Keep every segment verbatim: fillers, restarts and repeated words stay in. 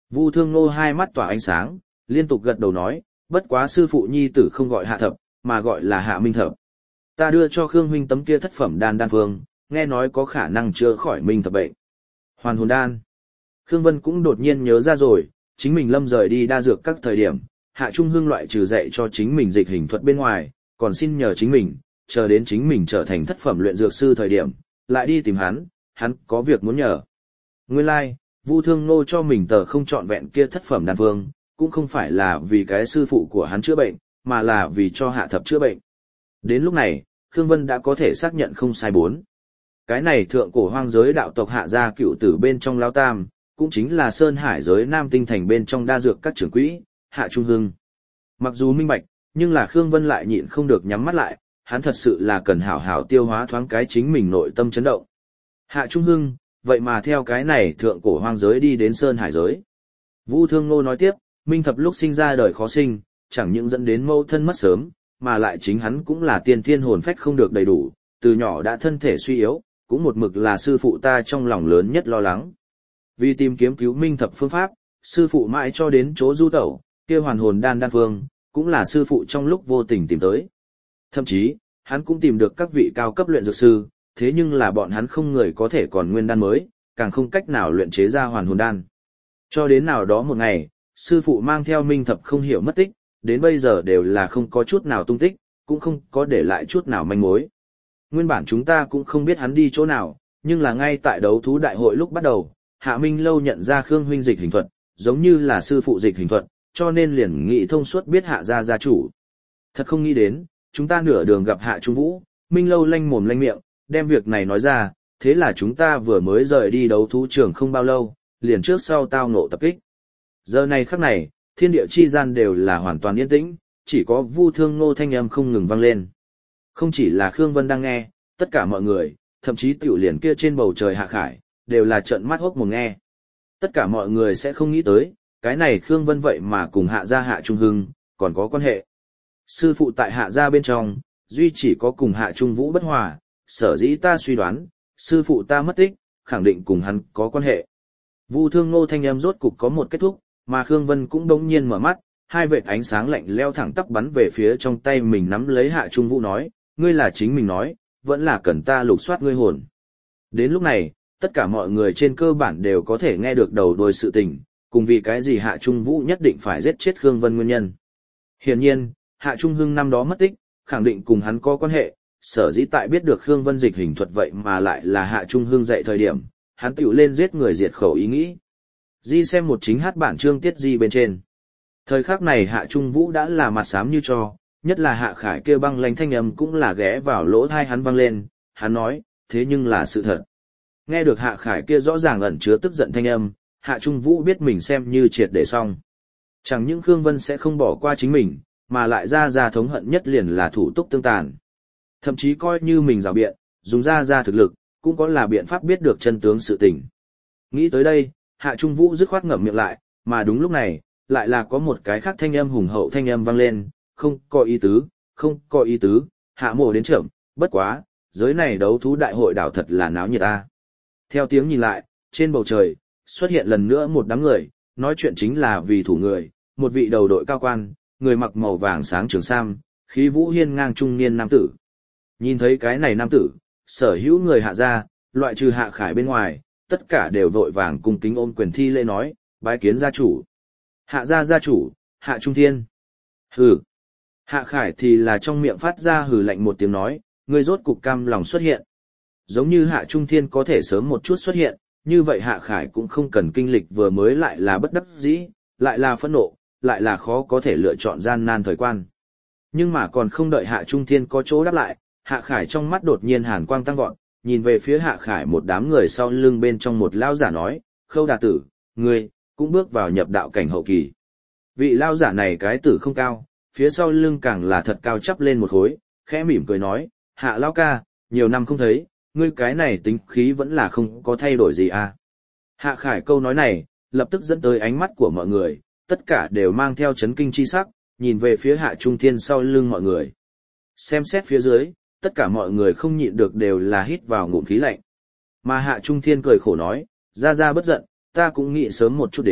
Vu Thương Nô hai mắt tỏa ánh sáng, liên tục gật đầu nói, bất quá sư phụ nhi tử không gọi Hạ Thập, mà gọi là Hạ Minh Thập. Ta đưa cho Khương huynh tấm kia thất phẩm đan đan phương, nghe nói có khả năng chữa khỏi Minh Thập bệnh. Hoàn hồn đan. Khương Vân cũng đột nhiên nhớ ra rồi, chính mình lâm rời đi đa dược các thời điểm, Hạ Trung Hưng loại trừ dạy cho chính mình dịch hình thuật bên ngoài, còn xin nhờ chính mình, chờ đến chính mình trở thành thất phẩm luyện dược sư thời điểm, lại đi tìm hắn, hắn có việc muốn nhờ. Nguyên lai, like, Vu Thương Nô cho mình tờ không trọn vẹn kia thất phẩm đan phương, cũng không phải là vì cái sư phụ của hắn chữa bệnh, mà là vì cho Hạ Thập chữa bệnh. Đến lúc này, Khương Vân đã có thể xác nhận không sai bốn. Cái này thượng cổ hoang giới đạo tộc Hạ gia cựu tử bên trong Lão Tam, cũng chính là Sơn Hải giới Nam Tinh Thành bên trong đa dược các trưởng quỹ, Hạ Trung Hưng. Mặc dù minh bạch, nhưng là Khương Vân lại nhịn không được nhắm mắt lại, hắn thật sự là cần hảo hảo tiêu hóa thoáng cái chính mình nội tâm chấn động. Hạ Trung Hưng, vậy mà theo cái này thượng cổ hoang giới đi đến Sơn Hải giới. Vu Thương Nô nói tiếp, Minh Thập lúc sinh ra đời khó sinh, chẳng những dẫn đến mâu thân mất sớm, mà lại chính hắn cũng là tiên thiên hồn phách không được đầy đủ, từ nhỏ đã thân thể suy yếu, cũng một mực là sư phụ ta trong lòng lớn nhất lo lắng. Vì tìm kiếm cứu Minh Thập phương pháp, sư phụ mãi cho đến chỗ du tẩu, kia hoàn hồn đan đan phương, cũng là sư phụ trong lúc vô tình tìm tới. Thậm chí, hắn cũng tìm được các vị cao cấp luyện dược sư, thế nhưng là bọn hắn không người có thể còn nguyên đan mới, càng không cách nào luyện chế ra hoàn hồn đan. Cho đến nào đó một ngày, sư phụ mang theo Minh Thập không hiểu mất tích, đến bây giờ đều là không có chút nào tung tích, cũng không có để lại chút nào manh mối. Nguyên bản chúng ta cũng không biết hắn đi chỗ nào, nhưng là ngay tại đấu thú đại hội lúc bắt đầu, Hạ Minh Lâu nhận ra Khương huynh dịch hình thuật, giống như là sư phụ dịch hình thuật, cho nên liền nghĩ thông suốt biết Hạ gia gia chủ. Thật không nghĩ đến, chúng ta nửa đường gặp Hạ Trung Vũ, Minh Lâu lanh mồm lanh miệng, đem việc này nói ra, thế là chúng ta vừa mới rời đi đấu thú trường không bao lâu, liền trước sau tao ngộ tập kích. Giờ này khắc này, thiên địa chi gian đều là hoàn toàn yên tĩnh, chỉ có Vu Thương Nô thanh âm không ngừng vang lên. Không chỉ là Khương Vân đang nghe, tất cả mọi người, thậm chí tiểu liền kia trên bầu trời Hạ Khải, đều là trợn mắt hốc mồm nghe. Tất cả mọi người sẽ không nghĩ tới, cái này Khương Vân vậy mà cùng Hạ gia Hạ Trung Hưng, còn có quan hệ. Sư phụ tại Hạ gia bên trong, duy chỉ có cùng Hạ Trung Vũ bất hòa, sở dĩ ta suy đoán, sư phụ ta mất tích, khẳng định cùng hắn có quan hệ. Vu Thương Nô thanh âm rốt cục có một kết thúc, mà Khương Vân cũng đống nhiên mở mắt, hai vệt ánh sáng lạnh leo thẳng tắp bắn về phía trong tay mình nắm lấy Hạ Trung Vũ nói, ngươi là chính mình nói, vẫn là cần ta lục soát ngươi hồn. Đến lúc này, tất cả mọi người trên cơ bản đều có thể nghe được đầu đuôi sự tình, cùng vì cái gì Hạ Trung Vũ nhất định phải giết chết Khương Vân nguyên nhân. Hiển nhiên, Hạ Trung Hưng năm đó mất tích, khẳng định cùng hắn có quan hệ, sở dĩ tại biết được Khương Vân dịch hình thuật vậy mà lại là Hạ Trung Hưng dạy thời điểm, hắn tiểu lên giết người diệt khẩu ý nghĩ. Di xem một chính hát bản chương tiết di bên trên. Thời khắc này Hạ Trung Vũ đã là mặt xám như cho, nhất là Hạ Khải kêu băng lánh thanh âm cũng là ghé vào lỗ tai hắn vang lên, hắn nói, thế nhưng là sự thật. Nghe được Hạ Khải kia rõ ràng ẩn chứa tức giận thanh âm, Hạ Trung Vũ biết mình xem như triệt để xong. Chẳng những Khương Vân sẽ không bỏ qua chính mình, mà lại ra ra thống hận nhất liền là thủ túc tương tàn. Thậm chí coi như mình rào biện, dùng ra ra thực lực, cũng có là biện pháp biết được chân tướng sự tình. Nghĩ tới đây, Hạ Trung Vũ dứt khoát ngậm miệng lại, mà đúng lúc này, lại là có một cái khác thanh âm hùng hậu thanh âm vang lên, không có ý tứ, không có ý tứ, Hạ mộ đến chậm, bất quá, giới này đấu thú đại hội đảo thật là náo nhiệt ta. Theo tiếng nhìn lại, trên bầu trời, xuất hiện lần nữa một đám người, nói chuyện chính là vì thủ người, một vị đầu đội cao quan, người mặc màu vàng sáng trường sam, khí vũ hiên ngang trung niên nam tử. Nhìn thấy cái này nam tử, sở hữu người Hạ gia, loại trừ Hạ Khải bên ngoài, tất cả đều vội vàng cung kính ôm quyền thi lễ nói, bái kiến gia chủ. Hạ gia gia chủ, Hạ Trung Thiên. Hừ. Hạ Khải thì là trong miệng phát ra hừ lạnh một tiếng nói, ngươi rốt cục cam lòng xuất hiện. Giống như Hạ Trung Thiên có thể sớm một chút xuất hiện, như vậy Hạ Khải cũng không cần kinh lịch vừa mới lại là bất đắc dĩ, lại là phẫn nộ, lại là khó có thể lựa chọn gian nan thời quan. Nhưng mà còn không đợi Hạ Trung Thiên có chỗ đáp lại, Hạ Khải trong mắt đột nhiên hàn quang tăng vọt, nhìn về phía Hạ Khải một đám người sau lưng bên trong một lao giả nói, Khâu đà tử, ngươi, cũng bước vào nhập đạo cảnh hậu kỳ. Vị lao giả này cái tử không cao, phía sau lưng càng là thật cao chắp lên một khối, khẽ mỉm cười nói, Hạ lao ca, nhiều năm không thấy, ngươi cái này tính khí vẫn là không có thay đổi gì à. Hạ Khải câu nói này, lập tức dẫn tới ánh mắt của mọi người, tất cả đều mang theo chấn kinh chi sắc, nhìn về phía Hạ Trung Thiên sau lưng mọi người. Xem xét phía dưới, tất cả mọi người không nhịn được đều là hít vào ngụm khí lạnh. Mà Hạ Trung Thiên cười khổ nói, ra ra bất giận, ta cũng nghĩ sớm một chút đến,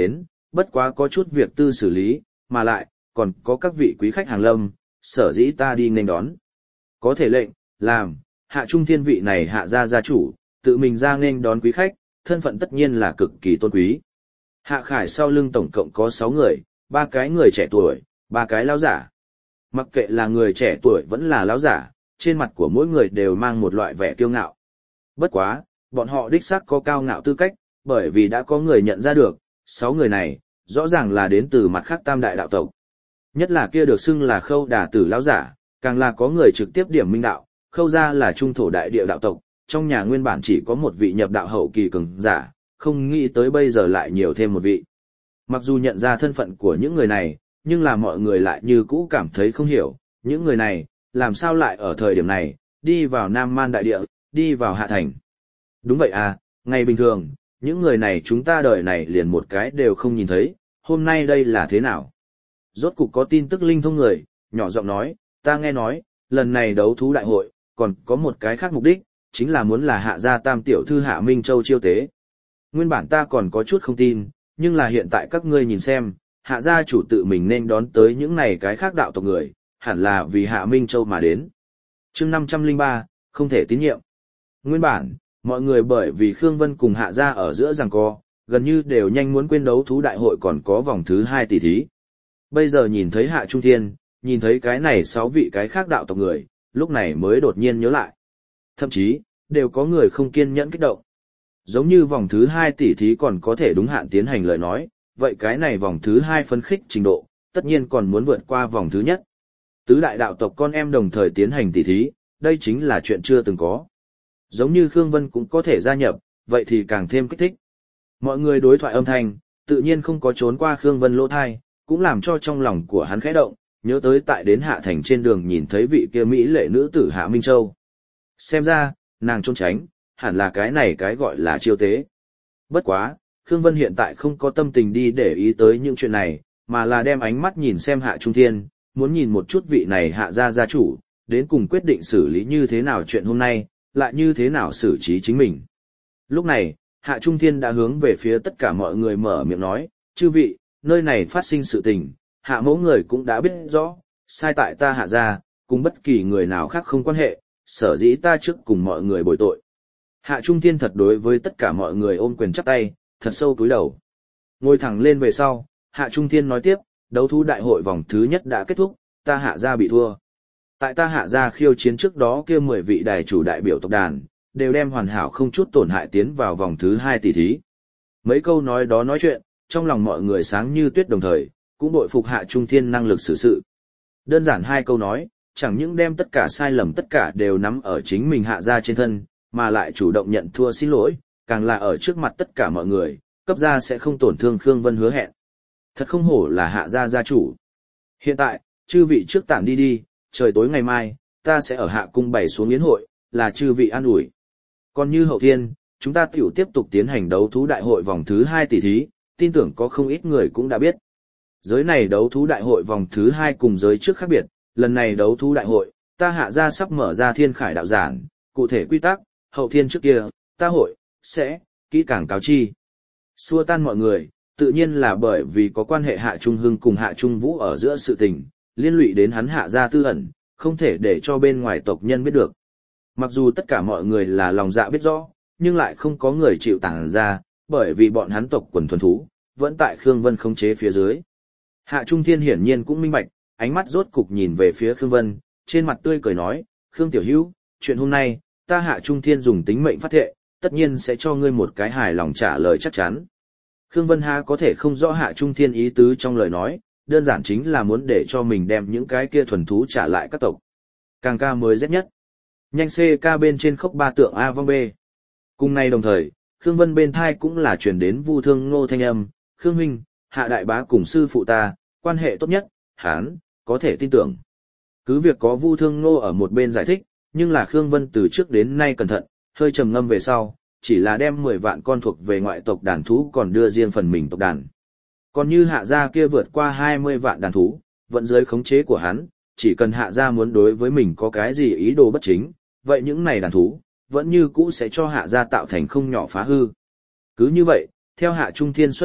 bất quá có chút việc tư xử lý, mà lại, còn có các vị quý khách hàng lâm, sở dĩ ta đi nên đón. Có thể lệnh, làm, hạ trung thiên vị này hạ gia gia chủ, tự mình ra nên đón quý khách, thân phận tất nhiên là cực kỳ tôn quý. Hạ Khải sau lưng tổng cộng có sáu người, ba cái người trẻ tuổi, ba cái lão giả. Mặc kệ là người trẻ tuổi vẫn là lão giả, trên mặt của mỗi người đều mang một loại vẻ kiêu ngạo. Bất quá, bọn họ đích xác có cao ngạo tư cách, bởi vì đã có người nhận ra được, sáu người này, rõ ràng là đến từ mặt khác tam đại đạo tộc. Nhất là kia được xưng là Khâu Đà Tử lão giả, càng là có người trực tiếp điểm minh đạo, Khâu gia là trung thổ đại địa đạo tộc, trong nhà nguyên bản chỉ có một vị nhập đạo hậu kỳ cường giả, không nghĩ tới bây giờ lại nhiều thêm một vị. Mặc dù nhận ra thân phận của những người này, nhưng là mọi người lại như cũ cảm thấy không hiểu, những người này, làm sao lại ở thời điểm này, đi vào Nam Man đại địa, đi vào Hạ Thành. Đúng vậy à, ngày bình thường, những người này chúng ta đời này liền một cái đều không nhìn thấy, hôm nay đây là thế nào? Rốt cục có tin tức linh thông người, nhỏ giọng nói, ta nghe nói, lần này đấu thú đại hội, còn có một cái khác mục đích, chính là muốn là hạ gia tam tiểu thư Hạ Minh Châu chiêu tế. Nguyên bản ta còn có chút không tin, nhưng là hiện tại các ngươi nhìn xem, hạ gia chủ tự mình nên đón tới những này cái khác đạo tộc người, hẳn là vì Hạ Minh Châu mà đến. chương năm trăm lẻ ba, không thể tín nhiệm. Nguyên bản, mọi người bởi vì Khương Vân cùng hạ gia ở giữa giằng co, gần như đều nhanh muốn quên đấu thú đại hội còn có vòng thứ hai tỷ thí. Bây giờ nhìn thấy Hạ Trung Thiên, nhìn thấy cái này sáu vị cái khác đạo tộc người, lúc này mới đột nhiên nhớ lại. Thậm chí, đều có người không kiên nhẫn kích động. Giống như vòng thứ hai tỷ thí còn có thể đúng hạn tiến hành lời nói, vậy cái này vòng thứ hai phấn khích trình độ, tất nhiên còn muốn vượt qua vòng thứ nhất. Tứ đại đạo tộc con em đồng thời tiến hành tỷ thí, đây chính là chuyện chưa từng có. Giống như Khương Vân cũng có thể gia nhập, vậy thì càng thêm kích thích. Mọi người đối thoại âm thanh, tự nhiên không có trốn qua Khương Vân lỗ thai, cũng làm cho trong lòng của hắn khẽ động, nhớ tới tại đến Hạ Thành trên đường nhìn thấy vị kia Mỹ lệ nữ tử Hạ Minh Châu. Xem ra, nàng trốn tránh, hẳn là cái này cái gọi là chiêu tế. Bất quá, Khương Vân hiện tại không có tâm tình đi để ý tới những chuyện này, mà là đem ánh mắt nhìn xem Hạ Trung Thiên, muốn nhìn một chút vị này Hạ gia gia chủ, đến cùng quyết định xử lý như thế nào chuyện hôm nay, lại như thế nào xử trí chính mình. Lúc này, Hạ Trung Thiên đã hướng về phía tất cả mọi người mở miệng nói, chư vị, nơi này phát sinh sự tình, Hạ mẫu người cũng đã biết rõ, sai tại ta Hạ gia, cùng bất kỳ người nào khác không quan hệ, sở dĩ ta trước cùng mọi người bồi tội. Hạ Trung Thiên thật đối với tất cả mọi người ôm quyền chắp tay, thật sâu cúi đầu. Ngồi thẳng lên về sau, Hạ Trung Thiên nói tiếp, đấu thú đại hội vòng thứ nhất đã kết thúc, ta Hạ gia bị thua. Tại ta Hạ gia khiêu chiến trước đó kia mười vị đài chủ đại biểu tộc đàn, đều đem hoàn hảo không chút tổn hại tiến vào vòng thứ hai tỷ thí. Mấy câu nói đó nói chuyện, trong lòng mọi người sáng như tuyết đồng thời, cũng bội phục Hạ Trung Thiên năng lực xử sự. Đơn giản hai câu nói, chẳng những đem tất cả sai lầm tất cả đều nắm ở chính mình Hạ gia trên thân, mà lại chủ động nhận thua xin lỗi, càng là ở trước mặt tất cả mọi người, cấp gia sẽ không tổn thương Khương Vân hứa hẹn. Thật không hổ là Hạ gia gia chủ. Hiện tại, chư vị trước tản đi đi, trời tối ngày mai, ta sẽ ở Hạ cung bày xuống yến hội, là chư vị an ủi. Còn như hậu thiên, chúng ta tiểu tiếp tục tiến hành đấu thú đại hội vòng thứ hai tỷ thí, tin tưởng có không ít người cũng đã biết. Giới này đấu thú đại hội vòng thứ hai cùng giới trước khác biệt, lần này đấu thú đại hội, ta Hạ gia sắp mở ra thiên khải đạo giản, cụ thể quy tắc, hậu thiên trước kia, ta hội, sẽ, kỹ càng cáo chi. Xua tan mọi người, tự nhiên là bởi vì có quan hệ Hạ Trung Hưng cùng Hạ Trung Vũ ở giữa sự tình, liên lụy đến hắn Hạ gia tư ẩn, không thể để cho bên ngoài tộc nhân biết được. Mặc dù tất cả mọi người là lòng dạ biết rõ, nhưng lại không có người chịu tàng ra, bởi vì bọn hắn tộc quần thuần thú, vẫn tại Khương Vân khống chế phía dưới. Hạ Trung Thiên hiển nhiên cũng minh bạch, ánh mắt rốt cục nhìn về phía Khương Vân, trên mặt tươi cười nói, Khương Tiểu Hữu, chuyện hôm nay, ta Hạ Trung Thiên dùng tính mệnh phát thệ, tất nhiên sẽ cho ngươi một cái hài lòng trả lời chắc chắn. Khương Vân há có thể không rõ Hạ Trung Thiên ý tứ trong lời nói, đơn giản chính là muốn để cho mình đem những cái kia thuần thú trả lại các tộc. Càng ca mới rét nhất. Nhanh C ca bên trên khốc ba tượng A vong B. Cùng nay đồng thời, Khương Vân bên thai cũng là truyền đến Vu Thương Ngô thanh âm, Khương huynh, Hạ đại bá cùng sư phụ ta, quan hệ tốt nhất, hán, có thể tin tưởng. Cứ việc có Vu Thương Ngô ở một bên giải thích, nhưng là Khương Vân từ trước đến nay cẩn thận, hơi trầm ngâm về sau, chỉ là đem mười vạn con thuộc về ngoại tộc đàn thú còn đưa riêng phần mình tộc đàn. Còn như Hạ gia kia vượt qua hai mươi vạn đàn thú, vẫn dưới khống chế của hắn, chỉ cần Hạ gia muốn đối với mình có cái gì ý đồ bất chính, vậy những này đàn thú, vẫn như cũ sẽ cho Hạ gia tạo thành không nhỏ phá hư. Cứ như vậy, theo Hạ Trung Thiên xuất hiện,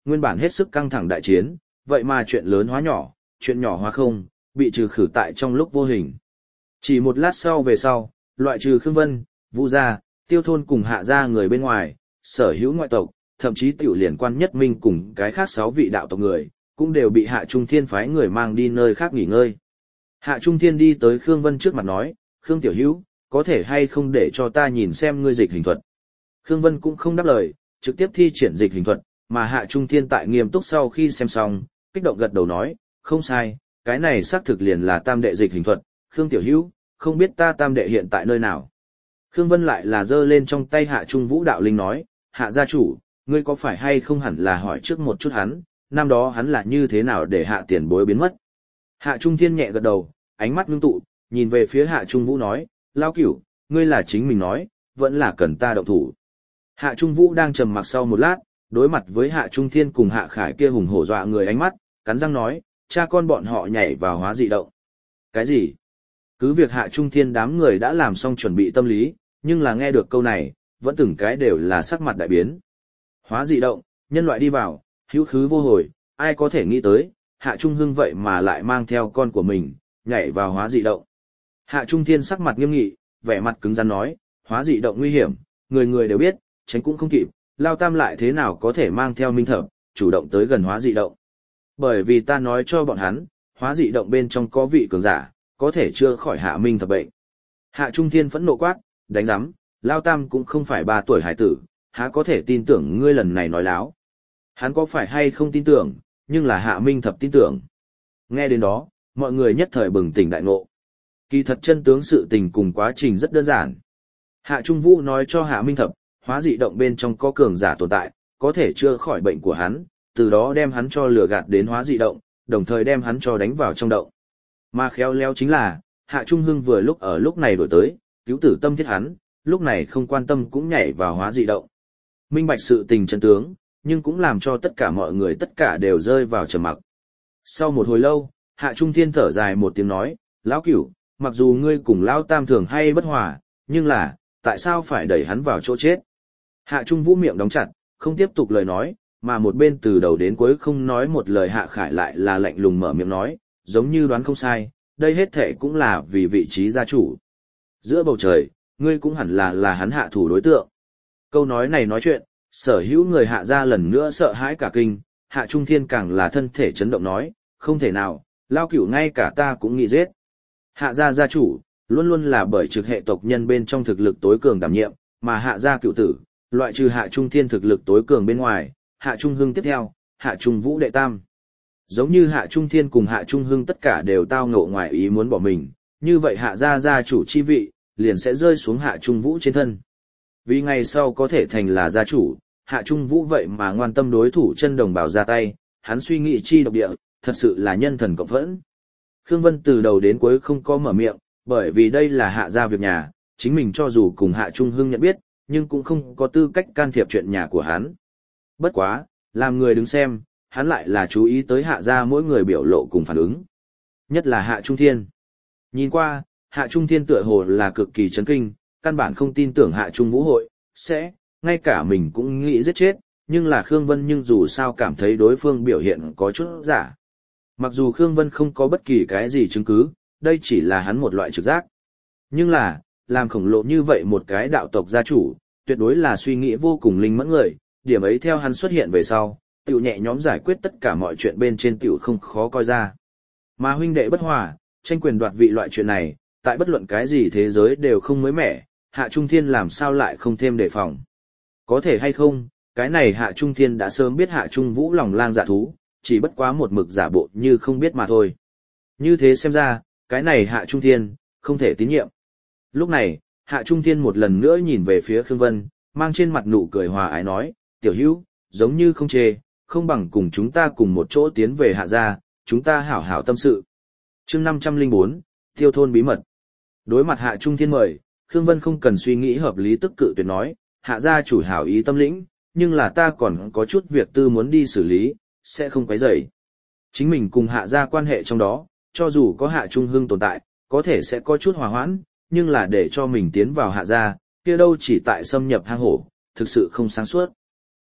nguyên bản hết sức căng thẳng đại chiến, vậy mà chuyện lớn hóa nhỏ, chuyện nhỏ hóa không, bị trừ khử tại trong lúc vô hình. Chỉ một lát sau về sau, loại trừ Khương Vân, Vu gia, Tiêu thôn cùng Hạ gia người bên ngoài, sở hữu ngoại tộc, thậm chí tiểu liền quan nhất minh cùng cái khác sáu vị đạo tộc người, cũng đều bị Hạ Trung Thiên phái người mang đi nơi khác nghỉ ngơi. Hạ Trung Thiên đi tới Khương Vân trước mặt nói, Khương tiểu hữu, có thể hay không để cho ta nhìn xem ngươi dịch hình thuật. Khương Vân cũng không đáp lời, trực tiếp thi triển dịch hình thuật, mà Hạ Trung Thiên tại nghiêm túc sau khi xem xong, kích động gật đầu nói, không sai, cái này xác thực liền là tam đệ dịch hình thuật, Khương tiểu hữu, không biết ta tam đệ hiện tại nơi nào. Khương Vân lại là giơ lên trong tay Hạ Trung Vũ đạo linh nói, Hạ gia chủ, ngươi có phải hay không hẳn là hỏi trước một chút hắn, năm đó hắn là như thế nào để Hạ tiền bối biến mất. Hạ Trung Thiên nhẹ gật đầu, ánh mắt ngưng tụ, nhìn về phía Hạ Trung Vũ nói, Lao Cửu, ngươi là chính mình nói, vẫn là cần ta động thủ. Hạ Trung Vũ đang trầm mặc sau một lát, đối mặt với Hạ Trung Thiên cùng Hạ Khải kia hùng hổ dọa người ánh mắt, cắn răng nói, cha con bọn họ nhảy vào hóa dị động. Cái gì? Cứ việc Hạ Trung Thiên đám người đã làm xong chuẩn bị tâm lý, nhưng là nghe được câu này, vẫn từng cái đều là sắc mặt đại biến. Hóa dị động, nhân loại đi vào, hữu khứ vô hồi, ai có thể nghĩ tới, Hạ Trung Hưng vậy mà lại mang theo con của mình, nhảy vào hóa dị động. Hạ Trung Thiên sắc mặt nghiêm nghị, vẻ mặt cứng rắn nói, hóa dị động nguy hiểm, người người đều biết, tránh cũng không kịp, Lao Tam lại thế nào có thể mang theo minh thập, chủ động tới gần hóa dị động. Bởi vì ta nói cho bọn hắn, hóa dị động bên trong có vị cường giả, có thể chữa khỏi Hạ Minh thập bệnh. Hạ Trung Thiên phẫn nộ quát, đánh rắm, Lao Tam cũng không phải ba tuổi hải tử, há có thể tin tưởng ngươi lần này nói láo. Hắn có phải hay không tin tưởng, nhưng là Hạ Minh thập tin tưởng. Nghe đến đó, mọi người nhất thời bừng tỉnh đại ngộ. Kỳ thật chân tướng sự tình cùng quá trình rất đơn giản. Hạ Trung Vũ nói cho Hạ Minh thập, hóa dị động bên trong có cường giả tồn tại, có thể chữa khỏi bệnh của hắn, từ đó đem hắn cho lừa gạt đến hóa dị động, đồng thời đem hắn cho đánh vào trong động. Mà khéo léo chính là, Hạ Trung Hưng vừa lúc ở lúc này đổi tới, cứu tử tâm thiết hắn, lúc này không quan tâm cũng nhảy vào hóa dị động. Minh bạch sự tình chân tướng, nhưng cũng làm cho tất cả mọi người tất cả đều rơi vào trầm mặc. Sau một hồi lâu, Hạ Trung Thiên thở dài một tiếng nói, Lão Cửu, mặc dù ngươi cùng Lão Tam thường hay bất hòa, nhưng là, tại sao phải đẩy hắn vào chỗ chết? Hạ Trung Vũ miệng đóng chặt, không tiếp tục lời nói, mà một bên từ đầu đến cuối không nói một lời Hạ Khải lại là lạnh lùng mở miệng nói, giống như đoán không sai, đây hết thể cũng là vì vị trí gia chủ. Giữa bầu trời, ngươi cũng hẳn là là hắn hạ thủ đối tượng. Câu nói này nói chuyện, sở hữu người Hạ gia lần nữa sợ hãi cả kinh, Hạ Trung Thiên càng là thân thể chấn động nói, không thể nào, Lao Cửu ngay cả ta cũng nghĩ giết. Hạ gia gia chủ, luôn luôn là bởi trực hệ tộc nhân bên trong thực lực tối cường đảm nhiệm, mà Hạ gia cựu tử, loại trừ Hạ Trung Thiên thực lực tối cường bên ngoài, Hạ Trung Hưng tiếp theo, Hạ Trung Vũ đệ tam. Giống như Hạ Trung Thiên cùng Hạ Trung Hưng tất cả đều tao ngộ ngoài ý muốn bỏ mình, như vậy Hạ gia gia chủ chi vị, liền sẽ rơi xuống Hạ Trung Vũ trên thân. Vì ngày sau có thể thành là gia chủ, Hạ Trung Vũ vậy mà ngoan tâm đối thủ chân đồng bào ra tay, hắn suy nghĩ chi độc địa, thật sự là nhân thần cộng phẫn. Khương Vân từ đầu đến cuối không có mở miệng, bởi vì đây là Hạ gia việc nhà, chính mình cho dù cùng Hạ Trung Hưng nhận biết, nhưng cũng không có tư cách can thiệp chuyện nhà của hắn. Bất quá, làm người đứng xem, hắn lại là chú ý tới Hạ gia mỗi người biểu lộ cùng phản ứng. Nhất là Hạ Trung Thiên. Nhìn qua, Hạ Trung Thiên tựa hồ là cực kỳ chấn kinh, căn bản không tin tưởng Hạ Trung Vũ hội, sẽ, ngay cả mình cũng nghĩ giết chết, nhưng là Khương Vân nhưng dù sao cảm thấy đối phương biểu hiện có chút giả. Mặc dù Khương Vân không có bất kỳ cái gì chứng cứ, đây chỉ là hắn một loại trực giác. Nhưng là, làm khổng lồ như vậy một cái đạo tộc gia chủ, tuyệt đối là suy nghĩ vô cùng linh mẫn người, điểm ấy theo hắn xuất hiện về sau, tiểu nhẹ nhóm giải quyết tất cả mọi chuyện bên trên tiểu không khó coi ra. Mà huynh đệ bất hòa, tranh quyền đoạt vị loại chuyện này, tại bất luận cái gì thế giới đều không mới mẻ, Hạ Trung Thiên làm sao lại không thêm đề phòng. Có thể hay không, cái này Hạ Trung Thiên đã sớm biết Hạ Trung Vũ lòng lang dạ thú, chỉ bất quá một mực giả bộ như không biết mà thôi. Như thế xem ra, cái này Hạ Trung Thiên, không thể tín nhiệm. Lúc này, Hạ Trung Thiên một lần nữa nhìn về phía Khương Vân, mang trên mặt nụ cười hòa ái nói, tiểu hữu, giống như không chê, không bằng cùng chúng ta cùng một chỗ tiến về Hạ gia, chúng ta hảo hảo tâm sự. Chương năm trăm lẻ bốn, Tiêu thôn bí mật. Đối mặt Hạ Trung Thiên mời, Khương Vân không cần suy nghĩ hợp lý tức cự tuyệt nói, Hạ gia chủ hảo ý tâm lĩnh, nhưng là ta còn có chút việc tư muốn đi xử lý, sẽ không quấy rầy. Chính mình cùng Hạ gia quan hệ trong đó, cho dù có Hạ Trung Hưng tồn tại, có thể sẽ có chút hòa hoãn, nhưng là để cho mình tiến vào Hạ gia, kia đâu chỉ tại xâm nhập hang hổ, thực sự không sáng suốt.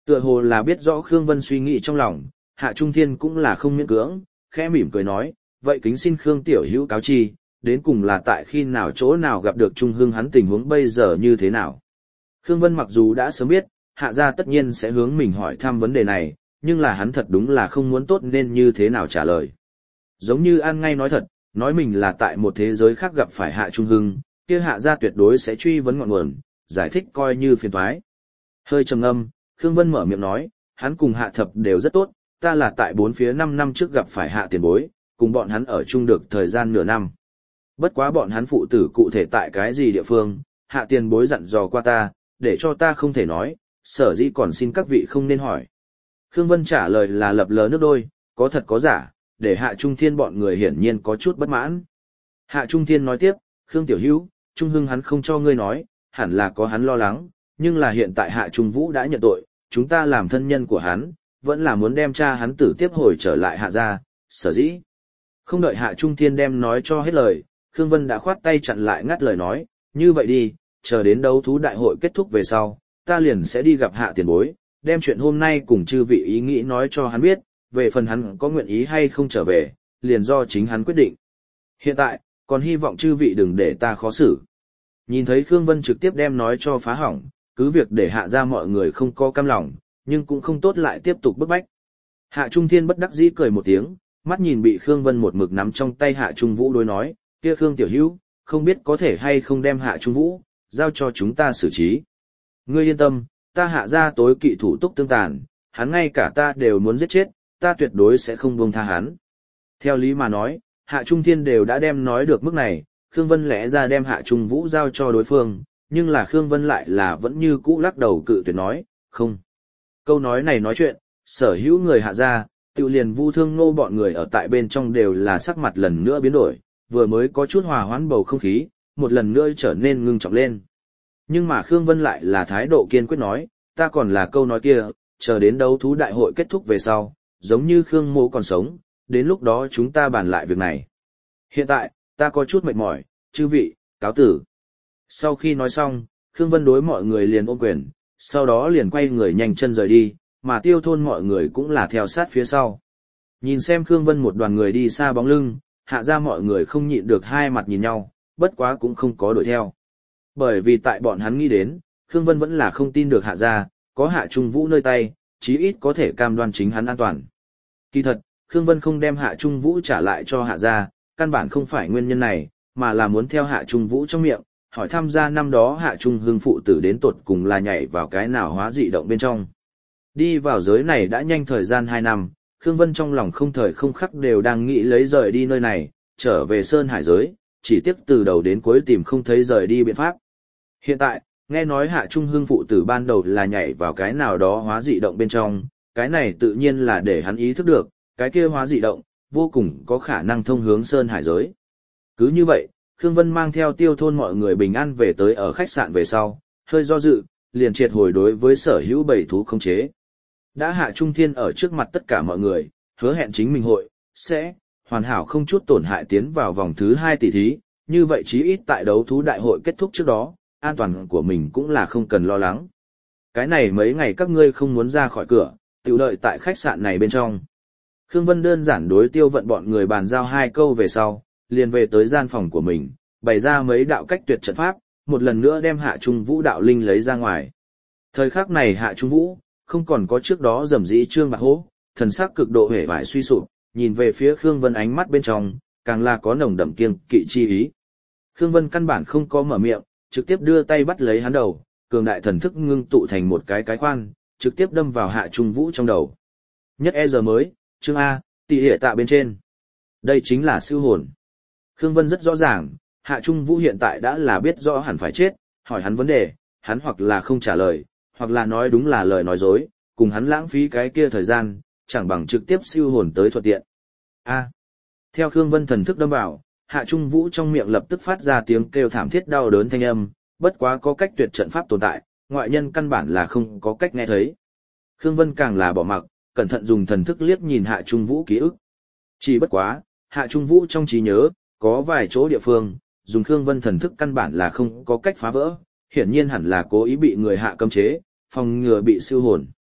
Tựa hồ là biết rõ Khương Vân suy nghĩ trong lòng, Hạ Trung Thiên cũng là không miễn cưỡng, khẽ mỉm cười nói, vậy kính xin Khương tiểu hữu cáo chi, đến cùng là tại khi nào chỗ nào gặp được Trung Hưng hắn tình huống bây giờ như thế nào. Khương Vân mặc dù đã sớm biết, Hạ gia tất nhiên sẽ hướng mình hỏi thăm vấn đề này, nhưng là hắn thật đúng là không muốn tốt nên như thế nào trả lời. Giống như An ngay nói thật, nói mình là tại một thế giới khác gặp phải Hạ Trung Hưng, kia Hạ gia tuyệt đối sẽ truy vấn ngọn nguồn, giải thích coi như phiền toái. Hơi trầm ngâm, Khương Vân mở miệng nói, hắn cùng Hạ Thập đều rất tốt, ta là tại bốn phía năm năm trước gặp phải Hạ tiền bối, cùng bọn hắn ở chung được thời gian nửa năm. Bất quá bọn hắn phụ tử cụ thể tại cái gì địa phương, Hạ tiền bối dặn dò qua ta, để cho ta không thể nói, sở dĩ còn xin các vị không nên hỏi. Khương Vân trả lời là lập lờ nước đôi, có thật có giả, để Hạ Trung Thiên bọn người hiển nhiên có chút bất mãn. Hạ Trung Thiên nói tiếp, Khương Tiểu Hữu, Trung Hưng hắn không cho ngươi nói, hẳn là có hắn lo lắng, nhưng là hiện tại Hạ Trung Vũ đã nhận tội, chúng ta làm thân nhân của hắn, vẫn là muốn đem cha hắn tử tiếp hồi trở lại Hạ gia, sở dĩ. Không đợi Hạ Trung Thiên đem nói cho hết lời, Khương Vân đã khoát tay chặn lại ngắt lời nói, như vậy đi, chờ đến đấu thú đại hội kết thúc về sau, ta liền sẽ đi gặp Hạ tiền bối, đem chuyện hôm nay cùng chư vị ý nghĩ nói cho hắn biết, về phần hắn có nguyện ý hay không trở về, liền do chính hắn quyết định. Hiện tại, còn hy vọng chư vị đừng để ta khó xử. Nhìn thấy Khương Vân trực tiếp đem nói cho phá hỏng, cứ việc để Hạ ra mọi người không có cam lòng, nhưng cũng không tốt lại tiếp tục bức bách. Hạ Trung Thiên bất đắc dĩ cười một tiếng, mắt nhìn bị Khương Vân một mực nắm trong tay Hạ Trung Vũ đối nói, kia Khương Tiểu Hữu, không biết có thể hay không đem Hạ Trung Vũ, giao cho chúng ta xử trí. Ngươi yên tâm, ta Hạ ra tối kỵ thủ túc tương tàn, hắn ngay cả ta đều muốn giết chết, ta tuyệt đối sẽ không buông tha hắn. Theo lý mà nói, Hạ Trung Thiên đều đã đem nói được mức này, Khương Vân lẽ ra đem Hạ Trung Vũ giao cho đối phương, nhưng là Khương Vân lại là vẫn như cũ lắc đầu cự tuyệt nói, không. Câu nói này nói chuyện, sở hữu người Hạ ra, tự liền Vu Thương Ngô bọn người ở tại bên trong đều là sắc mặt lần nữa biến đổi, vừa mới có chút hòa hoãn bầu không khí, một lần nữa trở nên ngưng trọng lên. Nhưng mà Khương Vân lại là thái độ kiên quyết nói, ta còn là câu nói kia, chờ đến đấu thú đại hội kết thúc về sau, giống như Khương Mộ còn sống, đến lúc đó chúng ta bàn lại việc này. Hiện tại, ta có chút mệt mỏi, chư vị, cáo tử. Sau khi nói xong, Khương Vân đối mọi người liền ôm quyền, sau đó liền quay người nhanh chân rời đi, mà Tiêu thôn mọi người cũng là theo sát phía sau. Nhìn xem Khương Vân một đoàn người đi xa bóng lưng, Hạ ra mọi người không nhịn được hai mặt nhìn nhau, bất quá cũng không có đuổi theo. Bởi vì tại bọn hắn nghĩ đến, Khương Vân vẫn là không tin được Hạ ra, có Hạ Trung Vũ nơi tay, chí ít có thể cam đoan chính hắn an toàn. Kỳ thật, Khương Vân không đem Hạ Trung Vũ trả lại cho Hạ ra, căn bản không phải nguyên nhân này, mà là muốn theo Hạ Trung Vũ trong miệng, hỏi tham gia năm đó Hạ Trung Hưng phụ tử đến tột cùng là nhảy vào cái nào hóa dị động bên trong. Đi vào giới này đã nhanh thời gian hai năm, Khương Vân trong lòng không thời không khắc đều đang nghĩ lấy rời đi nơi này, trở về Sơn Hải giới, chỉ tiếc từ đầu đến cuối tìm không thấy rời đi biện pháp. Hiện tại, nghe nói Hạ Trung Hưng phụ tử ban đầu là nhảy vào cái nào đó hóa dị động bên trong, cái này tự nhiên là để hắn ý thức được, cái kia hóa dị động, vô cùng có khả năng thông hướng Sơn Hải giới. Cứ như vậy, Khương Vân mang theo Tiêu thôn mọi người bình an về tới ở khách sạn về sau, hơi do dự, liền triệt hồi đối với sở hữu bảy thú không chế. Đã Hạ Trung Thiên ở trước mặt tất cả mọi người, hứa hẹn chính mình hội, sẽ, hoàn hảo không chút tổn hại tiến vào vòng thứ hai tỷ thí, như vậy chí ít tại đấu thú đại hội kết thúc trước đó, an toàn của mình cũng là không cần lo lắng. Cái này mấy ngày các ngươi không muốn ra khỏi cửa, tiểu đợi tại khách sạn này bên trong. Khương Vân đơn giản đối Tiêu Vận bọn người bàn giao hai câu về sau, liền về tới gian phòng của mình, bày ra mấy đạo cách tuyệt trận pháp, một lần nữa đem Hạ Trung Vũ đạo linh lấy ra ngoài. Thời khắc này Hạ Trung Vũ, không còn có trước đó rầm rĩ trương bạc hố, thần sắc cực độ hể vải suy sụp, nhìn về phía Khương Vân ánh mắt bên trong, càng là có nồng đậm kiêng kỵ chi ý. Khương Vân căn bản không có mở miệng, trực tiếp đưa tay bắt lấy hắn đầu, cường đại thần thức ngưng tụ thành một cái cái khoan, trực tiếp đâm vào Hạ Trung Vũ trong đầu. Nhất e giờ mới, chương A, tỷ hệ tạ bên trên. Đây chính là siêu hồn. Khương Vân rất rõ ràng, Hạ Trung Vũ hiện tại đã là biết rõ hẳn phải chết, hỏi hắn vấn đề, hắn hoặc là không trả lời, hoặc là nói đúng là lời nói dối, cùng hắn lãng phí cái kia thời gian, chẳng bằng trực tiếp siêu hồn tới thuận tiện. A. Theo Khương Vân thần thức đâm vào, Hạ Trung Vũ trong miệng lập tức phát ra tiếng kêu thảm thiết đau đớn thanh âm, bất quá có cách tuyệt trận pháp tồn tại, ngoại nhân căn bản là không có cách nghe thấy. Khương Vân càng là bỏ mặc, cẩn thận dùng thần thức liếc nhìn Hạ Trung Vũ ký ức. Chỉ bất quá, Hạ Trung Vũ trong trí nhớ, có vài chỗ địa phương, dùng Khương Vân thần thức căn bản là không có cách phá vỡ, hiển nhiên hẳn là cố ý bị người hạ cấm chế, phòng ngừa bị siêu hồn.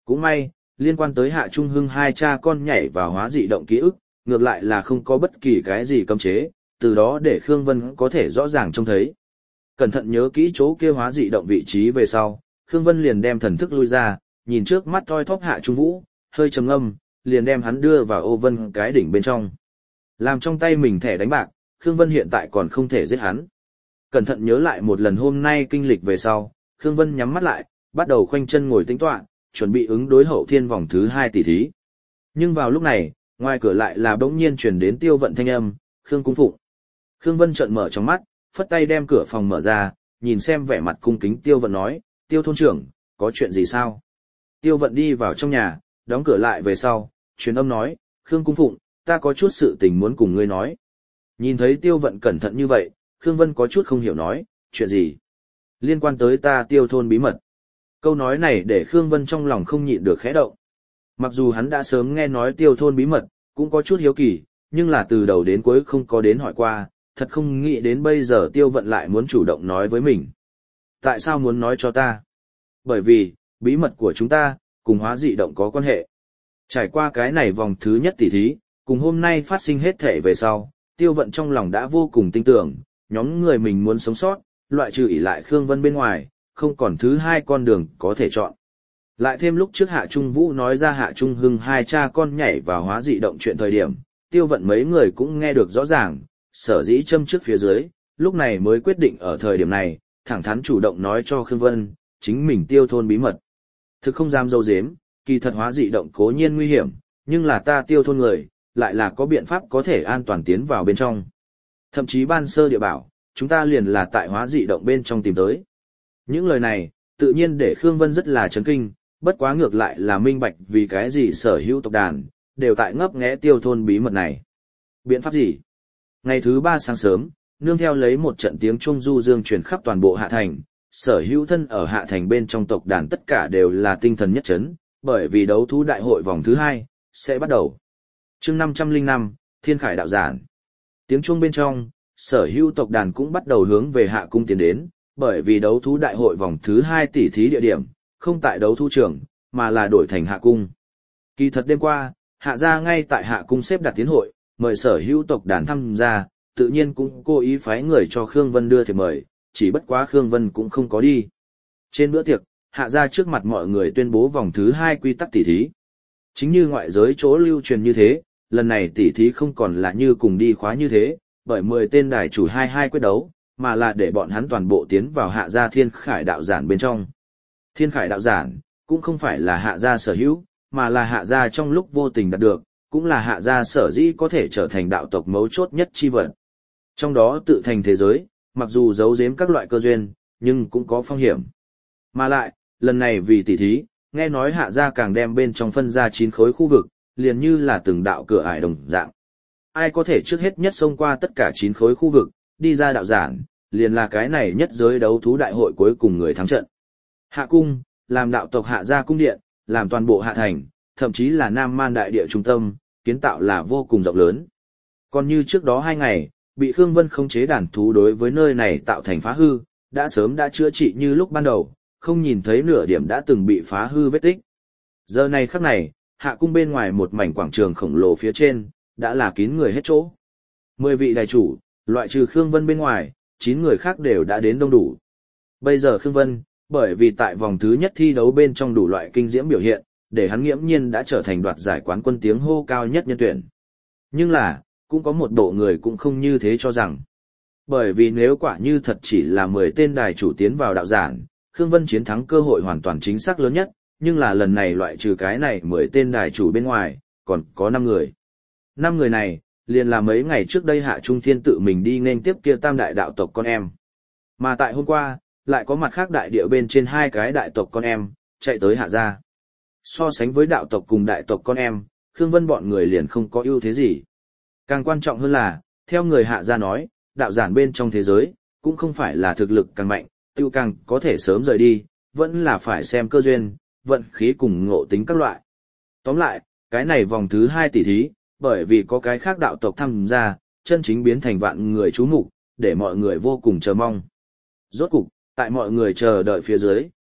Cũng may, liên quan tới Hạ Trung Hưng hai cha con nhảy vào hóa dị động ký ức, ngược lại là không có bất kỳ cái gì cấm chế, từ đó để Khương Vân có thể rõ ràng trông thấy. Cẩn thận nhớ kỹ chỗ kia hóa dị động vị trí về sau, Khương Vân liền đem thần thức lui ra, nhìn trước mắt thoi thóp Hạ Trung Vũ, hơi trầm ngâm, liền đem hắn đưa vào ô vân cái đỉnh bên trong. Làm trong tay mình thẻ đánh bạc, Khương Vân hiện tại còn không thể giết hắn. Cẩn thận nhớ lại một lần hôm nay kinh lịch về sau, Khương Vân nhắm mắt lại, bắt đầu khoanh chân ngồi tĩnh tọa, chuẩn bị ứng đối hậu thiên vòng thứ hai tỷ thí. Nhưng vào lúc này, ngoài cửa lại là bỗng nhiên truyền đến Tiêu Vận thanh âm, "Khương cung phụng." Khương Vân trợn mở trong mắt, phất tay đem cửa phòng mở ra, nhìn xem vẻ mặt cung kính Tiêu Vận nói, "Tiêu thôn trưởng, có chuyện gì sao?" Tiêu Vận đi vào trong nhà, đóng cửa lại về sau, truyền âm nói, "Khương cung phụng, ta có chút sự tình muốn cùng ngươi nói." Nhìn thấy Tiêu Vận cẩn thận như vậy, Khương Vân có chút không hiểu nói, "Chuyện gì?" "Liên quan tới ta Tiêu thôn bí mật." Câu nói này để Khương Vân trong lòng không nhịn được khẽ động. Mặc dù hắn đã sớm nghe nói Tiêu thôn bí mật, cũng có chút hiếu kỳ, nhưng là từ đầu đến cuối không có đến hỏi qua, thật không nghĩ đến bây giờ Tiêu Vận lại muốn chủ động nói với mình. "Tại sao muốn nói cho ta?" "Bởi vì, bí mật của chúng ta, cùng hóa dị động có quan hệ." Trải qua cái này vòng thứ nhất tỷ thí, cùng hôm nay phát sinh hết thể về sau, Tiêu Vận trong lòng đã vô cùng tin tưởng, nhóm người mình muốn sống sót, loại trừ ỷ lại Khương Vân bên ngoài, không còn thứ hai con đường có thể chọn. Lại thêm lúc trước Hạ Trung Vũ nói ra Hạ Trung Hưng hai cha con nhảy vào hóa dị động chuyện thời điểm, Tiêu Vận mấy người cũng nghe được rõ ràng, sở dĩ châm trước phía dưới, lúc này mới quyết định ở thời điểm này, thẳng thắn chủ động nói cho Khương Vân, chính mình Tiêu thôn bí mật. Thực không dám dâu dếm, kỳ thật hóa dị động cố nhiên nguy hiểm, nhưng là ta Tiêu thôn người, lại là có biện pháp có thể an toàn tiến vào bên trong. Thậm chí ban sơ địa bảo, chúng ta liền là tại hóa dị động bên trong tìm tới. Những lời này, tự nhiên để Khương Vân rất là chấn kinh, bất quá ngược lại là minh bạch vì cái gì sở hữu tộc đàn, đều tại ngấp nghé Tiêu thôn bí mật này. Biện pháp gì? Ngày thứ ba sáng sớm, nương theo lấy một trận tiếng chuông du dương truyền khắp toàn bộ Hạ Thành, sở hữu thân ở Hạ Thành bên trong tộc đàn tất cả đều là tinh thần nhất chấn, bởi vì đấu thú đại hội vòng thứ hai sẽ bắt đầu. Chương năm trăm lẻ năm, Thiên Khải đạo giản. Tiếng chuông bên trong, sở hữu tộc đàn cũng bắt đầu hướng về Hạ cung tiến đến, bởi vì đấu thú đại hội vòng thứ hai tỷ thí địa điểm, không tại đấu thú trường, mà là đổi thành Hạ cung. Kỳ thật đêm qua, Hạ gia ngay tại Hạ cung xếp đặt tiến hội, mời sở hữu tộc đàn tham gia, tự nhiên cũng cố ý phái người cho Khương Vân đưa thiệp mời, chỉ bất quá Khương Vân cũng không có đi. Trên bữa tiệc, Hạ gia trước mặt mọi người tuyên bố vòng thứ hai quy tắc tỷ thí. Chính như ngoại giới chỗ lưu truyền như thế, lần này tỷ thí không còn là như cùng đi khóa như thế, bởi mười tên đài chủ hai hai quyết đấu, mà là để bọn hắn toàn bộ tiến vào Hạ gia Thiên Khải đạo giản bên trong. Thiên Khải đạo giản cũng không phải là Hạ gia sở hữu, mà là Hạ gia trong lúc vô tình đạt được, cũng là Hạ gia sở dĩ có thể trở thành đạo tộc mấu chốt nhất chi vật. Trong đó tự thành thế giới, mặc dù giấu giếm các loại cơ duyên, nhưng cũng có phong hiểm. Mà lại, lần này vì tỷ thí, nghe nói Hạ gia càng đem bên trong phân ra chín khối khu vực, liền như là từng đạo cửa ải đồng dạng. Ai có thể trước hết nhất xông qua tất cả chín khối khu vực, đi ra đạo giản, liền là cái này nhất giới đấu thú đại hội cuối cùng người thắng trận. Hạ cung, làm đạo tộc Hạ gia cung điện, làm toàn bộ Hạ thành, thậm chí là Nam Man đại địa trung tâm, kiến tạo là vô cùng rộng lớn. Còn như trước đó hai ngày, bị Khương Vân khống chế đàn thú đối với nơi này tạo thành phá hư, đã sớm đã chữa trị như lúc ban đầu, không nhìn thấy nửa điểm đã từng bị phá hư vết tích. Giờ này khắc này, Hạ cung bên ngoài một mảnh quảng trường khổng lồ phía trên, đã là kín người hết chỗ. Mười vị đại chủ, loại trừ Khương Vân bên ngoài, chín người khác đều đã đến đông đủ. Bây giờ Khương Vân, bởi vì tại vòng thứ nhất thi đấu bên trong đủ loại kinh diễm biểu hiện, để hắn nghiễm nhiên đã trở thành đoạt giải quán quân tiếng hô cao nhất nhân tuyển. Nhưng là, cũng có một bộ người cũng không như thế cho rằng. Bởi vì nếu quả như thật chỉ là mười tên đài chủ tiến vào đạo giản, Khương Vân chiến thắng cơ hội hoàn toàn chính xác lớn nhất, nhưng là lần này loại trừ cái này mười tên đài chủ bên ngoài, còn có năm người. Năm người này, liền là mấy ngày trước đây Hạ Trung Thiên tự mình đi nên tiếp kia tam đại đạo tộc con em. Mà tại hôm qua, lại có mặt khác đại địa bên trên hai cái đại tộc con em, chạy tới Hạ gia. So sánh với đạo tộc cùng đại tộc con em, Khương Vân bọn người liền không có ưu thế gì. Càng quan trọng hơn là, theo người Hạ gia nói, đạo giản bên trong thế giới, cũng không phải là thực lực càng mạnh, tiêu càng có thể sớm rời đi, vẫn là phải xem cơ duyên, vận khí cùng ngộ tính các loại. Tóm lại, cái này vòng thứ hai tỷ thí, bởi vì có cái khác đạo tộc tham gia, chân chính biến thành vạn người chú mục, để mọi người vô cùng chờ mong. Rốt cục, tại mọi người chờ đợi phía dưới,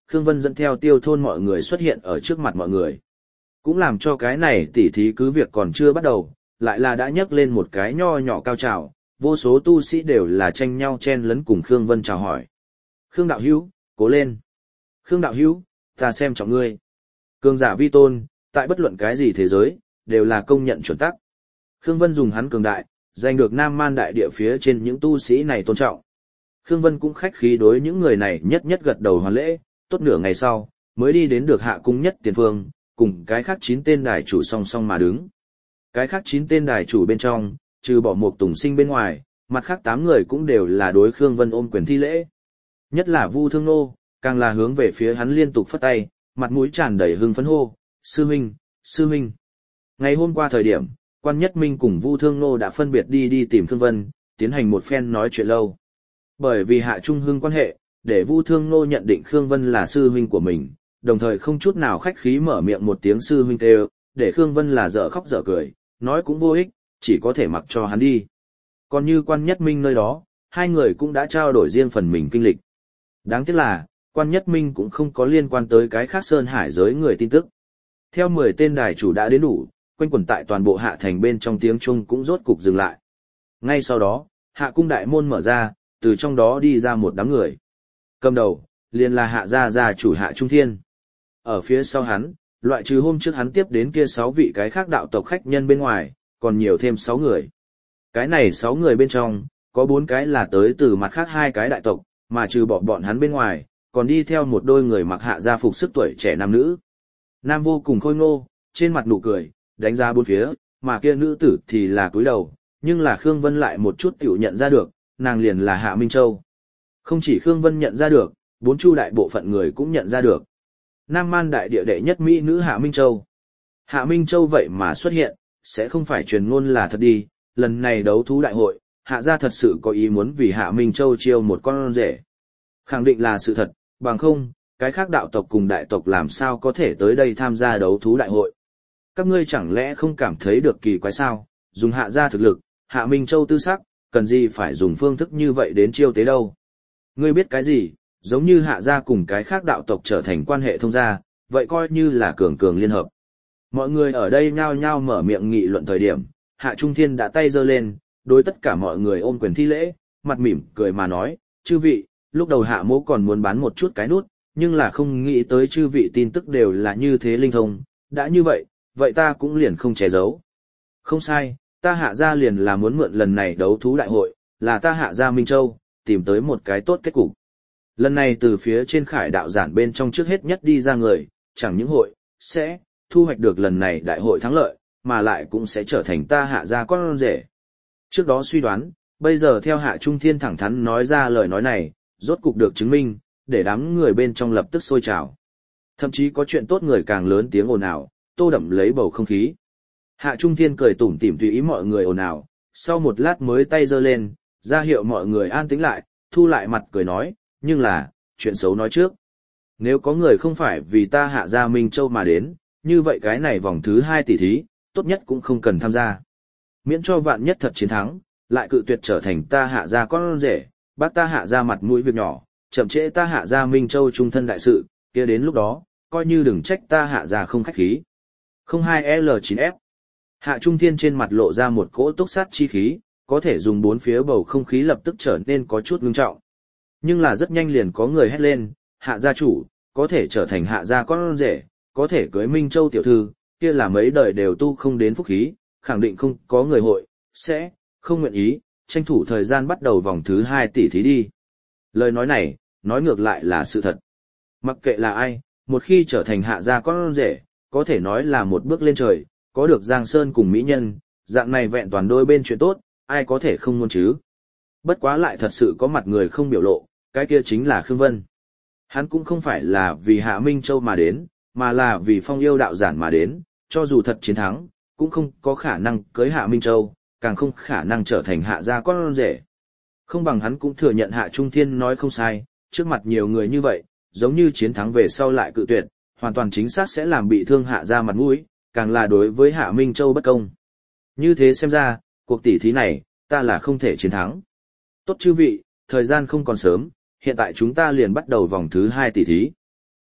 Khương Vân dẫn theo Tiêu thôn mọi người xuất hiện ở trước mặt mọi người. Cũng làm cho cái này tỉ thí cứ việc còn chưa bắt đầu, lại là đã nhấc lên một cái nho nhỏ cao trào, vô số tu sĩ đều là tranh nhau chen lấn cùng Khương Vân chào hỏi. Khương đạo hữu, cố lên. Khương đạo hữu, ta xem trọng ngươi. Cường giả vi tôn, tại bất luận cái gì thế giới, đều là công nhận chuẩn tắc. Khương Vân dùng hắn cường đại, giành được Nam Man đại địa phía trên những tu sĩ này tôn trọng. Khương Vân cũng khách khí đối những người này nhất nhất gật đầu hoàn lễ, tốt nửa ngày sau, mới đi đến được hạ cung nhất tiền phương, cùng cái khác chín tên đài chủ song song mà đứng. Cái khác chín tên đài chủ bên trong, trừ bỏ một Tùng Sinh bên ngoài, mặt khác tám người cũng đều là đối Khương Vân ôm quyền thi lễ. Nhất là Vu Thương Nô, càng là hướng về phía hắn liên tục phất tay, mặt mũi tràn đầy hưng phấn hô, sư huynh, sư huynh. Ngày hôm qua thời điểm, Quan Nhất Minh cùng Vu Thương Nô đã phân biệt đi đi tìm Khương Vân, tiến hành một phen nói chuyện lâu. Bởi vì hạ trung hưng quan hệ, để Vu Thương Nô nhận định Khương Vân là sư huynh của mình, đồng thời không chút nào khách khí mở miệng một tiếng sư huynh kêu, để Khương Vân là dở khóc dở cười, nói cũng vô ích, chỉ có thể mặc cho hắn đi. Còn như Quan Nhất Minh nơi đó, hai người cũng đã trao đổi riêng phần mình kinh lịch. Đáng tiếc là, Quan Nhất Minh cũng không có liên quan tới cái khác Sơn Hải giới người tin tức. Theo mười tên đài chủ đã đến đủ, quanh quẩn tại toàn bộ hạ thành bên trong tiếng Trung cũng rốt cục dừng lại. Ngay sau đó, hạ cung đại môn mở ra, từ trong đó đi ra một đám người. Cầm đầu, liền là hạ gia gia chủ Hạ Trung Thiên. Ở phía sau hắn, loại trừ hôm trước hắn tiếp đến kia sáu vị cái khác đạo tộc khách nhân bên ngoài, còn nhiều thêm sáu người. Cái này sáu người bên trong, có bốn cái là tới từ mặt khác hai cái đại tộc, mà trừ bỏ bọn hắn bên ngoài, còn đi theo một đôi người mặc hạ gia phục sức tuổi trẻ nam nữ. Nam vô cùng khôi ngô, trên mặt nụ cười, đánh giá bốn phía, mà kia nữ tử thì là cúi đầu, nhưng là Khương Vân lại một chút tiểu nhận ra được, nàng liền là Hạ Minh Châu. Không chỉ Khương Vân nhận ra được, bốn chu đại bộ phận người cũng nhận ra được. Nam Man đại địa đệ nhất mỹ nữ Hạ Minh Châu. Hạ Minh Châu vậy mà xuất hiện, sẽ không phải truyền ngôn là thật đi, lần này đấu thú đại hội, Hạ gia thật sự có ý muốn vì Hạ Minh Châu chiêu một con rể. Khẳng định là sự thật, bằng không, cái khác đạo tộc cùng đại tộc làm sao có thể tới đây tham gia đấu thú đại hội. Các ngươi chẳng lẽ không cảm thấy được kỳ quái sao, dùng Hạ gia thực lực, Hạ Minh Châu tư sắc, cần gì phải dùng phương thức như vậy đến chiêu tế đâu. Ngươi biết cái gì, giống như Hạ gia cùng cái khác đạo tộc trở thành quan hệ thông gia, vậy coi như là cường cường liên hợp. Mọi người ở đây nhao nhao mở miệng nghị luận thời điểm, Hạ Trung Thiên đã tay giơ lên, đối tất cả mọi người ôm quyền thi lễ, mặt mỉm cười mà nói, chư vị, lúc đầu Hạ mỗ còn muốn bán một chút cái nút, nhưng là không nghĩ tới chư vị tin tức đều là như thế linh thông, đã như vậy, vậy ta cũng liền không che giấu. Không sai, ta Hạ gia liền là muốn mượn lần này đấu thú đại hội, là ta Hạ gia Minh Châu, tìm tới một cái tốt kết cục. Lần này từ phía trên khải đạo giản bên trong trước hết nhất đi ra người, chẳng những hội, sẽ thu hoạch được lần này đại hội thắng lợi, mà lại cũng sẽ trở thành ta Hạ gia con rể. Trước đó suy đoán, bây giờ theo Hạ Trung Thiên thẳng thắn nói ra lời nói này, rốt cục được chứng minh, để đám người bên trong lập tức sôi trào. Thậm chí có chuyện tốt người càng lớn tiếng ồn ào, tô đậm lấy bầu không khí. Hạ Trung Thiên cười tủm tỉm tùy ý mọi người ồn ào, sau một lát mới tay giơ lên, ra hiệu mọi người an tĩnh lại, thu lại mặt cười nói, nhưng là, chuyện xấu nói trước. Nếu có người không phải vì ta Hạ gia Minh Châu mà đến, như vậy cái này vòng thứ hai tỷ thí, tốt nhất cũng không cần tham gia. Miễn cho vạn nhất thật chiến thắng, lại cự tuyệt trở thành ta Hạ gia con rể, bác ta Hạ gia mặt mũi việc nhỏ, chậm trễ ta Hạ gia Minh Châu trung thân đại sự, kia đến lúc đó, coi như đừng trách ta Hạ gia không khách khí. không hai L chín F Hạ Trung Thiên trên mặt lộ ra một cỗ túc sát chi khí, có thể dùng bốn phía bầu không khí lập tức trở nên có chút ngưng trọng. Nhưng là rất nhanh liền có người hét lên, Hạ gia chủ, có thể trở thành Hạ gia con rể, có thể cưới Minh Châu tiểu thư, kia là mấy đời đều tu không đến phúc khí, khẳng định không có người hội, sẽ, không nguyện ý, tranh thủ thời gian bắt đầu vòng thứ hai tỷ thí đi. Lời nói này, nói ngược lại là sự thật. Mặc kệ là ai, một khi trở thành Hạ gia con rể, có thể nói là một bước lên trời, có được Giang Sơn cùng mỹ nhân, dạng này vẹn toàn đôi bên chuyện tốt, ai có thể không muốn chứ. Bất quá lại thật sự có mặt người không biểu lộ, cái kia chính là Khương Vân. Hắn cũng không phải là vì Hạ Minh Châu mà đến, mà là vì phong yêu đạo giản mà đến, cho dù thật chiến thắng, cũng không có khả năng cưới Hạ Minh Châu, càng không khả năng trở thành Hạ gia con rể. Không bằng hắn cũng thừa nhận Hạ Trung Thiên nói không sai, trước mặt nhiều người như vậy, giống như chiến thắng về sau lại cự tuyệt, hoàn toàn chính xác sẽ làm bị thương Hạ gia mặt mũi, càng là đối với Hạ Minh Châu bất công. Như thế xem ra, cuộc tỷ thí này, ta là không thể chiến thắng. Tốt chư vị, thời gian không còn sớm, hiện tại chúng ta liền bắt đầu vòng thứ hai tỷ thí.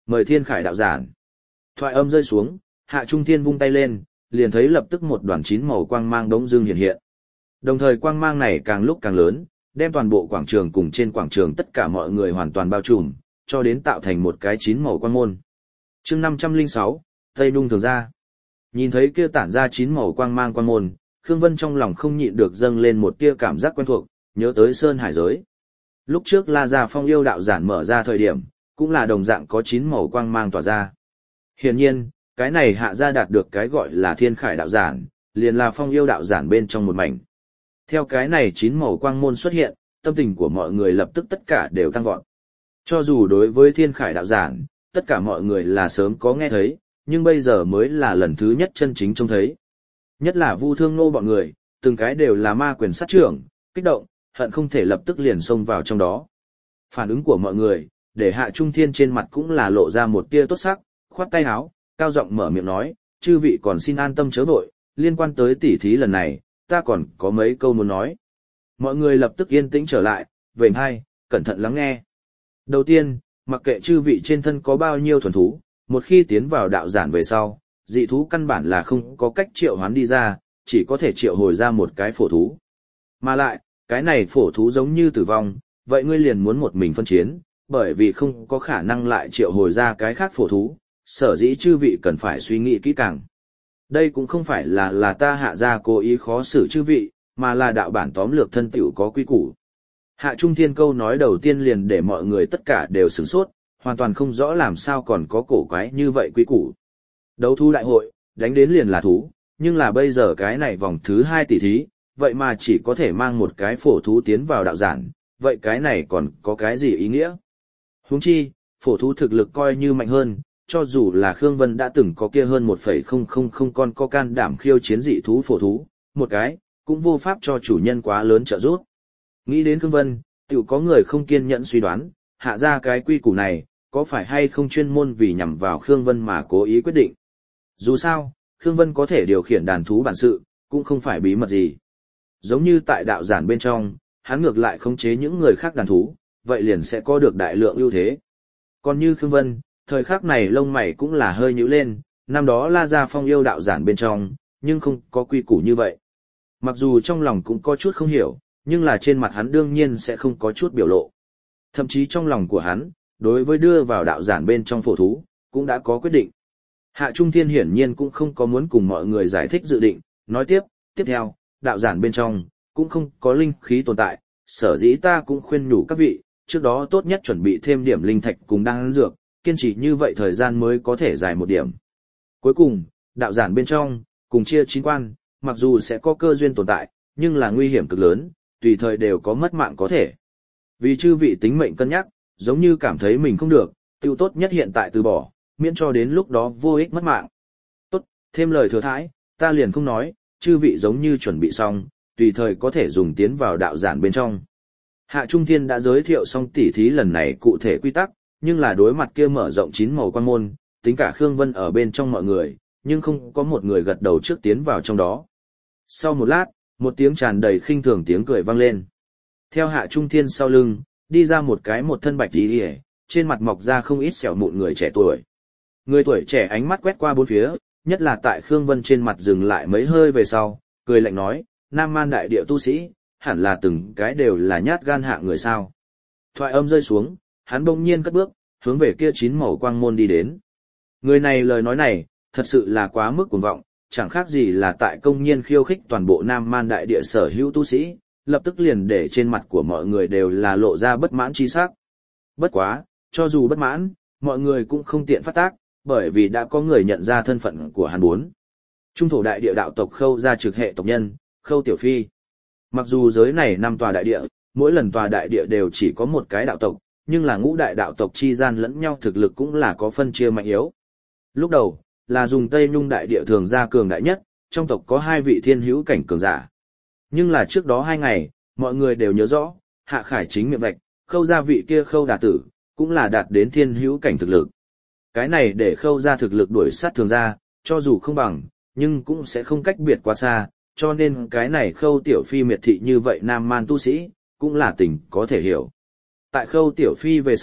Mời Thiên Khải đạo giản. Thoại âm rơi xuống, Hạ Trung Thiên vung tay lên, liền thấy lập tức một đoàn chín màu quang mang đống dương hiện hiện. Đồng thời quang mang này càng lúc càng lớn, đem toàn bộ quảng trường cùng trên quảng trường tất cả mọi người hoàn toàn bao trùm, cho đến tạo thành một cái chín màu quang môn. Chương năm trăm lẻ sáu, Tây Nung thường ra. Nhìn thấy kia tản ra chín màu quang mang quang môn, Khương Vân trong lòng không nhịn được dâng lên một tia cảm giác quen thuộc, nhớ tới Sơn Hải giới. Lúc trước La Gia Phong yêu đạo giản mở ra thời điểm, cũng là đồng dạng có chín màu quang mang tỏa ra. Hiển nhiên, cái này Hạ gia đạt được cái gọi là Thiên Khải đạo giản, liền là Phong yêu đạo giản bên trong một mảnh. Theo cái này chín màu quang môn xuất hiện, tâm tình của mọi người lập tức tất cả đều tăng vọt. Cho dù đối với Thiên Khải đạo giản, tất cả mọi người là sớm có nghe thấy, nhưng bây giờ mới là lần thứ nhất chân chính trông thấy. Nhất là Vu Thương Nô bọn người, từng cái đều là ma quyền sát trưởng, kích động, hận không thể lập tức liền xông vào trong đó. Phản ứng của mọi người, để Hạ Trung Thiên trên mặt cũng là lộ ra một tia tốt sắc, khoát tay áo, cao giọng mở miệng nói, chư vị còn xin an tâm chớ vội, liên quan tới tỉ thí lần này, ta còn có mấy câu muốn nói. Mọi người lập tức yên tĩnh trở lại, vểnh hai, cẩn thận lắng nghe. Đầu tiên, mặc kệ chư vị trên thân có bao nhiêu thuần thú, một khi tiến vào đạo giản về sau, dị thú căn bản là không có cách triệu hoán đi ra, chỉ có thể triệu hồi ra một cái phổ thú. Mà lại, cái này phổ thú giống như tử vong, vậy ngươi liền muốn một mình phân chiến, bởi vì không có khả năng lại triệu hồi ra cái khác phổ thú, sở dĩ chư vị cần phải suy nghĩ kỹ càng. Đây cũng không phải là là ta Hạ gia cố ý khó xử chư vị, mà là đạo bản tóm lược thân tiểu có quy củ. Hạ Trung Thiên câu nói đầu tiên liền để mọi người tất cả đều sửng sốt, hoàn toàn không rõ làm sao còn có cổ quái như vậy quy củ. Đấu thú đại hội, đánh đến liền là thú, nhưng là bây giờ cái này vòng thứ hai tỷ thí, vậy mà chỉ có thể mang một cái phổ thú tiến vào đạo giản, vậy cái này còn có cái gì ý nghĩa? Huống chi, phổ thú thực lực coi như mạnh hơn, cho dù là Khương Vân đã từng có kia hơn một phẩy không không không con có can đảm khiêu chiến dị thú phổ thú, một cái, cũng vô pháp cho chủ nhân quá lớn trợ giúp. Nghĩ đến Khương Vân, tự có người không kiên nhẫn suy đoán, hạ ra cái quy củ này, có phải hay không chuyên môn vì nhằm vào Khương Vân mà cố ý quyết định. Dù sao, Khương Vân có thể điều khiển đàn thú bản sự, cũng không phải bí mật gì. Giống như tại đạo giản bên trong, hắn ngược lại khống chế những người khác đàn thú, vậy liền sẽ có được đại lượng ưu thế. Còn như Khương Vân, thời khắc này lông mày cũng là hơi nhíu lên, năm đó La Gia Phong yêu đạo giản bên trong, nhưng không có quy củ như vậy. Mặc dù trong lòng cũng có chút không hiểu, nhưng là trên mặt hắn đương nhiên sẽ không có chút biểu lộ. Thậm chí trong lòng của hắn, đối với đưa vào đạo giản bên trong phổ thú, cũng đã có quyết định. Hạ Trung Thiên hiển nhiên cũng không có muốn cùng mọi người giải thích dự định, nói tiếp, tiếp theo, đạo giản bên trong, cũng không có linh khí tồn tại, sở dĩ ta cũng khuyên nhủ các vị, trước đó tốt nhất chuẩn bị thêm điểm linh thạch cùng đan dược, kiên trì như vậy thời gian mới có thể dài một điểm. Cuối cùng, đạo giản bên trong, cùng chia chín quan, mặc dù sẽ có cơ duyên tồn tại, nhưng là nguy hiểm cực lớn, tùy thời đều có mất mạng có thể. Vì chư vị tính mệnh cân nhắc, giống như cảm thấy mình không được, tiêu tốt nhất hiện tại từ bỏ, miễn cho đến lúc đó vô ích mất mạng. Tốt, thêm lời thừa thãi, ta liền không nói, chư vị giống như chuẩn bị xong, tùy thời có thể dùng tiến vào đạo giản bên trong. Hạ Trung Thiên đã giới thiệu xong tỉ thí lần này cụ thể quy tắc, nhưng là đối mặt kia mở rộng chín màu quan môn, tính cả Khương Vân ở bên trong mọi người, nhưng không có một người gật đầu trước tiến vào trong đó. Sau một lát, một tiếng tràn đầy khinh thường tiếng cười vang lên. Theo Hạ Trung Thiên sau lưng, đi ra một cái một thân bạch y, trên mặt mọc ra không ít sẹo mụn người trẻ tuổi. Người tuổi trẻ ánh mắt quét qua bốn phía, nhất là tại Khương Vân trên mặt dừng lại mấy hơi về sau, cười lạnh nói, Nam Man đại địa tu sĩ, hẳn là từng cái đều là nhát gan hạ người sao. Thoại âm rơi xuống, hắn bỗng nhiên cất bước, hướng về kia chín màu quang môn đi đến. Người này lời nói này, thật sự là quá mức cuồng vọng, chẳng khác gì là tại công nhiên khiêu khích toàn bộ Nam Man đại địa sở hữu tu sĩ, lập tức liền để trên mặt của mọi người đều là lộ ra bất mãn chi sắc. Bất quá, cho dù bất mãn, mọi người cũng không tiện phát tác, bởi vì đã có người nhận ra thân phận của hắn bốn. Trung thổ đại địa đạo tộc Khâu gia trực hệ tộc nhân, Khâu Tiểu Phi. Mặc dù giới này năm tòa đại địa, mỗi lần tòa đại địa đều chỉ có một cái đạo tộc, nhưng là ngũ đại đạo tộc chi gian lẫn nhau thực lực cũng là có phân chia mạnh yếu. Lúc đầu, là dùng Tây Nhung đại địa thường gia cường đại nhất, trong tộc có hai vị thiên hữu cảnh cường giả. Nhưng là trước đó hai ngày, mọi người đều nhớ rõ, Hạ Khải chính miệng vạch, Khâu gia vị kia Khâu đà tử, cũng là đạt đến thiên hữu cảnh thực lực. Cái này để Khâu gia thực lực đuổi sát thường gia, cho dù không bằng, nhưng cũng sẽ không cách biệt quá xa, cho nên cái này Khâu Tiểu Phi miệt thị như vậy Nam Man tu sĩ, cũng là tình có thể hiểu. Tại Khâu Tiểu Phi về sau,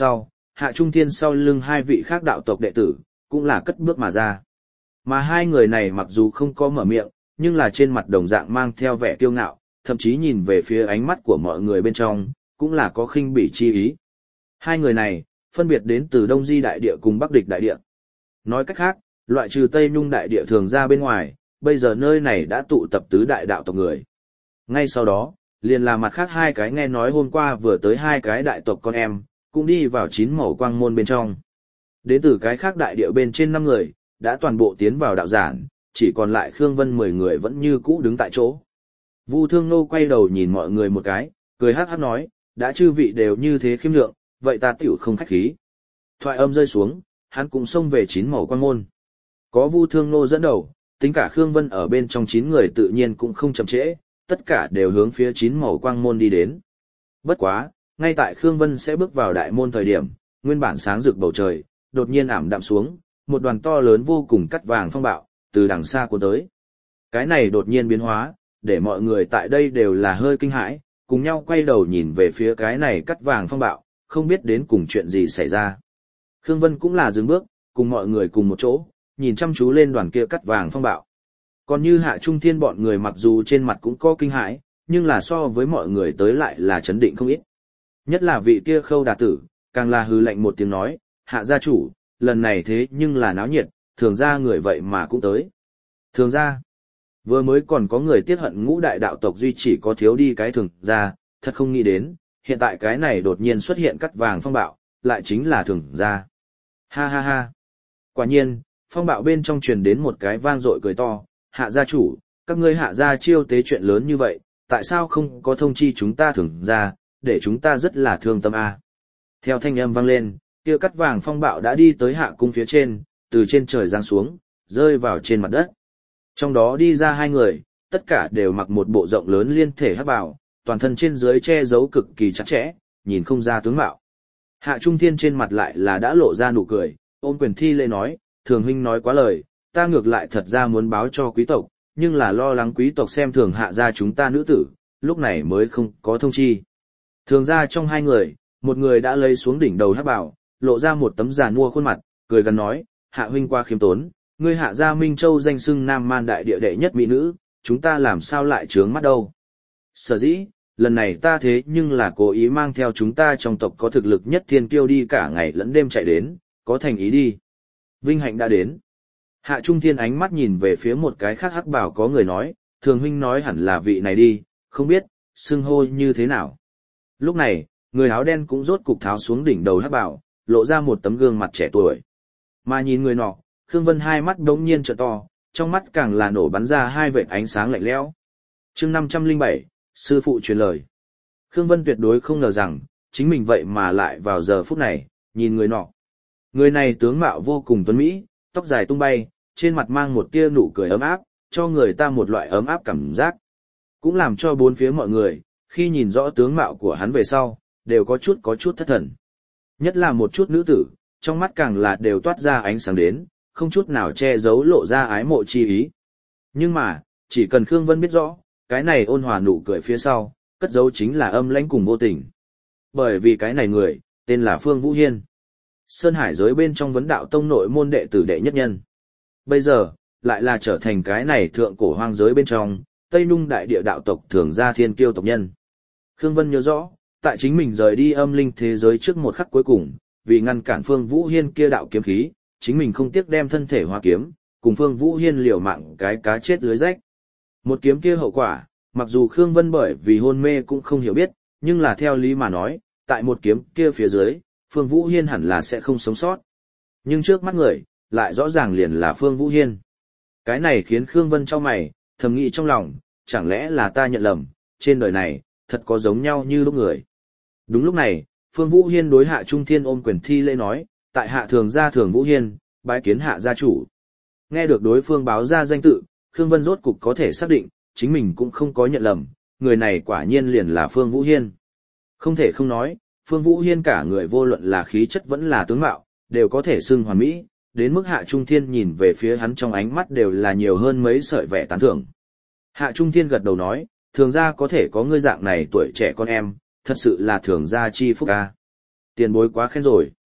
Hạ Trung Thiên sau lưng hai vị khác đạo tộc đệ tử, cũng là cất bước mà ra. Mà hai người này mặc dù không có mở miệng, nhưng là trên mặt đồng dạng mang theo vẻ kiêu ngạo, thậm chí nhìn về phía ánh mắt của mọi người bên trong, cũng là có khinh bỉ chi ý. Hai người này, phân biệt đến từ Đông Di Đại Địa cùng Bắc Địch Đại Địa. Nói cách khác, loại trừ Tây Nhung Đại Địa thường ra bên ngoài, bây giờ nơi này đã tụ tập tứ đại đạo tộc người. Ngay sau đó, liền là mặt khác hai cái nghe nói hôm qua vừa tới hai cái đại tộc con em, cũng đi vào chín màu quang môn bên trong. Đến từ cái khác đại địa bên trên năm người, đã toàn bộ tiến vào đạo giản, chỉ còn lại Khương Vân mười người vẫn như cũ đứng tại chỗ. Vu Thương Nô quay đầu nhìn mọi người một cái, cười hắc hắc nói, đã chư vị đều như thế khiêm lượng, vậy ta tiểu không khách khí. Thoại âm rơi xuống, hắn cũng xông về chín màu quang môn. Có Vu Thương Nô dẫn đầu, tính cả Khương Vân ở bên trong chín người tự nhiên cũng không chậm trễ, tất cả đều hướng phía chín màu quang môn đi đến. Bất quá, ngay tại Khương Vân sẽ bước vào đại môn thời điểm, nguyên bản sáng rực bầu trời, đột nhiên ảm đạm xuống, một đoàn to lớn vô cùng cắt vàng phong bạo, từ đằng xa cuốn tới. Cái này đột nhiên biến hóa, để mọi người tại đây đều là hơi kinh hãi, cùng nhau quay đầu nhìn về phía cái này cắt vàng phong bạo, không biết đến cùng chuyện gì xảy ra. Khương Vân cũng là dừng bước, cùng mọi người cùng một chỗ, nhìn chăm chú lên đoàn kia cắt vàng phong bạo. Còn như Hạ Trung Thiên bọn người mặc dù trên mặt cũng có kinh hãi, nhưng là so với mọi người tới lại là chấn định không ít. Nhất là vị kia Khâu Đà Tử, càng là hừ lạnh một tiếng nói, Hạ gia chủ, lần này thế nhưng là náo nhiệt, thường ra người vậy mà cũng tới. Thường ra, vừa mới còn có người tiết hận ngũ đại đạo tộc duy chỉ có thiếu đi cái thường ra, thật không nghĩ đến, hiện tại cái này đột nhiên xuất hiện cắt vàng phong bạo, lại chính là thường ra. Ha ha ha. Quả nhiên, phong bạo bên trong truyền đến một cái vang dội cười to, Hạ gia chủ, các ngươi Hạ gia chiêu tế chuyện lớn như vậy, tại sao không có thông chi chúng ta thường ra, để chúng ta rất là thương tâm a. Theo thanh âm vang lên, kia cắt vàng phong bạo đã đi tới Hạ cung phía trên, từ trên trời giáng xuống, rơi vào trên mặt đất. Trong đó đi ra hai người, tất cả đều mặc một bộ rộng lớn liên thể hắc bào, toàn thân trên dưới che giấu cực kỳ chặt chẽ, nhìn không ra tướng mạo. Hạ Trung Thiên trên mặt lại là đã lộ ra nụ cười, ôm quyền thi lễ nói, thường huynh nói quá lời, ta ngược lại thật ra muốn báo cho quý tộc, nhưng là lo lắng quý tộc xem thường hạ gia chúng ta nữ tử, lúc này mới không có thông chi. Thường ra trong hai người, một người đã lấy xuống đỉnh đầu hắc bào, lộ ra một tấm giàn mua khuôn mặt, cười gần nói, Hạ huynh qua khiêm tốn, ngươi Hạ gia Minh Châu danh xưng Nam Man đại địa đệ nhất mỹ nữ, chúng ta làm sao lại trướng mắt đâu. Sở dĩ, lần này ta thế nhưng là cố ý mang theo chúng ta trong tộc có thực lực nhất thiên kiêu đi cả ngày lẫn đêm chạy đến, có thành ý đi. Vinh hạnh đã đến. Hạ Trung Thiên ánh mắt nhìn về phía một cái khác hắc bảo có người nói, thường huynh nói hẳn là vị này đi, không biết, xưng hô như thế nào. Lúc này, người áo đen cũng rốt cục tháo xuống đỉnh đầu hắc bảo, lộ ra một tấm gương mặt trẻ tuổi. Mà nhìn người nọ, Khương Vân hai mắt đống nhiên trợ to, trong mắt càng là nổ bắn ra hai vệt ánh sáng lạnh lẽo. Chương năm trăm lẻ bảy, sư phụ truyền lời. Khương Vân tuyệt đối không ngờ rằng, chính mình vậy mà lại vào giờ phút này, nhìn người nọ. Người này tướng mạo vô cùng tuấn mỹ, tóc dài tung bay, trên mặt mang một tia nụ cười ấm áp, cho người ta một loại ấm áp cảm giác. Cũng làm cho bốn phía mọi người, khi nhìn rõ tướng mạo của hắn về sau, đều có chút có chút thất thần. Nhất là một chút nữ tử, trong mắt càng là đều toát ra ánh sáng đến, không chút nào che giấu lộ ra ái mộ chi ý. Nhưng mà, chỉ cần Khương Vân biết rõ, cái này ôn hòa nụ cười phía sau, cất giấu chính là âm lãnh cùng vô tình. Bởi vì cái này người, tên là Phương Vũ Hiên. Sơn Hải giới bên trong vấn đạo tông nội môn đệ tử đệ nhất nhân. Bây giờ, lại là trở thành cái này thượng cổ hoang giới bên trong, Tây Nung đại địa đạo tộc thường gia thiên kiêu tộc nhân. Khương Vân nhớ rõ, tại chính mình rời đi âm linh thế giới trước một khắc cuối cùng, vì ngăn cản Phương Vũ Hiên kia đạo kiếm khí, chính mình không tiếc đem thân thể hóa kiếm, cùng Phương Vũ Hiên liều mạng cái cá chết lưới rách. Một kiếm kia hậu quả, mặc dù Khương Vân bởi vì hôn mê cũng không hiểu biết, nhưng là theo lý mà nói, tại một kiếm kia phía dưới, Phương Vũ Hiên hẳn là sẽ không sống sót. Nhưng trước mắt người, lại rõ ràng liền là Phương Vũ Hiên. Cái này khiến Khương Vân chau mày, thầm nghĩ trong lòng, chẳng lẽ là ta nhận lầm, trên đời này, thật có giống nhau như lúc người. Đúng lúc này, Phương Vũ Hiên đối Hạ Trung Thiên ôm quyền thi lễ nói, tại Hạ thường gia thường Vũ Hiên, bái kiến Hạ gia chủ. Nghe được đối phương báo ra danh tự, Khương Vân rốt cục có thể xác định, chính mình cũng không có nhận lầm, người này quả nhiên liền là Phương Vũ Hiên. Không thể không nói, Phương Vũ Hiên cả người vô luận là khí chất vẫn là tướng mạo, đều có thể xưng hoàn mỹ, đến mức Hạ Trung Thiên nhìn về phía hắn trong ánh mắt đều là nhiều hơn mấy sợi vẻ tán thưởng. Hạ Trung Thiên gật đầu nói, thường gia có thể có ngươi dạng này tuổi trẻ con em, thật sự là thường gia chi phúc ca. Tiền bối quá khen rồi.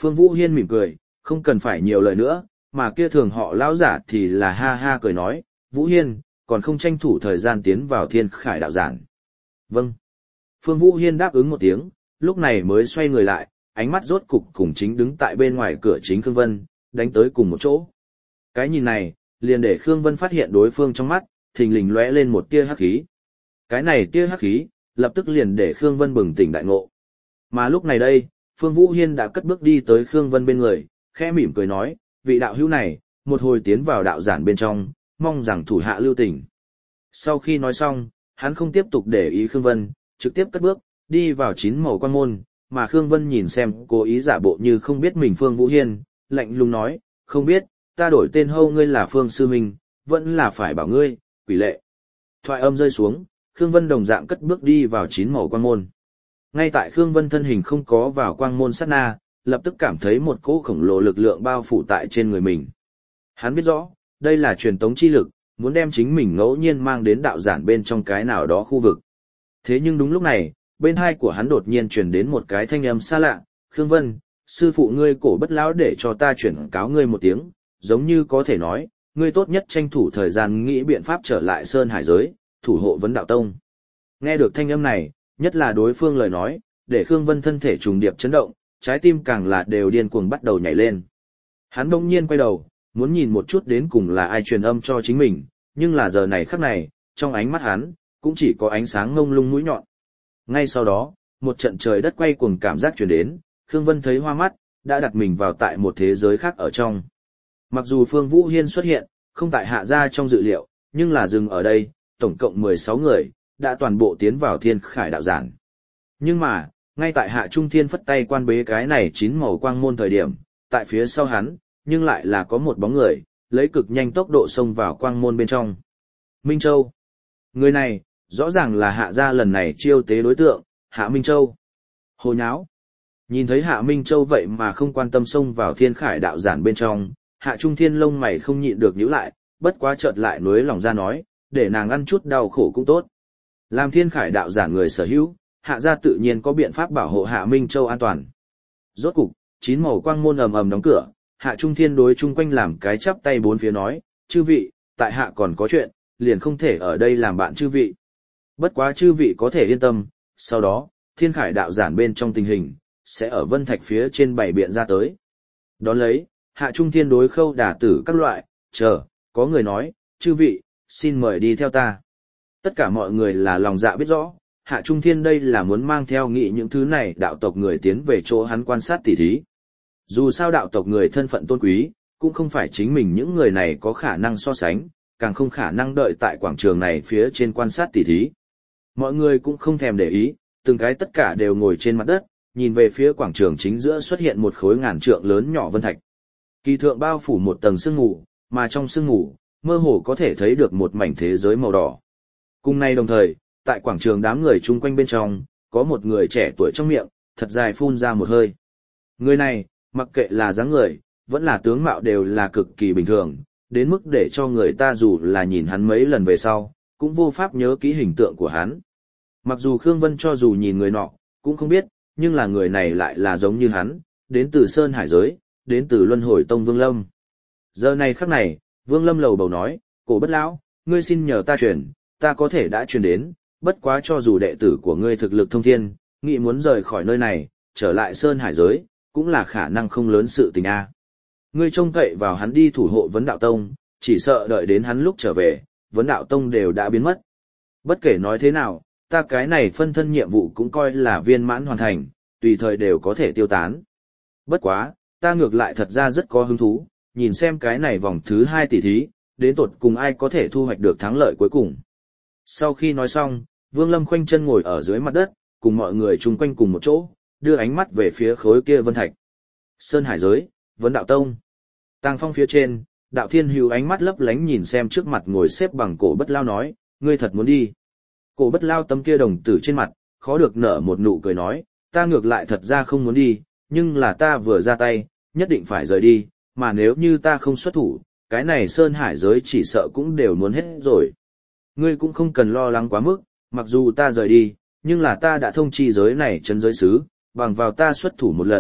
Phương Vũ Hiên mỉm cười, không cần phải nhiều lời nữa, mà kia thường họ lão giả thì là ha ha cười nói, Vũ Hiên, còn không tranh thủ thời gian tiến vào thiên khải đạo giản. Vâng. Phương Vũ Hiên đáp ứng một tiếng, lúc này mới xoay người lại, ánh mắt rốt cục cùng chính đứng tại bên ngoài cửa chính Khương Vân, đánh tới cùng một chỗ. Cái nhìn này, liền để Khương Vân phát hiện đối phương trong mắt, thình lình lóe lên một tia hắc khí. Cái này tia hắc khí, lập tức liền để Khương Vân bừng tỉnh đại ngộ. Mà lúc này đây, Phương Vũ Hiên đã cất bước đi tới Khương Vân bên người, khẽ mỉm cười nói, vị đạo hữu này, một hồi tiến vào đạo giản bên trong, mong rằng thủ hạ lưu tình. Sau khi nói xong, hắn không tiếp tục để ý Khương Vân, trực tiếp cất bước, đi vào chín màu quan môn, mà Khương Vân nhìn xem cố ý giả bộ như không biết mình Phương Vũ Hiên, lạnh lùng nói, không biết, ta đổi tên hâu ngươi là Phương Sư Minh, vẫn là phải bảo ngươi, quỷ lệ. Thoại âm rơi xuống, Khương Vân đồng dạng cất bước đi vào chín màu quang môn. Ngay tại Khương Vân thân hình không có vào quang môn sát na, lập tức cảm thấy một cỗ khổng lồ lực lượng bao phủ tại trên người mình. Hắn biết rõ, đây là truyền tống chi lực, muốn đem chính mình ngẫu nhiên mang đến đạo giản bên trong cái nào đó khu vực. Thế nhưng đúng lúc này, bên hai của hắn đột nhiên truyền đến một cái thanh âm xa lạ, Khương Vân, sư phụ ngươi cổ bất lão để cho ta chuyển cáo ngươi một tiếng, giống như có thể nói, ngươi tốt nhất tranh thủ thời gian nghĩ biện pháp trở lại Sơn Hải giới, thủ hộ vấn đạo tông. Nghe được thanh âm này, nhất là đối phương lời nói, để Khương Vân thân thể trùng điệp chấn động, trái tim càng là đều điên cuồng bắt đầu nhảy lên. Hắn đông nhiên quay đầu, muốn nhìn một chút đến cùng là ai truyền âm cho chính mình, nhưng là giờ này khắc này, trong ánh mắt hắn, cũng chỉ có ánh sáng ngông lung mũi nhọn. Ngay sau đó, một trận trời đất quay cuồng cảm giác truyền đến, Khương Vân thấy hoa mắt, đã đặt mình vào tại một thế giới khác ở trong. Mặc dù Phương Vũ Hiên xuất hiện, không tại hạ gia trong dự liệu, nhưng là dừng ở đây, tổng cộng mười sáu người, đã toàn bộ tiến vào thiên khải đạo giản. Nhưng mà, ngay tại hạ trung thiên phất tay quan bế cái này chín màu quang môn thời điểm, tại phía sau hắn, nhưng lại là có một bóng người, lấy cực nhanh tốc độ xông vào quang môn bên trong. Minh Châu. Người này, rõ ràng là hạ gia lần này chiêu tế đối tượng, Hạ Minh Châu. Hồ nháo. Nhìn thấy Hạ Minh Châu vậy mà không quan tâm xông vào thiên khải đạo giản bên trong, Hạ Trung Thiên lông mày không nhịn được nhíu lại, bất quá chợt lại nuối lòng ra nói, để nàng ăn chút đau khổ cũng tốt. Làm thiên khải đạo giản người sở hữu, Hạ gia tự nhiên có biện pháp bảo hộ Hạ Minh Châu an toàn. Rốt cục, chín màu quang môn ầm ầm đóng cửa, Hạ Trung Thiên đối chung quanh làm cái chắp tay bốn phía nói, chư vị, tại hạ còn có chuyện, liền không thể ở đây làm bạn chư vị. Bất quá chư vị có thể yên tâm, sau đó, thiên khải đạo giản bên trong tình hình, sẽ ở vân thạch phía trên bảy biện ra tới. Đón lấy, Hạ Trung Thiên đối Khâu Đả Tử các loại, chờ, có người nói, chư vị, xin mời đi theo ta. Tất cả mọi người là lòng dạ biết rõ, Hạ Trung Thiên đây là muốn mang theo nghị những thứ này đạo tộc người tiến về chỗ hắn quan sát tỉ thí. Dù sao đạo tộc người thân phận tôn quý, cũng không phải chính mình những người này có khả năng so sánh, càng không khả năng đợi tại quảng trường này phía trên quan sát tỉ thí. Mọi người cũng không thèm để ý, từng cái tất cả đều ngồi trên mặt đất, nhìn về phía quảng trường chính giữa xuất hiện một khối ngàn trượng lớn nhỏ vân thạch. Kỳ thượng bao phủ một tầng sương mù, mà trong sương mù, mơ hồ có thể thấy được một mảnh thế giới màu đỏ. Cùng nay đồng thời, tại quảng trường đám người chung quanh bên trong, có một người trẻ tuổi trong miệng, thật dài phun ra một hơi. Người này, mặc kệ là dáng người, vẫn là tướng mạo đều là cực kỳ bình thường, đến mức để cho người ta dù là nhìn hắn mấy lần về sau, cũng vô pháp nhớ kỹ hình tượng của hắn. Mặc dù Khương Vân cho dù nhìn người nọ, cũng không biết, nhưng là người này lại là giống như hắn, đến từ Sơn Hải giới, đến từ Luân Hồi Tông Vương Lâm. Giờ này khắc này, Vương Lâm lầu bầu nói, cổ bất lão, ngươi xin nhờ ta truyền, ta có thể đã truyền đến, bất quá cho dù đệ tử của ngươi thực lực thông thiên, nghĩ muốn rời khỏi nơi này, trở lại Sơn Hải giới, cũng là khả năng không lớn sự tình a. Ngươi trông cậy vào hắn đi thủ hộ Vấn Đạo Tông, chỉ sợ đợi đến hắn lúc trở về, Vấn Đạo Tông đều đã biến mất. Bất kể nói thế nào, ta cái này phân thân nhiệm vụ cũng coi là viên mãn hoàn thành, tùy thời đều có thể tiêu tán. Bất quá, ta ngược lại thật ra rất có hứng thú, nhìn xem cái này vòng thứ hai tỷ thí, đến tột cùng ai có thể thu hoạch được thắng lợi cuối cùng. Sau khi nói xong, Vương Lâm khoanh chân ngồi ở dưới mặt đất, cùng mọi người chung quanh cùng một chỗ, đưa ánh mắt về phía khối kia vân thạch. Sơn Hải giới, Vấn Đạo Tông. Tàng phong phía trên, Đạo Thiên Hữu ánh mắt lấp lánh nhìn xem trước mặt ngồi xếp bằng cổ bất lao nói, ngươi thật muốn đi. Cổ bất lao tấm kia đồng tử trên mặt, khó được nở một nụ cười nói, ta ngược lại thật ra không muốn đi, nhưng là ta vừa ra tay, nhất định phải rời đi, mà nếu như ta không xuất thủ, cái này Sơn Hải giới chỉ sợ cũng đều muốn hết rồi. Ngươi cũng không cần lo lắng quá mức, mặc dù ta rời đi, nhưng là ta đã thông chi giới này trấn giới sứ, bằng vào ta xuất thủ một lần,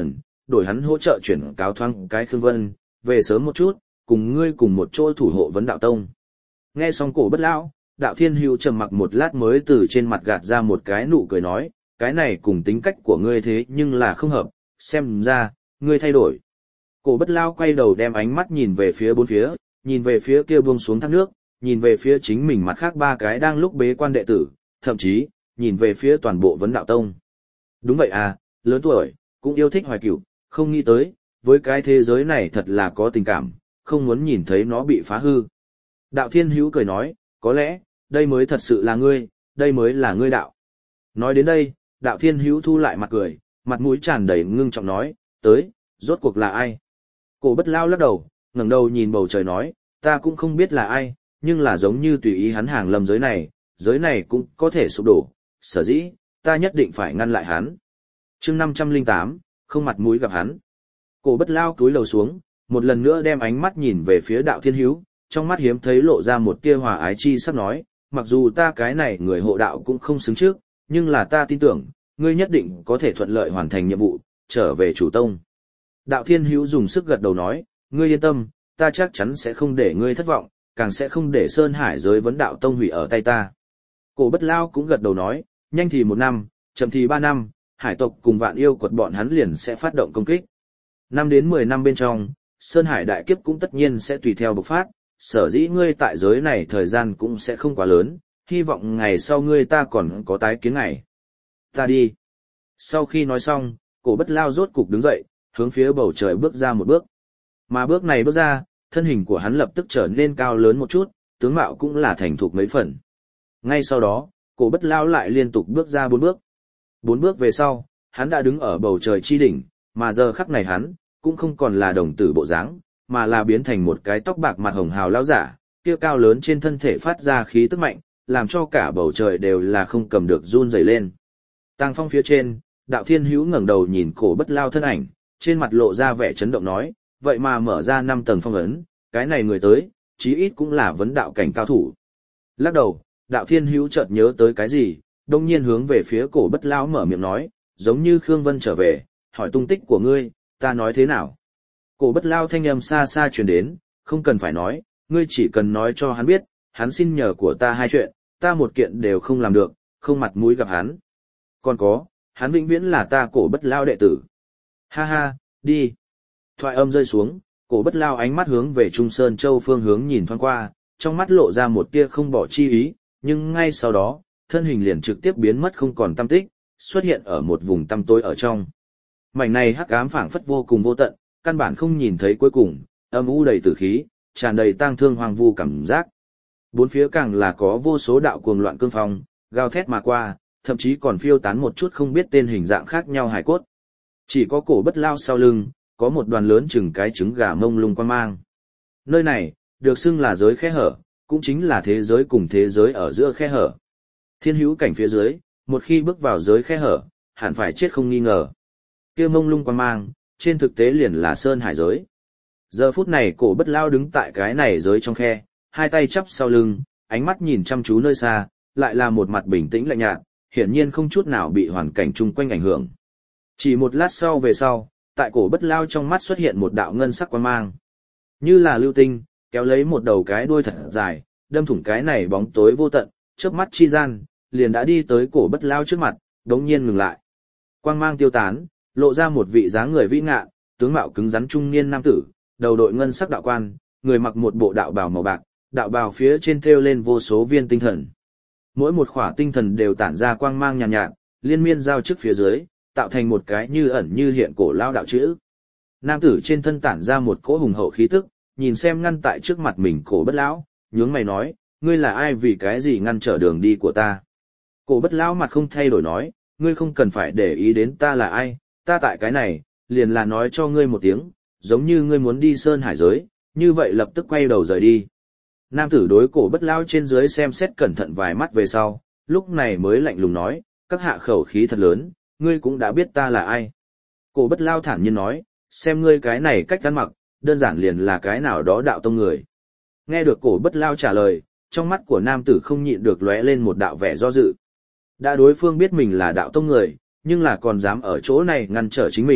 đổi hắn hỗ trợ chuyển cáo thoáng cái Khương Vân, về sớm một chút, cùng ngươi cùng một chỗ thủ hộ vấn đạo tông. Nghe xong Cổ Bất Lão, Đạo Thiên Hữu trầm mặc một lát mới từ trên mặt gạt ra một cái nụ cười nói, cái này cùng tính cách của ngươi thế nhưng là không hợp, xem ra, ngươi thay đổi. Cổ Bất Lão quay đầu đem ánh mắt nhìn về phía bốn phía, nhìn về phía kia buông xuống thác nước, nhìn về phía chính mình mặt khác ba cái đang lúc bế quan đệ tử, thậm chí, nhìn về phía toàn bộ vấn đạo tông. Đúng vậy à, lớn tuổi, cũng yêu thích hoài cửu, không nghĩ tới, với cái thế giới này thật là có tình cảm, không muốn nhìn thấy nó bị phá hư. Đạo Thiên Hữu cười nói, có lẽ, đây mới thật sự là ngươi, đây mới là ngươi đạo. Nói đến đây, Đạo Thiên Hữu thu lại mặt cười, mặt mũi tràn đầy ngưng trọng nói, tới, rốt cuộc là ai? Cổ Bất Lão lắc đầu, ngẩng đầu nhìn bầu trời nói, ta cũng không biết là ai, nhưng là giống như tùy ý hắn hàng lâm giới này, giới này cũng có thể sụp đổ, sở dĩ, ta nhất định phải ngăn lại hắn. Chương năm trăm lẻ tám, không mặt mũi gặp hắn. Cổ Bất Lão cúi đầu xuống, một lần nữa đem ánh mắt nhìn về phía Đạo Thiên Hữu, trong mắt hiếm thấy lộ ra một tia hòa ái chi sắp nói, mặc dù ta cái này người hộ đạo cũng không xứng trước, nhưng là ta tin tưởng, ngươi nhất định có thể thuận lợi hoàn thành nhiệm vụ, trở về chủ tông. Đạo Thiên Hữu dùng sức gật đầu nói, ngươi yên tâm, ta chắc chắn sẽ không để ngươi thất vọng, càng sẽ không để Sơn Hải giới vấn đạo tông hủy ở tay ta. Cổ Bất Lão cũng gật đầu nói, nhanh thì một năm, chậm thì ba năm, hải tộc cùng vạn yêu quật bọn hắn liền sẽ phát động công kích. Năm đến mười năm bên trong, Sơn Hải đại kiếp cũng tất nhiên sẽ tùy theo bộc phát, sở dĩ ngươi tại giới này thời gian cũng sẽ không quá lớn, hy vọng ngày sau ngươi ta còn có tái kiến ngày. Ta đi. Sau khi nói xong, Cổ Bất Lão rốt cục đứng dậy, hướng phía bầu trời bước ra một bước. Mà bước này bước ra, thân hình của hắn lập tức trở nên cao lớn một chút, tướng mạo cũng là thành thục mấy phần. Ngay sau đó, Cổ Bất Lão lại liên tục bước ra bốn bước. Bốn bước về sau, hắn đã đứng ở bầu trời chi đỉnh, mà giờ khắc này hắn, cũng không còn là đồng tử bộ dáng, mà là biến thành một cái tóc bạc mặt hồng hào lão giả, kia cao lớn trên thân thể phát ra khí tức mạnh, làm cho cả bầu trời đều là không cầm được run rẩy lên. Tàng phong phía trên, Đạo Thiên Hữu ngẩng đầu nhìn Cổ Bất Lão thân ảnh, trên mặt lộ ra vẻ chấn động nói, vậy mà mở ra năm tầng phong ấn, cái này người tới, chí ít cũng là vấn đạo cảnh cao thủ. Lắc đầu, Đạo Thiên Hữu chợt nhớ tới cái gì, đông nhiên hướng về phía Cổ Bất Lão mở miệng nói, giống như Khương Vân trở về, hỏi tung tích của ngươi, ta nói thế nào? Cổ Bất Lão thanh âm xa xa truyền đến, không cần phải nói, ngươi chỉ cần nói cho hắn biết, hắn xin nhờ của ta hai chuyện, ta một kiện đều không làm được, không mặt mũi gặp hắn. Còn có, hắn vĩnh viễn là ta Cổ Bất Lão đệ tử. Ha ha, đi. Thoại âm rơi xuống, Cổ Bất Lão ánh mắt hướng về Trung Sơn Châu phương hướng nhìn thoáng qua, trong mắt lộ ra một tia không bỏ chi ý, nhưng ngay sau đó, thân hình liền trực tiếp biến mất không còn tăm tích, xuất hiện ở một vùng tăm tối ở trong. Mảnh này hắc ám phảng phất vô cùng vô tận, căn bản không nhìn thấy cuối cùng, âm u đầy tử khí, tràn đầy tang thương hoang vu cảm giác. Bốn phía càng là có vô số đạo cuồng loạn cương phong, gào thét mà qua, thậm chí còn phiêu tán một chút không biết tên hình dạng khác nhau hài cốt. Chỉ có Cổ Bất Lão sau lưng, có một đoàn lớn chừng cái trứng gà mông lung quang mang. Nơi này, được xưng là giới khe hở, cũng chính là thế giới cùng thế giới ở giữa khe hở. Thiên hữu cảnh phía dưới, một khi bước vào giới khe hở, hẳn phải chết không nghi ngờ. Kia mông lung quang mang, trên thực tế liền là Sơn Hải giới. Giờ phút này Cổ Bất Lão đứng tại cái này giới trong khe, hai tay chắp sau lưng, ánh mắt nhìn chăm chú nơi xa, lại là một mặt bình tĩnh lạnh nhạt, hiển nhiên không chút nào bị hoàn cảnh chung quanh ảnh hưởng. Chỉ một lát sau về sau, tại Cổ Bất Lão trong mắt xuất hiện một đạo ngân sắc quang mang. Như là lưu tinh, kéo lấy một đầu cái đuôi thật dài, đâm thủng cái này bóng tối vô tận, chớp mắt chi gian, liền đã đi tới Cổ Bất Lão trước mặt, đống nhiên ngừng lại. Quang mang tiêu tán, lộ ra một vị dáng người vĩ ngạn, tướng mạo cứng rắn trung niên nam tử, đầu đội ngân sắc đạo quan, người mặc một bộ đạo bào màu bạc, đạo bào phía trên thêu lên vô số viên tinh thần. Mỗi một khỏa tinh thần đều tản ra quang mang nhàn nhạt, nhạt, liên miên giao trước phía dưới, tạo thành một cái như ẩn như hiện cổ lao đạo chữ. Nam tử trên thân tản ra một cỗ hùng hậu khí tức, nhìn xem ngăn tại trước mặt mình Cổ Bất Lão, nhướng mày nói, ngươi là ai vì cái gì ngăn trở đường đi của ta? Cổ Bất Lão mặt không thay đổi nói, ngươi không cần phải để ý đến ta là ai, ta tại cái này, liền là nói cho ngươi một tiếng, giống như ngươi muốn đi Sơn Hải giới, như vậy lập tức quay đầu rời đi. Nam tử đối Cổ Bất Lão trên dưới xem xét cẩn thận vài mắt về sau, lúc này mới lạnh lùng nói, các hạ khẩu khí thật lớn, ngươi cũng đã biết ta là ai. Cổ Bất Lão thản nhiên nói, xem ngươi cái này cách ăn mặc, đơn giản liền là cái nào đó đạo tông người. Nghe được Cổ Bất Lão trả lời, trong mắt của nam tử không nhịn được lóe lên một đạo vẻ do dự. Đã đối phương biết mình là đạo tông người, nhưng là còn dám ở chỗ này ngăn trở chính mình,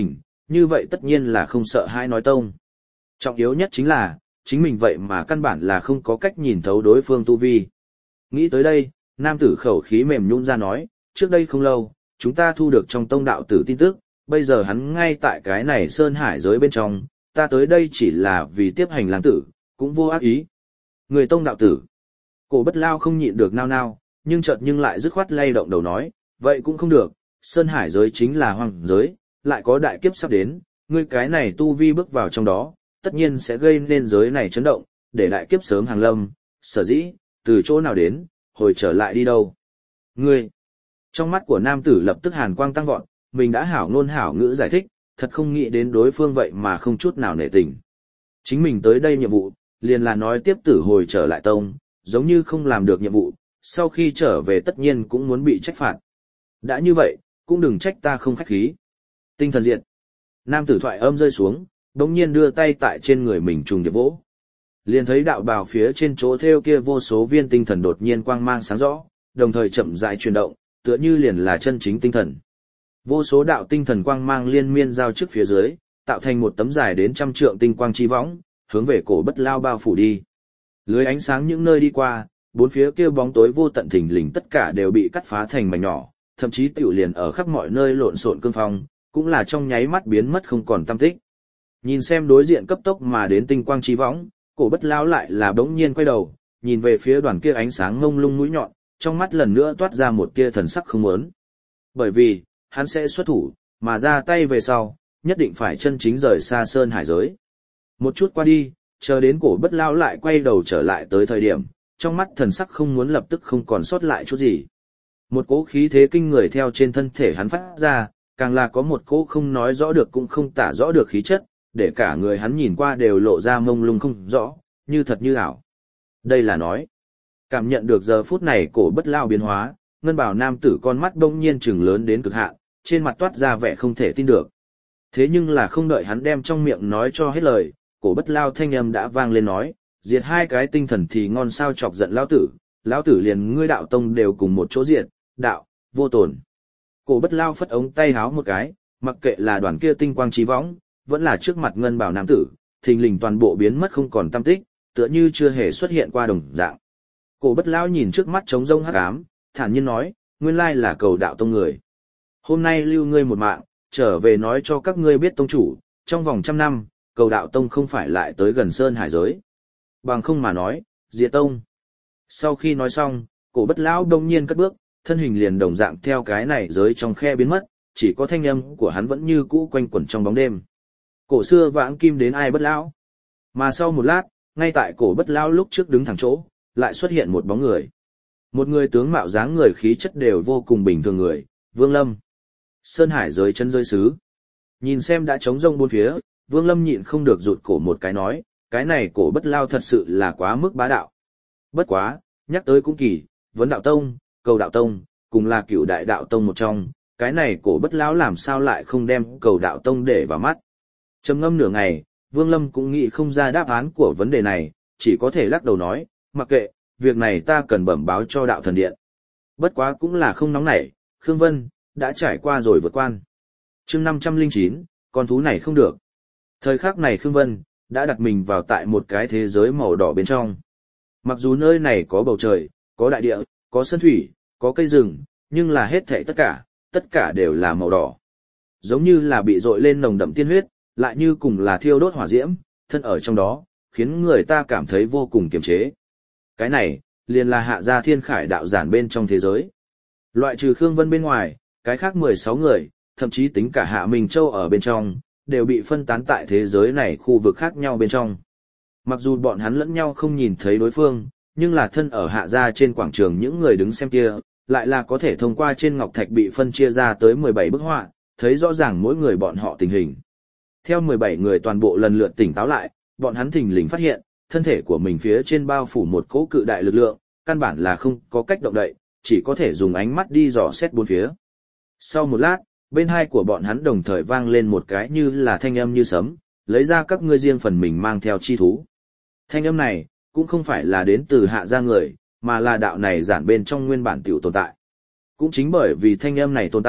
như vậy tất nhiên là không sợ hãi nói tông. Trọng yếu nhất chính là, chính mình vậy mà căn bản là không có cách nhìn thấu đối phương tu vi. Nghĩ tới đây, nam tử khẩu khí mềm nhũn ra nói, trước đây không lâu, chúng ta thu được trong tông đạo tử tin tức, bây giờ hắn ngay tại cái này sơn hải giới bên trong, ta tới đây chỉ là vì tiếp hành lang tử, cũng vô ác ý. Người tông đạo tử. Cổ Bất Lao không nhịn được nao nao, nhưng chợt nhưng lại dứt khoát lay động đầu nói, vậy cũng không được, sơn hải giới chính là hoang giới, lại có đại kiếp sắp đến, ngươi cái này tu vi bước vào trong đó, tất nhiên sẽ gây nên giới này chấn động, để đại kiếp sớm hàng lâm, sở dĩ, từ chỗ nào đến, hồi trở lại đi đâu. Ngươi, trong mắt của nam tử lập tức hàn quang tăng vọt, mình đã hảo ngôn hảo ngữ giải thích, thật không nghĩ đến đối phương vậy mà không chút nào nể tình. Chính mình tới đây nhiệm vụ, liền là nói tiếp tử hồi trở lại tông, giống như không làm được nhiệm vụ, sau khi trở về tất nhiên cũng muốn bị trách phạt. Đã như vậy, cũng đừng trách ta không khách khí. Tinh thần diệt. Nam tử thoại âm rơi xuống, đống nhiên đưa tay tại trên người mình trùng điệp vỗ. Liền thấy đạo bào phía trên chỗ thêu kia vô số viên tinh thần đột nhiên quang mang sáng rõ, đồng thời chậm rãi chuyển động, tựa như liền là chân chính tinh thần. Vô số đạo tinh thần quang mang liên miên giao trước phía dưới, tạo thành một tấm dài đến trăm trượng tinh quang chi võng, hướng về Cổ Bất Lao bao phủ đi. Lưới ánh sáng những nơi đi qua, bốn phía kia bóng tối vô tận thình lình tất cả đều bị cắt phá thành mảnh nhỏ, thậm chí tiểu liền ở khắp mọi nơi lộn xộn cương phong, cũng là trong nháy mắt biến mất không còn tăm tích. Nhìn xem đối diện cấp tốc mà đến tinh quang chi võng, Cổ Bất Lao lại là bỗng nhiên quay đầu, nhìn về phía đoàn kia ánh sáng ngông lung mũi nhọn, trong mắt lần nữa toát ra một tia thần sắc không muốn. Bởi vì, hắn sẽ xuất thủ, mà ra tay về sau, nhất định phải chân chính rời xa sơn hải giới. Một chút qua đi, chờ đến Cổ Bất Lao lại quay đầu trở lại tới thời điểm, trong mắt thần sắc không muốn lập tức không còn sót lại chút gì. Một cỗ khí thế kinh người theo trên thân thể hắn phát ra, càng là có một cỗ không nói rõ được cũng không tả rõ được khí chất, để cả người hắn nhìn qua đều lộ ra mông lung không rõ, như thật như ảo. Đây là nói, cảm nhận được giờ phút này Cổ Bất Lao biến hóa, ngân bào nam tử con mắt bỗng nhiên trừng lớn đến cực hạn, trên mặt toát ra vẻ không thể tin được. Thế nhưng là không đợi hắn đem trong miệng nói cho hết lời, Cổ Bất Lao thanh âm đã vang lên nói, diệt hai cái tinh thần thì ngon sao chọc giận lão tử, lão tử liền ngươi đạo tông đều cùng một chỗ diệt, đạo, vô tổn. Cổ Bất Lao phất ống tay háo một cái, mặc kệ là đoàn kia tinh quang trí võng, vẫn là trước mặt ngân bảo nam tử, thình lình toàn bộ biến mất không còn tăm tích, tựa như chưa hề xuất hiện qua đồng dạng. Cổ Bất Lao nhìn trước mắt trống rông hắc ám, thản nhiên nói, nguyên lai là cầu đạo tông người. Hôm nay lưu ngươi một mạng, trở về nói cho các ngươi biết tông chủ, trong vòng trăm năm, cầu đạo tông không phải lại tới gần sơn hải giới. Bằng không mà nói, diệt tông. Sau khi nói xong, Cổ Bất Lão đông nhiên cất bước, thân hình liền đồng dạng theo cái này giới trong khe biến mất, chỉ có thanh âm của hắn vẫn như cũ quanh quẩn trong bóng đêm. Cổ xưa vãng kim đến ai bất lão. Mà sau một lát, ngay tại Cổ Bất Lão lúc trước đứng thẳng chỗ, lại xuất hiện một bóng người. Một người tướng mạo dáng người khí chất đều vô cùng bình thường người, Vương Lâm. Sơn hải giới chân rơi sứ. Nhìn xem đã trống rông bốn phía, Vương Lâm nhịn không được rụt cổ một cái nói, cái này Cổ Bất Lao thật sự là quá mức bá đạo. Bất quá, nhắc tới cũng kỳ, vấn đạo tông, cầu đạo tông, cùng là cựu đại đạo tông một trong, cái này Cổ Bất Lão làm sao lại không đem cầu đạo tông để vào mắt. Trầm ngâm nửa ngày, Vương Lâm cũng nghĩ không ra đáp án của vấn đề này, chỉ có thể lắc đầu nói, mặc kệ, việc này ta cần bẩm báo cho đạo thần điện. Bất quá cũng là không nóng nảy, Khương Vân, đã trải qua rồi vượt quan. chương năm trăm lẻ chín, con thú này không được. Thời khắc này Khương Vân, đã đặt mình vào tại một cái thế giới màu đỏ bên trong. Mặc dù nơi này có bầu trời, có đại địa, có sân thủy, có cây rừng, nhưng là hết thảy tất cả, tất cả đều là màu đỏ. Giống như là bị dội lên nồng đậm tiên huyết, lại như cùng là thiêu đốt hỏa diễm, thân ở trong đó, khiến người ta cảm thấy vô cùng kiềm chế. Cái này, liền là hạ gia thiên khải đạo giản bên trong thế giới. Loại trừ Khương Vân bên ngoài, cái khác mười sáu người, thậm chí tính cả Hạ Minh Châu ở bên trong, đều bị phân tán tại thế giới này khu vực khác nhau bên trong. Mặc dù bọn hắn lẫn nhau không nhìn thấy đối phương, nhưng là thân ở hạ gia trên quảng trường những người đứng xem kia, lại là có thể thông qua trên ngọc thạch bị phân chia ra tới mười bảy bức họa, thấy rõ ràng mỗi người bọn họ tình hình. Theo mười bảy người toàn bộ lần lượt tỉnh táo lại, bọn hắn thình lình phát hiện, thân thể của mình phía trên bao phủ một cỗ cự đại lực lượng, căn bản là không có cách động đậy, chỉ có thể dùng ánh mắt đi dò xét bốn phía. Sau một lát, bên hai của bọn hắn đồng thời vang lên một cái như là thanh âm như sấm, lấy ra các ngươi riêng phần mình mang theo chi thú. Thanh âm này, cũng không phải là đến từ hạ gia người, mà là đạo này giản bên trong nguyên bản tiểu tồn tại. Cũng chính bởi vì thanh âm này tồn tại,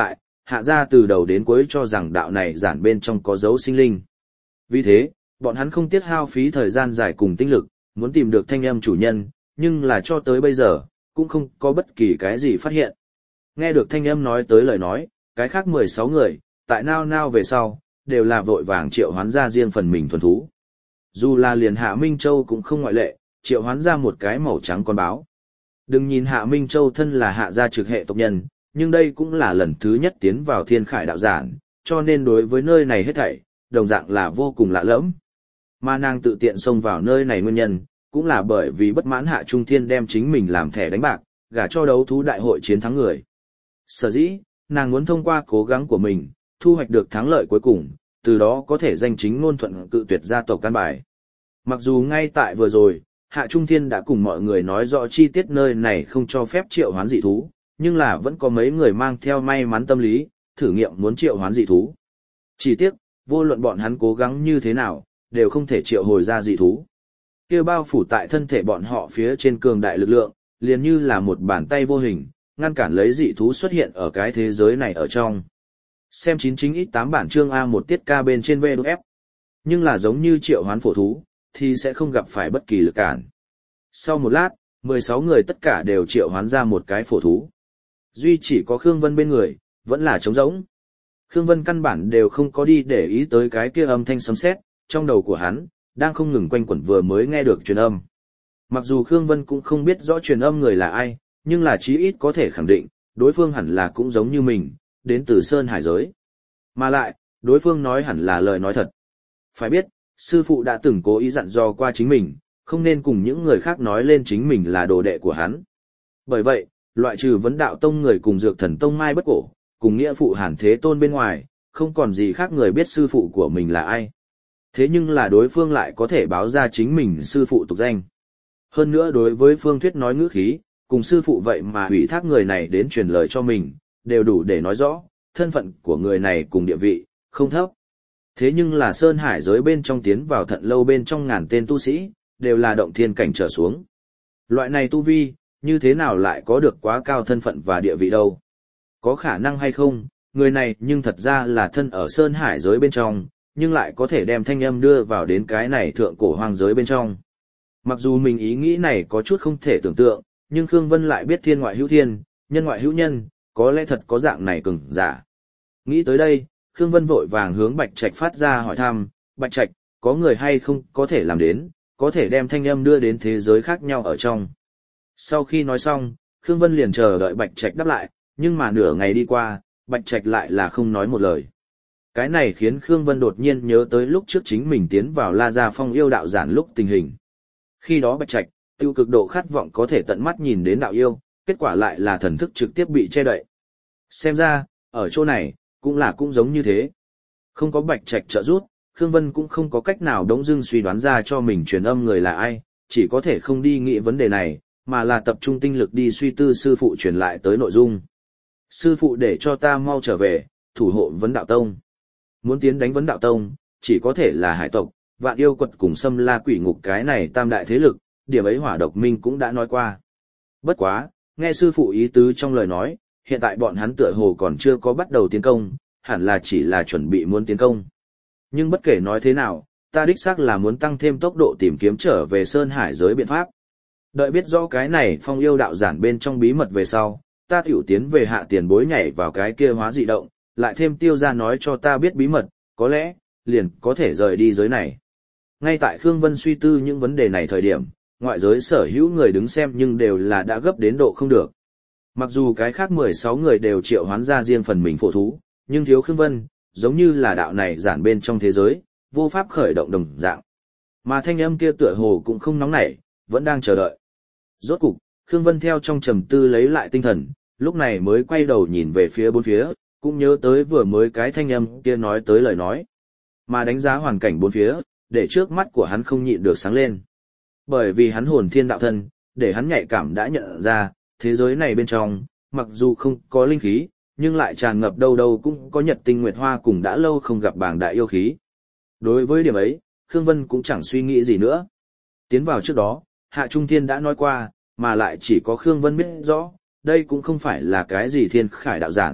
hạ gia từ đầu đến cuối cho rằng đạo này giản bên trong có dấu sinh linh. Vì thế, bọn hắn không tiếc hao phí thời gian dài cùng tinh lực, muốn tìm được thanh âm chủ nhân, nhưng là cho tới bây giờ, cũng không có bất kỳ cái gì phát hiện. Nghe được thanh âm nói tới lời nói, cái khác mười sáu người, tại nao nao về sau, đều là vội vàng triệu hoán ra riêng phần mình thuần thú. Dù là liền Hạ Minh Châu cũng không ngoại lệ, triệu hoán ra một cái màu trắng con báo. Đừng nhìn Hạ Minh Châu thân là hạ gia trực hệ tộc nhân, nhưng đây cũng là lần thứ nhất tiến vào thiên khải đạo giản, cho nên đối với nơi này hết thảy, đồng dạng là vô cùng lạ lẫm. Mà nàng tự tiện xông vào nơi này nguyên nhân, cũng là bởi vì bất mãn Hạ Trung Thiên đem chính mình làm thẻ đánh bạc, gả cho đấu thú đại hội chiến thắng người. Sở dĩ, nàng muốn thông qua cố gắng của mình, thu hoạch được thắng lợi cuối cùng, từ đó có thể danh chính ngôn thuận cự tuyệt gia tộc căn bài. Mặc dù ngay tại vừa rồi, Hạ Trung Thiên đã cùng mọi người nói rõ chi tiết nơi này không cho phép triệu hoán dị thú, nhưng là vẫn có mấy người mang theo may mắn tâm lý, thử nghiệm muốn triệu hoán dị thú. Chỉ tiếc, vô luận bọn hắn cố gắng như thế nào, đều không thể triệu hồi ra dị thú. Kia bao phủ tại thân thể bọn họ phía trên cường đại lực lượng, liền như là một bàn tay vô hình, ngăn cản lấy dị thú xuất hiện ở cái thế giới này ở trong. Xem chín chính ít tám bản chương A một tiết ca bên trên vê đê ép. Nhưng là giống như triệu hoán phổ thú, thì sẽ không gặp phải bất kỳ lực cản. Sau một lát, mười sáu người tất cả đều triệu hoán ra một cái phổ thú. Duy chỉ có Khương Vân bên người, vẫn là trống rỗng. Khương Vân căn bản đều không có đi để ý tới cái kia âm thanh sấm sét, trong đầu của hắn, đang không ngừng quanh quẩn vừa mới nghe được truyền âm. Mặc dù Khương Vân cũng không biết rõ truyền âm người là ai, nhưng là chí ít có thể khẳng định, đối phương hẳn là cũng giống như mình, đến từ Sơn Hải giới. Mà lại, đối phương nói hẳn là lời nói thật. Phải biết, sư phụ đã từng cố ý dặn dò qua chính mình, không nên cùng những người khác nói lên chính mình là đồ đệ của hắn. Bởi vậy, loại trừ vấn đạo tông người cùng dược thần tông mai bất cổ, cùng nghĩa phụ Hàn Thế Tôn bên ngoài, không còn gì khác người biết sư phụ của mình là ai. Thế nhưng là đối phương lại có thể báo ra chính mình sư phụ tục danh. Hơn nữa đối với phương thuyết nói ngữ khí, cùng sư phụ vậy mà ủy thác người này đến truyền lời cho mình, đều đủ để nói rõ, thân phận của người này cùng địa vị, không thấp. Thế nhưng là Sơn Hải giới bên trong tiến vào thận lâu bên trong ngàn tên tu sĩ, đều là động thiên cảnh trở xuống. Loại này tu vi, như thế nào lại có được quá cao thân phận và địa vị đâu? Có khả năng hay không, người này nhưng thật ra là thân ở Sơn Hải giới bên trong, nhưng lại có thể đem thanh âm đưa vào đến cái này thượng cổ hoang giới bên trong. Mặc dù mình ý nghĩ này có chút không thể tưởng tượng, nhưng Khương Vân lại biết thiên ngoại hữu thiên, nhân ngoại hữu nhân, có lẽ thật có dạng này cường giả. Nghĩ tới đây, Khương Vân vội vàng hướng Bạch Trạch phát ra hỏi thăm, Bạch Trạch, có người hay không có thể làm đến, có thể đem thanh âm đưa đến thế giới khác nhau ở trong. Sau khi nói xong, Khương Vân liền chờ đợi Bạch Trạch đáp lại, nhưng mà nửa ngày đi qua, Bạch Trạch lại là không nói một lời. Cái này khiến Khương Vân đột nhiên nhớ tới lúc trước chính mình tiến vào La Gia Phong yêu đạo giản lúc tình hình. Khi đó Bạch Trạch, tiêu cực độ khát vọng có thể tận mắt nhìn đến đạo yêu, kết quả lại là thần thức trực tiếp bị che đậy. Xem ra, ở chỗ này, cũng là cũng giống như thế. Không có Bạch Trạch trợ giúp, Khương Vân cũng không có cách nào đống dưng suy đoán ra cho mình truyền âm người là ai, chỉ có thể không đi nghĩ vấn đề này, mà là tập trung tinh lực đi suy tư sư phụ truyền lại tới nội dung. Sư phụ để cho ta mau trở về, thủ hộ Vấn Đạo Tông. Muốn tiến đánh Vấn Đạo Tông, chỉ có thể là hải tộc, Vạn Yêu Quật cùng Xâm La Quỷ Ngục cái này tam đại thế lực, điểm ấy Hỏa Độc Minh cũng đã nói qua. Bất quá, nghe sư phụ ý tứ trong lời nói, hiện tại bọn hắn tựa hồ còn chưa có bắt đầu tiến công, hẳn là chỉ là chuẩn bị muốn tiến công. Nhưng bất kể nói thế nào, ta đích xác là muốn tăng thêm tốc độ tìm kiếm trở về Sơn Hải giới biện pháp. Đợi biết rõ cái này phong yêu đạo giản bên trong bí mật về sau, ta tiểu tiến về hạ tiền bối nhảy vào cái kia hóa dị động, lại thêm tiêu ra nói cho ta biết bí mật, có lẽ, liền có thể rời đi giới này. Ngay tại Khương Vân suy tư những vấn đề này thời điểm, ngoại giới sở hữu người đứng xem nhưng đều là đã gấp đến độ không được. Mặc dù cái khác mười sáu người đều triệu hoán ra riêng phần mình phổ thú, nhưng thiếu Khương Vân, giống như là đạo này giản bên trong thế giới, vô pháp khởi động đồng dạng. Mà thanh âm kia tựa hồ cũng không nóng nảy, vẫn đang chờ đợi. Rốt cục, Khương Vân theo trong trầm tư lấy lại tinh thần, lúc này mới quay đầu nhìn về phía bốn phía, cũng nhớ tới vừa mới cái thanh âm kia nói tới lời nói. Mà đánh giá hoàn cảnh bốn phía, để trước mắt của hắn không nhịn được sáng lên. Bởi vì hắn hồn thiên đạo thân, để hắn nhạy cảm đã nhận ra, thế giới này bên trong, mặc dù không có linh khí, nhưng lại tràn ngập đâu đâu cũng có nhật tinh nguyệt hoa cùng đã lâu không gặp bảng đại yêu khí. Đối với điểm ấy, Khương Vân cũng chẳng suy nghĩ gì nữa. Tiến vào trước đó, Hạ Trung Thiên đã nói qua, mà lại chỉ có Khương Vân biết rõ, đây cũng không phải là cái gì thiên khải đạo giản,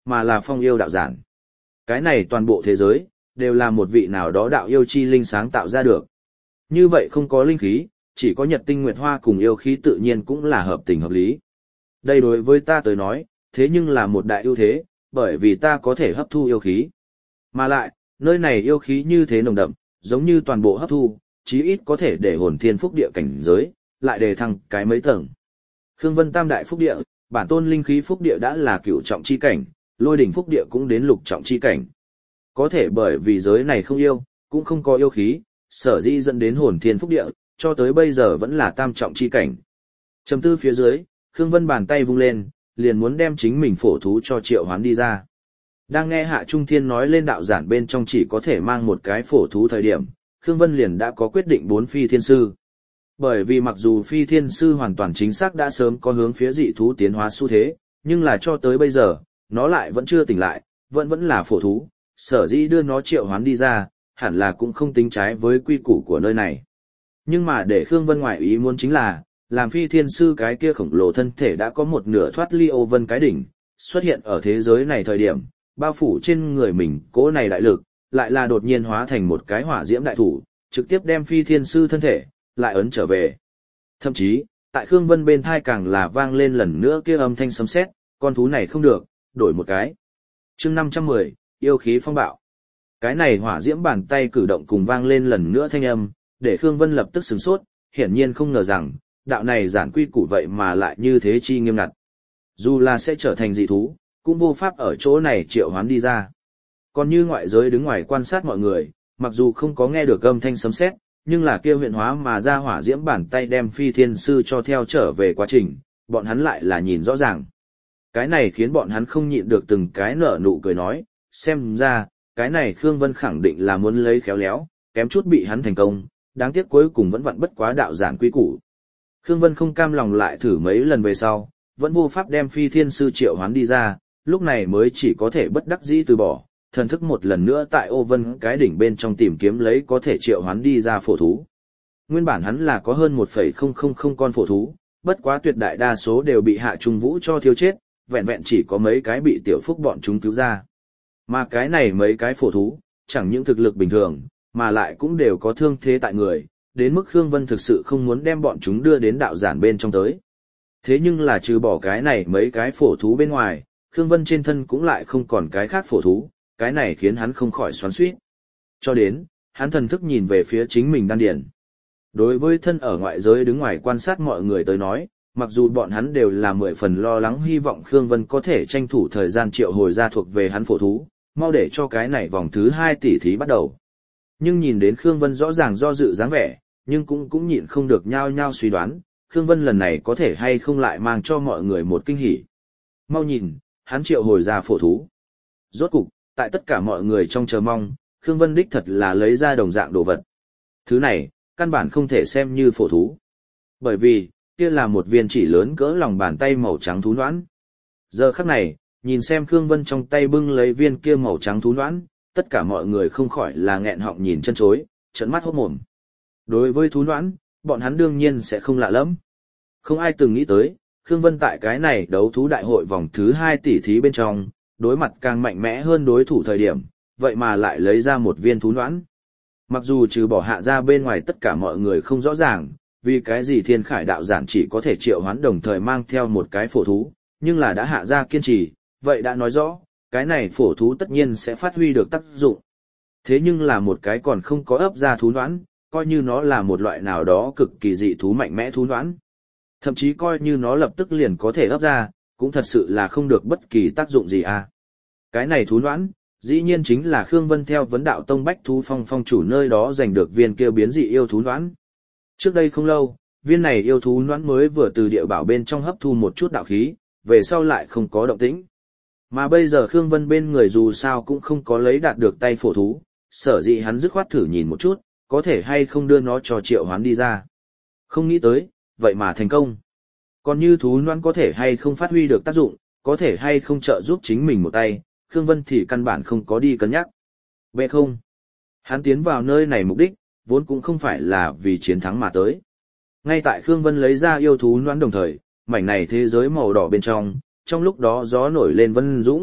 mà là phong yêu đạo giản. Cái này toàn bộ thế giới, đều là một vị nào đó đạo yêu chi linh sáng tạo ra được. Như vậy không có linh khí, chỉ có nhật tinh nguyệt hoa cùng yêu khí tự nhiên cũng là hợp tình hợp lý. Đây đối với ta tới nói, thế nhưng là một đại ưu thế, bởi vì ta có thể hấp thu yêu khí. Mà lại, nơi này yêu khí như thế nồng đậm, giống như toàn bộ hấp thu, chí ít có thể để hồn thiên phúc địa cảnh giới, lại đề thăng cái mấy tầng. Khương Vân tam đại phúc địa, bản tôn linh khí phúc địa đã là cửu trọng chi cảnh, lôi đỉnh phúc địa cũng đến lục trọng chi cảnh. Có thể bởi vì giới này không yêu, cũng không có yêu khí, sở dĩ dẫn đến hồn thiên phúc địa, cho tới bây giờ vẫn là tam trọng chi cảnh. Trầm tư phía dưới, Khương Vân bàn tay vung lên, liền muốn đem chính mình phổ thú cho triệu hoán đi ra. Đang nghe Hạ Trung Thiên nói lên đạo giản bên trong chỉ có thể mang một cái phổ thú thời điểm, Khương Vân liền đã có quyết định bốn phi thiên sư. Bởi vì mặc dù phi thiên sư hoàn toàn chính xác đã sớm có hướng phía dị thú tiến hóa xu thế, nhưng là cho tới bây giờ, nó lại vẫn chưa tỉnh lại, vẫn vẫn là phổ thú, sở dĩ đưa nó triệu hoán đi ra, hẳn là cũng không tính trái với quy củ của nơi này. Nhưng mà để Khương Vân ngoại ý muốn chính là, làm phi thiên sư cái kia khổng lồ thân thể đã có một nửa thoát ly ô vân cái đỉnh, xuất hiện ở thế giới này thời điểm, bao phủ trên người mình cỗ này đại lực, lại là đột nhiên hóa thành một cái hỏa diễm đại thủ, trực tiếp đem phi thiên sư thân thể, lại ấn trở về. Thậm chí, tại Khương Vân bên thai càng là vang lên lần nữa kia âm thanh sấm sét, con thú này không được, đổi một cái. Chương năm trăm mười, yêu khí phong bạo. Cái này hỏa diễm bàn tay cử động cùng vang lên lần nữa thanh âm, để Khương Vân lập tức sửng sốt, hiển nhiên không ngờ rằng, đạo này giản quy củ vậy mà lại như thế chi nghiêm ngặt. Dù là sẽ trở thành dị thú, cũng vô pháp ở chỗ này triệu hoán đi ra. Còn như ngoại giới đứng ngoài quan sát mọi người, mặc dù không có nghe được âm thanh sấm sét, nhưng là kia huyện hóa mà ra hỏa diễm bàn tay đem phi thiên sư cho theo trở về quá trình, bọn hắn lại là nhìn rõ ràng. Cái này khiến bọn hắn không nhịn được từng cái nở nụ cười nói, xem ra, cái này Khương Vân khẳng định là muốn lấy khéo léo, kém chút bị hắn thành công, đáng tiếc cuối cùng vẫn vặn bất quá đạo giản quy củ. Khương Vân không cam lòng lại thử mấy lần về sau, vẫn vô pháp đem phi thiên sư triệu hoán đi ra, lúc này mới chỉ có thể bất đắc dĩ từ bỏ, thần thức một lần nữa tại ô vân cái đỉnh bên trong tìm kiếm lấy có thể triệu hoán đi ra phổ thú. Nguyên bản hắn là có hơn một phẩy không không không con phổ thú, bất quá tuyệt đại đa số đều bị Hạ Trung Vũ cho thiêu chết, vẹn vẹn chỉ có mấy cái bị Tiểu Phúc bọn chúng cứu ra. Mà cái này mấy cái phổ thú, chẳng những thực lực bình thường, mà lại cũng đều có thương thế tại người, đến mức Khương Vân thực sự không muốn đem bọn chúng đưa đến đạo giản bên trong tới. Thế nhưng là trừ bỏ cái này mấy cái phổ thú bên ngoài, Khương Vân trên thân cũng lại không còn cái khác phổ thú, cái này khiến hắn không khỏi xoắn xuýt. Cho đến, hắn thần thức nhìn về phía chính mình đan điền. Đối với thân ở ngoại giới đứng ngoài quan sát mọi người tới nói, mặc dù bọn hắn đều là mười phần lo lắng hy vọng Khương Vân có thể tranh thủ thời gian triệu hồi ra thuộc về hắn phổ thú, mau để cho cái này vòng thứ hai tỷ thí bắt đầu. Nhưng nhìn đến Khương Vân rõ ràng do dự dáng vẻ, nhưng cũng cũng nhịn không được nhao nhao suy đoán, Khương Vân lần này có thể hay không lại mang cho mọi người một kinh hỉ. Mau nhìn, hắn triệu hồi ra phổ thú. Rốt cục, tại tất cả mọi người trong chờ mong, Khương Vân đích thật là lấy ra đồng dạng đồ vật. Thứ này, căn bản không thể xem như phổ thú. Bởi vì, kia là một viên chỉ lớn cỡ lòng bàn tay màu trắng thú noãn. Giờ khắc này, nhìn xem Khương Vân trong tay bưng lấy viên kia màu trắng thú noãn, tất cả mọi người không khỏi là nghẹn họng nhìn chân chối, trợn mắt hốt mồm. Đối với thú noãn, bọn hắn đương nhiên sẽ không lạ lắm. Không ai từng nghĩ tới, Khương Vân tại cái này đấu thú đại hội vòng thứ hai tỷ thí bên trong, đối mặt càng mạnh mẽ hơn đối thủ thời điểm, vậy mà lại lấy ra một viên thú noãn. Mặc dù trừ bỏ Hạ ra bên ngoài tất cả mọi người không rõ ràng, vì cái gì Thiên Khải đạo giản chỉ có thể triệu hoán đồng thời mang theo một cái phổ thú, nhưng là đã Hạ ra kiên trì, vậy đã nói rõ, cái này phổ thú tất nhiên sẽ phát huy được tác dụng. Thế nhưng là một cái còn không có ấp ra thú noãn, coi như nó là một loại nào đó cực kỳ dị thú mạnh mẽ thú noãn. Thậm chí coi như nó lập tức liền có thể ấp ra, cũng thật sự là không được bất kỳ tác dụng gì à. Cái này thú noãn, dĩ nhiên chính là Khương Vân theo vấn đạo tông bách thú phong phong chủ nơi đó giành được viên kia biến dị yêu thú noãn. Trước đây không lâu, viên này yêu thú noãn mới vừa từ địa bảo bên trong hấp thu một chút đạo khí, về sau lại không có động tĩnh. Mà bây giờ Khương Vân bên người dù sao cũng không có lấy đạt được tay phổ thú, sở dĩ hắn dứt khoát thử nhìn một chút, có thể hay không đưa nó cho triệu hoán đi ra. Không nghĩ tới, vậy mà thành công. Còn như thú noãn có thể hay không phát huy được tác dụng, có thể hay không trợ giúp chính mình một tay, Khương Vân thì căn bản không có đi cân nhắc. Bệ không. Hắn tiến vào nơi này mục đích, vốn cũng không phải là vì chiến thắng mà tới. Ngay tại Khương Vân lấy ra yêu thú noãn đồng thời, mảnh này thế giới màu đỏ bên trong, trong lúc đó gió nổi lên vân dũng,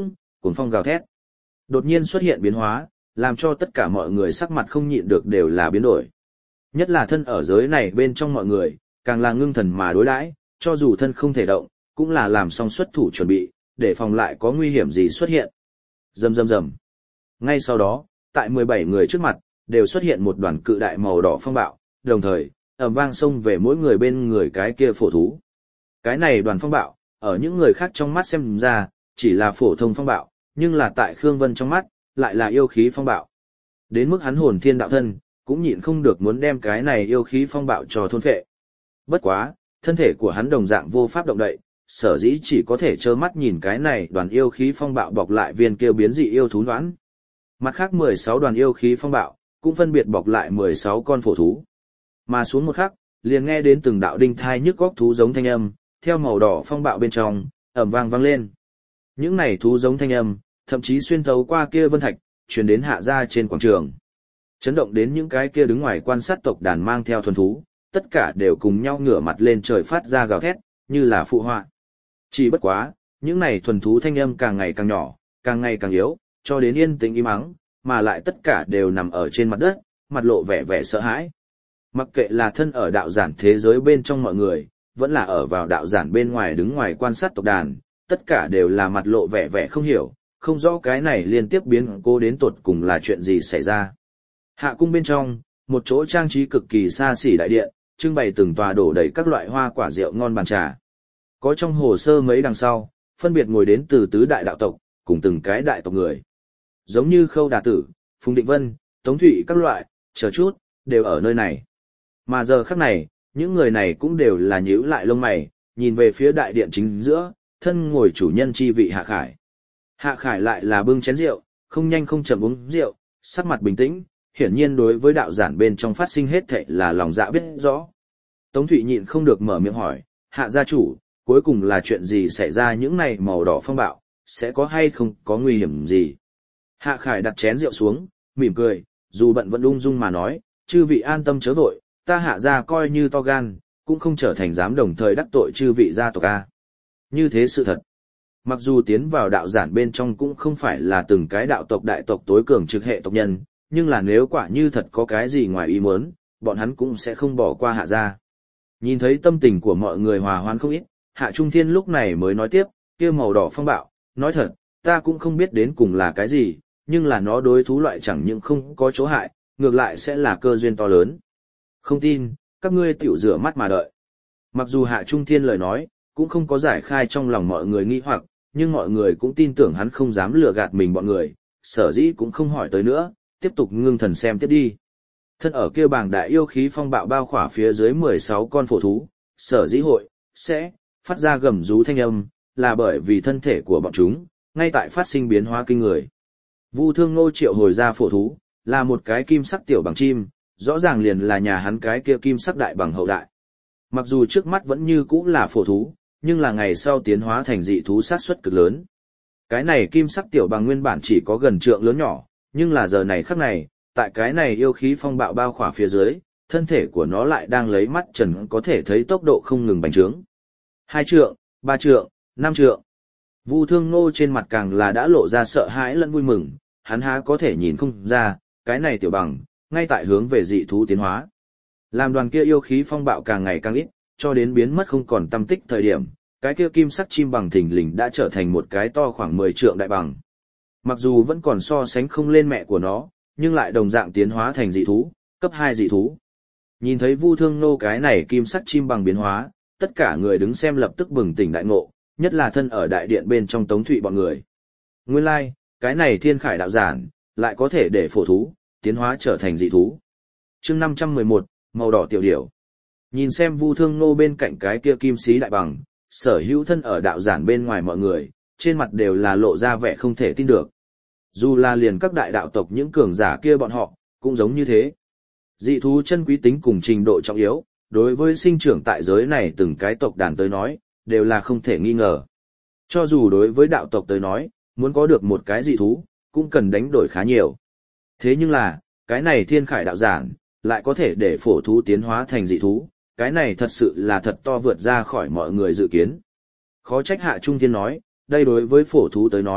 cuồng phong gào thét. Đột nhiên xuất hiện biến hóa, làm cho tất cả mọi người sắc mặt không nhịn được đều là biến đổi. Nhất là thân ở giới này bên trong mọi người, càng là ngưng thần mà đối đãi, cho dù thân không thể động, cũng là làm xong xuất thủ chuẩn bị, để phòng lại có nguy hiểm gì xuất hiện. Rầm rầm rầm. Ngay sau đó, tại mười bảy người trước mặt, đều xuất hiện một đoàn cự đại màu đỏ phong bạo, đồng thời, ầm vang xông về mỗi người bên người cái kia phổ thú. Cái này đoàn phong bạo, ở những người khác trong mắt xem ra, chỉ là phổ thông phong bạo, nhưng là tại Khương Vân trong mắt, lại là yêu khí phong bạo. Đến mức hắn hồn thiên đạo thân, cũng nhịn không được muốn đem cái này yêu khí phong bạo cho thôn phệ. Bất quá, thân thể của hắn đồng dạng vô pháp động đậy, sở dĩ chỉ có thể trơ mắt nhìn cái này đoàn yêu khí phong bạo bọc lại viên kêu biến dị yêu thú đoán. Mặt khác mười sáu đoàn yêu khí phong bạo, cũng phân biệt bọc lại mười sáu con phổ thú. Mà xuống một khắc, liền nghe đến từng đạo đinh thai nhức góc thú giống thanh âm, theo màu đỏ phong bạo bên trong, ầm vang vang lên. Những này thú giống thanh âm, thậm chí xuyên thấu qua kia vân thạch, truyền đến hạ ra trên quảng trường. Chấn động đến những cái kia đứng ngoài quan sát tộc đàn mang theo thuần thú, tất cả đều cùng nhau ngửa mặt lên trời phát ra gào thét, như là phụ họa. Chỉ bất quá, những này thuần thú thanh âm càng ngày càng nhỏ, càng ngày càng yếu, cho đến yên tĩnh im ắng, mà lại tất cả đều nằm ở trên mặt đất, mặt lộ vẻ vẻ sợ hãi. Mặc kệ là thân ở đạo giản thế giới bên trong mọi người, vẫn là ở vào đạo giản bên ngoài đứng ngoài quan sát tộc đàn, tất cả đều là mặt lộ vẻ vẻ không hiểu, không rõ cái này liên tiếp biến cố đến tột cùng là chuyện gì xảy ra. Hạ cung bên trong, một chỗ trang trí cực kỳ xa xỉ đại điện, trưng bày từng tòa đổ đầy các loại hoa quả rượu ngon bàn trà. Có trong hồ sơ mấy đằng sau, phân biệt ngồi đến từ tứ đại đạo tộc, cùng từng cái đại tộc người. Giống như Khâu Đà Tử, Phùng Định Vân, Tống Thụy các loại, chờ chút, đều ở nơi này. Mà giờ khắc này, những người này cũng đều là nhíu lại lông mày, nhìn về phía đại điện chính giữa, thân ngồi chủ nhân chi vị Hạ Khải. Hạ Khải lại là bưng chén rượu, không nhanh không chậm uống rượu, sắc mặt bình tĩnh, hiển nhiên đối với đạo giản bên trong phát sinh hết thảy là lòng dạ biết rõ. Tống Thụy nhịn không được mở miệng hỏi, Hạ gia chủ, cuối cùng là chuyện gì xảy ra những này màu đỏ phong bạo, sẽ có hay không có nguy hiểm gì? Hạ Khải đặt chén rượu xuống, mỉm cười, dù bận vẫn ung dung mà nói, chư vị an tâm chớ vội, ta Hạ gia coi như to gan, cũng không trở thành dám đồng thời đắc tội chư vị gia tộc a. Như thế sự thật. Mặc dù tiến vào đạo giản bên trong cũng không phải là từng cái đạo tộc đại tộc tối cường trực hệ tộc nhân, nhưng là nếu quả như thật có cái gì ngoài ý muốn, bọn hắn cũng sẽ không bỏ qua Hạ gia. Nhìn thấy tâm tình của mọi người hòa hoãn không ít, Hạ Trung Thiên lúc này mới nói tiếp, kia màu đỏ phong bạo, nói thật, ta cũng không biết đến cùng là cái gì, nhưng là nó đối thú loại chẳng những không có chỗ hại, ngược lại sẽ là cơ duyên to lớn. Không tin, các ngươi tiểu rửa mắt mà đợi. Mặc dù Hạ Trung Thiên lời nói, cũng không có giải khai trong lòng mọi người nghi hoặc, nhưng mọi người cũng tin tưởng hắn không dám lừa gạt mình bọn người, sở dĩ cũng không hỏi tới nữa, tiếp tục ngưng thần xem tiếp đi. Thân ở kia bảng đại yêu khí phong bạo bao khỏa phía dưới mười sáu con phổ thú, sở dĩ hội, sẽ, phát ra gầm rú thanh âm, là bởi vì thân thể của bọn chúng, ngay tại phát sinh biến hóa kinh người. Vu Thương Ngô triệu hồi ra phổ thú, là một cái kim sắc tiểu bằng chim, rõ ràng liền là nhà hắn cái kia kim sắc đại bằng hậu đại. Mặc dù trước mắt vẫn như cũ là phổ thú, nhưng là ngày sau tiến hóa thành dị thú sát suất cực lớn. Cái này kim sắc tiểu bằng nguyên bản chỉ có gần trượng lớn nhỏ, nhưng là giờ này khắc này, tại cái này yêu khí phong bạo bao khỏa phía dưới, thân thể của nó lại đang lấy mắt trần có thể thấy tốc độ không ngừng bành trướng. Hai trượng, ba trượng, năm trượng. Vu Thương Nô trên mặt càng là đã lộ ra sợ hãi lẫn vui mừng, hắn há có thể nhìn không ra, cái này tiểu bằng, ngay tại hướng về dị thú tiến hóa. Làm đoàn kia yêu khí phong bạo càng ngày càng ít, cho đến biến mất không còn tâm tích thời điểm, cái kia kim sắc chim bằng thình lình đã trở thành một cái to khoảng mười trượng đại bằng. Mặc dù vẫn còn so sánh không lên mẹ của nó, nhưng lại đồng dạng tiến hóa thành dị thú, cấp hai dị thú. Nhìn thấy Vu Thương Nô cái này kim sắc chim bằng biến hóa, tất cả người đứng xem lập tức bừng tỉnh đại ngộ, nhất là thân ở đại điện bên trong Tống Thụy bọn người. Nguyên lai, like, cái này thiên khải đạo giản, lại có thể để phổ thú, tiến hóa trở thành dị thú. chương năm trăm mười một, màu đỏ tiểu điểu. Nhìn xem Vu Thương Nô bên cạnh cái kia kim sĩ đại bằng, sở hữu thân ở đạo giản bên ngoài mọi người, trên mặt đều là lộ ra vẻ không thể tin được. Dù là liền các đại đạo tộc những cường giả kia bọn họ, cũng giống như thế. Dị thú chân quý tính cùng trình độ trọng yếu, đối với sinh trưởng tại giới này từng cái tộc đàn tới nói, đều là không thể nghi ngờ. Cho dù đối với đạo tộc tới nói, muốn có được một cái dị thú, cũng cần đánh đổi khá nhiều. Thế nhưng là, cái này thiên khải đạo giản, lại có thể để phổ thú tiến hóa thành dị thú, cái này thật sự là thật to vượt ra khỏi mọi người dự kiến. Khó trách Hạ Trung Thiên nói, đây đối với phổ thú tới nói,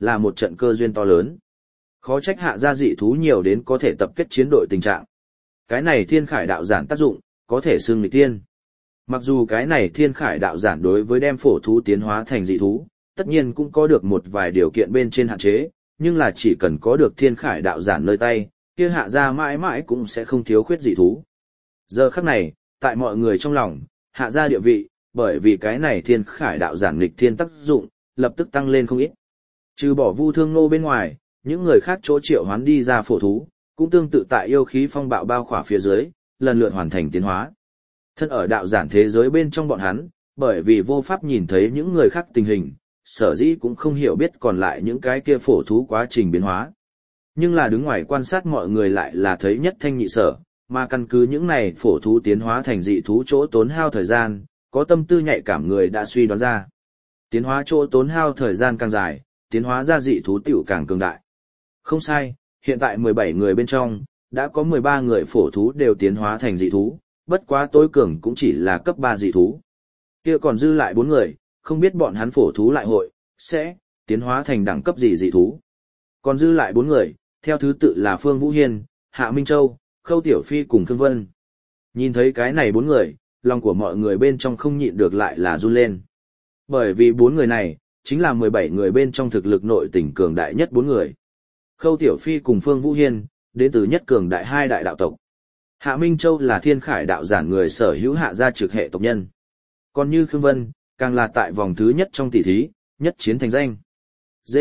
là một trận cơ duyên to lớn. Khó trách hạ gia dị thú nhiều đến có thể tập kết chiến đội tình trạng. Cái này thiên khải đạo giản tác dụng, có thể xưng nghịch tiên. Mặc dù cái này thiên khải đạo giản đối với đem phổ thú tiến hóa thành dị thú, tất nhiên cũng có được một vài điều kiện bên trên hạn chế, nhưng là chỉ cần có được thiên khải đạo giản nơi tay, kia hạ gia mãi mãi cũng sẽ không thiếu khuyết dị thú. Giờ khắc này, tại mọi người trong lòng, hạ gia địa vị, bởi vì cái này thiên khải đạo giản nghịch thiên tác dụng, lập tức tăng lên không ít. Trừ bỏ Vu Thương Nô bên ngoài, những người khác chỗ triệu hoán đi ra phổ thú, cũng tương tự tại yêu khí phong bạo bao khỏa phía dưới, lần lượt hoàn thành tiến hóa. Thân ở đạo giản thế giới bên trong bọn hắn, bởi vì vô pháp nhìn thấy những người khác tình hình, sở dĩ cũng không hiểu biết còn lại những cái kia phổ thú quá trình biến hóa. Nhưng là đứng ngoài quan sát mọi người lại là thấy nhất thanh nhị sở, mà căn cứ những này phổ thú tiến hóa thành dị thú chỗ tốn hao thời gian, có tâm tư nhạy cảm người đã suy đoán ra. Tiến hóa chỗ tốn hao thời gian càng dài, tiến hóa ra dị thú tiểu càng cường đại. Không sai, hiện tại mười bảy người bên trong, đã có mười ba người phổ thú đều tiến hóa thành dị thú, bất quá tối cường cũng chỉ là cấp ba dị thú. Kia còn dư lại bốn người, không biết bọn hắn phổ thú lại hội, sẽ, tiến hóa thành đẳng cấp gì dị thú. Còn dư lại bốn người, theo thứ tự là Phương Vũ Hiên, Hạ Minh Châu, Khâu Tiểu Phi cùng Khương Vân. Nhìn thấy cái này bốn người, lòng của mọi người bên trong không nhịn được lại là run lên. Bởi vì bốn người này, chính là mười bảy người bên trong thực lực nội tình cường đại nhất bốn người. Khâu Tiểu Phi cùng Phương Vũ Hiên, đến từ nhất cường đại hai đại đạo tộc. Hạ Minh Châu là thiên khải đạo giản người sở hữu hạ gia trực hệ tộc nhân. Còn như Khương Vân, càng là tại vòng thứ nhất trong tỷ thí, nhất chiến thành danh. D.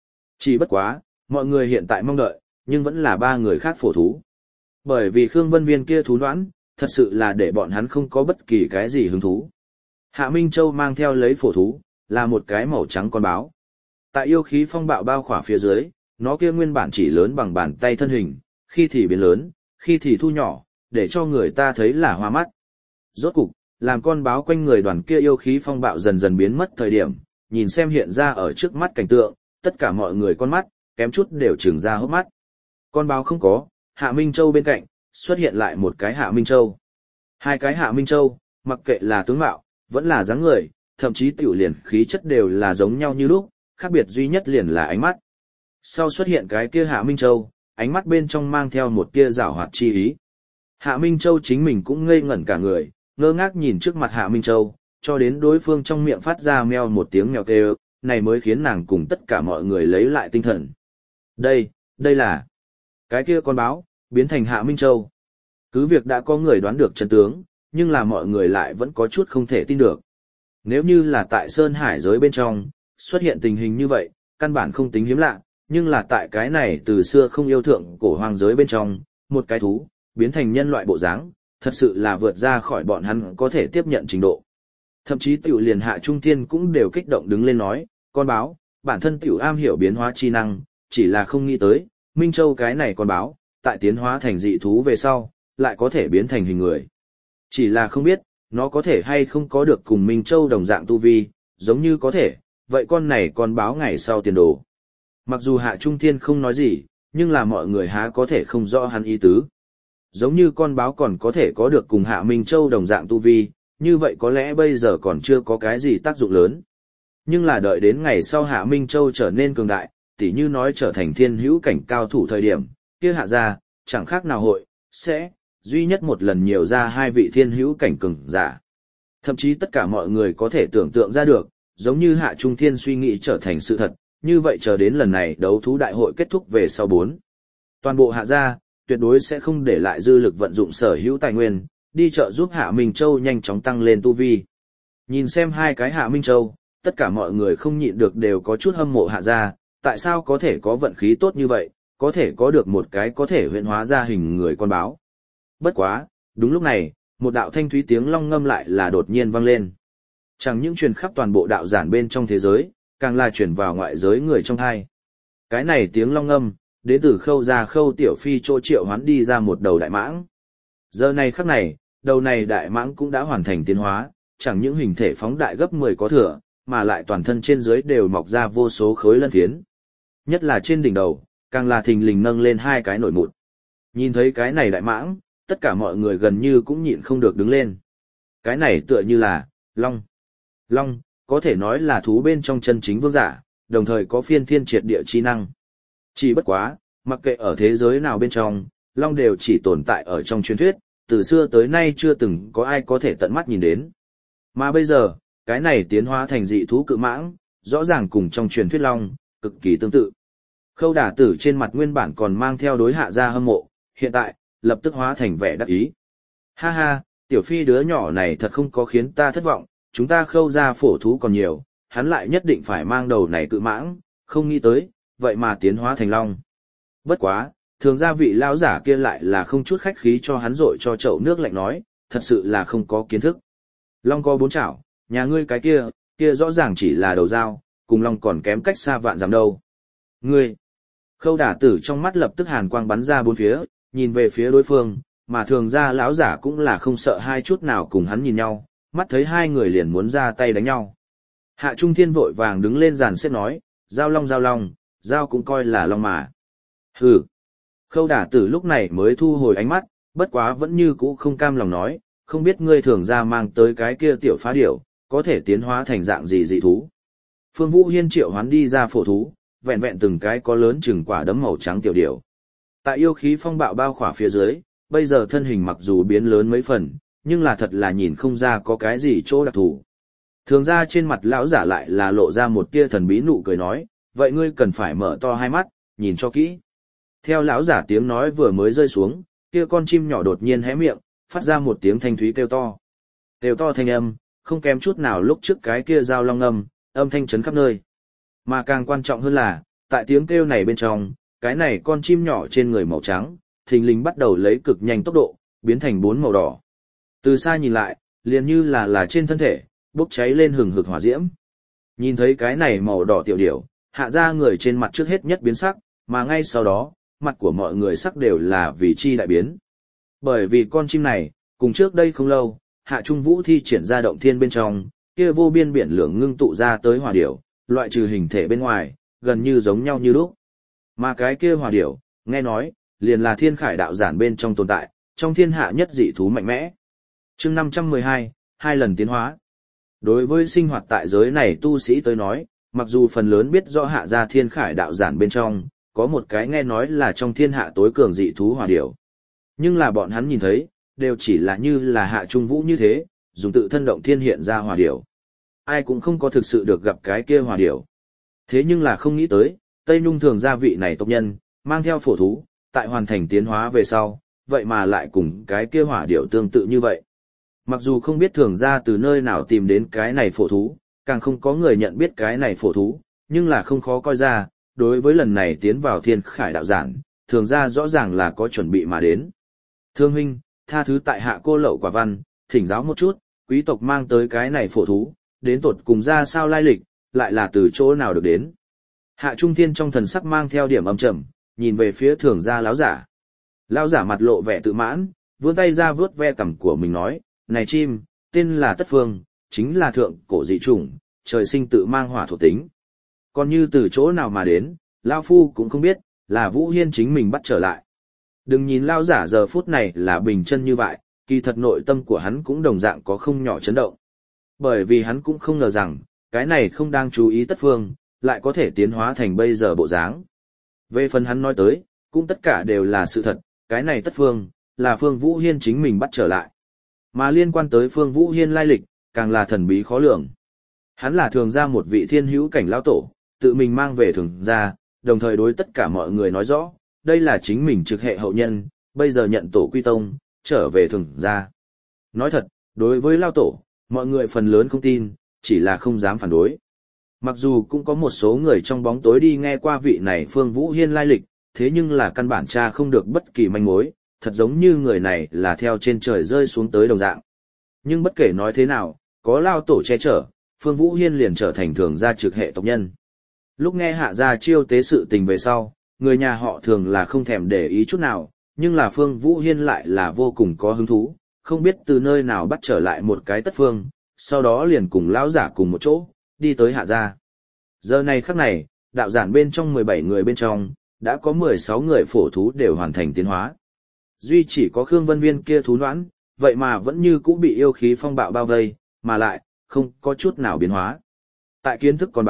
Chỉ bất quá, mọi người hiện tại mong đợi, nhưng vẫn là ba người khác phổ thú. Bởi vì Khương Vân viên kia thú đoán, thật sự là để bọn hắn không có bất kỳ cái gì hứng thú. Hạ Minh Châu mang theo lấy phổ thú, là một cái màu trắng con báo. Tại yêu khí phong bạo bao khỏa phía dưới, nó kia nguyên bản chỉ lớn bằng bàn tay thân hình, khi thì biến lớn, khi thì thu nhỏ, để cho người ta thấy là hoa mắt. Rốt cục, làm con báo quanh người đoàn kia yêu khí phong bạo dần dần biến mất thời điểm, nhìn xem hiện ra ở trước mắt cảnh tượng, tất cả mọi người con mắt, kém chút đều trừng ra hốc mắt. Con báo không có, Hạ Minh Châu bên cạnh, xuất hiện lại một cái Hạ Minh Châu. Hai cái Hạ Minh Châu, mặc kệ là tướng mạo, vẫn là dáng người, thậm chí tiểu liền khí chất đều là giống nhau như lúc, khác biệt duy nhất liền là ánh mắt. Sau xuất hiện cái kia Hạ Minh Châu, ánh mắt bên trong mang theo một tia giảo hoạt chi ý. Hạ Minh Châu chính mình cũng ngây ngẩn cả người, ngơ ngác nhìn trước mặt Hạ Minh Châu, cho đến đối phương trong miệng phát ra meo một tiếng mèo kêu, này mới khiến nàng cùng tất cả mọi người lấy lại tinh thần. Đây, đây là cái kia con báo, biến thành Hạ Minh Châu. Cứ việc đã có người đoán được chân tướng, nhưng là mọi người lại vẫn có chút không thể tin được. Nếu như là tại Sơn Hải giới bên trong, xuất hiện tình hình như vậy, căn bản không tính hiếm lạ, nhưng là tại cái này từ xưa không yêu thượng cổ hoang giới bên trong, một cái thú, biến thành nhân loại bộ dáng, thật sự là vượt ra khỏi bọn hắn có thể tiếp nhận trình độ. Thậm chí tiểu liền Hạ Trung Thiên cũng đều kích động đứng lên nói, con báo, bản thân tiểu am hiểu biến hóa chi năng, chỉ là không nghĩ tới, Minh Châu cái này con báo, tại tiến hóa thành dị thú về sau, lại có thể biến thành hình người. Chỉ là không biết, nó có thể hay không có được cùng Minh Châu đồng dạng tu vi, giống như có thể, vậy con này con báo ngày sau tiền đồ. Mặc dù Hạ Trung Thiên không nói gì, nhưng là mọi người há có thể không rõ hắn ý tứ. Giống như con báo còn có thể có được cùng Hạ Minh Châu đồng dạng tu vi, như vậy có lẽ bây giờ còn chưa có cái gì tác dụng lớn. Nhưng là đợi đến ngày sau Hạ Minh Châu trở nên cường đại, tỉ như nói trở thành thiên hữu cảnh cao thủ thời điểm, kia hạ ra, chẳng khác nào hội, sẽ, duy nhất một lần nhiều ra hai vị thiên hữu cảnh cường giả. Thậm chí tất cả mọi người có thể tưởng tượng ra được, giống như Hạ Trung Thiên suy nghĩ trở thành sự thật, như vậy chờ đến lần này đấu thú đại hội kết thúc về sau bốn. Toàn bộ hạ gia, tuyệt đối sẽ không để lại dư lực vận dụng sở hữu tài nguyên, đi chợ giúp Hạ Minh Châu nhanh chóng tăng lên tu vi. Nhìn xem hai cái Hạ Minh Châu, tất cả mọi người không nhịn được đều có chút hâm mộ hạ gia, tại sao có thể có vận khí tốt như vậy, có thể có được một cái có thể huyễn hóa ra hình người con báo. Bất quá, đúng lúc này, một đạo thanh thúy tiếng long ngâm lại là đột nhiên vang lên. Chẳng những truyền khắp toàn bộ đạo giản bên trong thế giới, càng là truyền vào ngoại giới người trong thai. Cái này tiếng long ngâm, đến từ Khâu gia Khâu Tiểu Phi chỗ triệu hoán đi ra một đầu đại mãng. Giờ này khắc này, đầu này đại mãng cũng đã hoàn thành tiến hóa, chẳng những hình thể phóng đại gấp mười có thừa, mà lại toàn thân trên dưới đều mọc ra vô số khối lân phiến. Nhất là trên đỉnh đầu, càng là thình lình nâng lên hai cái nổi mụn. Nhìn thấy cái này đại mãng, tất cả mọi người gần như cũng nhịn không được đứng lên. Cái này tựa như là, long. Long, có thể nói là thú bên trong chân chính vương giả, đồng thời có phiên thiên triệt địa chi năng. Chỉ bất quá, mặc kệ ở thế giới nào bên trong, long đều chỉ tồn tại ở trong truyền thuyết, từ xưa tới nay chưa từng có ai có thể tận mắt nhìn đến. Mà bây giờ, cái này tiến hóa thành dị thú cự mãng, rõ ràng cùng trong truyền thuyết long, cực kỳ tương tự. Khâu Đả Tử trên mặt nguyên bản còn mang theo đối Hạ gia hâm mộ, hiện tại, lập tức hóa thành vẻ đắc ý. Ha ha, tiểu phi đứa nhỏ này thật không có khiến ta thất vọng, chúng ta Khâu gia phổ thú còn nhiều, hắn lại nhất định phải mang đầu này cự mãng, không nghĩ tới, vậy mà tiến hóa thành long. Bất quá, thường gia vị lão giả kia lại là không chút khách khí cho hắn rội cho chậu nước lạnh nói, thật sự là không có kiến thức. Long có bốn chảo, nhà ngươi cái kia, kia rõ ràng chỉ là đầu dao, cùng long còn kém cách xa vạn dặm đâu. Ngươi! Khâu Đả Tử trong mắt lập tức hàn quang bắn ra bốn phía, nhìn về phía đối phương, mà thường gia lão giả cũng là không sợ hai chút nào cùng hắn nhìn nhau, mắt thấy hai người liền muốn ra tay đánh nhau. Hạ Trung Thiên vội vàng đứng lên dàn xếp nói, giao long giao long, giao cũng coi là long mà. Hừ. Khâu Đả Tử lúc này mới thu hồi ánh mắt, bất quá vẫn như cũ không cam lòng nói, không biết ngươi thường ra mang tới cái kia tiểu phá điểu, có thể tiến hóa thành dạng gì dị thú. Phương Vũ Hiên triệu hoán đi ra phổ thú, vẹn vẹn từng cái có lớn chừng quả đấm màu trắng tiểu điểu. Tại yêu khí phong bạo bao khỏa phía dưới, bây giờ thân hình mặc dù biến lớn mấy phần, nhưng là thật là nhìn không ra có cái gì chỗ đặc thù. Thường ra trên mặt lão giả lại là lộ ra một tia thần bí nụ cười nói, vậy ngươi cần phải mở to hai mắt, nhìn cho kỹ. Theo lão giả tiếng nói vừa mới rơi xuống, kia con chim nhỏ đột nhiên hé miệng, phát ra một tiếng thanh thúy kêu to. Kêu to thanh âm, không kém chút nào lúc trước cái kia dao long âm, âm thanh chấn khắp nơi. Mà càng quan trọng hơn là, tại tiếng kêu này bên trong, cái này con chim nhỏ trên người màu trắng, thình lình bắt đầu lấy cực nhanh tốc độ, biến thành bốn màu đỏ. Từ xa nhìn lại, liền như là là trên thân thể, bốc cháy lên hừng hực hỏa diễm. Nhìn thấy cái này màu đỏ tiểu điểu, Hạ ra người trên mặt trước hết nhất biến sắc, mà ngay sau đó, mặt của mọi người sắc đều là vì chi đại biến. Bởi vì con chim này, cùng trước đây không lâu, Hạ Trung Vũ thi triển ra động thiên bên trong, kia vô biên biển lửa ngưng tụ ra tới hỏa điểu, loại trừ hình thể bên ngoài, gần như giống nhau như lúc. Mà cái kia hỏa điểu, nghe nói, liền là thiên khải đạo giản bên trong tồn tại, trong thiên hạ nhất dị thú mạnh mẽ. Chương năm trăm mười hai, hai lần tiến hóa. Đối với sinh hoạt tại giới này tu sĩ tới nói, mặc dù phần lớn biết rõ Hạ gia thiên khải đạo giản bên trong, có một cái nghe nói là trong thiên hạ tối cường dị thú hỏa điểu. Nhưng là bọn hắn nhìn thấy, đều chỉ là như là Hạ Trung Vũ như thế, dùng tự thân động thiên hiện ra hỏa điểu. Ai cũng không có thực sự được gặp cái kia hỏa điểu. Thế nhưng là không nghĩ tới, Tây Nhung thường gia vị này tộc nhân, mang theo phổ thú, tại hoàn thành tiến hóa về sau, vậy mà lại cùng cái kia hỏa điểu tương tự như vậy. Mặc dù không biết thường gia từ nơi nào tìm đến cái này phổ thú, càng không có người nhận biết cái này phổ thú, nhưng là không khó coi ra, đối với lần này tiến vào thiên khải đạo giản, thường gia rõ ràng là có chuẩn bị mà đến. Thương huynh, tha thứ tại hạ cô lậu quả văn, thỉnh giáo một chút, quý tộc mang tới cái này phổ thú, đến tột cùng ra sao lai lịch, lại là từ chỗ nào được đến. Hạ Trung Thiên trong thần sắc mang theo điểm âm trầm, nhìn về phía thường gia lão giả. Lão giả mặt lộ vẻ tự mãn, vươn tay ra vướt ve cằm của mình nói, này chim, tên là Tất Phương, chính là thượng cổ dị chủng, trời sinh tự mang hỏa thuộc tính. Còn như từ chỗ nào mà đến, Lão Phu cũng không biết, là Vũ Hiên chính mình bắt trở lại. Đừng nhìn Lão giả giờ phút này là bình chân như vậy, kỳ thật nội tâm của hắn cũng đồng dạng có không nhỏ chấn động. Bởi vì hắn cũng không ngờ rằng, cái này không đang chú ý Tất Phương, lại có thể tiến hóa thành bây giờ bộ dáng. Về phần hắn nói tới, cũng tất cả đều là sự thật, cái này Tất Phương, là Phương Vũ Hiên chính mình bắt trở lại. Mà liên quan tới Phương Vũ Hiên lai lịch, càng là thần bí khó lường. Hắn là thường gia một vị thiên hữu cảnh lão tổ, tự mình mang về thường gia, đồng thời đối tất cả mọi người nói rõ, đây là chính mình trực hệ hậu nhân, bây giờ nhận tổ quy tông, trở về thường gia. Nói thật, đối với lão tổ, mọi người phần lớn không tin, chỉ là không dám phản đối. Mặc dù cũng có một số người trong bóng tối đi nghe qua vị này Phương Vũ Hiên lai lịch, thế nhưng là căn bản tra không được bất kỳ manh mối, thật giống như người này là theo trên trời rơi xuống tới đồng dạng. Nhưng bất kể nói thế nào, có lao tổ che chở, Phương Vũ Hiên liền trở thành thường gia trực hệ tộc nhân. Lúc nghe Hạ gia chiêu tế sự tình về sau, người nhà họ thường là không thèm để ý chút nào, nhưng là Phương Vũ Hiên lại là vô cùng có hứng thú, không biết từ nơi nào bắt trở lại một cái Tất Phương, sau đó liền cùng lão giả cùng một chỗ, đi tới Hạ gia. Giờ này khắc này, đạo giản bên trong mười bảy người bên trong, đã có mười sáu người phổ thú đều hoàn thành tiến hóa. Duy chỉ có Khương Vân Viên kia thú noãn, vậy mà vẫn như cũ bị yêu khí phong bạo bao vây, mà lại, không có chút nào biến hóa. Tại kiến thức còn báo,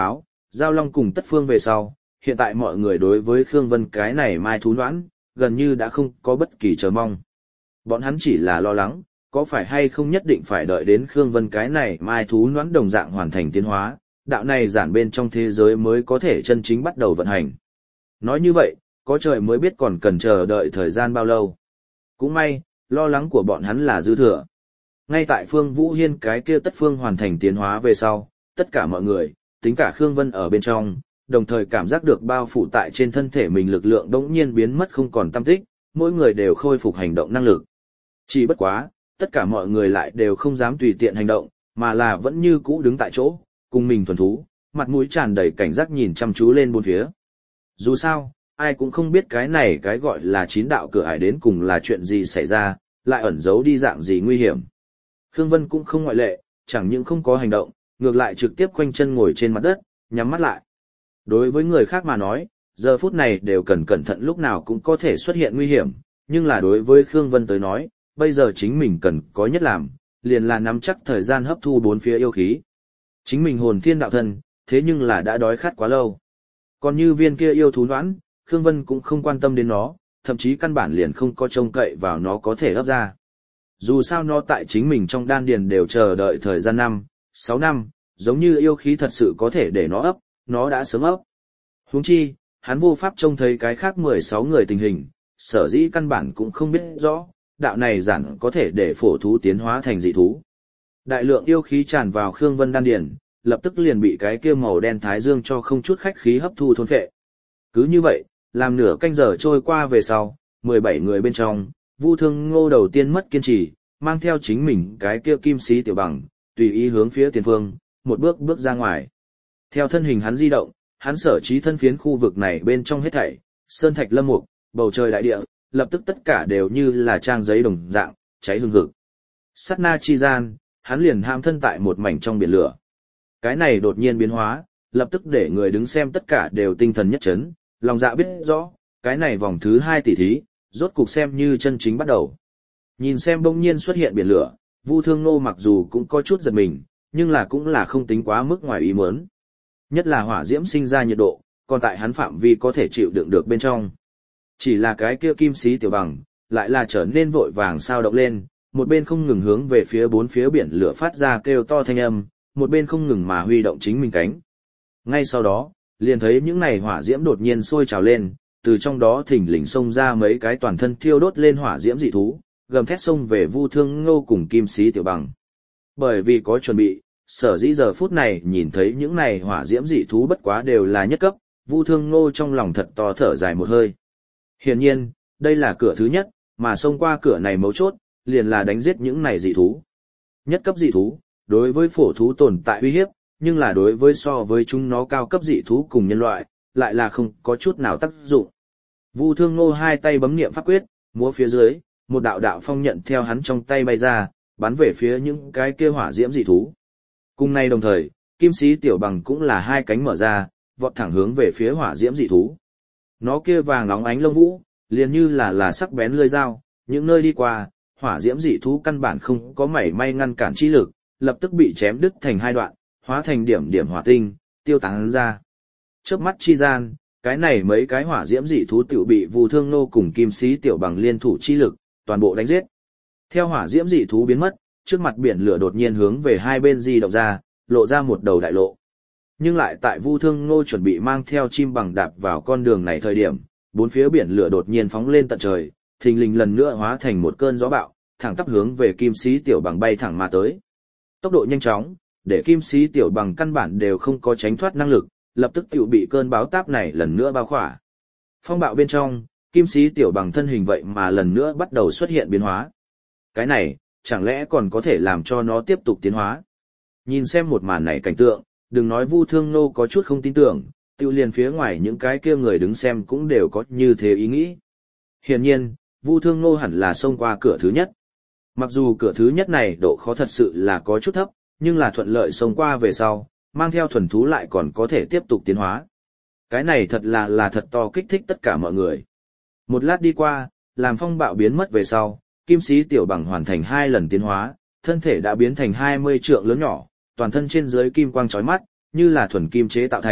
Giao Long cùng Tất Phương về sau, hiện tại mọi người đối với Khương Vân cái này mai thú noãn, gần như đã không có bất kỳ chờ mong. Bọn hắn chỉ là lo lắng, có phải hay không nhất định phải đợi đến Khương Vân cái này mai thú noãn đồng dạng hoàn thành tiến hóa, đạo này giản bên trong thế giới mới có thể chân chính bắt đầu vận hành. Nói như vậy, có trời mới biết còn cần chờ đợi thời gian bao lâu. Cũng may, lo lắng của bọn hắn là dư thừa. Ngay tại Phương Vũ Hiên cái kia Tất Phương hoàn thành tiến hóa về sau, tất cả mọi người, tính cả Khương Vân ở bên trong, đồng thời cảm giác được bao phủ tại trên thân thể mình lực lượng đống nhiên biến mất không còn tăm tích, mỗi người đều khôi phục hành động năng lực. Chỉ bất quá, tất cả mọi người lại đều không dám tùy tiện hành động, mà là vẫn như cũ đứng tại chỗ, cùng mình thuần thú, mặt mũi tràn đầy cảnh giác nhìn chăm chú lên bốn phía. Dù sao, ai cũng không biết cái này cái gọi là chín đạo cửa ải đến cùng là chuyện gì xảy ra, lại ẩn giấu đi dạng gì nguy hiểm. Khương Vân cũng không ngoại lệ, chẳng những không có hành động, ngược lại trực tiếp khoanh chân ngồi trên mặt đất, nhắm mắt lại. Đối với người khác mà nói, giờ phút này đều cần cẩn thận lúc nào cũng có thể xuất hiện nguy hiểm, nhưng là đối với Khương Vân tới nói, bây giờ chính mình cần có nhất làm, liền là nắm chắc thời gian hấp thu bốn phía yêu khí. Chính mình hồn thiên đạo thân, thế nhưng là đã đói khát quá lâu. Còn như viên kia yêu thú noãn, Khương Vân cũng không quan tâm đến nó, thậm chí căn bản liền không có trông cậy vào nó có thể ấp ra. Dù sao nó tại chính mình trong đan điền đều chờ đợi thời gian năm, sáu năm, giống như yêu khí thật sự có thể để nó ấp, nó đã sớm ấp. Huống chi, hắn vô pháp trông thấy cái khác mười sáu người tình hình, sở dĩ căn bản cũng không biết rõ, đạo này giản có thể để phổ thú tiến hóa thành dị thú. Đại lượng yêu khí tràn vào Khương Vân đan điền, lập tức liền bị cái kia màu đen thái dương cho không chút khách khí hấp thu thôn phệ. Cứ như vậy, làm nửa canh giờ trôi qua về sau, mười bảy người bên trong, Vu Thương Ngô đầu tiên mất kiên trì, mang theo chính mình cái kia kim sĩ tiểu bằng, tùy ý hướng phía tiền phương, một bước bước ra ngoài. Theo thân hình hắn di động, hắn sở trí thân phiến khu vực này bên trong hết thảy, sơn thạch lâm mục, bầu trời đại địa, lập tức tất cả đều như là trang giấy đồng dạng, cháy hừng hực. Sát na chi gian, hắn liền ham thân tại một mảnh trong biển lửa. Cái này đột nhiên biến hóa, lập tức để người đứng xem tất cả đều tinh thần nhất chấn, lòng dạ biết rõ, cái này vòng thứ hai tỷ thí, rốt cục xem như chân chính bắt đầu. Nhìn xem bỗng nhiên xuất hiện biển lửa, Vu Thương Nô mặc dù cũng có chút giật mình, nhưng là cũng là không tính quá mức ngoài ý muốn. Nhất là hỏa diễm sinh ra nhiệt độ, còn tại hắn phạm vi có thể chịu đựng được bên trong. Chỉ là cái kia kim sĩ tiểu bằng, lại là trở nên vội vàng sao động lên, một bên không ngừng hướng về phía bốn phía biển lửa phát ra kêu to thanh âm, một bên không ngừng mà huy động chính mình cánh. Ngay sau đó, liền thấy những này hỏa diễm đột nhiên sôi trào lên, từ trong đó thỉnh lình xông ra mấy cái toàn thân thiêu đốt lên hỏa diễm dị thú, gầm thét xông về Vu Thương Ngô cùng kim sĩ tiểu bằng. Bởi vì có chuẩn bị, sở dĩ giờ phút này nhìn thấy những này hỏa diễm dị thú bất quá đều là nhất cấp, Vu Thương Ngô trong lòng thật to thở dài một hơi. Hiển nhiên, đây là cửa thứ nhất, mà xông qua cửa này mấu chốt, liền là đánh giết những này dị thú. Nhất cấp dị thú, đối với phổ thú tồn tại uy hiếp, nhưng là đối với so với chúng nó cao cấp dị thú cùng nhân loại, lại là không có chút nào tác dụng. Vu Thương Ngô hai tay bấm niệm pháp quyết, múa phía dưới, một đạo đạo phong nhận theo hắn trong tay bay ra, bắn về phía những cái kia hỏa diễm dị thú. Cùng nay đồng thời, kim sĩ tiểu bằng cũng là hai cánh mở ra, vọt thẳng hướng về phía hỏa diễm dị thú. Nó kia vàng nóng ánh lông vũ, liền như là là sắc bén lưỡi dao, những nơi đi qua, hỏa diễm dị thú căn bản không có mảy may ngăn cản chi lực, lập tức bị chém đứt thành hai đoạn, hóa thành điểm điểm hỏa tinh, tiêu tán ra. Chớp mắt chi gian, cái này mấy cái hỏa diễm dị thú tiểu bị Vu Thương Nô cùng kim sĩ tiểu bằng liên thủ chi lực, toàn bộ đánh giết. Theo hỏa diễm dị thú biến mất, trước mặt biển lửa đột nhiên hướng về hai bên di động ra, lộ ra một đầu đại lộ. Nhưng lại tại Vu Thương Nô chuẩn bị mang theo chim bằng đạp vào con đường này thời điểm, bốn phía biển lửa đột nhiên phóng lên tận trời, thình lình lần nữa hóa thành một cơn gió bạo, thẳng tắp hướng về kim sĩ tiểu bằng bay thẳng mà tới. Tốc độ nhanh chóng, để kim sĩ tiểu bằng căn bản đều không có tránh thoát năng lực, lập tức tiểu bị cơn báo táp này lần nữa bao khỏa. Phong bạo bên trong, kim sĩ tiểu bằng thân hình vậy mà lần nữa bắt đầu xuất hiện biến hóa. Cái này, chẳng lẽ còn có thể làm cho nó tiếp tục tiến hóa? Nhìn xem một màn này cảnh tượng, đừng nói Vu Thương Nô có chút không tin tưởng, tiêu liền phía ngoài những cái kia người đứng xem cũng đều có như thế ý nghĩ. Hiển nhiên, Vu Thương Nô hẳn là xông qua cửa thứ nhất. Mặc dù cửa thứ nhất này độ khó thật sự là có chút thấp, nhưng là thuận lợi xông qua về sau, mang theo thuần thú lại còn có thể tiếp tục tiến hóa. Cái này thật là là thật to kích thích tất cả mọi người. Một lát đi qua, làm phong bạo biến mất về sau, kim sĩ tiểu bằng hoàn thành hai lần tiến hóa, thân thể đã biến thành hai mươi trượng lớn nhỏ, toàn thân trên dưới kim quang chói mắt, như là thuần kim chế tạo thành,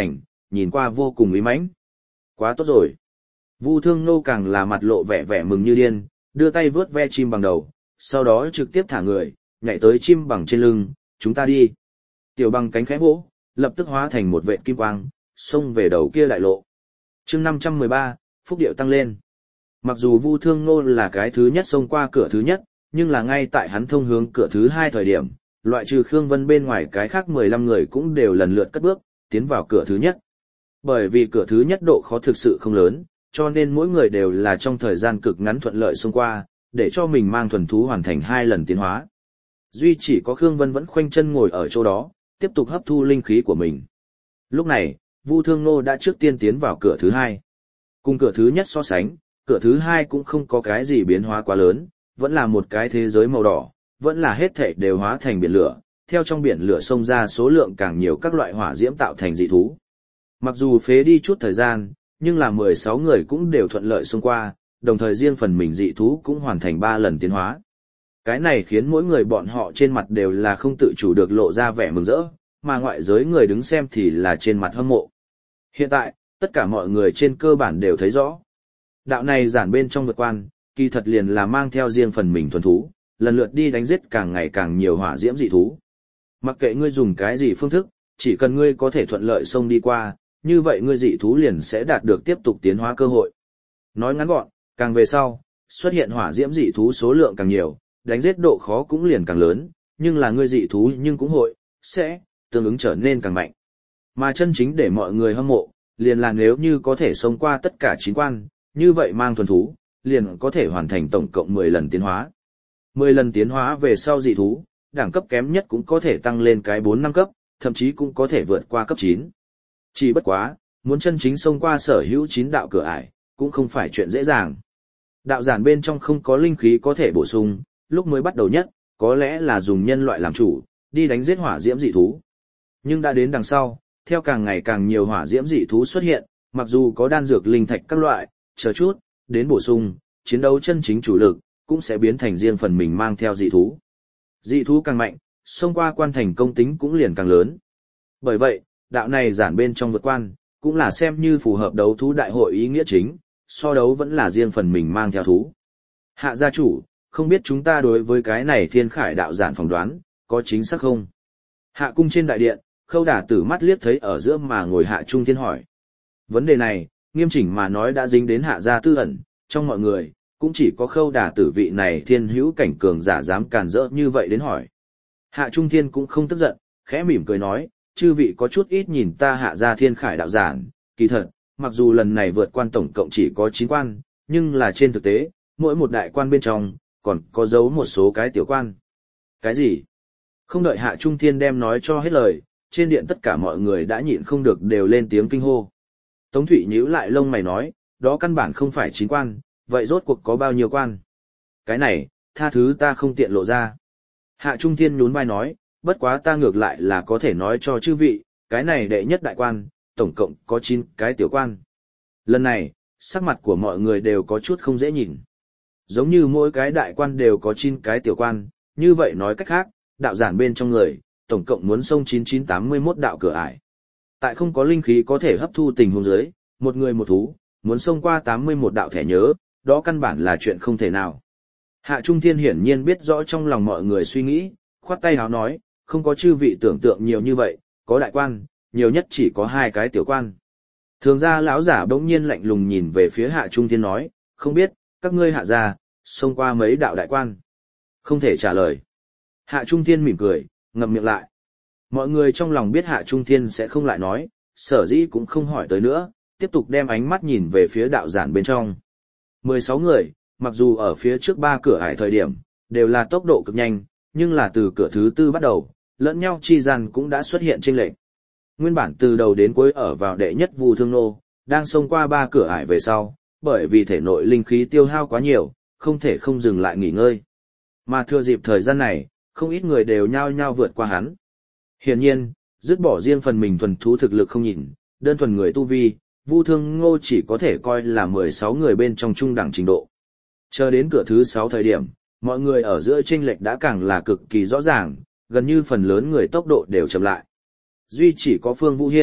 nhìn qua vô cùng uy mãnh. Quá tốt rồi. Vu Thương Nô càng là mặt lộ vẻ vẻ mừng như điên, đưa tay vướt ve chim bằng đầu, sau đó trực tiếp thả người, nhảy tới chim bằng trên lưng, chúng ta đi. Tiểu bằng cánh khẽ vỗ, lập tức hóa thành một vệt kim quang, xông về đầu kia đại lộ. chương năm trăm mười ba, phúc điệu tăng lên. Mặc dù Vu Thương Nô là cái thứ nhất xông qua cửa thứ nhất, nhưng là ngay tại hắn thông hướng cửa thứ hai thời điểm, loại trừ Khương Vân bên ngoài cái khác mười lăm người cũng đều lần lượt cất bước, tiến vào cửa thứ nhất. Bởi vì cửa thứ nhất độ khó thực sự không lớn, cho nên mỗi người đều là trong thời gian cực ngắn thuận lợi xông qua, để cho mình mang thuần thú hoàn thành hai lần tiến hóa. Duy chỉ có Khương Vân vẫn khoanh chân ngồi ở chỗ đó, tiếp tục hấp thu linh khí của mình. Lúc này, Vu Thương Nô đã trước tiên tiến vào cửa thứ hai. Cùng cửa thứ nhất so sánh, cửa thứ hai cũng không có cái gì biến hóa quá lớn, vẫn là một cái thế giới màu đỏ, vẫn là hết thảy đều hóa thành biển lửa, theo trong biển lửa xông ra số lượng càng nhiều các loại hỏa diễm tạo thành dị thú. Mặc dù phế đi chút thời gian, nhưng là mười sáu người cũng đều thuận lợi xông qua, đồng thời riêng phần mình dị thú cũng hoàn thành ba lần tiến hóa. Cái này khiến mỗi người bọn họ trên mặt đều là không tự chủ được lộ ra vẻ mừng rỡ, mà ngoại giới người đứng xem thì là trên mặt hâm mộ. Hiện tại, tất cả mọi người trên cơ bản đều thấy rõ. Đạo này giản bên trong vượt quan, kỳ thật liền là mang theo riêng phần mình thuần thú, lần lượt đi đánh giết càng ngày càng nhiều hỏa diễm dị thú. Mặc kệ ngươi dùng cái gì phương thức, chỉ cần ngươi có thể thuận lợi xông đi qua, như vậy ngươi dị thú liền sẽ đạt được tiếp tục tiến hóa cơ hội. Nói ngắn gọn, càng về sau, xuất hiện hỏa diễm dị thú số lượng càng nhiều, đánh giết độ khó cũng liền càng lớn, nhưng là ngươi dị thú nhưng cũng hội, sẽ, tương ứng trở nên càng mạnh. Mà chân chính để mọi người hâm mộ, liền là nếu như có thể xông qua tất cả chín quan, như vậy mang thuần thú, liền có thể hoàn thành tổng cộng mười lần tiến hóa. mười lần tiến hóa về sau dị thú, đẳng cấp kém nhất cũng có thể tăng lên cái bốn năm cấp, thậm chí cũng có thể vượt qua cấp chín. Chỉ bất quá, muốn chân chính xông qua sở hữu chín đạo cửa ải, cũng không phải chuyện dễ dàng. Đạo giản bên trong không có linh khí có thể bổ sung, lúc mới bắt đầu nhất, có lẽ là dùng nhân loại làm chủ, đi đánh giết hỏa diễm dị thú. Nhưng đã đến đằng sau, theo càng ngày càng nhiều hỏa diễm dị thú xuất hiện, mặc dù có đan dược linh thạch các loại, chờ chút, đến bổ sung, chiến đấu chân chính chủ lực, cũng sẽ biến thành riêng phần mình mang theo dị thú. Dị thú càng mạnh, xông qua quan thành công tính cũng liền càng lớn. Bởi vậy, đạo này giản bên trong vượt quan, cũng là xem như phù hợp đấu thú đại hội ý nghĩa chính, so đấu vẫn là riêng phần mình mang theo thú. Hạ gia chủ, không biết chúng ta đối với cái này thiên khải đạo giản phỏng đoán, có chính xác không? Hạ cung trên đại điện, Khâu Đả Tử mắt liếc thấy ở giữa mà ngồi Hạ Trung Thiên hỏi. Vấn đề này, nghiêm chỉnh mà nói đã dính đến Hạ gia tư ẩn, trong mọi người, cũng chỉ có Khâu Đả Tử vị này thiên hữu cảnh cường giả dám càn rỡ như vậy đến hỏi. Hạ Trung Thiên cũng không tức giận, khẽ mỉm cười nói, chư vị có chút ít nhìn ta Hạ gia thiên khải đạo giản, kỳ thật, mặc dù lần này vượt quan tổng cộng chỉ có chín quan, nhưng là trên thực tế, mỗi một đại quan bên trong, còn có giấu một số cái tiểu quan. Cái gì? Không đợi Hạ Trung Thiên đem nói cho hết lời, trên điện tất cả mọi người đã nhịn không được đều lên tiếng kinh hô. Tống Thụy nhíu lại lông mày nói, đó căn bản không phải chín quan, vậy rốt cuộc có bao nhiêu quan? Cái này, tha thứ ta không tiện lộ ra. Hạ Trung Thiên nhún vai nói, bất quá ta ngược lại là có thể nói cho chư vị, cái này đệ nhất đại quan, tổng cộng có chín cái tiểu quan. Lần này, sắc mặt của mọi người đều có chút không dễ nhìn. Giống như mỗi cái đại quan đều có chín cái tiểu quan, như vậy nói cách khác, đạo giản bên trong người, tổng cộng muốn xông chín chín tám mươi mốt đạo cửa ải. Tại không có linh khí có thể hấp thu tình huống dưới, một người một thú, muốn xông qua tám mươi mốt đạo thẻ nhớ, đó căn bản là chuyện không thể nào. Hạ Trung Thiên hiển nhiên biết rõ trong lòng mọi người suy nghĩ, khoát tay háo nói, không có chư vị tưởng tượng nhiều như vậy, có đại quan, nhiều nhất chỉ có hai cái tiểu quan. Thường gia lão giả bỗng nhiên lạnh lùng nhìn về phía Hạ Trung Thiên nói, không biết, các ngươi Hạ gia, xông qua mấy đạo đại quan. Không thể trả lời. Hạ Trung Thiên mỉm cười, ngậm miệng lại. Mọi người trong lòng biết Hạ Trung Thiên sẽ không lại nói, sở dĩ cũng không hỏi tới nữa, tiếp tục đem ánh mắt nhìn về phía đạo giản bên trong. mười sáu người, mặc dù ở phía trước ba cửa ải thời điểm, đều là tốc độ cực nhanh, nhưng là từ cửa thứ tư bắt đầu, lẫn nhau chi gian cũng đã xuất hiện chênh lệch. Nguyên bản từ đầu đến cuối ở vào đệ nhất Vu Thương Nô, đang xông qua ba cửa ải về sau, bởi vì thể nội linh khí tiêu hao quá nhiều, không thể không dừng lại nghỉ ngơi. Mà thừa dịp thời gian này, không ít người đều nhao nhao vượt qua hắn. Hiển nhiên, dứt bỏ riêng phần mình thuần thú thực lực không nhìn, đơn thuần người tu vi, Vu Thương Ngô chỉ có thể coi là mười sáu người bên trong trung đẳng trình độ. Chờ đến cửa thứ sáu thời điểm, mọi người ở giữa chênh lệch đã càng là cực kỳ rõ ràng, gần như phần lớn người tốc độ đều chậm lại. Duy chỉ có Phương Vũ Hiên,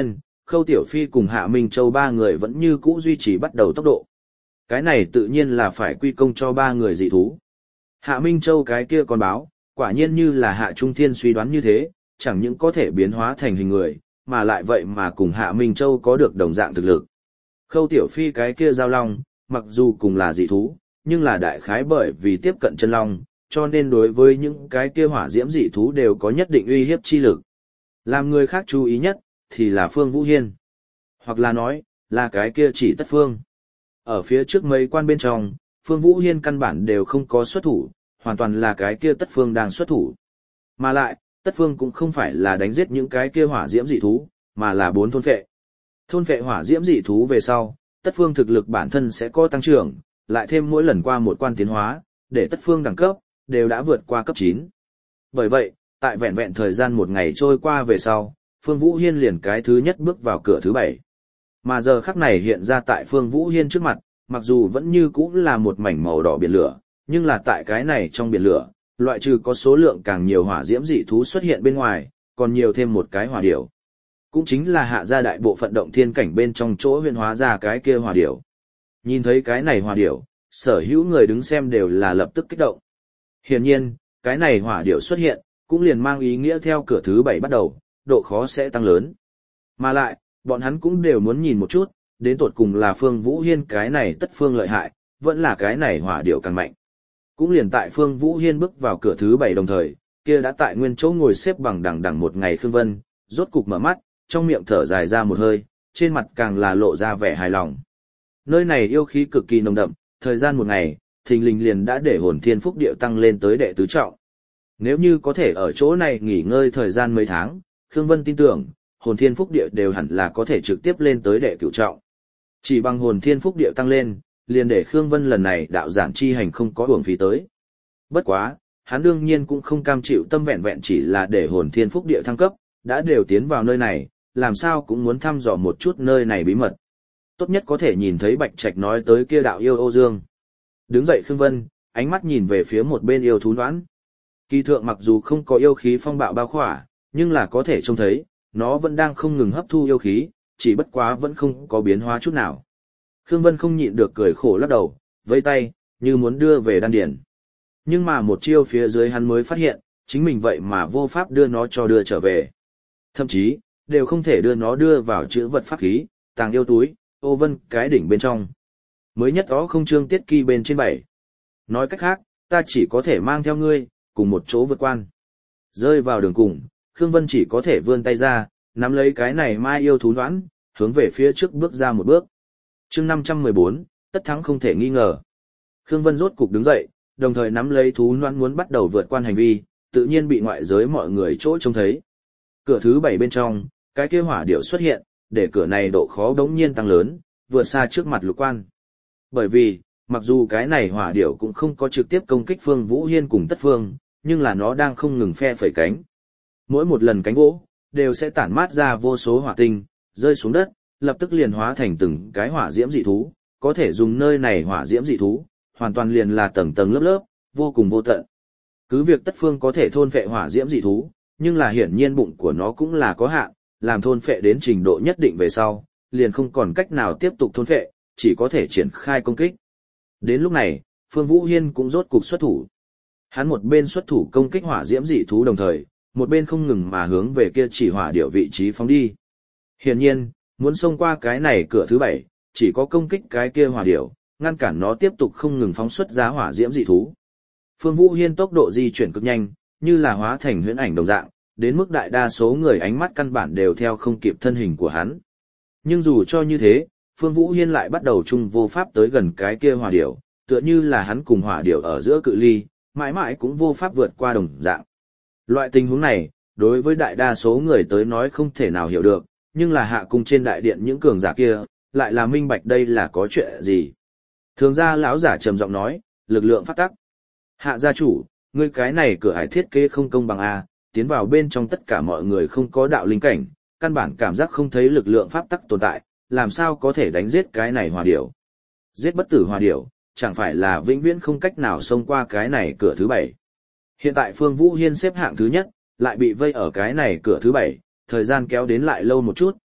Khâu Tiểu Phi cùng Hạ Minh Châu ba người vẫn như cũ duy trì bắt đầu tốc độ. Cái này tự nhiên là phải quy công cho ba người dị thú. Hạ Minh Châu cái kia còn báo, quả nhiên như là Hạ Trung Thiên suy đoán như thế, chẳng những có thể biến hóa thành hình người, mà lại vậy mà cùng Hạ Minh Châu có được đồng dạng thực lực. Khâu Tiểu Phi cái kia giao long, mặc dù cùng là dị thú, nhưng là đại khái bởi vì tiếp cận chân long, cho nên đối với những cái kia hỏa diễm dị thú đều có nhất định uy hiếp chi lực. Làm người khác chú ý nhất, thì là Phương Vũ Hiên. Hoặc là nói, là cái kia chỉ Tất Phương. Ở phía trước mấy quan bên trong, Phương Vũ Hiên căn bản đều không có xuất thủ, hoàn toàn là cái kia Tất Phương đang xuất thủ. Mà lại, Tất Phương cũng không phải là đánh giết những cái kia hỏa diễm dị thú, mà là bốn thôn phệ. Thôn phệ hỏa diễm dị thú về sau, Tất Phương thực lực bản thân sẽ có tăng trưởng, lại thêm mỗi lần qua một quan tiến hóa, để Tất Phương đẳng cấp, đều đã vượt qua cấp chín. Bởi vậy, tại vẹn vẹn thời gian một ngày trôi qua về sau, Phương Vũ Hiên liền cái thứ nhất bước vào cửa thứ bảy. Mà giờ khắc này hiện ra tại Phương Vũ Hiên trước mặt, mặc dù vẫn như cũ là một mảnh màu đỏ biển lửa, nhưng là tại cái này trong biển lửa, loại trừ có số lượng càng nhiều hỏa diễm dị thú xuất hiện bên ngoài, còn nhiều thêm một cái hỏa điểu. Cũng chính là hạ gia đại bộ phận động thiên cảnh bên trong chỗ huyền hóa ra cái kia hỏa điểu. Nhìn thấy cái này hỏa điểu, sở hữu người đứng xem đều là lập tức kích động. Hiển nhiên, cái này hỏa điểu xuất hiện, cũng liền mang ý nghĩa theo cửa thứ bảy bắt đầu, độ khó sẽ tăng lớn. Mà lại, bọn hắn cũng đều muốn nhìn một chút, đến tột cùng là Phương Vũ Hiên cái này Tất Phương lợi hại, vẫn là cái này hỏa điểu càng mạnh. Cũng liền tại Phương Vũ Hiên bước vào cửa thứ bảy đồng thời, kia đã tại nguyên chỗ ngồi xếp bằng đằng đằng một ngày Khương Vân, rốt cục mở mắt, trong miệng thở dài ra một hơi, trên mặt càng là lộ ra vẻ hài lòng. Nơi này yêu khí cực kỳ nồng đậm, thời gian một ngày, thình lình liền đã để hồn thiên phúc điệu tăng lên tới đệ tứ trọng. Nếu như có thể ở chỗ này nghỉ ngơi thời gian mấy tháng, Khương Vân tin tưởng, hồn thiên phúc địa đều hẳn là có thể trực tiếp lên tới đệ cửu trọng. Chỉ bằng hồn thiên phúc địa tăng lên, liền để Khương Vân lần này đạo giản chi hành không có uổng phí tới. Bất quá, hắn đương nhiên cũng không cam chịu tâm vẹn vẹn chỉ là để hồn thiên phúc địa thăng cấp, đã đều tiến vào nơi này, làm sao cũng muốn thăm dò một chút nơi này bí mật. Tốt nhất có thể nhìn thấy Bạch Trạch nói tới kia đạo yêu Âu Dương. Đứng dậy Khương Vân, ánh mắt nhìn về phía một bên yêu thú Noãn. Kỳ thượng mặc dù không có yêu khí phong bạo bao khỏa, nhưng là có thể trông thấy, nó vẫn đang không ngừng hấp thu yêu khí, chỉ bất quá vẫn không có biến hóa chút nào. Khương Vân không nhịn được cười khổ lắc đầu, vẫy tay, như muốn đưa về đan điền. Nhưng mà một chiêu phía dưới hắn mới phát hiện, chính mình vậy mà vô pháp đưa nó cho đưa trở về. Thậm chí, đều không thể đưa nó đưa vào chữ vật pháp khí, tàng yêu túi, ô vân cái đỉnh bên trong. Mới nhất đó không trương tiết kỳ bên trên bảy. Nói cách khác, ta chỉ có thể mang theo ngươi, cùng một chỗ vượt quan. Rơi vào đường cùng, Khương Vân chỉ có thể vươn tay ra, nắm lấy cái này mai yêu thú Noãn, hướng về phía trước bước ra một bước. Chương năm trăm mười bốn, tất thắng không thể nghi ngờ. Khương Vân rốt cục đứng dậy, đồng thời nắm lấy thú Noãn muốn bắt đầu vượt quan hành vi, tự nhiên bị ngoại giới mọi người chỗ trông thấy. Cửa thứ bảy bên trong, cái kia hỏa điểu xuất hiện, để cửa này độ khó đống nhiên tăng lớn, vượt xa trước mặt lục quan. Bởi vì, mặc dù cái này hỏa điểu cũng không có trực tiếp công kích Phương Vũ Hiên cùng Tất Phương, nhưng là nó đang không ngừng phe phẩy cánh. Mỗi một lần cánh vỗ, đều sẽ tản mát ra vô số hỏa tinh, rơi xuống đất, lập tức liền hóa thành từng cái hỏa diễm dị thú, có thể dùng nơi này hỏa diễm dị thú, hoàn toàn liền là tầng tầng lớp lớp, vô cùng vô tận. Cứ việc Tất Phương có thể thôn phệ hỏa diễm dị thú, nhưng là hiển nhiên bụng của nó cũng là có hạn, làm thôn phệ đến trình độ nhất định về sau, liền không còn cách nào tiếp tục thôn phệ, chỉ có thể triển khai công kích. Đến lúc này, Phương Vũ Hiên cũng rốt cục xuất thủ. Hắn một bên xuất thủ công kích hỏa diễm dị thú đồng thời, một bên không ngừng mà hướng về kia chỉ hỏa điểu vị trí phóng đi. Hiển nhiên, muốn xông qua cái này cửa thứ bảy, chỉ có công kích cái kia hỏa điểu, ngăn cản nó tiếp tục không ngừng phóng xuất ra hỏa diễm dị thú. Phương Vũ Hiên tốc độ di chuyển cực nhanh, như là hóa thành huyễn ảnh đồng dạng, đến mức đại đa số người ánh mắt căn bản đều theo không kịp thân hình của hắn. Nhưng dù cho như thế, Phương Vũ Hiên lại bắt đầu chung vô pháp tới gần cái kia hỏa điểu, tựa như là hắn cùng hỏa điểu ở giữa cự ly, mãi mãi cũng vô pháp vượt qua đồng dạng. Loại tình huống này, đối với đại đa số người tới nói không thể nào hiểu được, nhưng là hạ cung trên đại điện những cường giả kia, lại là minh bạch đây là có chuyện gì. Thường gia lão giả trầm giọng nói, lực lượng phát tắc. Hạ gia chủ, ngươi cái này cửa ải thiết kế không công bằng a, tiến vào bên trong tất cả mọi người không có đạo linh cảnh, căn bản cảm giác không thấy lực lượng pháp tắc tồn tại, làm sao có thể đánh giết cái này hỏa điểu. Giết bất tử hỏa điểu, chẳng phải là vĩnh viễn không cách nào xông qua cái này cửa thứ bảy. Hiện tại Phương Vũ Hiên xếp hạng thứ nhất, lại bị vây ở cái này cửa thứ bảy, thời gian kéo đến lại lâu một chút,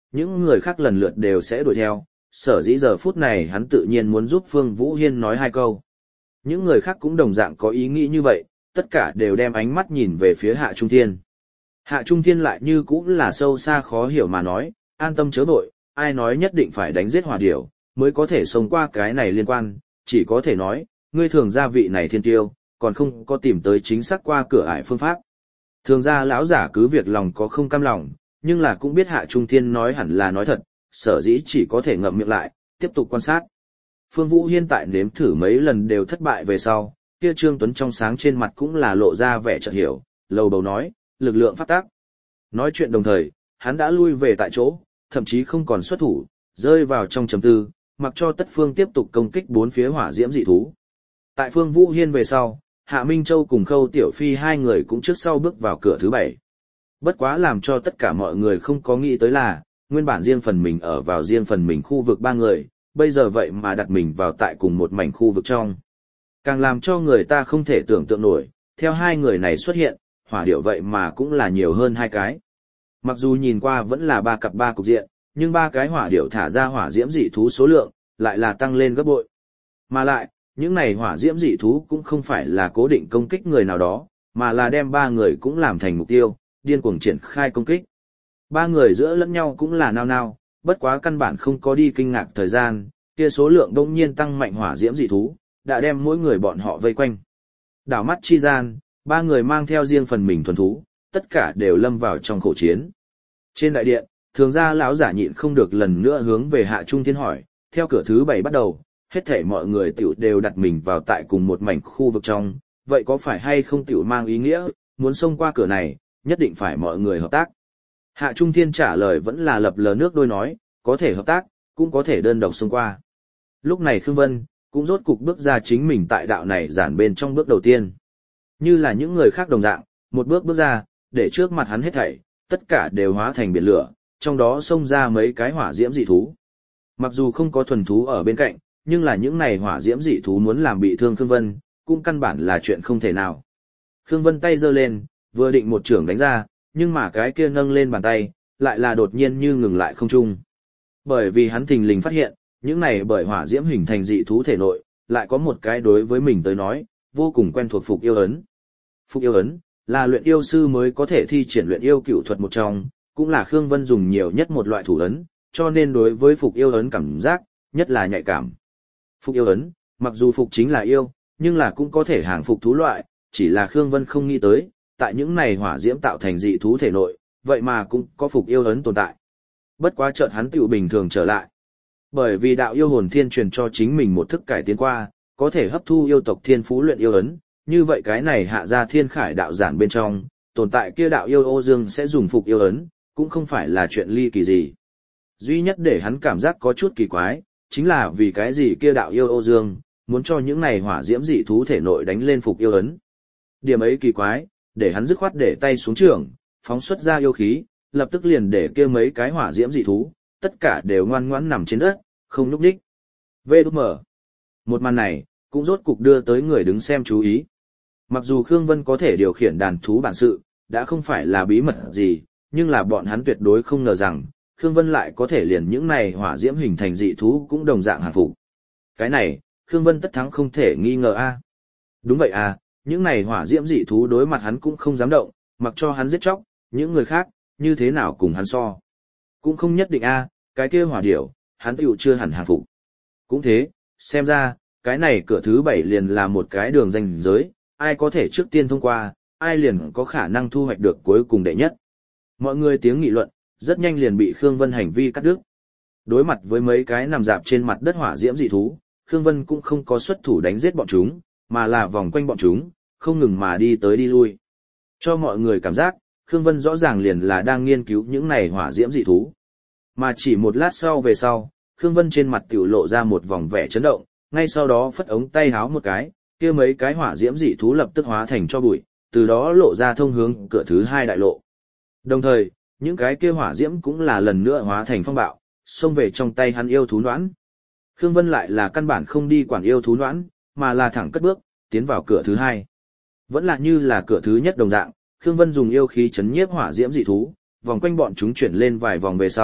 những người khác lần lượt đều sẽ đuổi theo, sở dĩ giờ phút này hắn tự nhiên muốn giúp Phương Vũ Hiên nói hai câu. Những người khác cũng đồng dạng có ý nghĩ như vậy, tất cả đều đem ánh mắt nhìn về phía Hạ Trung Thiên. Hạ Trung Thiên lại như cũng là sâu xa khó hiểu mà nói, an tâm chớ vội, ai nói nhất định phải đánh giết hỏa điểu, mới có thể sống qua cái này liên quan, chỉ có thể nói, ngươi thường gia vị này thiên tiêu, còn không có tìm tới chính xác qua cửa ải phương pháp. Thường gia lão giả cứ việc lòng có không cam lòng, nhưng là cũng biết Hạ Trung Thiên nói hẳn là nói thật, sở dĩ chỉ có thể ngậm miệng lại, tiếp tục quan sát. Phương Vũ Hiên tại nếm thử mấy lần đều thất bại về sau, kia Trương Tuấn trong sáng trên mặt cũng là lộ ra vẻ chợt hiểu, lầu bầu nói, lực lượng pháp tác. Nói chuyện đồng thời, hắn đã lui về tại chỗ, thậm chí không còn xuất thủ, rơi vào trong trầm tư, mặc cho tất phương tiếp tục công kích bốn phía hỏa diễm dị thú. Tại Phương Vũ Hiên về sau, Hạ Minh Châu cùng Khâu Tiểu Phi hai người cũng trước sau bước vào cửa thứ bảy. Bất quá làm cho tất cả mọi người không có nghĩ tới là, nguyên bản riêng phần mình ở vào riêng phần mình khu vực ba người, bây giờ vậy mà đặt mình vào tại cùng một mảnh khu vực trong. Càng làm cho người ta không thể tưởng tượng nổi, theo hai người này xuất hiện, hỏa điệu vậy mà cũng là nhiều hơn hai cái. Mặc dù nhìn qua vẫn là ba cặp ba cục diện, nhưng ba cái hỏa điệu thả ra hỏa diễm dị thú số lượng, lại là tăng lên gấp bội. Mà lại, những này hỏa diễm dị thú cũng không phải là cố định công kích người nào đó, mà là đem ba người cũng làm thành mục tiêu, điên cuồng triển khai công kích. Ba người giữa lẫn nhau cũng là nao nao, bất quá căn bản không có đi kinh ngạc thời gian, kia số lượng đông nhiên tăng mạnh hỏa diễm dị thú, đã đem mỗi người bọn họ vây quanh. Đảo mắt chi gian, ba người mang theo riêng phần mình thuần thú, tất cả đều lâm vào trong khổ chiến. Trên đại điện, thường gia lão giả nhịn không được lần nữa hướng về Hạ Trung Thiên hỏi, theo cửa thứ bảy bắt đầu, hết thảy mọi người tiểu đều đặt mình vào tại cùng một mảnh khu vực trong, vậy có phải hay không tiểu mang ý nghĩa, muốn xông qua cửa này, nhất định phải mọi người hợp tác. Hạ Trung Thiên trả lời vẫn là lập lờ nước đôi nói, có thể hợp tác, cũng có thể đơn độc xông qua. Lúc này Khương Vân, cũng rốt cục bước ra chính mình tại đạo này giản bên trong bước đầu tiên. Như là những người khác đồng dạng, một bước bước ra, để trước mặt hắn hết thảy, tất cả đều hóa thành biển lửa, trong đó xông ra mấy cái hỏa diễm dị thú. Mặc dù không có thuần thú ở bên cạnh, nhưng là những này hỏa diễm dị thú muốn làm bị thương Khương Vân, cũng căn bản là chuyện không thể nào. Khương Vân tay giơ lên, vừa định một chưởng đánh ra, nhưng mà cái kia nâng lên bàn tay, lại là đột nhiên như ngừng lại không trung. Bởi vì hắn thình lình phát hiện, những này bởi hỏa diễm hình thành dị thú thể nội, lại có một cái đối với mình tới nói, vô cùng quen thuộc phục yêu ấn. Phục yêu ấn, là luyện yêu sư mới có thể thi triển luyện yêu cửu thuật một trong, cũng là Khương Vân dùng nhiều nhất một loại thủ ấn, cho nên đối với phục yêu ấn cảm giác, nhất là nhạy cảm. Phục yêu ấn, mặc dù phục chính là yêu, nhưng là cũng có thể hàng phục thú loại, chỉ là Khương Vân không nghĩ tới, tại những này hỏa diễm tạo thành dị thú thể nội, vậy mà cũng có phục yêu ấn tồn tại. Bất quá chợt hắn tiểu bình thường trở lại. Bởi vì đạo yêu hồn thiên truyền cho chính mình một thức cải tiến qua, có thể hấp thu yêu tộc thiên phú luyện yêu ấn, như vậy cái này hạ ra thiên khải đạo giản bên trong, tồn tại kia đạo yêu ô dương sẽ dùng phục yêu ấn, cũng không phải là chuyện ly kỳ gì. Duy nhất để hắn cảm giác có chút kỳ quái, chính là vì cái gì kia đạo yêu ô dương, muốn cho những này hỏa diễm dị thú thể nội đánh lên phục yêu ấn. Điểm ấy kỳ quái, để hắn dứt khoát để tay xuống trường, phóng xuất ra yêu khí, lập tức liền để kia mấy cái hỏa diễm dị thú, tất cả đều ngoan ngoãn nằm trên đất, không nhúc nhích. vê đê em. Một màn này, cũng rốt cục đưa tới người đứng xem chú ý. Mặc dù Khương Vân có thể điều khiển đàn thú bản sự, đã không phải là bí mật gì, nhưng là bọn hắn tuyệt đối không ngờ rằng, Khương Vân lại có thể liền những này hỏa diễm hình thành dị thú cũng đồng dạng hàng phục. Cái này, Khương Vân tất thắng không thể nghi ngờ a. Đúng vậy à, những này hỏa diễm dị thú đối mặt hắn cũng không dám động, mặc cho hắn giết chóc, những người khác, như thế nào cùng hắn so. Cũng không nhất định a, cái kia hỏa điểu, hắn tiểu chưa hẳn hàng phục. Cũng thế, xem ra, cái này cửa thứ bảy liền là một cái đường ranh giới, ai có thể trước tiên thông qua, ai liền có khả năng thu hoạch được cuối cùng đệ nhất. Mọi người tiếng nghị luận, rất nhanh liền bị Khương Vân hành vi cắt đứt. Đối mặt với mấy cái nằm dạp trên mặt đất hỏa diễm dị thú, Khương Vân cũng không có xuất thủ đánh giết bọn chúng, mà là vòng quanh bọn chúng, không ngừng mà đi tới đi lui. Cho mọi người cảm giác, Khương Vân rõ ràng liền là đang nghiên cứu những này hỏa diễm dị thú. Mà chỉ một lát sau về sau, Khương Vân trên mặt tiểu lộ ra một vòng vẻ chấn động, ngay sau đó phất ống tay háo một cái, kia mấy cái hỏa diễm dị thú lập tức hóa thành cho bụi, từ đó lộ ra thông hướng cửa thứ hai đại lộ. Đồng thời, những cái kia hỏa diễm cũng là lần nữa hóa thành phong bạo, xông về trong tay hắn yêu thú noãn. Khương Vân lại là căn bản không đi quản yêu thú noãn, mà là thẳng cất bước, tiến vào cửa thứ hai. Vẫn là như là cửa thứ nhất đồng dạng, Khương Vân dùng yêu khí chấn nhiếp hỏa diễm dị thú, vòng quanh bọn chúng chuyển lên vài vòng về sau,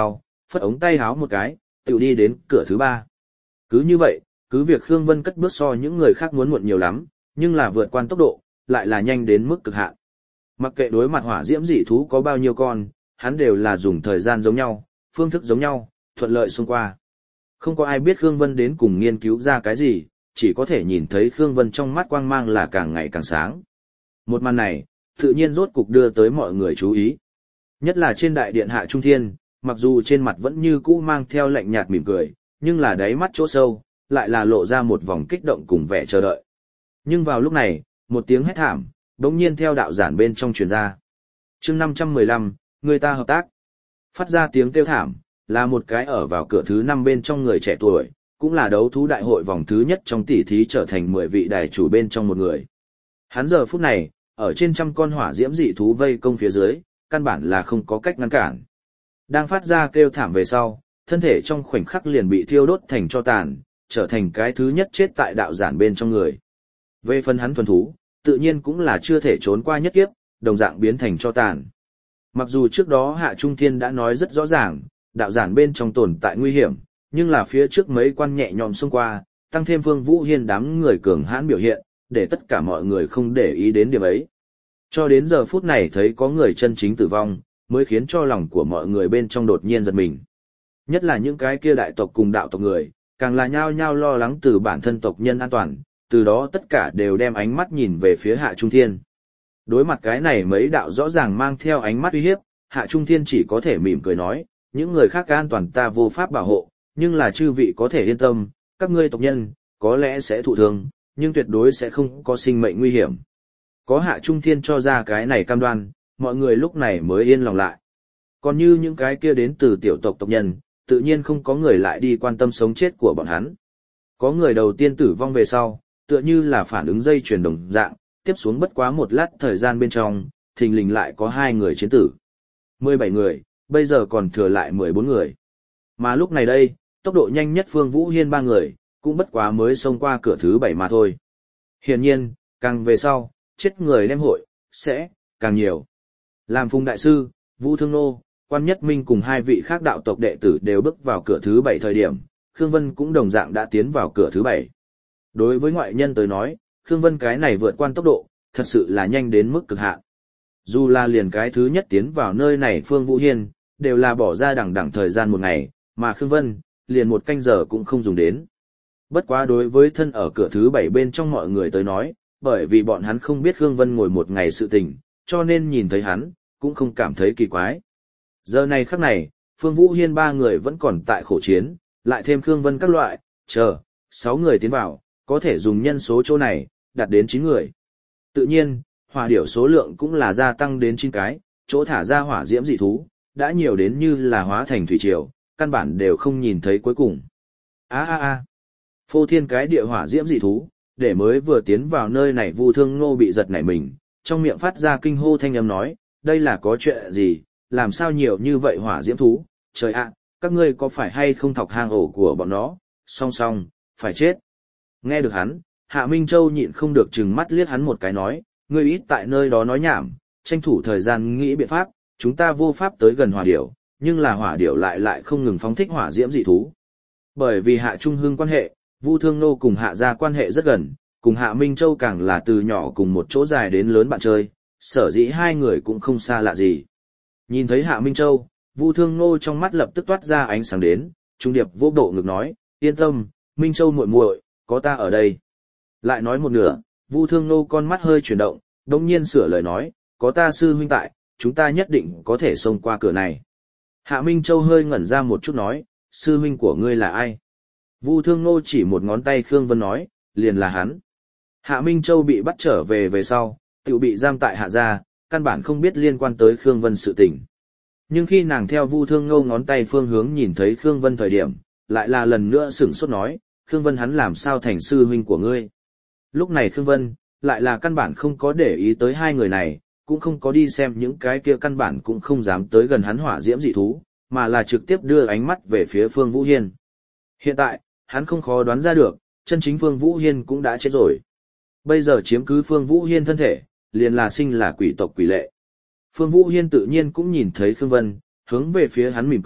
phất ống tay háo một cái, tự đi đến cửa thứ ba. Cứ như vậy, cứ việc Khương Vân cất bước so những người khác muốn muộn nhiều lắm, nhưng là vượt qua tốc độ, lại là nhanh đến mức cực hạn. Mặc kệ đối mặt hỏa diễm dị thú có bao nhiêu con, hắn đều là dùng thời gian giống nhau, phương thức giống nhau, thuận lợi xông qua. Không có ai biết Khương Vân đến cùng nghiên cứu ra cái gì, chỉ có thể nhìn thấy Khương Vân trong mắt quang mang là càng ngày càng sáng. Một màn này, tự nhiên rốt cục đưa tới mọi người chú ý. Nhất là trên đại điện Hạ Trung Thiên, mặc dù trên mặt vẫn như cũ mang theo lạnh nhạt mỉm cười, nhưng là đáy mắt chỗ sâu, lại là lộ ra một vòng kích động cùng vẻ chờ đợi. Nhưng vào lúc này, một tiếng hét thảm, đống nhiên theo đạo giản bên trong truyền ra. chương năm trăm mười lăm, người ta hợp tác. Phát ra tiếng kêu thảm, là một cái ở vào cửa thứ năm bên trong người trẻ tuổi, cũng là đấu thú đại hội vòng thứ nhất trong tỷ thí trở thành mười vị đài chủ bên trong một người. Hắn giờ phút này, ở trên trăm con hỏa diễm dị thú vây công phía dưới, căn bản là không có cách ngăn cản. Đang phát ra kêu thảm về sau, thân thể trong khoảnh khắc liền bị thiêu đốt thành tro tàn, trở thành cái thứ nhất chết tại đạo giản bên trong người. Về phần hắn thuần thú, tự nhiên cũng là chưa thể trốn qua nhất kiếp, đồng dạng biến thành tro tàn. Mặc dù trước đó Hạ Trung Thiên đã nói rất rõ ràng, đạo giản bên trong tồn tại nguy hiểm, nhưng là phía trước mấy quan nhẹ nhõm xông qua, tăng thêm Phương Vũ Hiên đám người cường hãn biểu hiện, để tất cả mọi người không để ý đến điểm ấy. Cho đến giờ phút này thấy có người chân chính tử vong, mới khiến cho lòng của mọi người bên trong đột nhiên giật mình. Nhất là những cái kia đại tộc cùng đạo tộc người, càng là nhao nhao lo lắng từ bản thân tộc nhân an toàn, từ đó tất cả đều đem ánh mắt nhìn về phía Hạ Trung Thiên. Đối mặt cái này mấy đạo rõ ràng mang theo ánh mắt uy hiếp, Hạ Trung Thiên chỉ có thể mỉm cười nói, những người khác an toàn ta vô pháp bảo hộ, nhưng là chư vị có thể yên tâm, các ngươi tộc nhân, có lẽ sẽ thụ thương, nhưng tuyệt đối sẽ không có sinh mệnh nguy hiểm. Có Hạ Trung Thiên cho ra cái này cam đoan, mọi người lúc này mới yên lòng lại. Còn như những cái kia đến từ tiểu tộc tộc nhân, tự nhiên không có người lại đi quan tâm sống chết của bọn hắn. Có người đầu tiên tử vong về sau, tựa như là phản ứng dây chuyển đồng dạng, tiếp xuống bất quá một lát thời gian bên trong, thình lình lại có hai người chiến tử. mười bảy người, bây giờ còn thừa lại mười bốn người. Mà lúc này đây, tốc độ nhanh nhất Phương Vũ Hiên ba người, cũng bất quá mới xông qua cửa thứ bảy mà thôi. Hiển nhiên, càng về sau, chết người đem hội, sẽ, càng nhiều. Làm Phùng Đại Sư, Vũ Thương Nô, Quan Nhất Minh cùng hai vị khác đạo tộc đệ tử đều bước vào cửa thứ bảy thời điểm, Khương Vân cũng đồng dạng đã tiến vào cửa thứ bảy. Đối với ngoại nhân tới nói, Khương Vân cái này vượt qua tốc độ, thật sự là nhanh đến mức cực hạn. Dù là liền cái thứ nhất tiến vào nơi này Phương Vũ Hiên, đều là bỏ ra đằng đằng thời gian một ngày, mà Khương Vân, liền một canh giờ cũng không dùng đến. Bất quá đối với thân ở cửa thứ bảy bên trong mọi người tới nói, bởi vì bọn hắn không biết Khương Vân ngồi một ngày sự tình, cho nên nhìn thấy hắn, cũng không cảm thấy kỳ quái. Giờ này khắc này, Phương Vũ Hiên ba người vẫn còn tại khổ chiến, lại thêm Khương Vân các loại, chờ, sáu người tiến vào, có thể dùng nhân số chỗ này, đạt đến chín người. Tự nhiên, hỏa điểu số lượng cũng là gia tăng đến chín cái, chỗ thả ra hỏa diễm dị thú, đã nhiều đến như là hóa thành thủy triều, căn bản đều không nhìn thấy cuối cùng. A a a, phô thiên cái địa hỏa diễm dị thú, để mới vừa tiến vào nơi này Vu Thương Ngô bị giật nảy mình, trong miệng phát ra kinh hô thanh âm nói, đây là có chuyện gì, làm sao nhiều như vậy hỏa diễm thú, trời ạ, các ngươi có phải hay không thọc hang ổ của bọn nó, song song, phải chết. Nghe được hắn, Hạ Minh Châu nhịn không được trừng mắt liếc hắn một cái nói, ngươi ít tại nơi đó nói nhảm, tranh thủ thời gian nghĩ biện pháp, chúng ta vô pháp tới gần hỏa điểu, nhưng là hỏa điểu lại lại không ngừng phóng thích hỏa diễm dị thú. Bởi vì Hạ Trung Hưng quan hệ, Vu Thương Nô cùng Hạ gia quan hệ rất gần, cùng Hạ Minh Châu càng là từ nhỏ cùng một chỗ dài đến lớn bạn chơi, sở dĩ hai người cũng không xa lạ gì. Nhìn thấy Hạ Minh Châu, Vu Thương Nô trong mắt lập tức toát ra ánh sáng đến, trung điệp vô bộ ngực nói, yên tâm, Minh Châu muội muội, có ta ở đây. Lại nói một nửa, Vu Thương Nô con mắt hơi chuyển động, đồng nhiên sửa lời nói, có ta sư huynh tại, chúng ta nhất định có thể xông qua cửa này. Hạ Minh Châu hơi ngẩn ra một chút nói, sư huynh của ngươi là ai? Vu Thương Nô chỉ một ngón tay Khương Vân nói, liền là hắn. Hạ Minh Châu bị bắt trở về về sau, tự bị giam tại Hạ gia, căn bản không biết liên quan tới Khương Vân sự tình. Nhưng khi nàng theo Vu Thương Nô ngón tay phương hướng nhìn thấy Khương Vân thời điểm, lại là lần nữa sửng sốt nói, Khương Vân hắn làm sao thành sư huynh của ngươi? Lúc này Khương Vân, lại là căn bản không có để ý tới hai người này, cũng không có đi xem những cái kia căn bản cũng không dám tới gần hắn hỏa diễm dị thú, mà là trực tiếp đưa ánh mắt về phía Phương Vũ Hiên. Hiện tại, hắn không khó đoán ra được, chân chính Phương Vũ Hiên cũng đã chết rồi. Bây giờ chiếm cứ Phương Vũ Hiên thân thể, liền là sinh là quỷ tộc quỷ lệ. Phương Vũ Hiên tự nhiên cũng nhìn thấy Khương Vân, hướng về phía hắn mỉm cười,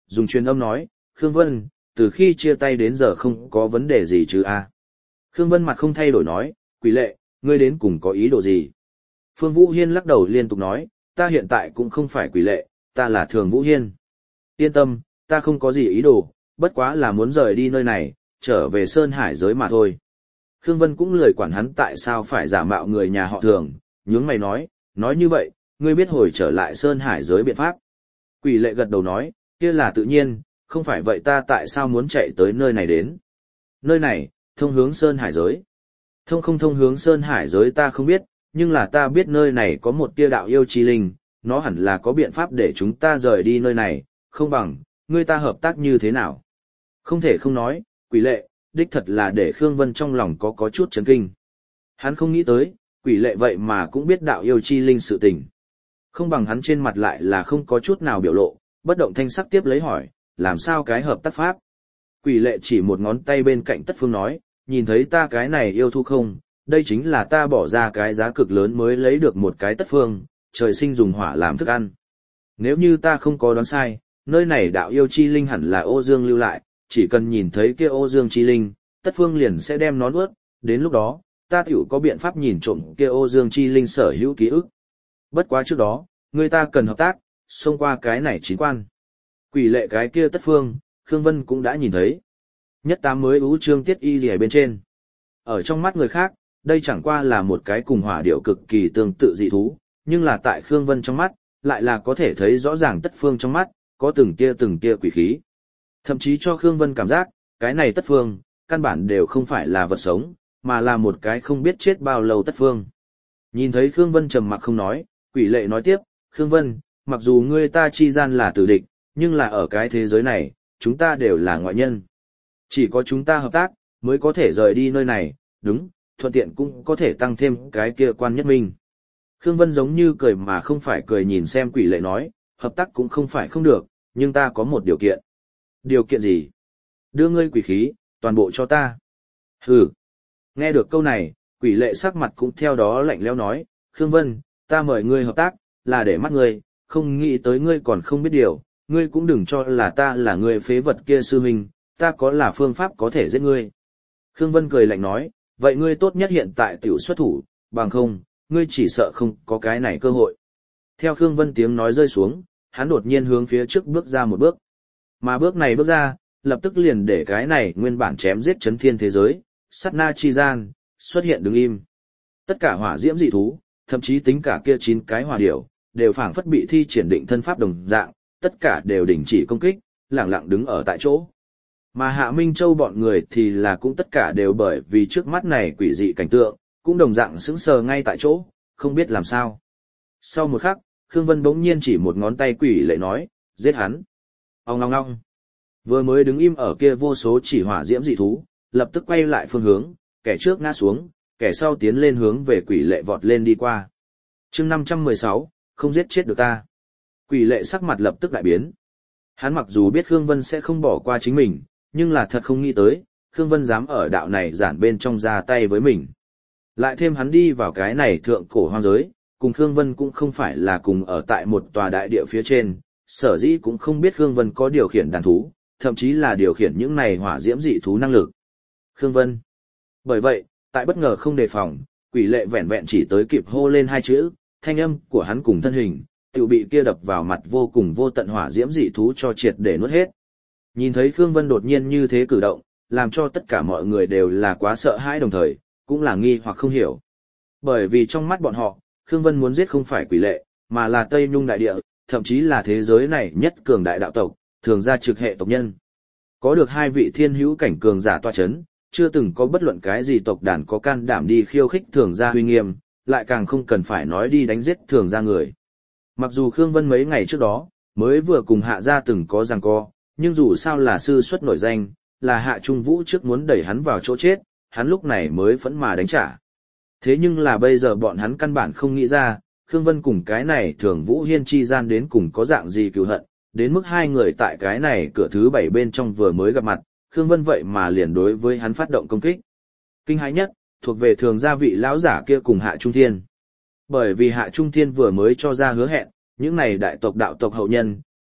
dùng truyền âm nói, Khương Vân, từ khi chia tay đến giờ không có vấn đề gì chứ a? Khương Vân mặt không thay đổi nói, Quỷ Lệ, ngươi đến cùng có ý đồ gì? Phương Vũ Hiên lắc đầu liên tục nói, ta hiện tại cũng không phải Quỷ Lệ, ta là Thường Vũ Hiên. Yên tâm, ta không có gì ý đồ, bất quá là muốn rời đi nơi này, trở về Sơn Hải giới mà thôi. Khương Vân cũng lười quản hắn tại sao phải giả mạo người nhà họ Thường, nhướng mày nói, nói như vậy, ngươi biết hồi trở lại Sơn Hải giới biện pháp. Quỷ Lệ gật đầu nói, kia là tự nhiên, không phải vậy ta tại sao muốn chạy tới nơi này đến. Nơi này, thông hướng Sơn Hải giới. Thông không thông hướng Sơn Hải giới ta không biết, nhưng là ta biết nơi này có một tia đạo yêu chi linh, nó hẳn là có biện pháp để chúng ta rời đi nơi này, không bằng, ngươi ta hợp tác như thế nào. Không thể không nói, Quỷ Lệ, đích thật là để Khương Vân trong lòng có có chút chấn kinh. Hắn không nghĩ tới, Quỷ Lệ vậy mà cũng biết đạo yêu chi linh sự tình. Không bằng hắn trên mặt lại là không có chút nào biểu lộ, bất động thanh sắc tiếp lấy hỏi, làm sao cái hợp tác pháp? Quỷ Lệ chỉ một ngón tay bên cạnh Tất Phương nói, nhìn thấy ta cái này yêu thu không, đây chính là ta bỏ ra cái giá cực lớn mới lấy được một cái Tất Phương, trời sinh dùng hỏa làm thức ăn. Nếu như ta không có đoán sai, nơi này đạo yêu chi linh hẳn là Ô Dương lưu lại, chỉ cần nhìn thấy kia Ô Dương chi linh, Tất Phương liền sẽ đem nó nuốt, đến lúc đó, ta tiểu có biện pháp nhìn trộm kia Ô Dương chi linh sở hữu ký ức. Bất quá trước đó, người ta cần hợp tác, xông qua cái này chín quan. Quỷ Lệ cái kia Tất Phương, Khương Vân cũng đã nhìn thấy. Nhất tám mới ú trương tiết y gì ở bên trên. Ở trong mắt người khác, đây chẳng qua là một cái cùng hỏa điệu cực kỳ tương tự dị thú, nhưng là tại Khương Vân trong mắt, lại là có thể thấy rõ ràng Tất Phương trong mắt, có từng tia từng tia quỷ khí. Thậm chí cho Khương Vân cảm giác, cái này Tất Phương, căn bản đều không phải là vật sống, mà là một cái không biết chết bao lâu Tất Phương. Nhìn thấy Khương Vân trầm mặc không nói, Quỷ Lệ nói tiếp, Khương Vân, mặc dù ngươi ta chi gian là tử địch, nhưng là ở cái thế giới này, chúng ta đều là ngoại nhân. Chỉ có chúng ta hợp tác, mới có thể rời đi nơi này, đúng, thuận tiện cũng có thể tăng thêm cái kia quan nhất minh. Khương Vân giống như cười mà không phải cười nhìn xem Quỷ Lệ nói, hợp tác cũng không phải không được, nhưng ta có một điều kiện. Điều kiện gì? Đưa ngươi quỷ khí, toàn bộ cho ta. Hừ. Nghe được câu này, Quỷ Lệ sắc mặt cũng theo đó lạnh lẽo nói, Khương Vân, ta mời ngươi hợp tác, là để mắt ngươi, không nghĩ tới ngươi còn không biết điều, ngươi cũng đừng cho là ta là ngươi phế vật kia sư huynh, ta có là phương pháp có thể giết ngươi. Khương Vân cười lạnh nói, vậy ngươi tốt nhất hiện tại tiểu xuất thủ, bằng không, ngươi chỉ sợ không có cái này cơ hội. Theo Khương Vân tiếng nói rơi xuống, hắn đột nhiên hướng phía trước bước ra một bước. Mà bước này bước ra, lập tức liền để cái này nguyên bản chém giết chấn thiên thế giới, sát na chi gian, xuất hiện đứng im. Tất cả hỏa diễm dị thú, thậm chí tính cả kia chín cái hỏa điểu, đều phảng phất bị thi triển định thân pháp đồng dạng, tất cả đều đình chỉ công kích, lặng lặng đứng ở tại chỗ. Mà Hạ Minh Châu bọn người thì là cũng tất cả đều bởi vì trước mắt này quỷ dị cảnh tượng, cũng đồng dạng sững sờ ngay tại chỗ, không biết làm sao. Sau một khắc, Khương Vân bỗng nhiên chỉ một ngón tay Quỷ Lệ nói, giết hắn. Ông ngong ngong. Vừa mới đứng im ở kia vô số chỉ hỏa diễm dị thú, lập tức quay lại phương hướng, kẻ trước ngã xuống, kẻ sau tiến lên hướng về Quỷ Lệ vọt lên đi qua. Chương năm trăm mười sáu, không giết chết được ta. Quỷ Lệ sắc mặt lập tức đại biến. Hắn mặc dù biết Khương Vân sẽ không bỏ qua chính mình, nhưng là thật không nghĩ tới, Khương Vân dám ở đạo này giản bên trong ra tay với mình. Lại thêm hắn đi vào cái này thượng cổ hoang giới, cùng Khương Vân cũng không phải là cùng ở tại một tòa đại địa phía trên, sở dĩ cũng không biết Khương Vân có điều khiển đàn thú, thậm chí là điều khiển những này hỏa diễm dị thú năng lực. Khương Vân. Bởi vậy, tại bất ngờ không đề phòng, Quỷ Lệ vẹn vẹn chỉ tới kịp hô lên hai chữ, thanh âm của hắn cùng thân hình, tự bị kia đập vào mặt vô cùng vô tận hỏa diễm dị thú cho triệt để nuốt hết. Nhìn thấy Khương Vân đột nhiên như thế cử động, làm cho tất cả mọi người đều là quá sợ hãi đồng thời, cũng là nghi hoặc không hiểu. Bởi vì trong mắt bọn họ, Khương Vân muốn giết không phải Quỷ Lệ, mà là Tây Nhung đại địa, thậm chí là thế giới này nhất cường đại đạo tộc, thường gia trực hệ tộc nhân. Có được hai vị thiên hữu cảnh cường giả tọa chấn, chưa từng có bất luận cái gì tộc đàn có can đảm đi khiêu khích thường gia uy nghiêm, lại càng không cần phải nói đi đánh giết thường gia người. Mặc dù Khương Vân mấy ngày trước đó, mới vừa cùng Hạ gia từng có giằng co, nhưng dù sao là sư xuất nổi danh, là Hạ Trung Vũ trước muốn đẩy hắn vào chỗ chết, hắn lúc này mới phẫn mà đánh trả. Thế nhưng là bây giờ bọn hắn căn bản không nghĩ ra, Khương Vân cùng cái này Thường Vũ Hiên chi gian đến cùng có dạng gì cừu hận, đến mức hai người tại cái này cửa thứ bảy bên trong vừa mới gặp mặt, Khương Vân vậy mà liền đối với hắn phát động công kích. Kinh hãi nhất, thuộc về Thường gia vị lão giả kia cùng Hạ Trung Thiên. Bởi vì Hạ Trung Thiên vừa mới cho ra hứa hẹn, những này đại tộc đạo tộc hậu nhân,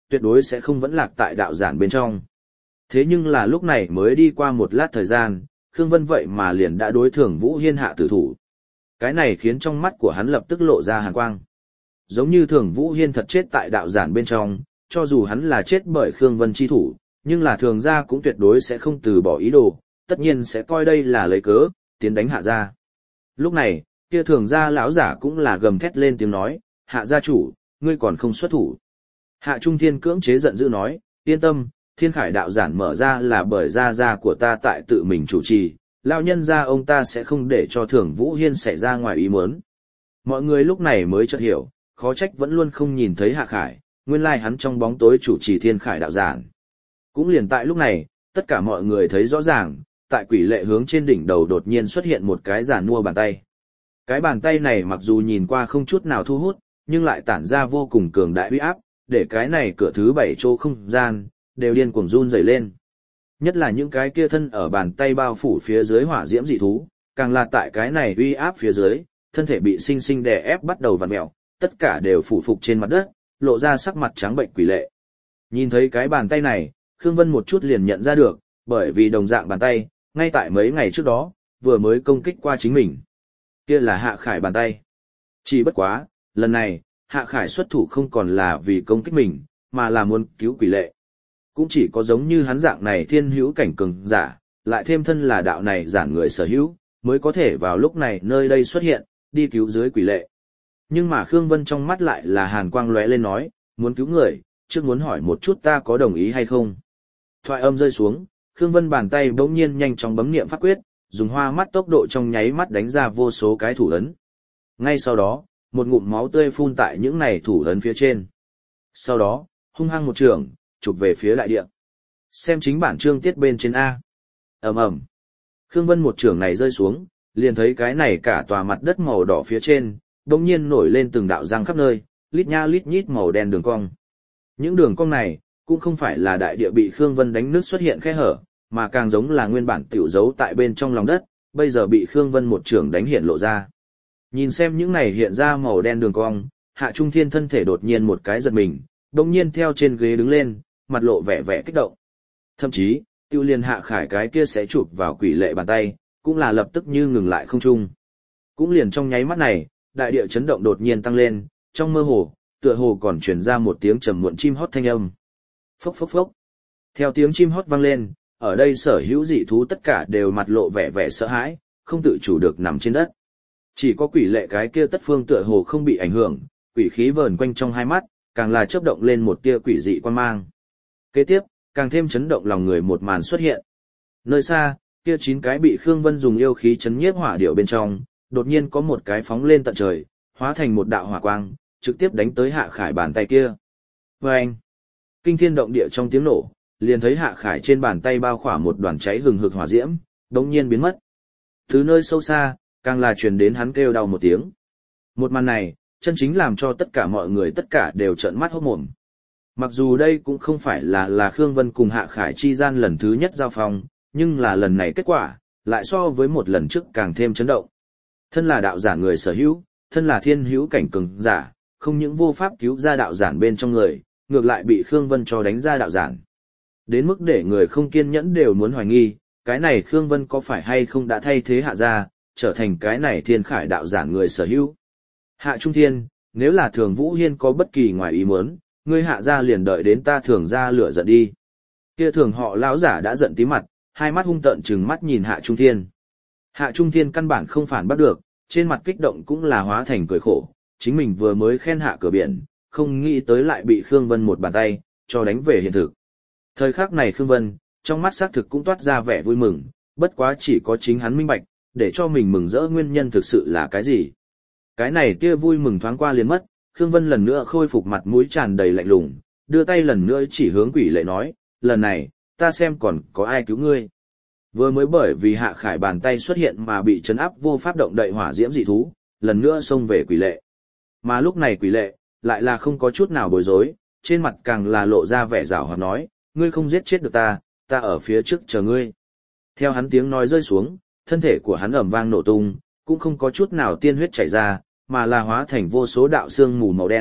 tuyệt đối sẽ không vẫn lạc tại đạo giản bên trong. Thế nhưng là lúc này mới đi qua một lát thời gian, Khương Vân vậy mà liền đã đối Thường Vũ Hiên hạ tử thủ. Cái này khiến trong mắt của hắn lập tức lộ ra hàn quang. Giống như Thường Vũ Hiên thật chết tại đạo giản bên trong, cho dù hắn là chết bởi Khương Vân chi thủ, nhưng là thường gia cũng tuyệt đối sẽ không từ bỏ ý đồ, tất nhiên sẽ coi đây là lấy cớ, tiến đánh hạ gia. Lúc này, kia thường gia lão giả cũng là gầm thét lên tiếng nói, hạ gia chủ, ngươi còn không xuất thủ. Hạ Trung Thiên cưỡng chế giận dữ nói, yên tâm, Thiên Khải đạo giản mở ra là bởi gia gia của ta tại tự mình chủ trì, lão nhân gia ông ta sẽ không để cho Thường Vũ Hiên xảy ra ngoài ý muốn. Mọi người lúc này mới chợt hiểu, khó trách vẫn luôn không nhìn thấy Hạ Khải, nguyên lai hắn trong bóng tối chủ trì Thiên Khải đạo giản. Cũng liền tại lúc này, tất cả mọi người thấy rõ ràng, tại quỷ lệ hướng trên đỉnh đầu đột nhiên xuất hiện một cái giản mua bàn tay. Cái bàn tay này mặc dù nhìn qua không chút nào thu hút, nhưng lại tản ra vô cùng cường đại uy áp, để cái này cửa thứ bảy chỗ không gian, đều điên cuồng run rẩy lên. Nhất là những cái kia thân ở bàn tay bao phủ phía dưới hỏa diễm dị thú, càng là tại cái này uy áp phía dưới, thân thể bị sinh sinh đè ép bắt đầu vặn mèo, tất cả đều phủ phục trên mặt đất, lộ ra sắc mặt trắng bệnh quỷ lệ. Nhìn thấy cái bàn tay này, Khương Vân một chút liền nhận ra được, bởi vì đồng dạng bàn tay, ngay tại mấy ngày trước đó, vừa mới công kích qua chính mình. Kia là Hạ Khải bàn tay. Chỉ bất quá, lần này, Hạ Khải xuất thủ không còn là vì công kích mình, mà là muốn cứu quỷ lệ. Cũng chỉ có giống như hắn dạng này thiên hữu cảnh cường giả, lại thêm thân là đạo này giản người sở hữu, mới có thể vào lúc này nơi đây xuất hiện, đi cứu dưới quỷ lệ. Nhưng mà Khương Vân trong mắt lại là hàn quang lóe lên nói, muốn cứu người, trước muốn hỏi một chút ta có đồng ý hay không. Thoại âm rơi xuống, Khương Vân bàn tay bỗng nhiên nhanh chóng bấm niệm pháp quyết, dùng hoa mắt tốc độ trong nháy mắt đánh ra vô số cái thủ ấn. Ngay sau đó, một ngụm máu tươi phun tại những này thủ ấn phía trên. Sau đó, hung hăng một trường, chụp về phía đại địa. Xem chính bản chương tiết bên trên A. Ầm ầm. Khương Vân một trường này rơi xuống, liền thấy cái này cả tòa mặt đất màu đỏ phía trên, bỗng nhiên nổi lên từng đạo răng khắp nơi, lít nha lít nhít màu đen đường cong. Những đường cong này, cũng không phải là đại địa bị Khương Vân đánh nứt xuất hiện khe hở, mà càng giống là nguyên bản tiểu dấu tại bên trong lòng đất, bây giờ bị Khương Vân một trường đánh hiện lộ ra. Nhìn xem những này hiện ra màu đen đường cong, Hạ Trung Thiên thân thể đột nhiên một cái giật mình, đồng nhiên theo trên ghế đứng lên, mặt lộ vẻ vẻ kích động. Thậm chí, tiêu liên Hạ Khải cái kia sẽ chụp vào quỷ lệ bàn tay, cũng là lập tức như ngừng lại không trung. Cũng liền trong nháy mắt này, đại địa chấn động đột nhiên tăng lên, trong mơ hồ, tựa hồ còn truyền ra một tiếng trầm muộn chim hót thanh âm. Phốc phốc phốc. Theo tiếng chim hót vang lên, ở đây sở hữu dị thú tất cả đều mặt lộ vẻ vẻ sợ hãi, không tự chủ được nằm trên đất. Chỉ có quỷ lệ cái kia tất phương tựa hồ không bị ảnh hưởng, quỷ khí vờn quanh trong hai mắt, càng là chớp động lên một tia quỷ dị quan mang. Kế tiếp, càng thêm chấn động lòng người một màn xuất hiện. Nơi xa, kia chín cái bị Khương Vân dùng yêu khí chấn nhiếp hỏa điệu bên trong, đột nhiên có một cái phóng lên tận trời, hóa thành một đạo hỏa quang, trực tiếp đánh tới Hạ Khải bàn tay kia. Vâng! Kinh thiên động địa trong tiếng nổ, liền thấy Hạ Khải trên bàn tay bao khỏa một đoàn cháy hừng hực hỏa diễm, đống nhiên biến mất. Từ nơi sâu xa, càng là truyền đến hắn kêu đau một tiếng. Một màn này, chân chính làm cho tất cả mọi người tất cả đều trợn mắt hốt mồm. Mặc dù đây cũng không phải là là Khương Vân cùng Hạ Khải chi gian lần thứ nhất giao phong, nhưng là lần này kết quả, lại so với một lần trước càng thêm chấn động. Thân là đạo giả người sở hữu, thân là thiên hữu cảnh cường giả, không những vô pháp cứu ra đạo giản bên trong người, ngược lại bị Khương Vân cho đánh ra đạo giản. Đến mức để người không kiên nhẫn đều muốn hoài nghi, cái này Khương Vân có phải hay không đã thay thế Hạ gia, trở thành cái này Thiên Khải đạo giản người sở hữu. Hạ Trung Thiên, nếu là Thường Vũ Hiên có bất kỳ ngoài ý muốn, ngươi Hạ gia liền đợi đến ta Thường gia lửa giận đi. Kia Thường họ lão giả đã giận tí mặt, hai mắt hung tợn trừng mắt nhìn Hạ Trung Thiên. Hạ Trung Thiên căn bản không phản bắt được, trên mặt kích động cũng là hóa thành cười khổ, chính mình vừa mới khen hạ cửa biển, không nghĩ tới lại bị Khương Vân một bàn tay, cho đánh về hiện thực. Thời khắc này Khương Vân, trong mắt xác thực cũng toát ra vẻ vui mừng, bất quá chỉ có chính hắn minh bạch, để cho mình mừng rỡ nguyên nhân thực sự là cái gì. Cái này tia vui mừng thoáng qua liền mất, Khương Vân lần nữa khôi phục mặt mũi tràn đầy lạnh lùng, đưa tay lần nữa chỉ hướng quỷ lệ nói, lần này, ta xem còn có ai cứu ngươi. Vừa mới bởi vì Hạ Khải bàn tay xuất hiện mà bị chấn áp vô pháp động đậy hỏa diễm dị thú, lần nữa xông về quỷ lệ. Mà lúc này quỷ lệ, lại là không có chút nào bối rối, trên mặt càng là lộ ra vẻ giảo hoạt nói, ngươi không giết chết được ta, ta ở phía trước chờ ngươi. Theo hắn tiếng nói rơi xuống, thân thể của hắn ầm vang nổ tung, cũng không có chút nào tiên huyết chảy ra, mà là hóa thành vô số đạo xương mù màu đen,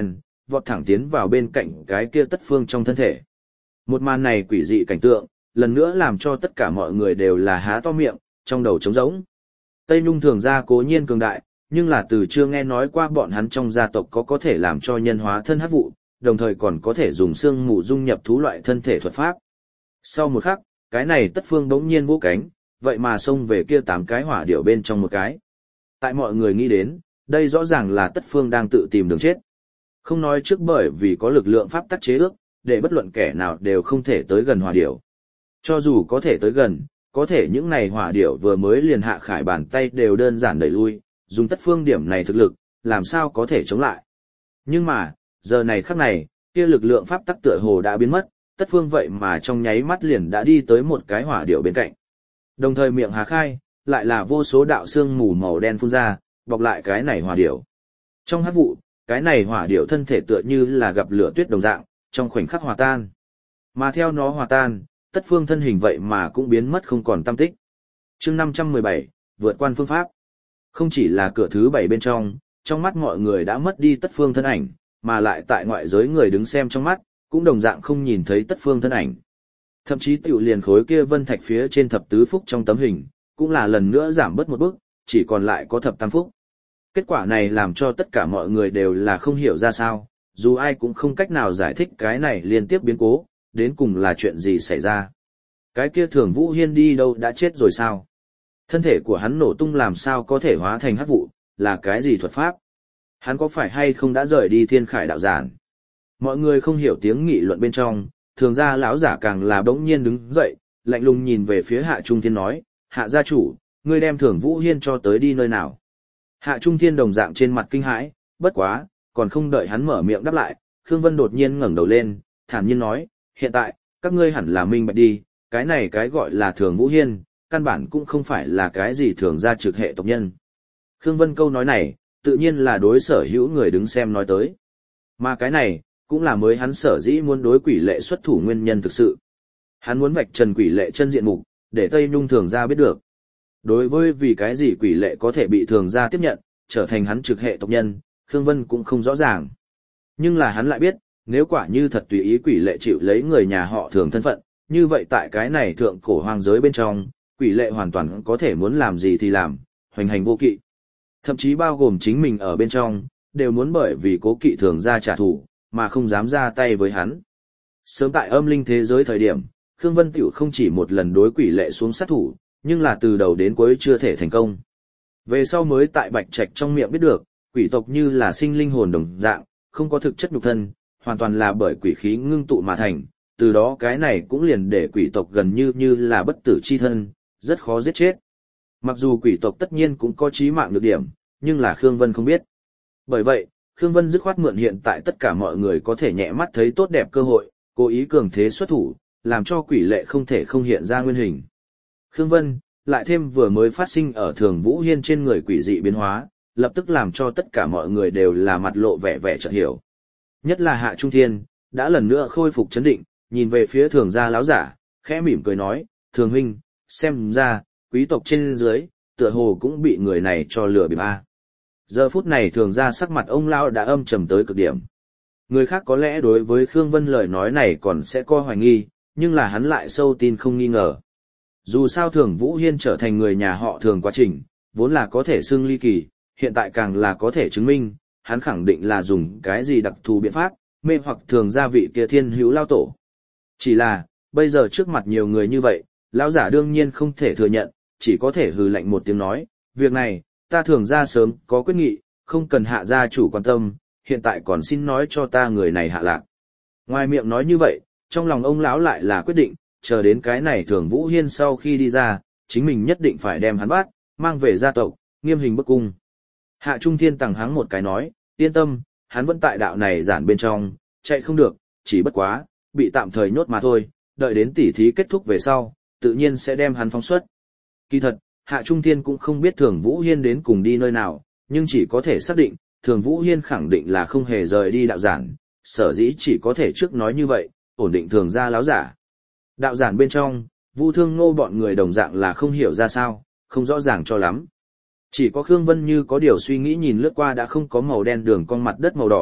vọt thẳng tiến vào bên cạnh cái kia Tất Phương trong thân thể. Một màn này quỷ dị cảnh tượng, lần nữa làm cho tất cả mọi người đều là há to miệng, trong đầu trống rỗng. Tây Nhung Thường gia cố nhiên cường đại, nhưng là từ chưa nghe nói qua bọn hắn trong gia tộc có có thể làm cho nhân hóa thân hắc vụ, đồng thời còn có thể dùng xương mù dung nhập thú loại thân thể thuật pháp. Sau một khắc, cái này Tất Phương bỗng nhiên vỗ cánh, vậy mà xông về kia tám cái hỏa điểu bên trong một cái. Tại mọi người nghĩ đến, đây rõ ràng là Tất Phương đang tự tìm đường chết. Không nói trước bởi vì có lực lượng pháp tắc chế ước, để bất luận kẻ nào đều không thể tới gần hỏa điểu. Cho dù có thể tới gần, có thể những này hỏa điểu vừa mới liền hạ khải bàn tay đều đơn giản đẩy lui, dùng Tất Phương điểm này thực lực, làm sao có thể chống lại. Nhưng mà, giờ này khắc này, kia lực lượng pháp tắc tựa hồ đã biến mất, Tất Phương vậy mà trong nháy mắt liền đã đi tới một cái hỏa điểu bên cạnh. Đồng thời miệng há khai, lại là vô số đạo xương mù màu đen phun ra, bọc lại cái này hỏa điểu. Trong hắc vụ, cái này hỏa điểu thân thể tựa như là gặp lửa tuyết đồng dạng, trong khoảnh khắc hòa tan. Mà theo nó hòa tan, Tất Phương thân hình vậy mà cũng biến mất không còn tăm tích. Chương năm trăm mười bảy, vượt quan phương pháp. Không chỉ là cửa thứ bảy bên trong, trong mắt mọi người đã mất đi Tất Phương thân ảnh, mà lại tại ngoại giới người đứng xem trong mắt, cũng đồng dạng không nhìn thấy Tất Phương thân ảnh. Thậm chí tiểu liền khối kia vân thạch phía trên thập tứ phúc trong tấm hình, cũng là lần nữa giảm bớt một bước, chỉ còn lại có thập tam phúc. Kết quả này làm cho tất cả mọi người đều là không hiểu ra sao, dù ai cũng không cách nào giải thích cái này liên tiếp biến cố, đến cùng là chuyện gì xảy ra. Cái kia Thường Vũ Hiên đi đâu đã chết rồi sao? Thân thể của hắn nổ tung làm sao có thể hóa thành hắc vụ, là cái gì thuật pháp? Hắn có phải hay không đã rời đi Thiên Khải đạo giản? Mọi người không hiểu tiếng nghị luận bên trong, Thường gia lão giả càng là bỗng nhiên đứng dậy, lạnh lùng nhìn về phía Hạ Trung Thiên nói, Hạ gia chủ, ngươi đem Thường Vũ Hiên cho tới đi nơi nào? Hạ Trung Thiên đồng dạng trên mặt kinh hãi, bất quá, còn không đợi hắn mở miệng đáp lại, Khương Vân đột nhiên ngẩng đầu lên, thản nhiên nói, hiện tại, các ngươi hẳn là minh bạch đi, cái này cái gọi là Thường Vũ Hiên, căn bản cũng không phải là cái gì thường gia trực hệ tộc nhân. Khương Vân câu nói này, tự nhiên là đối sở hữu người đứng xem nói tới. Mà cái này, cũng là mới hắn sở dĩ muốn đối quỷ lệ xuất thủ nguyên nhân thực sự. Hắn muốn vạch trần quỷ lệ chân diện mục, để Tây Nhung Thường gia biết được. Đối với vì cái gì quỷ lệ có thể bị Thường gia tiếp nhận, trở thành hắn trực hệ tộc nhân, Khương Vân cũng không rõ ràng. Nhưng là hắn lại biết, nếu quả như thật tùy ý quỷ lệ chịu lấy người nhà họ Thường thân phận, như vậy tại cái này thượng cổ hoang giới bên trong, quỷ lệ hoàn toàn có thể muốn làm gì thì làm, hoành hành vô kỵ. Thậm chí bao gồm chính mình ở bên trong, đều muốn bởi vì cố kỵ Thường gia trả thù, mà không dám ra tay với hắn. Sớm tại âm linh thế giới thời điểm, Khương Vân Tiểu không chỉ một lần đối quỷ lệ xuống sát thủ, nhưng là từ đầu đến cuối chưa thể thành công. Về sau mới tại Bạch Trạch trong miệng biết được, quỷ tộc như là sinh linh hồn đồng dạng, không có thực chất nhục thân, hoàn toàn là bởi quỷ khí ngưng tụ mà thành, từ đó cái này cũng liền để quỷ tộc gần như như là bất tử chi thân, rất khó giết chết. Mặc dù quỷ tộc tất nhiên cũng có chí mạng nhược điểm, nhưng là Khương Vân không biết. Bởi vậy, Khương Vân dứt khoát mượn hiện tại tất cả mọi người có thể nhẹ mắt thấy tốt đẹp cơ hội, cố ý cường thế xuất thủ, làm cho quỷ lệ không thể không hiện ra nguyên hình. Khương Vân, lại thêm vừa mới phát sinh ở Thường Vũ Hiên trên người quỷ dị biến hóa, lập tức làm cho tất cả mọi người đều là mặt lộ vẻ vẻ chợt hiểu. Nhất là Hạ Trung Thiên, đã lần nữa khôi phục chấn định, nhìn về phía Thường gia láo giả, khẽ mỉm cười nói, Thường huynh, xem ra, quý tộc trên dưới, tựa hồ cũng bị người này cho lừa bịp a. Giờ phút này Thường gia sắc mặt ông lão đã âm trầm tới cực điểm. Người khác có lẽ đối với Khương Vân lời nói này còn sẽ có hoài nghi, nhưng là hắn lại sâu tin không nghi ngờ. Dù sao Thường Vũ Hiên trở thành người nhà họ Thường quá trình, vốn là có thể xưng ly kỳ, hiện tại càng là có thể chứng minh, hắn khẳng định là dùng cái gì đặc thù biện pháp, mê hoặc Thường gia vị kia thiên hữu lao tổ. Chỉ là, bây giờ trước mặt nhiều người như vậy, lão giả đương nhiên không thể thừa nhận, chỉ có thể hừ lạnh một tiếng nói, việc này, ta Thường gia sớm có quyết nghị, không cần Hạ gia chủ quan tâm, hiện tại còn xin nói cho ta người này hạ lạc. Ngoài miệng nói như vậy, trong lòng ông lão lại là quyết định, chờ đến cái này Thường Vũ Hiên sau khi đi ra, chính mình nhất định phải đem hắn bắt, mang về gia tộc, nghiêm hình bức cung. Hạ Trung Thiên tằng hắng một cái nói, yên tâm, hắn vẫn tại đạo này giản bên trong, chạy không được, chỉ bất quá, bị tạm thời nhốt mà thôi, đợi đến tỉ thí kết thúc về sau, tự nhiên sẽ đem hắn phóng xuất. Kỳ thật, Hạ Trung Thiên cũng không biết Thường Vũ Hiên đến cùng đi nơi nào, nhưng chỉ có thể xác định, Thường Vũ Hiên khẳng định là không hề rời đi đạo giản, sở dĩ chỉ có thể trước nói như vậy, ổn định Thường gia láo giả. Đạo giản bên trong, Vu Thương Ngô bọn người đồng dạng là không hiểu ra sao, không rõ ràng cho lắm. Chỉ có Khương Vân như có điều suy nghĩ nhìn lướt qua đã không có màu đen đường con mặt đất màu đỏ,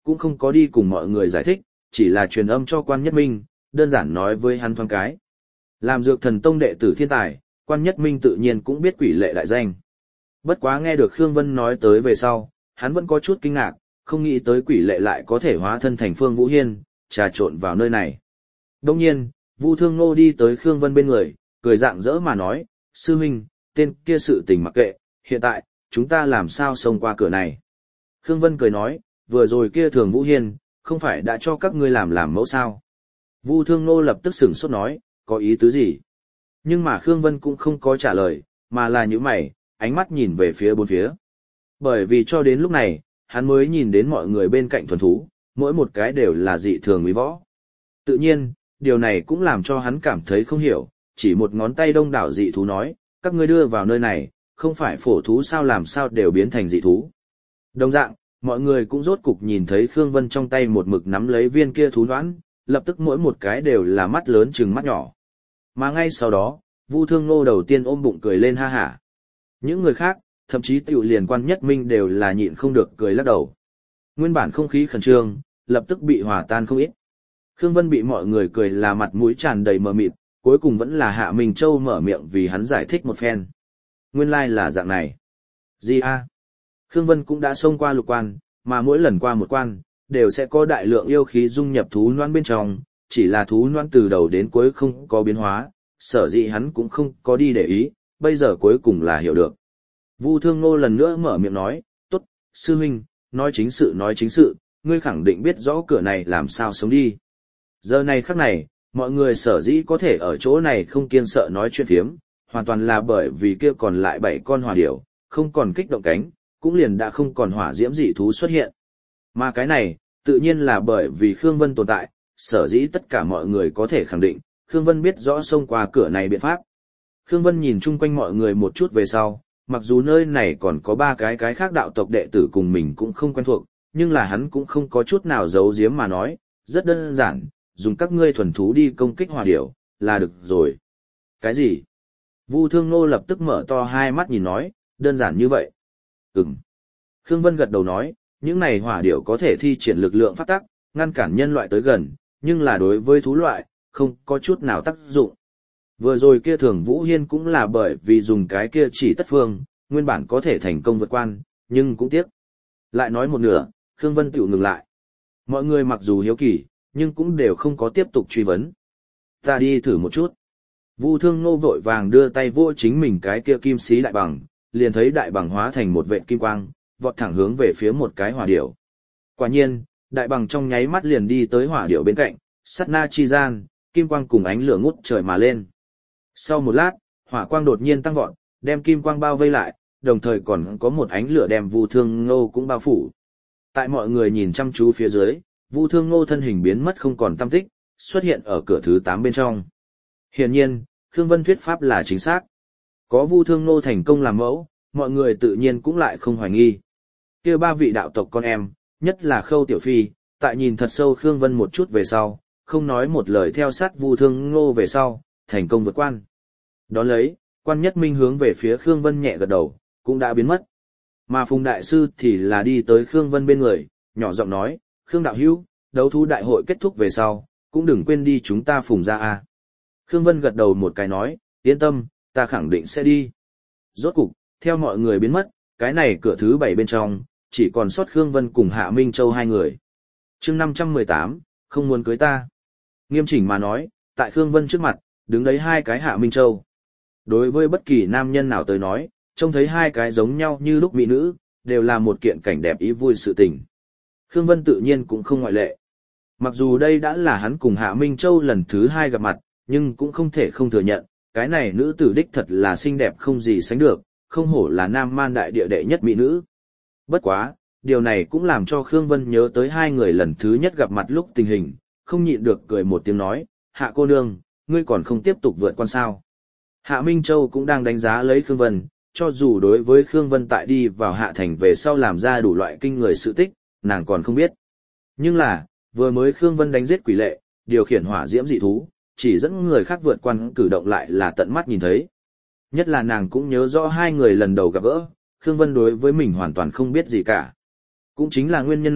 cũng không có đi cùng mọi người giải thích, chỉ là truyền âm cho Quan Nhất Minh, đơn giản nói với hắn thoáng cái. Làm Dược Thần Tông đệ tử thiên tài, Quan Nhất Minh tự nhiên cũng biết quỷ lệ đại danh. Bất quá nghe được Khương Vân nói tới về sau, hắn vẫn có chút kinh ngạc, không nghĩ tới quỷ lệ lại có thể hóa thân thành Phương Vũ Hiên, trà trộn vào nơi này. Đông nhiên, Vu Thương Nô đi tới Khương Vân bên người, cười rạng rỡ mà nói, sư huynh, tên kia sự tình mặc kệ, hiện tại, chúng ta làm sao xông qua cửa này. Khương Vân cười nói, vừa rồi kia Thường Vũ Hiên, không phải đã cho các ngươi làm làm mẫu sao. Vu Thương Nô lập tức sửng sốt nói, có ý tứ gì? Nhưng mà Khương Vân cũng không có trả lời, mà là những mày, ánh mắt nhìn về phía bốn phía. Bởi vì cho đến lúc này, hắn mới nhìn đến mọi người bên cạnh thuần thú, mỗi một cái đều là dị thường uy võ. Tự nhiên, điều này cũng làm cho hắn cảm thấy không hiểu, chỉ một ngón tay đông đảo dị thú nói, các ngươi đưa vào nơi này, không phải phổ thú sao làm sao đều biến thành dị thú. Đồng dạng, mọi người cũng rốt cục nhìn thấy Khương Vân trong tay một mực nắm lấy viên kia thú đoán, lập tức mỗi một cái đều là mắt lớn chừng mắt nhỏ. Mà ngay sau đó, Vu Thương Nô đầu tiên ôm bụng cười lên ha hả. Những người khác, thậm chí tiểu liền Quan Nhất Minh đều là nhịn không được cười lắc đầu. Nguyên bản không khí khẩn trương, lập tức bị hòa tan không ít. Khương Vân bị mọi người cười là mặt mũi tràn đầy mờ mịt, cuối cùng vẫn là Hạ Minh Châu mở miệng vì hắn giải thích một phen. Nguyên lai like là dạng này. Gì a? Khương Vân cũng đã xông qua lục quan, mà mỗi lần qua một quan, đều sẽ có đại lượng yêu khí dung nhập thú noãn bên trong, chỉ là thú noãn từ đầu đến cuối không có biến hóa, sở dĩ hắn cũng không có đi để ý, bây giờ cuối cùng là hiểu được. Vu Thương Nô lần nữa mở miệng nói, tốt, sư huynh, nói chính sự nói chính sự, ngươi khẳng định biết rõ cửa này làm sao sống đi. Giờ này khắc này, mọi người sở dĩ có thể ở chỗ này không kiêng sợ nói chuyện phiếm, hoàn toàn là bởi vì kia còn lại bảy con hỏa điểu, không còn kích động cánh, cũng liền đã không còn hỏa diễm dị thú xuất hiện. Mà cái này, tự nhiên là bởi vì Khương Vân tồn tại, sở dĩ tất cả mọi người có thể khẳng định, Khương Vân biết rõ xông qua cửa này biện pháp. Khương Vân nhìn chung quanh mọi người một chút về sau, mặc dù nơi này còn có ba cái cái khác đạo tộc đệ tử cùng mình cũng không quen thuộc, nhưng là hắn cũng không có chút nào giấu giếm mà nói, rất đơn giản, dùng các ngươi thuần thú đi công kích hỏa điểu, là được rồi. Cái gì? Vu Thương Nô lập tức mở to hai mắt nhìn nói, đơn giản như vậy. Ừm. Khương Vân gật đầu nói, những này hỏa điểu có thể thi triển lực lượng pháp tắc, ngăn cản nhân loại tới gần, nhưng là đối với thú loại, không có chút nào tác dụng. Vừa rồi kia Thường Vũ Hiên cũng là bởi vì dùng cái kia chỉ tất phương, nguyên bản có thể thành công vượt quan, nhưng cũng tiếc. Lại nói một nửa, Khương Vân tiểu ngừng lại. Mọi người mặc dù hiếu kỳ, nhưng cũng đều không có tiếp tục truy vấn. Ta đi thử một chút. Vu Thương Nô vội vàng đưa tay vô chính mình cái kia kim xí đại bằng, liền thấy đại bằng hóa thành một vệt kim quang, vọt thẳng hướng về phía một cái hỏa điểu. Quả nhiên, đại bằng trong nháy mắt liền đi tới hỏa điểu bên cạnh, sát na chi gian, kim quang cùng ánh lửa ngút trời mà lên. Sau một lát, hỏa quang đột nhiên tăng vọt, đem kim quang bao vây lại, đồng thời còn có một ánh lửa đem Vu Thương Nô cũng bao phủ. Tại mọi người nhìn chăm chú phía dưới, Vu Thương Nô thân hình biến mất không còn tăm tích, xuất hiện ở cửa thứ tám bên trong. Hiển nhiên, Khương Vân thuyết pháp là chính xác. Có Vu Thương Nô thành công làm mẫu, mọi người tự nhiên cũng lại không hoài nghi. Kia ba vị đạo tộc con em, nhất là Khâu Tiểu Phi, tại nhìn thật sâu Khương Vân một chút về sau, không nói một lời theo sát Vu Thương Nô về sau, thành công vượt quan. Đón lấy, Quan Nhất Minh hướng về phía Khương Vân nhẹ gật đầu, cũng đã biến mất. Mà Phùng Đại Sư thì là đi tới Khương Vân bên người, nhỏ giọng nói, Khương Đạo Hữu, đấu thú đại hội kết thúc về sau, cũng đừng quên đi chúng ta Phùng ra a. Khương Vân gật đầu một cái nói, yên tâm, ta khẳng định sẽ đi. Rốt cục, theo mọi người biến mất, cái này cửa thứ bảy bên trong, chỉ còn sót Khương Vân cùng Hạ Minh Châu hai người. chương năm trăm mười tám, không muốn cưới ta. Nghiêm chỉnh mà nói, tại Khương Vân trước mặt, đứng đấy hai cái Hạ Minh Châu. Đối với bất kỳ nam nhân nào tới nói, trông thấy hai cái giống nhau như lúc mỹ nữ, đều là một kiện cảnh đẹp ý vui sự tình. Khương Vân tự nhiên cũng không ngoại lệ. Mặc dù đây đã là hắn cùng Hạ Minh Châu lần thứ hai gặp mặt, nhưng cũng không thể không thừa nhận, cái này nữ tử đích thật là xinh đẹp không gì sánh được, không hổ là nam man đại địa đệ nhất mỹ nữ. Bất quá, điều này cũng làm cho Khương Vân nhớ tới hai người lần thứ nhất gặp mặt lúc tình hình, không nhịn được cười một tiếng nói, Hạ cô nương, ngươi còn không tiếp tục vượt quan sao. Hạ Minh Châu cũng đang đánh giá lấy Khương Vân, cho dù đối với Khương Vân tại đi vào Hạ Thành về sau làm ra đủ loại kinh người sự tích, nàng còn không biết. Nhưng là, vừa mới Khương Vân đánh giết quỷ lệ, điều khiển hỏa diễm dị thú, chỉ dẫn người khác vượt quan cử động lại là tận mắt nhìn thấy. Nhất là nàng cũng nhớ rõ hai người lần đầu gặp gỡ, Khương Vân đối với mình hoàn toàn không biết gì cả. Cũng chính là nguyên nhân này,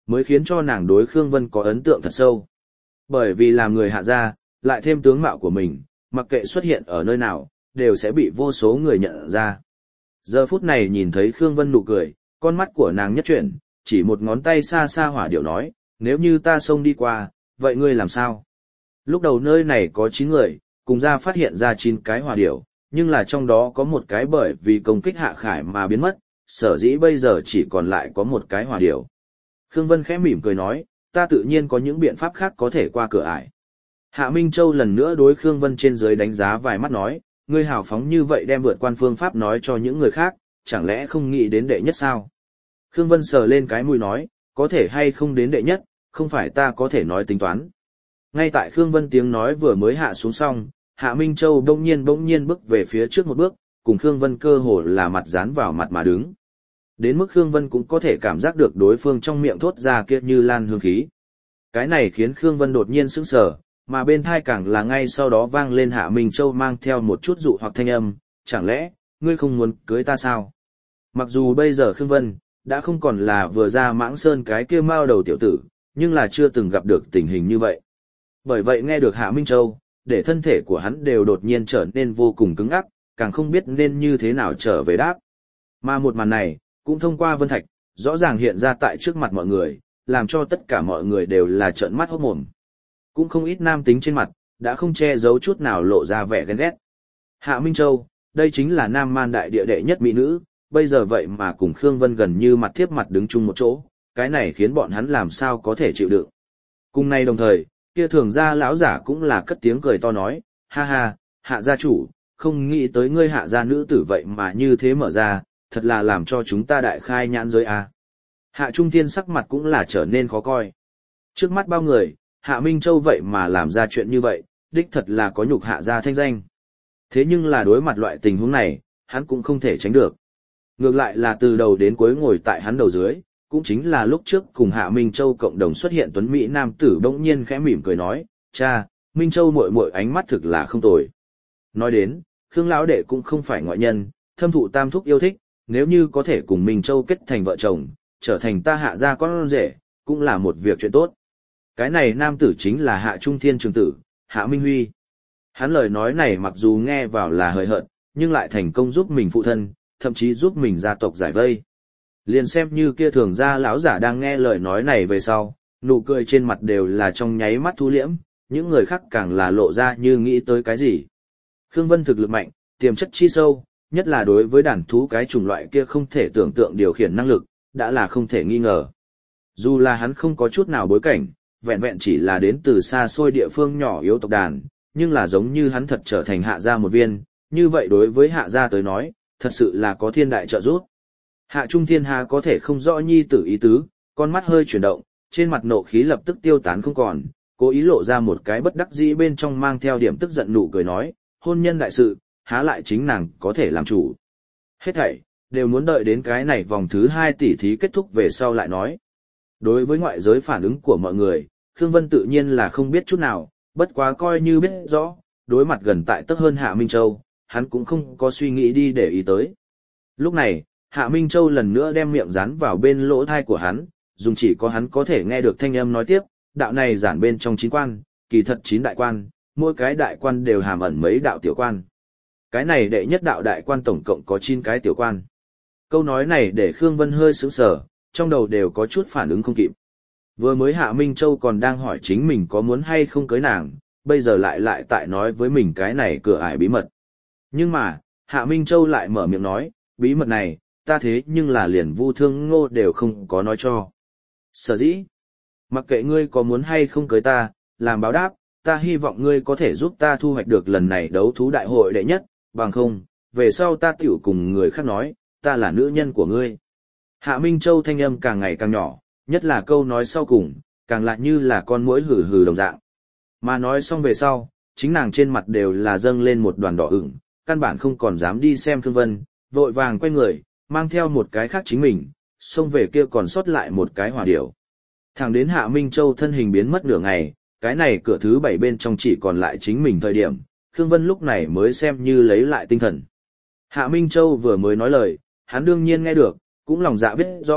mới khiến cho nàng đối Khương Vân có ấn tượng thật sâu. Bởi vì làm người hạ gia, lại thêm tướng mạo của mình, mặc kệ xuất hiện ở nơi nào, đều sẽ bị vô số người nhận ra. Giờ phút này nhìn thấy Khương Vân nụ cười, con mắt của nàng nhất chuyển, chỉ một ngón tay xa xa hỏa điệu nói, nếu như ta xông đi qua, vậy ngươi làm sao? Lúc đầu nơi này có chín người, cùng ra phát hiện ra chín cái hỏa điệu, nhưng là trong đó có một cái bởi vì công kích Hạ Khải mà biến mất, sở dĩ bây giờ chỉ còn lại có một cái hỏa điệu. Khương Vân khẽ mỉm cười nói, ta tự nhiên có những biện pháp khác có thể qua cửa ải. Hạ Minh Châu lần nữa đối Khương Vân trên dưới đánh giá vài mắt nói, ngươi hào phóng như vậy đem vượt quan phương pháp nói cho những người khác, chẳng lẽ không nghĩ đến đệ nhất sao? Khương Vân sờ lên cái mũi nói, có thể hay không đến đệ nhất, không phải ta có thể nói tính toán. Ngay tại Khương Vân tiếng nói vừa mới hạ xuống xong, Hạ Minh Châu bỗng nhiên bỗng nhiên bước về phía trước một bước, cùng Khương Vân cơ hồ là mặt dán vào mặt mà đứng. Đến mức Khương Vân cũng có thể cảm giác được đối phương trong miệng thốt ra kia như lan hương khí. Cái này khiến Khương Vân đột nhiên sững sờ, mà bên thai càng là ngay sau đó vang lên Hạ Minh Châu mang theo một chút dụ hoặc thanh âm, chẳng lẽ, ngươi không muốn cưới ta sao? Mặc dù bây giờ Khương Vân đã không còn là vừa ra Mãng Sơn cái kia mao đầu tiểu tử, nhưng là chưa từng gặp được tình hình như vậy. Bởi vậy nghe được Hạ Minh Châu, để thân thể của hắn đều đột nhiên trở nên vô cùng cứng ắc, càng không biết nên như thế nào trở về đáp. Mà một màn này, cũng thông qua Vân Thạch, rõ ràng hiện ra tại trước mặt mọi người, làm cho tất cả mọi người đều là trợn mắt hốt mồm. Cũng không ít nam tính trên mặt, đã không che giấu chút nào lộ ra vẻ ghen ghét. Hạ Minh Châu, đây chính là Nam Man đại địa đệ nhất mỹ nữ, bây giờ vậy mà cùng Khương Vân gần như mặt tiếp mặt đứng chung một chỗ, cái này khiến bọn hắn làm sao có thể chịu đựng. Cùng nay đồng thời, kia thường gia lão giả cũng là cất tiếng cười to nói, ha ha, Hạ gia chủ, không nghĩ tới ngươi Hạ gia nữ tử vậy mà như thế mở ra, thật là làm cho chúng ta đại khai nhãn giới a. Hạ Trung Thiên sắc mặt cũng là trở nên khó coi. Trước mắt bao người, Hạ Minh Châu vậy mà làm ra chuyện như vậy, đích thật là có nhục Hạ gia thanh danh. Thế nhưng là đối mặt loại tình huống này, hắn cũng không thể tránh được. Ngược lại là từ đầu đến cuối ngồi tại hắn đầu dưới, cũng chính là lúc trước cùng Hạ Minh Châu cộng đồng xuất hiện tuấn Mỹ nam tử bỗng nhiên khẽ mỉm cười nói, cha, Minh Châu muội muội ánh mắt thực là không tồi. Nói đến, Khương lão đệ cũng không phải ngoại nhân, thâm thụ tam thúc yêu thích, nếu như có thể cùng Minh Châu kết thành vợ chồng, trở thành ta Hạ gia con rể, cũng là một việc chuyện tốt. Cái này nam tử chính là Hạ Trung Thiên trường tử, Hạ Minh Huy. Hắn lời nói này mặc dù nghe vào là hời hợt, nhưng lại thành công giúp mình phụ thân, thậm chí giúp mình gia tộc giải vây. Liền xem như kia thường gia lão giả đang nghe lời nói này về sau, nụ cười trên mặt đều là trong nháy mắt thu liễm, những người khác càng là lộ ra như nghĩ tới cái gì. Khương Vân thực lực mạnh, tiềm chất chi sâu, nhất là đối với đàn thú cái chủng loại kia không thể tưởng tượng điều khiển năng lực, đã là không thể nghi ngờ. Dù là hắn không có chút nào bối cảnh, vẹn vẹn chỉ là đến từ xa xôi địa phương nhỏ yếu tộc đàn, nhưng là giống như hắn thật trở thành Hạ gia một viên, như vậy đối với Hạ gia tới nói, thật sự là có thiên đại trợ giúp. Hạ Trung Thiên Hà có thể không rõ nhi tử ý tứ, con mắt hơi chuyển động, trên mặt nộ khí lập tức tiêu tán không còn, cố ý lộ ra một cái bất đắc dĩ bên trong mang theo điểm tức giận nụ cười nói, hôn nhân đại sự, há lại chính nàng có thể làm chủ. Hết thảy, đều muốn đợi đến cái này vòng thứ hai tỷ thí kết thúc về sau lại nói. Đối với ngoại giới phản ứng của mọi người, Khương Vân tự nhiên là không biết chút nào, bất quá coi như biết rõ, đối mặt gần tại tấp hơn Hạ Minh Châu, hắn cũng không có suy nghĩ đi để ý tới. Lúc này, Hạ Minh Châu lần nữa đem miệng dán vào bên lỗ thai của hắn, dùng chỉ có hắn có thể nghe được thanh âm nói tiếp, đạo này giản bên trong chín quan, kỳ thật chín đại quan, mỗi cái đại quan đều hàm ẩn mấy đạo tiểu quan. Cái này đệ nhất đạo đại quan tổng cộng có chín cái tiểu quan. Câu nói này để Khương Vân hơi sững sờ, trong đầu đều có chút phản ứng không kịp. Vừa mới Hạ Minh Châu còn đang hỏi chính mình có muốn hay không cưới nàng, bây giờ lại lại tại nói với mình cái này cửa ải bí mật. Nhưng mà, Hạ Minh Châu lại mở miệng nói, bí mật này, ta thế nhưng là liền Vu Thương Ngô đều không có nói cho. Sở dĩ, mặc kệ ngươi có muốn hay không cưới ta, làm báo đáp, ta hy vọng ngươi có thể giúp ta thu hoạch được lần này đấu thú đại hội đệ nhất, bằng không, về sau ta tiểu cùng người khác nói, ta là nữ nhân của ngươi. Hạ Minh Châu thanh âm càng ngày càng nhỏ, nhất là câu nói sau cùng, càng lại như là con muỗi hừ hừ đồng dạng. Mà nói xong về sau, chính nàng trên mặt đều là dâng lên một đoàn đỏ ửng, căn bản không còn dám đi xem Khương Vân, vội vàng quay người, mang theo một cái khác chính mình, xông về kia còn sót lại một cái hỏa điểu. Thẳng đến Hạ Minh Châu thân hình biến mất nửa ngày, cái này cửa thứ bảy bên trong chỉ còn lại chính mình thời điểm, Khương Vân lúc này mới xem như lấy lại tinh thần. Hạ Minh Châu vừa mới nói lời, hắn đương nhiên nghe được, cũng lòng dạ biết rõ,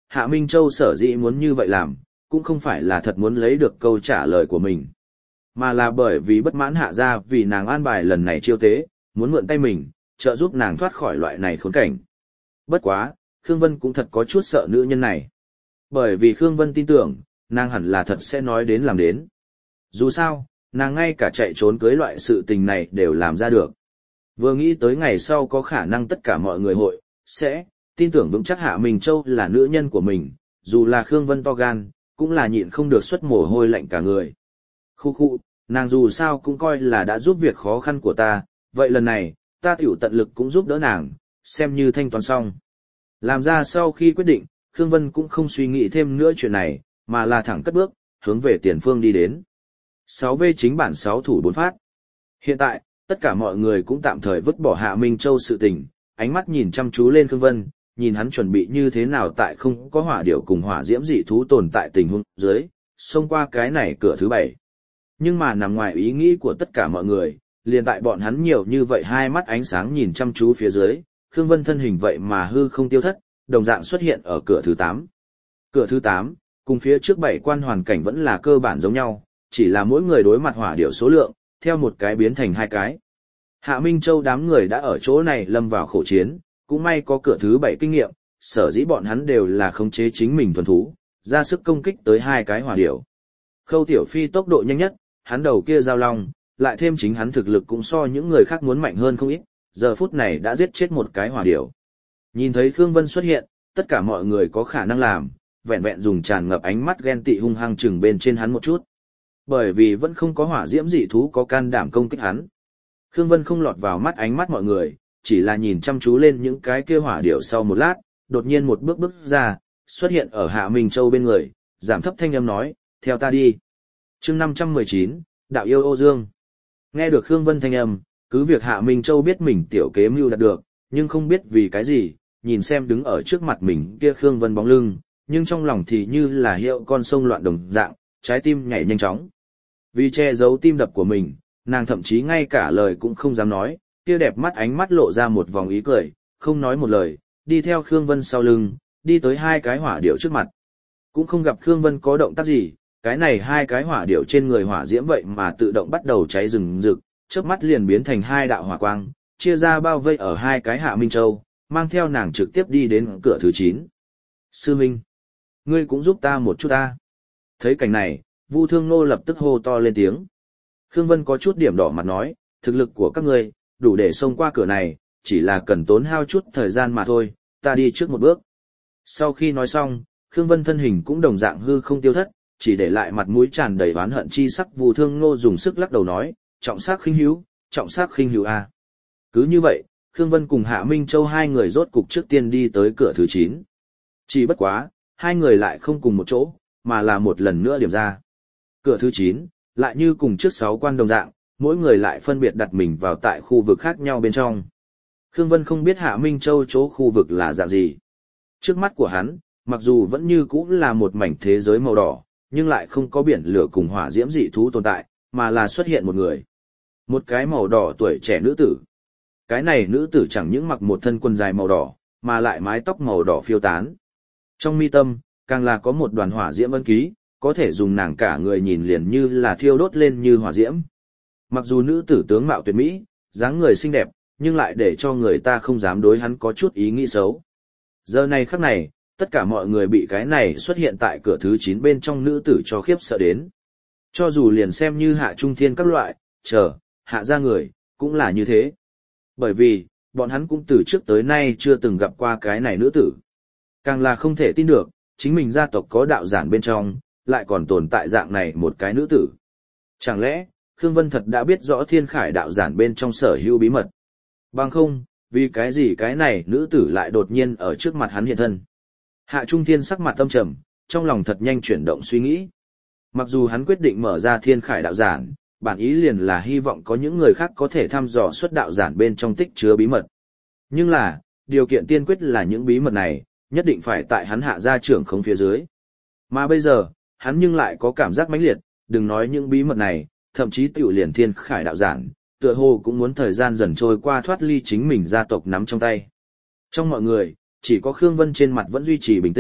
Hạ Minh Châu sở dĩ muốn như vậy làm, cũng không phải là thật muốn lấy được câu trả lời của mình, mà là bởi vì bất mãn Hạ gia vì nàng an bài lần này chiêu tế, muốn mượn tay mình, trợ giúp nàng thoát khỏi loại này khốn cảnh. Bất quá, Khương Vân cũng thật có chút sợ nữ nhân này. Bởi vì Khương Vân tin tưởng, nàng hẳn là thật sẽ nói đến làm đến. Dù sao, nàng ngay cả chạy trốn cưới loại sự tình này đều làm ra được. Vừa nghĩ tới ngày sau có khả năng tất cả mọi người hội, sẽ, tin tưởng vững chắc Hạ Minh Châu là nữ nhân của mình, dù là Khương Vân to gan, cũng là nhịn không được xuất mồ hôi lạnh cả người. Khu khu, nàng dù sao cũng coi là đã giúp việc khó khăn của ta, vậy lần này, ta tiểu tận lực cũng giúp đỡ nàng, xem như thanh toán xong. Làm ra sau khi quyết định, Khương Vân cũng không suy nghĩ thêm nữa chuyện này, mà là thẳng cất bước, hướng về tiền phương đi đến. sáu V chính bản sáu thủ bốn phát. Hiện tại, tất cả mọi người cũng tạm thời vứt bỏ Hạ Minh Châu sự tình, ánh mắt nhìn chăm chú lên Khương Vân, nhìn hắn chuẩn bị như thế nào tại không có hỏa điểu cùng hỏa diễm dị thú tồn tại tình huống dưới, xông qua cái này cửa thứ bảy. Nhưng mà nằm ngoài ý nghĩ của tất cả mọi người, liền tại bọn hắn nhiều như vậy hai mắt ánh sáng nhìn chăm chú phía dưới, Khương Vân thân hình vậy mà hư không tiêu thất, đồng dạng xuất hiện ở cửa thứ tám. Cửa thứ tám, cùng phía trước bảy quan hoàn cảnh vẫn là cơ bản giống nhau, chỉ là mỗi người đối mặt hỏa điểu số lượng, theo một cái biến thành hai cái. Hạ Minh Châu đám người đã ở chỗ này lâm vào khổ chiến, cũng may có cửa thứ bảy kinh nghiệm, sở dĩ bọn hắn đều là khống chế chính mình thuần thú, ra sức công kích tới hai cái hỏa điểu. Khâu Tiểu Phi tốc độ nhanh nhất, hắn đầu kia giao long, lại thêm chính hắn thực lực cũng so những người khác muốn mạnh hơn không ít, giờ phút này đã giết chết một cái hỏa điểu. Nhìn thấy Khương Vân xuất hiện, tất cả mọi người có khả năng làm, vẹn vẹn dùng tràn ngập ánh mắt ghen tị hung hăng chừng bên trên hắn một chút. Bởi vì vẫn không có hỏa diễm dị thú có can đảm công kích hắn. Khương Vân không lọt vào mắt ánh mắt mọi người, chỉ là nhìn chăm chú lên những cái kia hỏa điểu sau một lát, đột nhiên một bước bước ra, xuất hiện ở Hạ Minh Châu bên người, giảm thấp thanh âm nói, theo ta đi. Chương năm trăm mười chín, Đạo yêu Ô Dương. Nghe được Khương Vân thanh âm, cứ việc Hạ Minh Châu biết mình tiểu kế mưu đạt được, nhưng không biết vì cái gì, nhìn xem đứng ở trước mặt mình kia Khương Vân bóng lưng, nhưng trong lòng thì như là hiệu con sông loạn đồng dạng, trái tim nhảy nhanh chóng. Vì che giấu tim đập của mình, nàng thậm chí ngay cả lời cũng không dám nói, kia đẹp mắt ánh mắt lộ ra một vòng ý cười, không nói một lời, đi theo Khương Vân sau lưng, đi tới hai cái hỏa điểu trước mặt. Cũng không gặp Khương Vân có động tác gì, cái này hai cái hỏa điểu trên người hỏa diễm vậy mà tự động bắt đầu cháy rừng rực, chớp mắt liền biến thành hai đạo hỏa quang, chia ra bao vây ở hai cái Hạ Minh Châu, mang theo nàng trực tiếp đi đến cửa thứ chín. Sư Minh, ngươi cũng giúp ta một chút ta. Thấy cảnh này, Vu Thương Nô lập tức hô to lên tiếng. Khương Vân có chút điểm đỏ mặt nói, thực lực của các ngươi đủ để xông qua cửa này, chỉ là cần tốn hao chút thời gian mà thôi, ta đi trước một bước. Sau khi nói xong, Khương Vân thân hình cũng đồng dạng hư không tiêu thất, chỉ để lại mặt mũi tràn đầy oán hận chi sắc. Vu Thương Nô dùng sức lắc đầu nói, trọng sắc khinh hữu, trọng sắc khinh hữu a. Cứ như vậy, Khương Vân cùng Hạ Minh Châu hai người rốt cục trước tiên đi tới cửa thứ chín. Chỉ bất quá, hai người lại không cùng một chỗ, mà là một lần nữa điểm ra. Cửa thứ chín, lại như cùng trước sáu quan đồng dạng, mỗi người lại phân biệt đặt mình vào tại khu vực khác nhau bên trong. Khương Vân không biết Hạ Minh Châu chỗ khu vực là dạng gì. Trước mắt của hắn, mặc dù vẫn như cũ là một mảnh thế giới màu đỏ, nhưng lại không có biển lửa cùng hỏa diễm dị thú tồn tại, mà là xuất hiện một người. Một cái màu đỏ tuổi trẻ nữ tử. Cái này nữ tử chẳng những mặc một thân quần dài màu đỏ, mà lại mái tóc màu đỏ phiêu tán. Trong mi tâm, càng là có một đoàn hỏa diễm ấn ký, có thể dùng nàng cả người nhìn liền như là thiêu đốt lên như hỏa diễm. Mặc dù nữ tử tướng mạo tuyệt mỹ, dáng người xinh đẹp, nhưng lại để cho người ta không dám đối hắn có chút ý nghĩ xấu. Giờ này khắc này, tất cả mọi người bị cái này xuất hiện tại cửa thứ chín bên trong nữ tử cho khiếp sợ đến. Cho dù liền xem như Hạ Trung Thiên các loại, chờ, hạ ra người, cũng là như thế. Bởi vì, bọn hắn cũng từ trước tới nay chưa từng gặp qua cái này nữ tử. Càng là không thể tin được, chính mình gia tộc có đạo giản bên trong, lại còn tồn tại dạng này một cái nữ tử. Chẳng lẽ, Khương Vân thật đã biết rõ thiên khải đạo giản bên trong sở hữu bí mật? Bằng không, vì cái gì cái này nữ tử lại đột nhiên ở trước mặt hắn hiện thân? Hạ Trung Thiên sắc mặt tâm trầm, trong lòng thật nhanh chuyển động suy nghĩ. Mặc dù hắn quyết định mở ra thiên khải đạo giản, bản ý liền là hy vọng có những người khác có thể thăm dò xuất đạo giản bên trong tích chứa bí mật. Nhưng là, điều kiện tiên quyết là những bí mật này, nhất định phải tại hắn hạ gia trưởng không phía dưới. Mà bây giờ, hắn nhưng lại có cảm giác mãnh liệt, đừng nói những bí mật này, thậm chí tiểu liền thiên khải đạo giản, tựa hồ cũng muốn thời gian dần trôi qua thoát ly chính mình gia tộc nắm trong tay. Trong mọi người, chỉ có Khương Vân trên mặt vẫn duy trì bình tĩnh,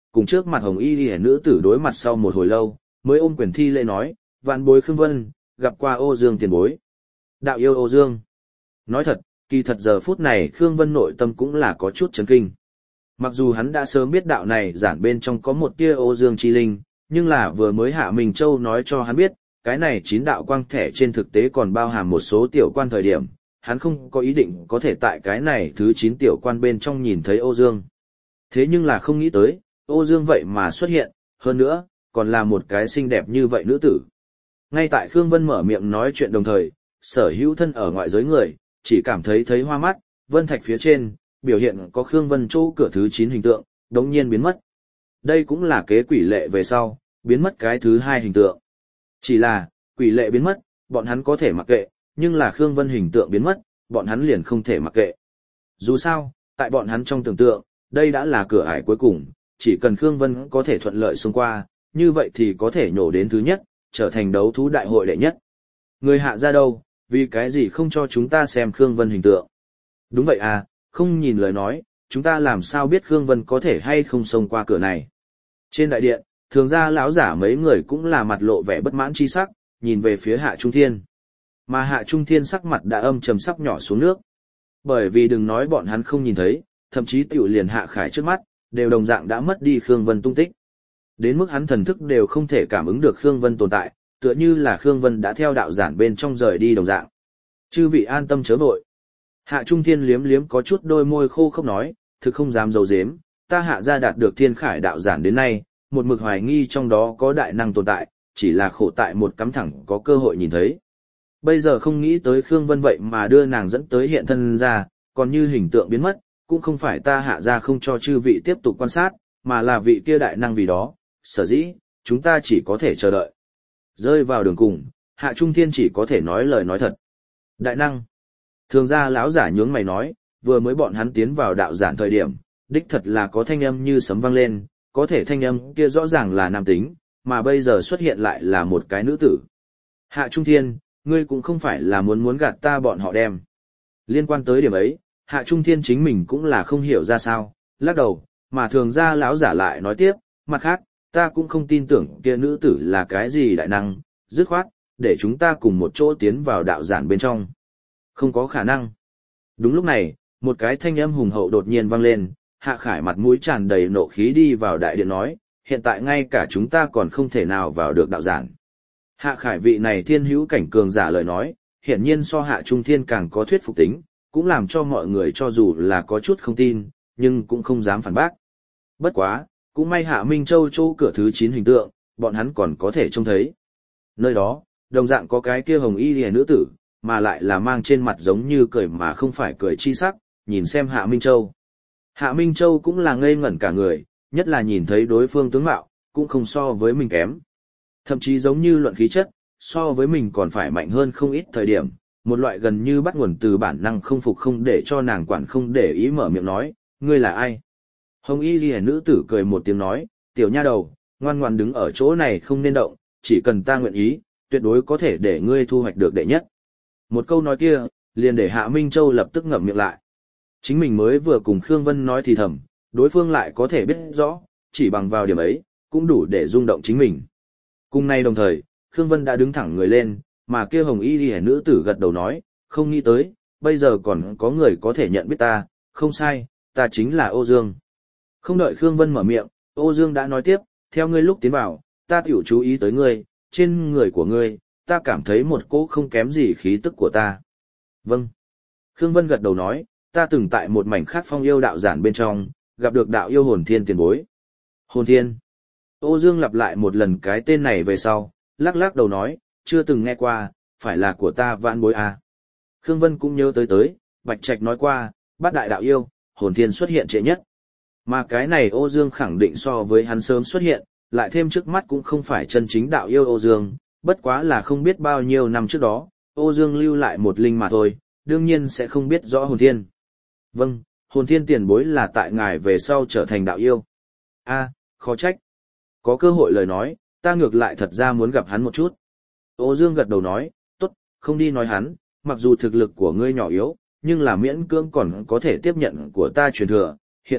cùng trước mặt hồng y liễu nữ tử đối mặt sau một hồi lâu, mới ôm quyền thi lễ nói, vạn bối Khương Vân, gặp qua Ô Dương tiền bối. Đạo yêu Ô Dương. Nói thật, kỳ thật giờ phút này Khương Vân nội tâm cũng là có chút chấn kinh. Mặc dù hắn đã sớm biết đạo này giản bên trong có một tia Ô Dương chi linh, nhưng là vừa mới Hạ Minh Châu nói cho hắn biết, cái này chín đạo quang thẻ trên thực tế còn bao hàm một số tiểu quan thời điểm, hắn không có ý định có thể tại cái này thứ chín tiểu quan bên trong nhìn thấy Ô Dương. Thế nhưng là không nghĩ tới, Ô Dương vậy mà xuất hiện, hơn nữa, còn là một cái xinh đẹp như vậy nữ tử. Ngay tại Khương Vân mở miệng nói chuyện đồng thời, sở hữu thân ở ngoại giới người, chỉ cảm thấy thấy hoa mắt, vân thạch phía trên, biểu hiện có Khương Vân chỗ cửa thứ chín hình tượng, đống nhiên biến mất. Đây cũng là kế quỷ lệ về sau, biến mất cái thứ hai hình tượng. Chỉ là, quỷ lệ biến mất, bọn hắn có thể mặc kệ, nhưng là Khương Vân hình tượng biến mất, bọn hắn liền không thể mặc kệ. Dù sao, tại bọn hắn trong tưởng tượng, đây đã là cửa ải cuối cùng, chỉ cần Khương Vân có thể thuận lợi xông qua, như vậy thì có thể nhổ đến thứ nhất, trở thành đấu thú đại hội đệ nhất. Người Hạ ra đâu, vì cái gì không cho chúng ta xem Khương Vân hình tượng? Đúng vậy à, không nhìn lời nói, chúng ta làm sao biết Khương Vân có thể hay không xông qua cửa này? Trên đại điện, thường ra lão giả mấy người cũng là mặt lộ vẻ bất mãn chi sắc, nhìn về phía Hạ Trung Thiên. Mà Hạ Trung Thiên sắc mặt đã âm trầm sắp nhỏ xuống nước. Bởi vì đừng nói bọn hắn không nhìn thấy, thậm chí tiểu liền Hạ Khải trước mắt, đều đồng dạng đã mất đi Khương Vân tung tích. Đến mức hắn thần thức đều không thể cảm ứng được Khương Vân tồn tại, tựa như là Khương Vân đã theo đạo giản bên trong rời đi đồng dạng. Chư vị an tâm chớ vội. Hạ Trung Thiên liếm liếm có chút đôi môi khô không nói, thực không dám giấu giếm, ta Hạ gia đạt được Thiên Khải đạo giản đến nay, một mực hoài nghi trong đó có đại năng tồn tại, chỉ là khổ tại một cắm thẳng có cơ hội nhìn thấy. Bây giờ không nghĩ tới Khương Vân vậy mà đưa nàng dẫn tới hiện thân ra, còn như hình tượng biến mất, cũng không phải ta Hạ gia không cho chư vị tiếp tục quan sát, mà là vị kia đại năng vì đó, sở dĩ, chúng ta chỉ có thể chờ đợi. Rơi vào đường cùng, Hạ Trung Thiên chỉ có thể nói lời nói thật. Đại năng. Thường ra lão giả nhướng mày nói, vừa mới bọn hắn tiến vào đạo giản thời điểm, đích thật là có thanh âm như sấm vang lên, có thể thanh âm kia rõ ràng là nam tính, mà bây giờ xuất hiện lại là một cái nữ tử. Hạ Trung Thiên, ngươi cũng không phải là muốn muốn gạt ta bọn họ đem. Liên quan tới điểm ấy, Hạ Trung Thiên chính mình cũng là không hiểu ra sao, lắc đầu, mà thường ra lão giả lại nói tiếp, mặt khác, ta cũng không tin tưởng kia nữ tử là cái gì đại năng, dứt khoát, để chúng ta cùng một chỗ tiến vào đạo giản bên trong. Không có khả năng. Đúng lúc này, một cái thanh âm hùng hậu đột nhiên vang lên, Hạ Khải mặt mũi tràn đầy nộ khí đi vào đại điện nói, hiện tại ngay cả chúng ta còn không thể nào vào được đạo giản. Hạ Khải vị này thiên hữu cảnh cường giả lời nói, hiển nhiên so Hạ Trung Thiên càng có thuyết phục tính, cũng làm cho mọi người cho dù là có chút không tin, nhưng cũng không dám phản bác. Bất quá, cũng may Hạ Minh Châu chỗ cửa thứ chín hình tượng, bọn hắn còn có thể trông thấy. Nơi đó, đồng dạng có cái kia hồng y liễu nữ tử, mà lại là mang trên mặt giống như cười mà không phải cười chi sắc, nhìn xem Hạ Minh Châu. Hạ Minh Châu cũng là ngây ngẩn cả người, nhất là nhìn thấy đối phương tướng mạo, cũng không so với mình kém. Thậm chí giống như luận khí chất, so với mình còn phải mạnh hơn không ít thời điểm, một loại gần như bắt nguồn từ bản năng không phục không để cho nàng quản không để ý mở miệng nói, ngươi là ai? Hồng y ghi nữ tử cười một tiếng nói, tiểu nha đầu, ngoan ngoan đứng ở chỗ này không nên động, chỉ cần ta nguyện ý, tuyệt đối có thể để ngươi thu hoạch được đệ nhất. Một câu nói kia, liền để Hạ Minh Châu lập tức ngậm miệng lại. Chính mình mới vừa cùng Khương Vân nói thì thầm, đối phương lại có thể biết rõ, chỉ bằng vào điểm ấy, cũng đủ để rung động chính mình. Cùng nay đồng thời, Khương Vân đã đứng thẳng người lên, mà kia hồng y ghi nữ tử gật đầu nói, không nghĩ tới, bây giờ còn có người có thể nhận biết ta, không sai, ta chính là Ô Dương. Không đợi Khương Vân mở miệng, Ô Dương đã nói tiếp, theo ngươi lúc tiến vào, ta tiểu chú ý tới ngươi, trên người của ngươi, ta cảm thấy một cỗ không kém gì khí tức của ta. Vâng. Khương Vân gật đầu nói, ta từng tại một mảnh khác phong yêu đạo giản bên trong, gặp được đạo yêu hồn thiên tiền bối. Hồn thiên. Ô Dương lặp lại một lần cái tên này về sau, lắc lắc đầu nói, chưa từng nghe qua, phải là của ta vãn bối à. Khương Vân cũng nhớ tới tới, Bạch Trạch nói qua, bát đại đạo yêu, hồn thiên xuất hiện trễ nhất. Mà cái này Ô Dương khẳng định so với hắn sớm xuất hiện, lại thêm trước mắt cũng không phải chân chính đạo yêu Ô Dương, bất quá là không biết bao nhiêu năm trước đó, Ô Dương lưu lại một linh mà thôi, đương nhiên sẽ không biết rõ hồn thiên. Vâng, hồn thiên tiền bối là tại ngài về sau trở thành đạo yêu. A, khó trách. Có cơ hội lời nói, ta ngược lại thật ra muốn gặp hắn một chút. Ô Dương gật đầu nói, tốt, không đi nói hắn, mặc dù thực lực của ngươi nhỏ yếu, nhưng là miễn cưỡng còn có thể tiếp nhận của ta truyền thừa. Hiện tại,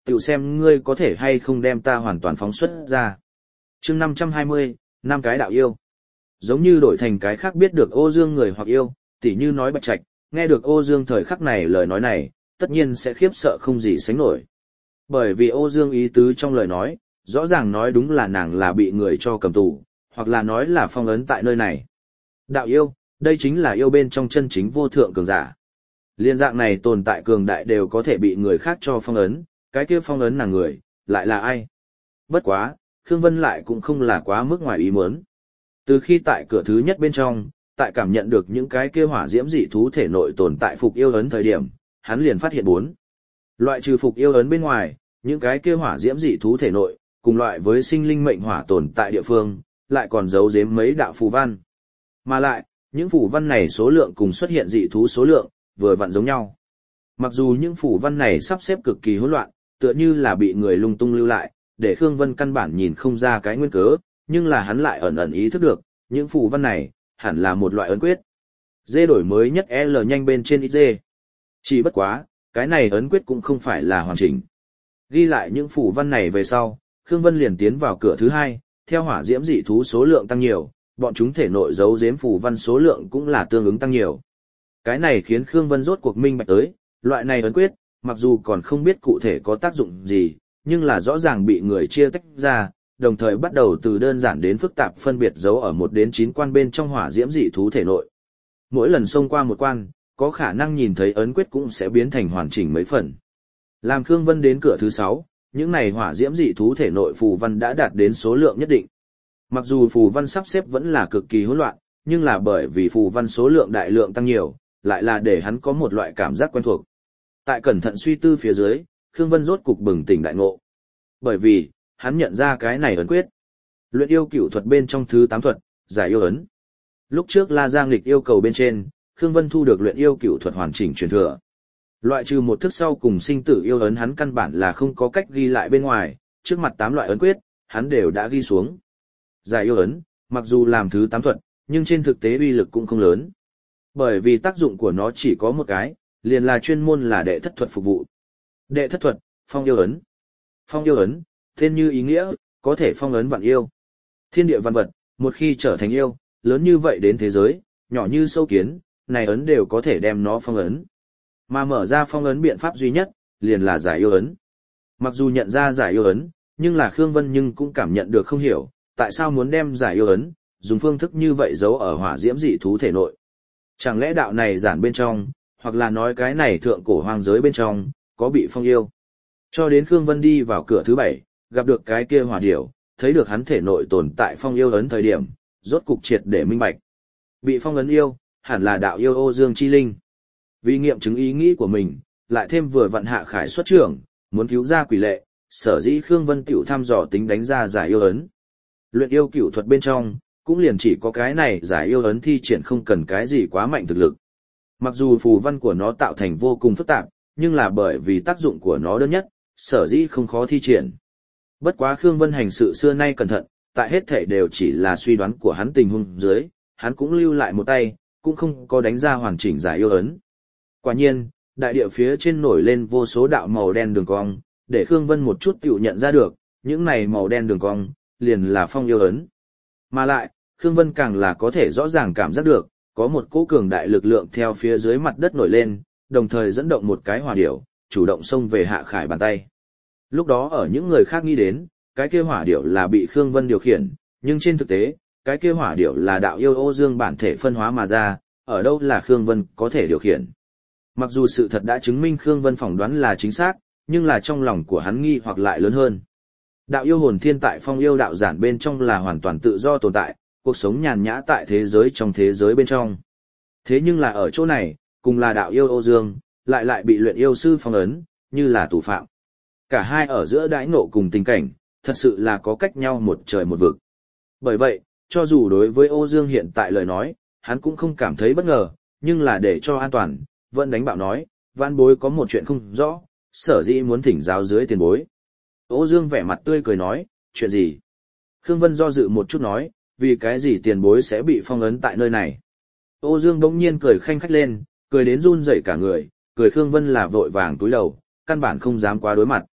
tự xem ngươi có thể hay không đem ta hoàn toàn phóng xuất ra. chương năm trăm hai mươi, năm cái đạo yêu. Giống như đổi thành cái khác biết được Ô Dương người hoặc yêu, tỉ như nói Bạch Trạch, nghe được Ô Dương thời khắc này lời nói này, tất nhiên sẽ khiếp sợ không gì sánh nổi. Bởi vì Ô Dương ý tứ trong lời nói, rõ ràng nói đúng là nàng là bị người cho cầm tù, hoặc là nói là phong ấn tại nơi này. Đạo yêu, đây chính là yêu bên trong chân chính vô thượng cường giả. Liên dạng này tồn tại cường đại đều có thể bị người khác cho phong ấn, cái kia phong ấn nàng người, lại là ai? Bất quá, Khương Vân lại cũng không là quá mức ngoài ý muốn. Từ khi tại cửa thứ nhất bên trong, tại cảm nhận được những cái kia hỏa diễm dị thú thể nội tồn tại phục yêu ấn thời điểm, hắn liền phát hiện bốn. Loại trừ phục yêu ấn bên ngoài, những cái kia hỏa diễm dị thú thể nội, cùng loại với sinh linh mệnh hỏa tồn tại địa phương, lại còn giấu giếm mấy đạo phù văn. Mà lại, những phù văn này số lượng cùng xuất hiện dị thú số lượng, vừa vặn giống nhau. Mặc dù những phù văn này sắp xếp cực kỳ hỗn loạn, tựa như là bị người lung tung lưu lại, để Khương Vân căn bản nhìn không ra cái nguyên cớ, nhưng là hắn lại ẩn ẩn ý thức được, những phù văn này, hẳn là một loại ấn quyết. Dê đổi mới nhất L nhanh bên trên ít dê. Chỉ bất quá, cái này ấn quyết cũng không phải là hoàn chỉnh. Ghi lại những phù văn này về sau, Khương Vân liền tiến vào cửa thứ hai, theo hỏa diễm dị thú số lượng tăng nhiều, bọn chúng thể nội giấu giếm phù văn số lượng cũng là tương ứng tăng nhiều. Cái này khiến Khương Vân rốt cuộc minh bạch tới, loại này ấn quyết, mặc dù còn không biết cụ thể có tác dụng gì, nhưng là rõ ràng bị người chia tách ra, đồng thời bắt đầu từ đơn giản đến phức tạp phân biệt giấu ở một đến chín quan bên trong hỏa diễm dị thú thể nội. Mỗi lần xông qua một quan, có khả năng nhìn thấy ấn quyết cũng sẽ biến thành hoàn chỉnh mấy phần. Làm Khương Vân đến cửa thứ sáu, những này hỏa diễm dị thú thể nội phù văn đã đạt đến số lượng nhất định. Mặc dù phù văn sắp xếp vẫn là cực kỳ hỗn loạn, nhưng là bởi vì phù văn số lượng đại lượng tăng nhiều, lại là để hắn có một loại cảm giác quen thuộc. Tại cẩn thận suy tư phía dưới, Khương Vân rốt cục bừng tỉnh đại ngộ. Bởi vì, hắn nhận ra cái này ấn quyết. Luyện yêu cửu thuật bên trong thứ tám thuật, giải yêu ấn. Lúc trước La Giang Lịch yêu cầu bên trên, Khương Vân thu được luyện yêu cửu thuật hoàn chỉnh truyền thừa. Loại trừ một thức sau cùng sinh tử yêu ấn hắn căn bản là không có cách ghi lại bên ngoài, trước mặt tám loại ấn quyết, hắn đều đã ghi xuống. Giải yêu ấn, mặc dù làm thứ tám thuật, nhưng trên thực tế uy lực cũng không lớn. Bởi vì tác dụng của nó chỉ có một cái, liền là chuyên môn là đệ thất thuật phục vụ. Đệ thất thuật, phong yêu ấn. Phong yêu ấn, tên như ý nghĩa, có thể phong ấn vạn yêu. Thiên địa vạn vật, một khi trở thành yêu, lớn như vậy đến thế giới, nhỏ như sâu kiến, này ấn đều có thể đem nó phong ấn. Mà mở ra phong ấn biện pháp duy nhất, liền là giải yêu ấn. Mặc dù nhận ra giải yêu ấn, nhưng là Khương Vân nhưng cũng cảm nhận được không hiểu, tại sao muốn đem giải yêu ấn, dùng phương thức như vậy giấu ở hỏa diễm dị thú thể nội. Chẳng lẽ đạo này giản bên trong, hoặc là nói cái này thượng cổ hoang giới bên trong, có bị phong yêu. Cho đến Khương Vân đi vào cửa thứ bảy, gặp được cái kia hỏa điểu, thấy được hắn thể nội tồn tại phong yêu ấn thời điểm, rốt cục triệt để minh bạch. Bị phong ấn yêu, hẳn là đạo yêu Ô Dương chi linh. Vì nghiệm chứng ý nghĩ của mình, lại thêm vừa vận hạ khải xuất trưởng, muốn cứu ra quỷ lệ, sở dĩ Khương Vân tiểu thăm dò tính đánh ra giải yêu ấn. Luyện yêu cửu thuật bên trong, cũng liền chỉ có cái này giải yêu ấn thi triển không cần cái gì quá mạnh thực lực. Mặc dù phù văn của nó tạo thành vô cùng phức tạp, nhưng là bởi vì tác dụng của nó đơn nhất, sở dĩ không khó thi triển. Bất quá Khương Vân hành sự xưa nay cẩn thận, tại hết thể đều chỉ là suy đoán của hắn tình huống dưới, hắn cũng lưu lại một tay, cũng không có đánh ra hoàn chỉnh giải yêu ấn. Quả nhiên, đại địa phía trên nổi lên vô số đạo màu đen đường cong, để Khương Vân một chút tiểu nhận ra được, những này màu đen đường cong, liền là phong yêu ấn. Mà lại, Khương Vân càng là có thể rõ ràng cảm giác được, có một cỗ cường đại lực lượng theo phía dưới mặt đất nổi lên, đồng thời dẫn động một cái hỏa điểu, chủ động xông về hạ khải bàn tay. Lúc đó ở những người khác nghĩ đến, cái kia hỏa điểu là bị Khương Vân điều khiển, nhưng trên thực tế, cái kia hỏa điểu là đạo yêu Ô Dương bản thể phân hóa mà ra, ở đâu là Khương Vân có thể điều khiển. Mặc dù sự thật đã chứng minh Khương Vân phỏng đoán là chính xác, nhưng là trong lòng của hắn nghi hoặc lại lớn hơn. Đạo yêu hồn thiên tại phong yêu đạo giản bên trong là hoàn toàn tự do tồn tại, cuộc sống nhàn nhã tại thế giới trong thế giới bên trong. Thế nhưng là ở chỗ này, cùng là đạo yêu Ô Dương, lại lại bị luyện yêu sư phong ấn, như là tù phạm. Cả hai ở giữa đãi ngộ cùng tình cảnh, thật sự là có cách nhau một trời một vực. Bởi vậy, cho dù đối với Ô Dương hiện tại lời nói, hắn cũng không cảm thấy bất ngờ, nhưng là để cho an toàn, vẫn đánh bạo nói, vãn bối có một chuyện không rõ, sở dĩ muốn thỉnh giáo dưới tiền bối. Ô Dương vẻ mặt tươi cười nói, chuyện gì? Khương Vân do dự một chút nói, vì cái gì tiền bối sẽ bị phong ấn tại nơi này? Ô Dương bỗng nhiên cười khanh khách lên, cười đến run rẩy cả người, cười Khương Vân là vội vàng túi đầu, căn bản không dám quá đối mặt.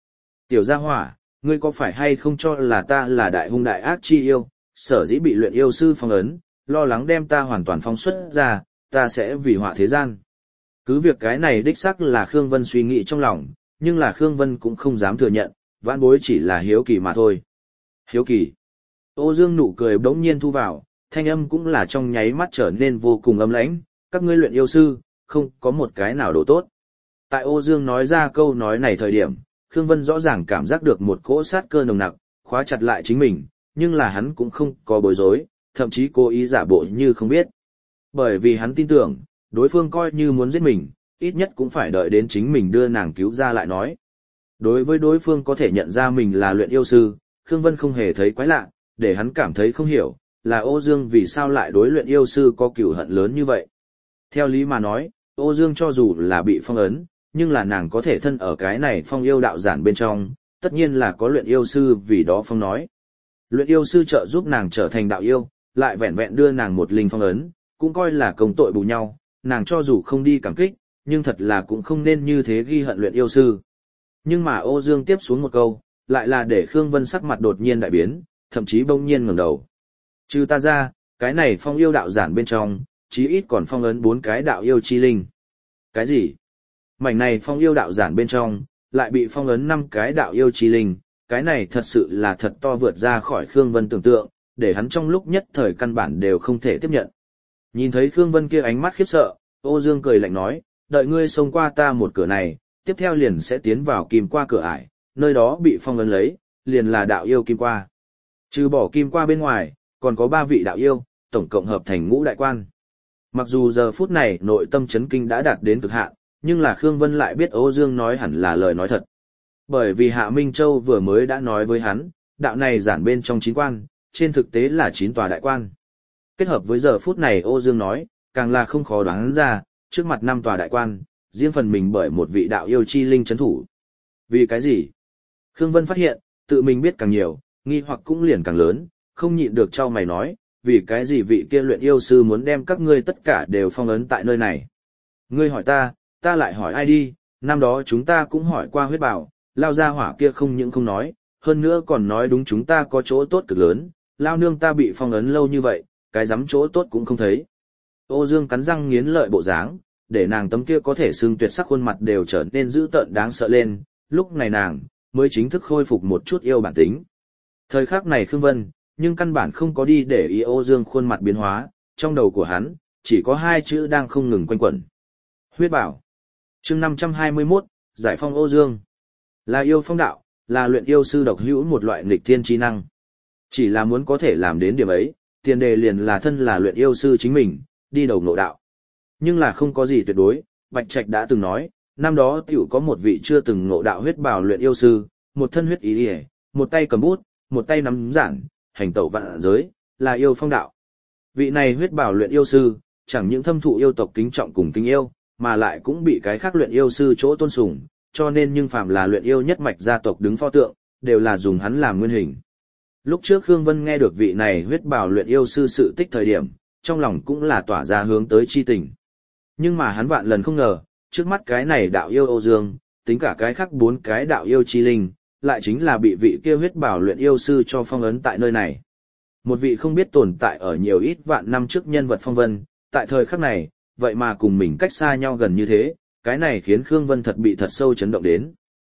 Tiểu gia hỏa, ngươi có phải hay không cho là ta là đại hung đại ác chi yêu, sở dĩ bị luyện yêu sư phong ấn, lo lắng đem ta hoàn toàn phóng xuất ra, ta sẽ vì họa thế gian. Cứ việc cái này đích xác là Khương Vân suy nghĩ trong lòng, nhưng là Khương Vân cũng không dám thừa nhận, vãn bối chỉ là hiếu kỳ mà thôi. Hiếu kỳ. Ô Dương nụ cười bỗng nhiên thu vào, thanh âm cũng là trong nháy mắt trở nên vô cùng ấm lãnh, các ngươi luyện yêu sư, không có một cái nào đồ tốt. Tại Ô Dương nói ra câu nói này thời điểm, Khương Vân rõ ràng cảm giác được một cỗ sát cơ nồng nặc, khóa chặt lại chính mình, nhưng là hắn cũng không có bối rối, thậm chí cố ý giả bộ như không biết. Bởi vì hắn tin tưởng, đối phương coi như muốn giết mình, ít nhất cũng phải đợi đến chính mình đưa nàng cứu ra lại nói. Đối với đối phương có thể nhận ra mình là luyện yêu sư, Khương Vân không hề thấy quái lạ, để hắn cảm thấy không hiểu, là Ô Dương vì sao lại đối luyện yêu sư có cửu hận lớn như vậy. Theo lý mà nói, Ô Dương cho dù là bị phong ấn, nhưng là nàng có thể thân ở cái này phong yêu đạo giản bên trong, tất nhiên là có luyện yêu sư vì đó phong nói. Luyện yêu sư trợ giúp nàng trở thành đạo yêu, lại vẹn vẹn đưa nàng một linh phong ấn, cũng coi là công tội bù nhau, nàng cho dù không đi cảm kích, nhưng thật là cũng không nên như thế ghi hận luyện yêu sư. Nhưng mà Ô Dương tiếp xuống một câu, lại là để Khương Vân sắc mặt đột nhiên đại biến, thậm chí bỗng nhiên ngẩng đầu. Trừ ta ra, cái này phong yêu đạo giản bên trong, chí ít còn phong ấn bốn cái đạo yêu chi linh. Cái gì? Mảnh này phong yêu đạo giản bên trong, lại bị phong ấn năm cái đạo yêu chi linh, cái này thật sự là thật to vượt ra khỏi Khương Vân tưởng tượng, để hắn trong lúc nhất thời căn bản đều không thể tiếp nhận. Nhìn thấy Khương Vân kia ánh mắt khiếp sợ, Ô Dương cười lạnh nói, đợi ngươi xông qua ta một cửa này, tiếp theo liền sẽ tiến vào kim qua cửa ải, nơi đó bị phong ấn lấy, liền là đạo yêu kim qua. Trừ bỏ kim qua bên ngoài, còn có ba vị đạo yêu, tổng cộng hợp thành ngũ đại quan. Mặc dù giờ phút này nội tâm chấn kinh đã đạt đến cực hạn, nhưng là Khương Vân lại biết Ô Dương nói hẳn là lời nói thật. Bởi vì Hạ Minh Châu vừa mới đã nói với hắn, đạo này giản bên trong chín quan, trên thực tế là chín tòa đại quan. Kết hợp với giờ phút này Ô Dương nói, càng là không khó đoán ra, trước mặt năm tòa đại quan, riêng phần mình bởi một vị đạo yêu chi linh chấn thủ. Vì cái gì? Khương Vân phát hiện, tự mình biết càng nhiều, nghi hoặc cũng liền càng lớn, không nhịn được trao mày nói, vì cái gì vị kia luyện yêu sư muốn đem các ngươi tất cả đều phong ấn tại nơi này. Ngươi hỏi ta, ta lại hỏi ai đi, năm đó chúng ta cũng hỏi qua huyết bảo, lao ra hỏa kia không những không nói, hơn nữa còn nói đúng chúng ta có chỗ tốt cực lớn, lao nương ta bị phong ấn lâu như vậy, cái dám chỗ tốt cũng không thấy. Ô Dương cắn răng nghiến lợi bộ dáng, để nàng tấm kia có thể xưng tuyệt sắc khuôn mặt đều trở nên dữ tợn đáng sợ lên, lúc này nàng mới chính thức khôi phục một chút yêu bản tính. Thời khắc này Khương Vân, nhưng căn bản không có đi để ý Ô Dương khuôn mặt biến hóa, trong đầu của hắn, chỉ có hai chữ đang không ngừng quanh quẩn. Huyết bảo. Chương năm trăm hai mươi mốt, Giải phong Ô Dương. Là yêu phong đạo, là luyện yêu sư độc hữu một loại nghịch thiên chi năng. Chỉ là muốn có thể làm đến điểm ấy, tiền đề liền là thân là luyện yêu sư chính mình, đi đầu ngộ đạo. Nhưng là không có gì tuyệt đối, Bạch Trạch đã từng nói, năm đó tiểu có một vị chưa từng ngộ đạo huyết bào luyện yêu sư, một thân huyết ý liễu, một tay cầm bút, một tay nắm giản, hành tẩu vạn giới, là yêu phong đạo. Vị này huyết bào luyện yêu sư, chẳng những thâm thụ yêu tộc kính trọng cùng kính yêu, mà lại cũng bị cái khác luyện yêu sư chỗ tôn sùng, cho nên nhưng phàm là luyện yêu nhất mạch gia tộc đứng pho tượng, đều là dùng hắn làm nguyên hình. Lúc trước Khương Vân nghe được vị này huyết bào luyện yêu sư sự tích thời điểm, trong lòng cũng là tỏa ra hướng tới chi tình. Nhưng mà hắn vạn lần không ngờ, trước mắt cái này đạo yêu Ô Dương, tính cả cái khác bốn cái đạo yêu chi linh, lại chính là bị vị kia huyết bào luyện yêu sư cho phong ấn tại nơi này. Một vị không biết tồn tại ở nhiều ít vạn năm trước nhân vật phong vân, tại thời khắc này, vậy mà cùng mình cách xa nhau gần như thế, cái này khiến Khương Vân thật bị thật sâu chấn động đến.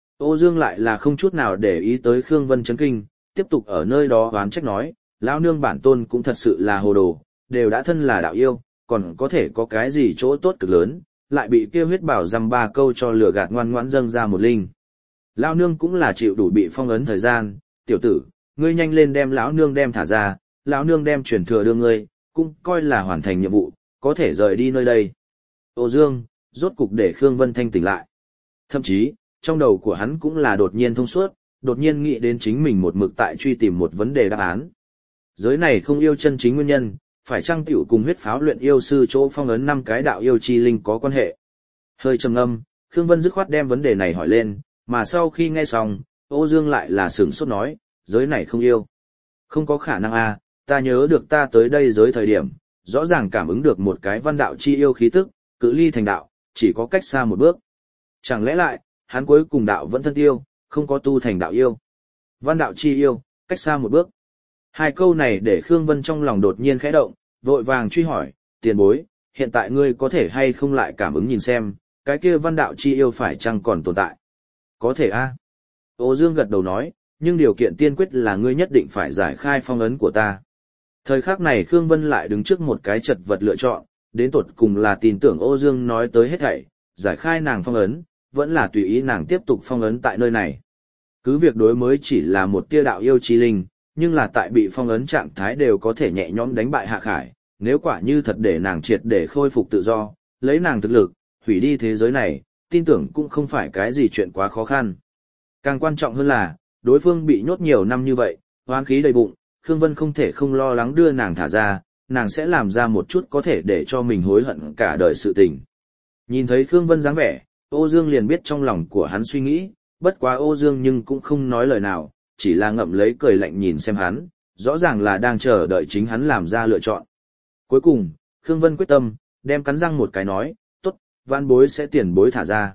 Ô Dương lại là không chút nào để ý tới Khương Vân chấn kinh, tiếp tục ở nơi đó oán trách nói, lão nương bản tôn cũng thật sự là hồ đồ, đều đã thân là đạo yêu, còn có thể có cái gì chỗ tốt cực lớn, lại bị kia huyết bảo dăm ba câu cho lừa gạt ngoan ngoãn dâng ra một linh. Lão nương cũng là chịu đủ bị phong ấn thời gian, tiểu tử, ngươi nhanh lên đem lão nương đem thả ra, lão nương đem truyền thừa đưa ngươi, cũng coi là hoàn thành nhiệm vụ, có thể rời đi nơi đây. Ô Dương, rốt cục để Khương Vân thanh tỉnh lại. Thậm chí, trong đầu của hắn cũng là đột nhiên thông suốt, đột nhiên nghĩ đến chính mình một mực tại truy tìm một vấn đề đáp án. Giới này không yêu chân chính nguyên nhân, phải chăng tiểu cùng huyết pháo luyện yêu sư chỗ phong ấn năm cái đạo yêu chi linh có quan hệ. Hơi trầm ngâm, Khương Vân dứt khoát đem vấn đề này hỏi lên, mà sau khi nghe xong, Ô Dương lại là sửng sốt nói, giới này không yêu. Không có khả năng a, ta nhớ được ta tới đây giới thời điểm, rõ ràng cảm ứng được một cái văn đạo chi yêu khí tức, cự ly thành đạo, chỉ có cách xa một bước. Chẳng lẽ lại, hắn cuối cùng đạo vẫn thân tiêu, không có tu thành đạo yêu. Văn đạo chi yêu, cách xa một bước. Hai câu này để Khương Vân trong lòng đột nhiên khẽ động, vội vàng truy hỏi, tiền bối, hiện tại ngươi có thể hay không lại cảm ứng nhìn xem, cái kia văn đạo chi yêu phải chăng còn tồn tại? Có thể a. Ô Dương gật đầu nói, nhưng điều kiện tiên quyết là ngươi nhất định phải giải khai phong ấn của ta. Thời khắc này Khương Vân lại đứng trước một cái chật vật lựa chọn, đến tột cùng là tin tưởng Ô Dương nói tới hết thảy, giải khai nàng phong ấn, vẫn là tùy ý nàng tiếp tục phong ấn tại nơi này. Cứ việc đối mới chỉ là một tia đạo yêu chi linh, nhưng là tại bị phong ấn trạng thái đều có thể nhẹ nhõm đánh bại Hạ Khải, nếu quả như thật để nàng triệt để khôi phục tự do, lấy nàng thực lực, hủy đi thế giới này, tin tưởng cũng không phải cái gì chuyện quá khó khăn. Càng quan trọng hơn là, đối phương bị nhốt nhiều năm như vậy, oán khí đầy bụng, Khương Vân không thể không lo lắng đưa nàng thả ra, nàng sẽ làm ra một chút có thể để cho mình hối hận cả đời sự tình. Nhìn thấy Khương Vân dáng vẻ, Ô Dương liền biết trong lòng của hắn suy nghĩ, bất quá Ô Dương nhưng cũng không nói lời nào, chỉ là ngậm lấy cười lạnh nhìn xem hắn, rõ ràng là đang chờ đợi chính hắn làm ra lựa chọn. Cuối cùng, Khương Vân quyết tâm, đem cắn răng một cái nói, tốt, vãn bối sẽ tiền bối thả ra.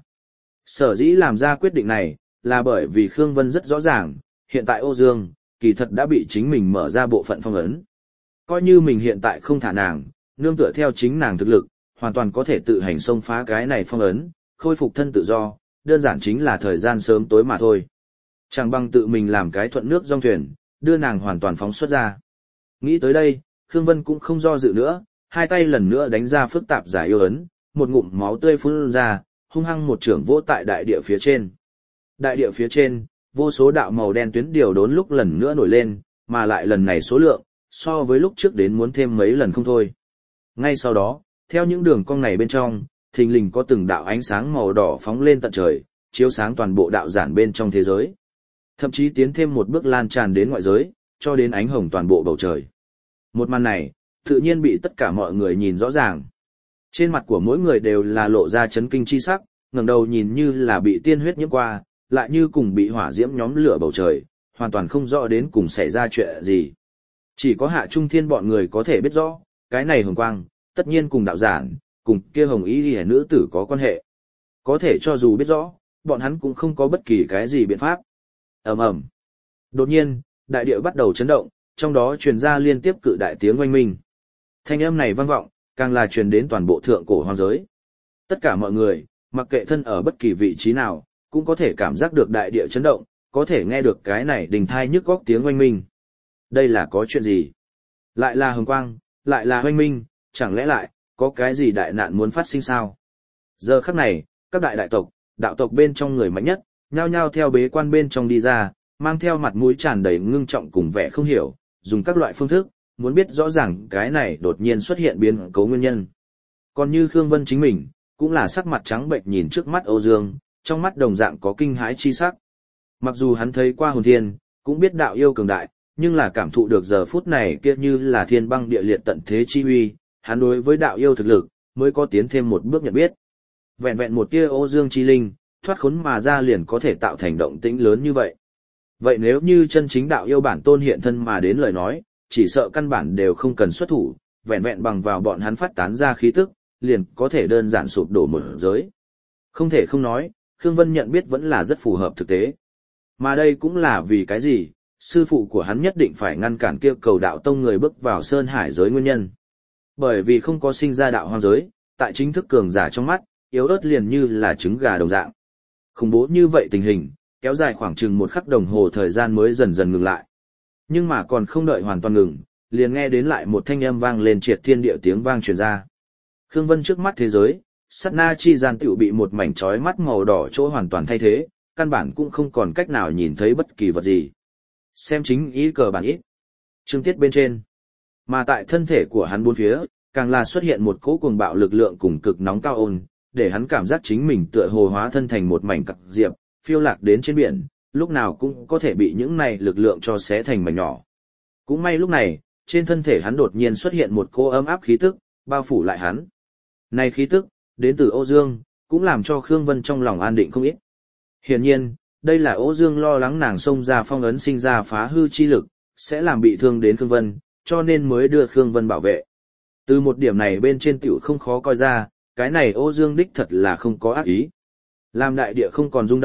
Sở dĩ làm ra quyết định này, là bởi vì Khương Vân rất rõ ràng, hiện tại Ô Dương, kỳ thật đã bị chính mình mở ra bộ phận phong ấn. Coi như mình hiện tại không thả nàng, nương tựa theo chính nàng thực lực, hoàn toàn có thể tự hành xông phá cái này phong ấn, khôi phục thân tự do, đơn giản chính là thời gian sớm tối mà thôi. Chẳng bằng tự mình làm cái thuận nước dong thuyền, đưa nàng hoàn toàn phóng xuất ra. Nghĩ tới đây, Khương Vân cũng không do dự nữa, hai tay lần nữa đánh ra phức tạp giải yêu ấn, một ngụm máu tươi phun ra, hung hăng một trưởng vỗ tại đại địa phía trên. Đại địa phía trên, vô số đạo màu đen tuyến điều đốn lúc lần nữa nổi lên, mà lại lần này số lượng, so với lúc trước đến muốn thêm mấy lần không thôi. Ngay sau đó, theo những đường cong này bên trong, thình lình có từng đạo ánh sáng màu đỏ phóng lên tận trời, chiếu sáng toàn bộ đạo giản bên trong thế giới. Thậm chí tiến thêm một bước lan tràn đến ngoại giới, cho đến ánh hồng toàn bộ bầu trời. Một màn này, tự nhiên bị tất cả mọi người nhìn rõ ràng. Trên mặt của mỗi người đều là lộ ra chấn kinh chi sắc, ngẩng đầu nhìn như là bị tiên huyết nhiễm qua, lại như cùng bị hỏa diễm nhóm lửa bầu trời, hoàn toàn không rõ đến cùng xảy ra chuyện gì. Chỉ có Hạ Trung Thiên bọn người có thể biết rõ, cái này hồng quang, tất nhiên cùng đạo giản, cùng kia hồng y liễu nữ tử có quan hệ. Có thể cho dù biết rõ, bọn hắn cũng không có bất kỳ cái gì biện pháp. Ầm ầm. Đột nhiên, đại địa bắt đầu chấn động, trong đó truyền ra liên tiếp cự đại tiếng oanh minh. Thanh âm này vang vọng, càng là truyền đến toàn bộ thượng cổ hoang giới. Tất cả mọi người, mặc kệ thân ở bất kỳ vị trí nào, cũng có thể cảm giác được đại địa chấn động, có thể nghe được cái này đình thai nhức góc tiếng oanh minh. Đây là có chuyện gì? Lại là hồng quang, lại là oanh minh, chẳng lẽ lại, có cái gì đại nạn muốn phát sinh sao? Giờ khắc này, các đại đại tộc, đạo tộc bên trong người mạnh nhất, nhao nhao theo bế quan bên trong đi ra, mang theo mặt mũi tràn đầy ngưng trọng cùng vẻ không hiểu, dùng các loại phương thức, muốn biết rõ ràng cái này đột nhiên xuất hiện biến cố nguyên nhân. Còn như Khương Vân chính mình, cũng là sắc mặt trắng bệnh nhìn trước mắt Âu Dương, trong mắt đồng dạng có kinh hãi chi sắc. Mặc dù hắn thấy qua hồn thiên, cũng biết đạo yêu cường đại, nhưng là cảm thụ được giờ phút này kia như là thiên băng địa liệt tận thế chi uy, hắn đối với đạo yêu thực lực, mới có tiến thêm một bước nhận biết. Vẹn vẹn một tia Âu Dương chi linh, thoát khốn mà ra liền có thể tạo thành động tĩnh lớn như vậy. Vậy nếu như chân chính đạo yêu bản tôn hiện thân mà đến lời nói, chỉ sợ căn bản đều không cần xuất thủ, vẹn vẹn bằng vào bọn hắn phát tán ra khí tức, liền có thể đơn giản sụp đổ một giới. Không thể không nói, Khương Vân nhận biết vẫn là rất phù hợp thực tế. Mà đây cũng là vì cái gì, sư phụ của hắn nhất định phải ngăn cản kia cầu đạo tông người bước vào sơn hải giới nguyên nhân. Bởi vì không có sinh ra đạo hoang giới, tại chính thức cường giả trong mắt, yếu ớt liền như là trứng gà đồng dạng. Khủng bố như vậy tình hình, kéo dài khoảng chừng một khắc đồng hồ thời gian mới dần dần ngừng lại. Nhưng mà còn không đợi hoàn toàn ngừng, liền nghe đến lại một thanh âm vang lên triệt thiên địa tiếng vang truyền ra. Khương Vân trước mắt thế giới, sát na chi gian tựu bị một mảnh chói mắt màu đỏ chỗ hoàn toàn thay thế, căn bản cũng không còn cách nào nhìn thấy bất kỳ vật gì. Xem chính ý cờ bản ít. Chương tiết bên trên. Mà tại thân thể của hắn bốn phía, càng là xuất hiện một cỗ cuồng bạo lực lượng cùng cực nóng cao ôn, để hắn cảm giác chính mình tựa hồ hóa thân thành một mảnh cặc diệp, phiêu lạc đến trên biển, lúc nào cũng có thể bị những này lực lượng cho xé thành mảnh nhỏ. Cũng may lúc này, trên thân thể hắn đột nhiên xuất hiện một cỗ ấm áp khí tức, bao phủ lại hắn. Này khí tức, đến từ Âu Dương, cũng làm cho Khương Vân trong lòng an định không ít. Hiển nhiên, đây là Âu Dương lo lắng nàng xông ra phong ấn sinh ra phá hư chi lực, sẽ làm bị thương đến Khương Vân, cho nên mới đưa Khương Vân bảo vệ. Từ một điểm này bên trên tiểu không khó coi ra, cái này Âu Dương đích thật là không có ác ý. Làm đại địa không còn rung động,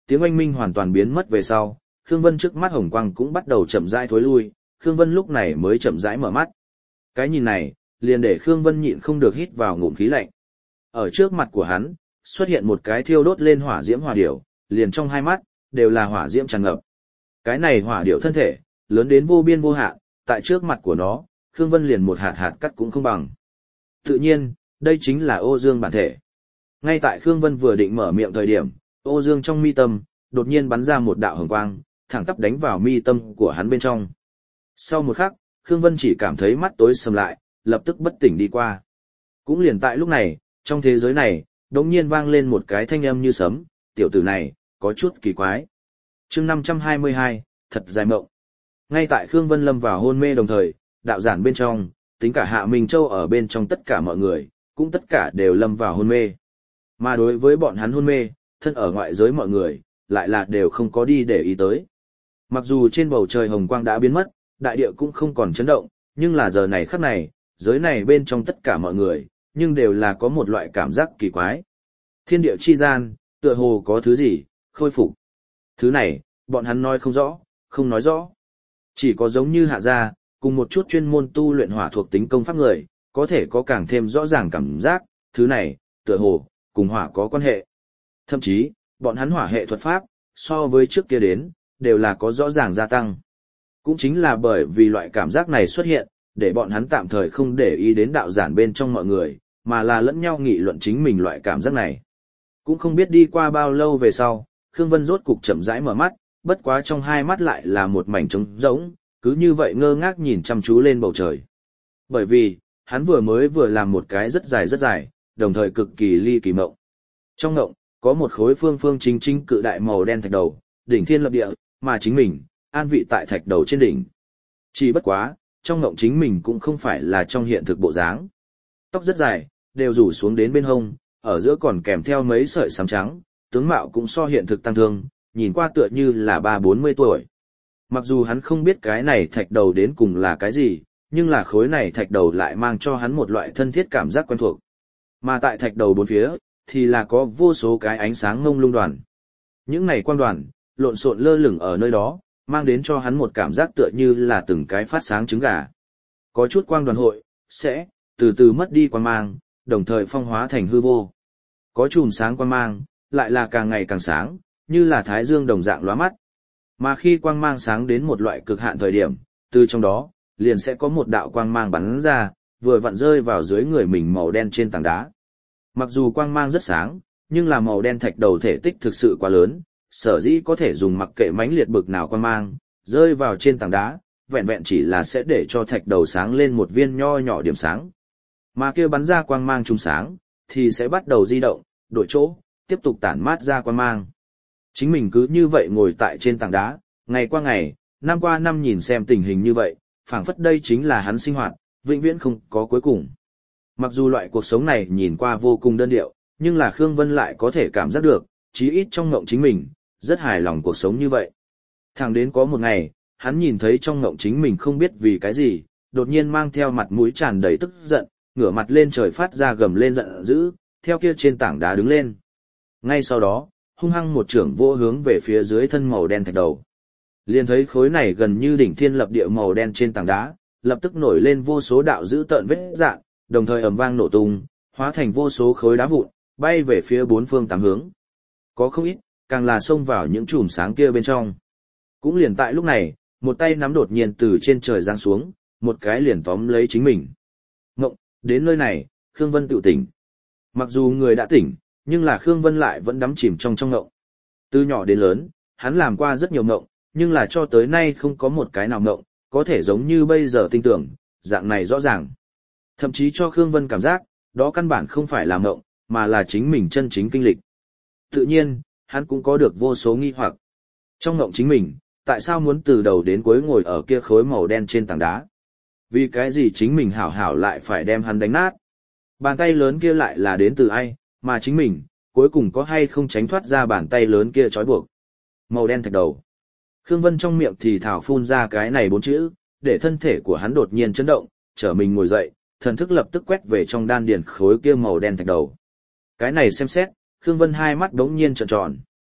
tiếng oanh minh hoàn toàn biến mất về sau, Khương Vân trước mắt hồng quang cũng bắt đầu chậm rãi thối lui, Khương Vân lúc này mới chậm rãi mở mắt. Cái nhìn này, liền để Khương Vân nhịn không được hít vào ngụm khí lạnh. Ở trước mặt của hắn, xuất hiện một cái thiêu đốt lên hỏa diễm hỏa điểu, liền trong hai mắt, đều là hỏa diễm tràn ngập. Cái này hỏa điểu thân thể, lớn đến vô biên vô hạn, tại trước mặt của nó, Khương Vân liền một hạt hạt cắt cũng không bằng. Tự nhiên, đây chính là Ô Dương bản thể. Ngay tại Khương Vân vừa định mở miệng thời điểm, Ô Dương trong mi tâm, đột nhiên bắn ra một đạo hồng quang, thẳng tắp đánh vào mi tâm của hắn bên trong. Sau một khắc, Khương Vân chỉ cảm thấy mắt tối sầm lại, lập tức bất tỉnh đi qua. Cũng liền tại lúc này, trong thế giới này, đống nhiên vang lên một cái thanh âm như sấm, tiểu tử này, có chút kỳ quái. chương năm trăm hai mươi hai, thật dài mộng. Ngay tại Khương Vân lâm vào hôn mê đồng thời, đạo giản bên trong, tính cả Hạ Minh Châu ở bên trong tất cả mọi người, cũng tất cả đều lâm vào hôn mê. Mà đối với bọn hắn hôn mê, thân ở ngoại giới mọi người, lại là đều không có đi để ý tới. Mặc dù trên bầu trời hồng quang đã biến mất, đại địa cũng không còn chấn động, nhưng là giờ này khắc này, giới này bên trong tất cả mọi người, nhưng đều là có một loại cảm giác kỳ quái. Thiên địa chi gian, tựa hồ có thứ gì, khôi phục. Thứ này, bọn hắn nói không rõ, không nói rõ. Chỉ có giống như Hạ gia, cùng một chút chuyên môn tu luyện hỏa thuộc tính công pháp người, có thể có càng thêm rõ ràng cảm giác, thứ này, tựa hồ, cùng hỏa có quan hệ. Thậm chí, bọn hắn hỏa hệ thuật pháp, so với trước kia đến, đều là có rõ ràng gia tăng. Cũng chính là bởi vì loại cảm giác này xuất hiện, để bọn hắn tạm thời không để ý đến đạo giản bên trong mọi người, mà là lẫn nhau nghị luận chính mình loại cảm giác này. Cũng không biết đi qua bao lâu về sau, Khương Vân rốt cục chậm rãi mở mắt, bất quá trong hai mắt lại là một mảnh trống rỗng, cứ như vậy ngơ ngác nhìn chăm chú lên bầu trời. Bởi vì, hắn vừa mới vừa làm một cái rất dài rất dài, đồng thời cực kỳ ly kỳ mộng. Trong mộng, có một khối phương phương chính chính cự đại màu đen thạch đầu, đỉnh thiên lập địa, mà chính mình, an vị tại thạch đầu trên đỉnh. Chỉ bất quá, trong mộng chính mình cũng không phải là trong hiện thực bộ dáng. Tóc rất dài, đều rủ xuống đến bên hông, ở giữa còn kèm theo mấy sợi xám trắng, tướng mạo cũng so hiện thực tăng thương, nhìn qua tựa như là ba bốn mươi tuổi. Mặc dù hắn không biết cái này thạch đầu đến cùng là cái gì, nhưng là khối này thạch đầu lại mang cho hắn một loại thân thiết cảm giác quen thuộc. Mà tại thạch đầu bốn phía, thì là có vô số cái ánh sáng ngông lung đoàn. Những này quang đoàn, lộn xộn lơ lửng ở nơi đó, mang đến cho hắn một cảm giác tựa như là từng cái phát sáng trứng gà. Có chút quang đoàn hội, sẽ, từ từ mất đi quang mang, đồng thời phong hóa thành hư vô. Có chùm sáng quang mang, lại là càng ngày càng sáng, như là thái dương đồng dạng lóa mắt. Mà khi quang mang sáng đến một loại cực hạn thời điểm, từ trong đó, liền sẽ có một đạo quang mang bắn ra, vừa vặn rơi vào dưới người mình màu đen trên tảng đá. Mặc dù quang mang rất sáng, nhưng là màu đen thạch đầu thể tích thực sự quá lớn, sở dĩ có thể dùng mặc kệ mãnh liệt bực nào quang mang, rơi vào trên tảng đá, vẹn vẹn chỉ là sẽ để cho thạch đầu sáng lên một viên nho nhỏ điểm sáng. Mà kia bắn ra quang mang trùng sáng, thì sẽ bắt đầu di động, đổi chỗ, tiếp tục tản mát ra quang mang. Chính mình cứ như vậy ngồi tại trên tảng đá, ngày qua ngày, năm qua năm nhìn xem tình hình như vậy, phảng phất đây chính là hắn sinh hoạt, vĩnh viễn không có cuối cùng. Mặc dù loại cuộc sống này nhìn qua vô cùng đơn điệu, nhưng là Khương Vân lại có thể cảm giác được, chí ít trong ngộng chính mình, rất hài lòng cuộc sống như vậy. Thẳng đến có một ngày, hắn nhìn thấy trong ngộng chính mình không biết vì cái gì, đột nhiên mang theo mặt mũi tràn đầy tức giận, ngửa mặt lên trời phát ra gầm lên giận dữ, theo kia trên tảng đá đứng lên. Ngay sau đó, hung hăng một trưởng vô hướng về phía dưới thân màu đen thạch đầu. Liền thấy khối này gần như đỉnh thiên lập địa màu đen trên tảng đá, lập tức nổi lên vô số đạo dữ tợn vết rạn, đồng thời ầm vang nổ tung, hóa thành vô số khối đá vụn, bay về phía bốn phương tám hướng. Có không ít, càng là xông vào những chùm sáng kia bên trong. Cũng liền tại lúc này, một tay nắm đột nhiên từ trên trời giáng xuống, một cái liền tóm lấy chính mình. Ngộng, đến nơi này, Khương Vân tự tỉnh. Mặc dù người đã tỉnh, nhưng là Khương Vân lại vẫn đắm chìm trong trong ngộng. Từ nhỏ đến lớn, hắn làm qua rất nhiều ngộng, nhưng là cho tới nay không có một cái nào ngộng, có thể giống như bây giờ tinh tưởng, dạng này rõ ràng. Thậm chí cho Khương Vân cảm giác, đó căn bản không phải là ngộng, mà là chính mình chân chính kinh lịch. Tự nhiên, hắn cũng có được vô số nghi hoặc. Trong ngộng chính mình, tại sao muốn từ đầu đến cuối ngồi ở kia khối màu đen trên tảng đá? Vì cái gì chính mình hảo hảo lại phải đem hắn đánh nát? Bàn tay lớn kia lại là đến từ ai, mà chính mình, cuối cùng có hay không tránh thoát ra bàn tay lớn kia trói buộc? Màu đen thạch đầu. Khương Vân trong miệng thì thảo phun ra cái này bốn chữ, để thân thể của hắn đột nhiên chấn động, trở mình ngồi dậy, thần thức lập tức quét về trong đan điền khối kia màu đen thạch đầu. Cái này xem xét, Khương Vân hai mắt đống nhiên trợn tròn.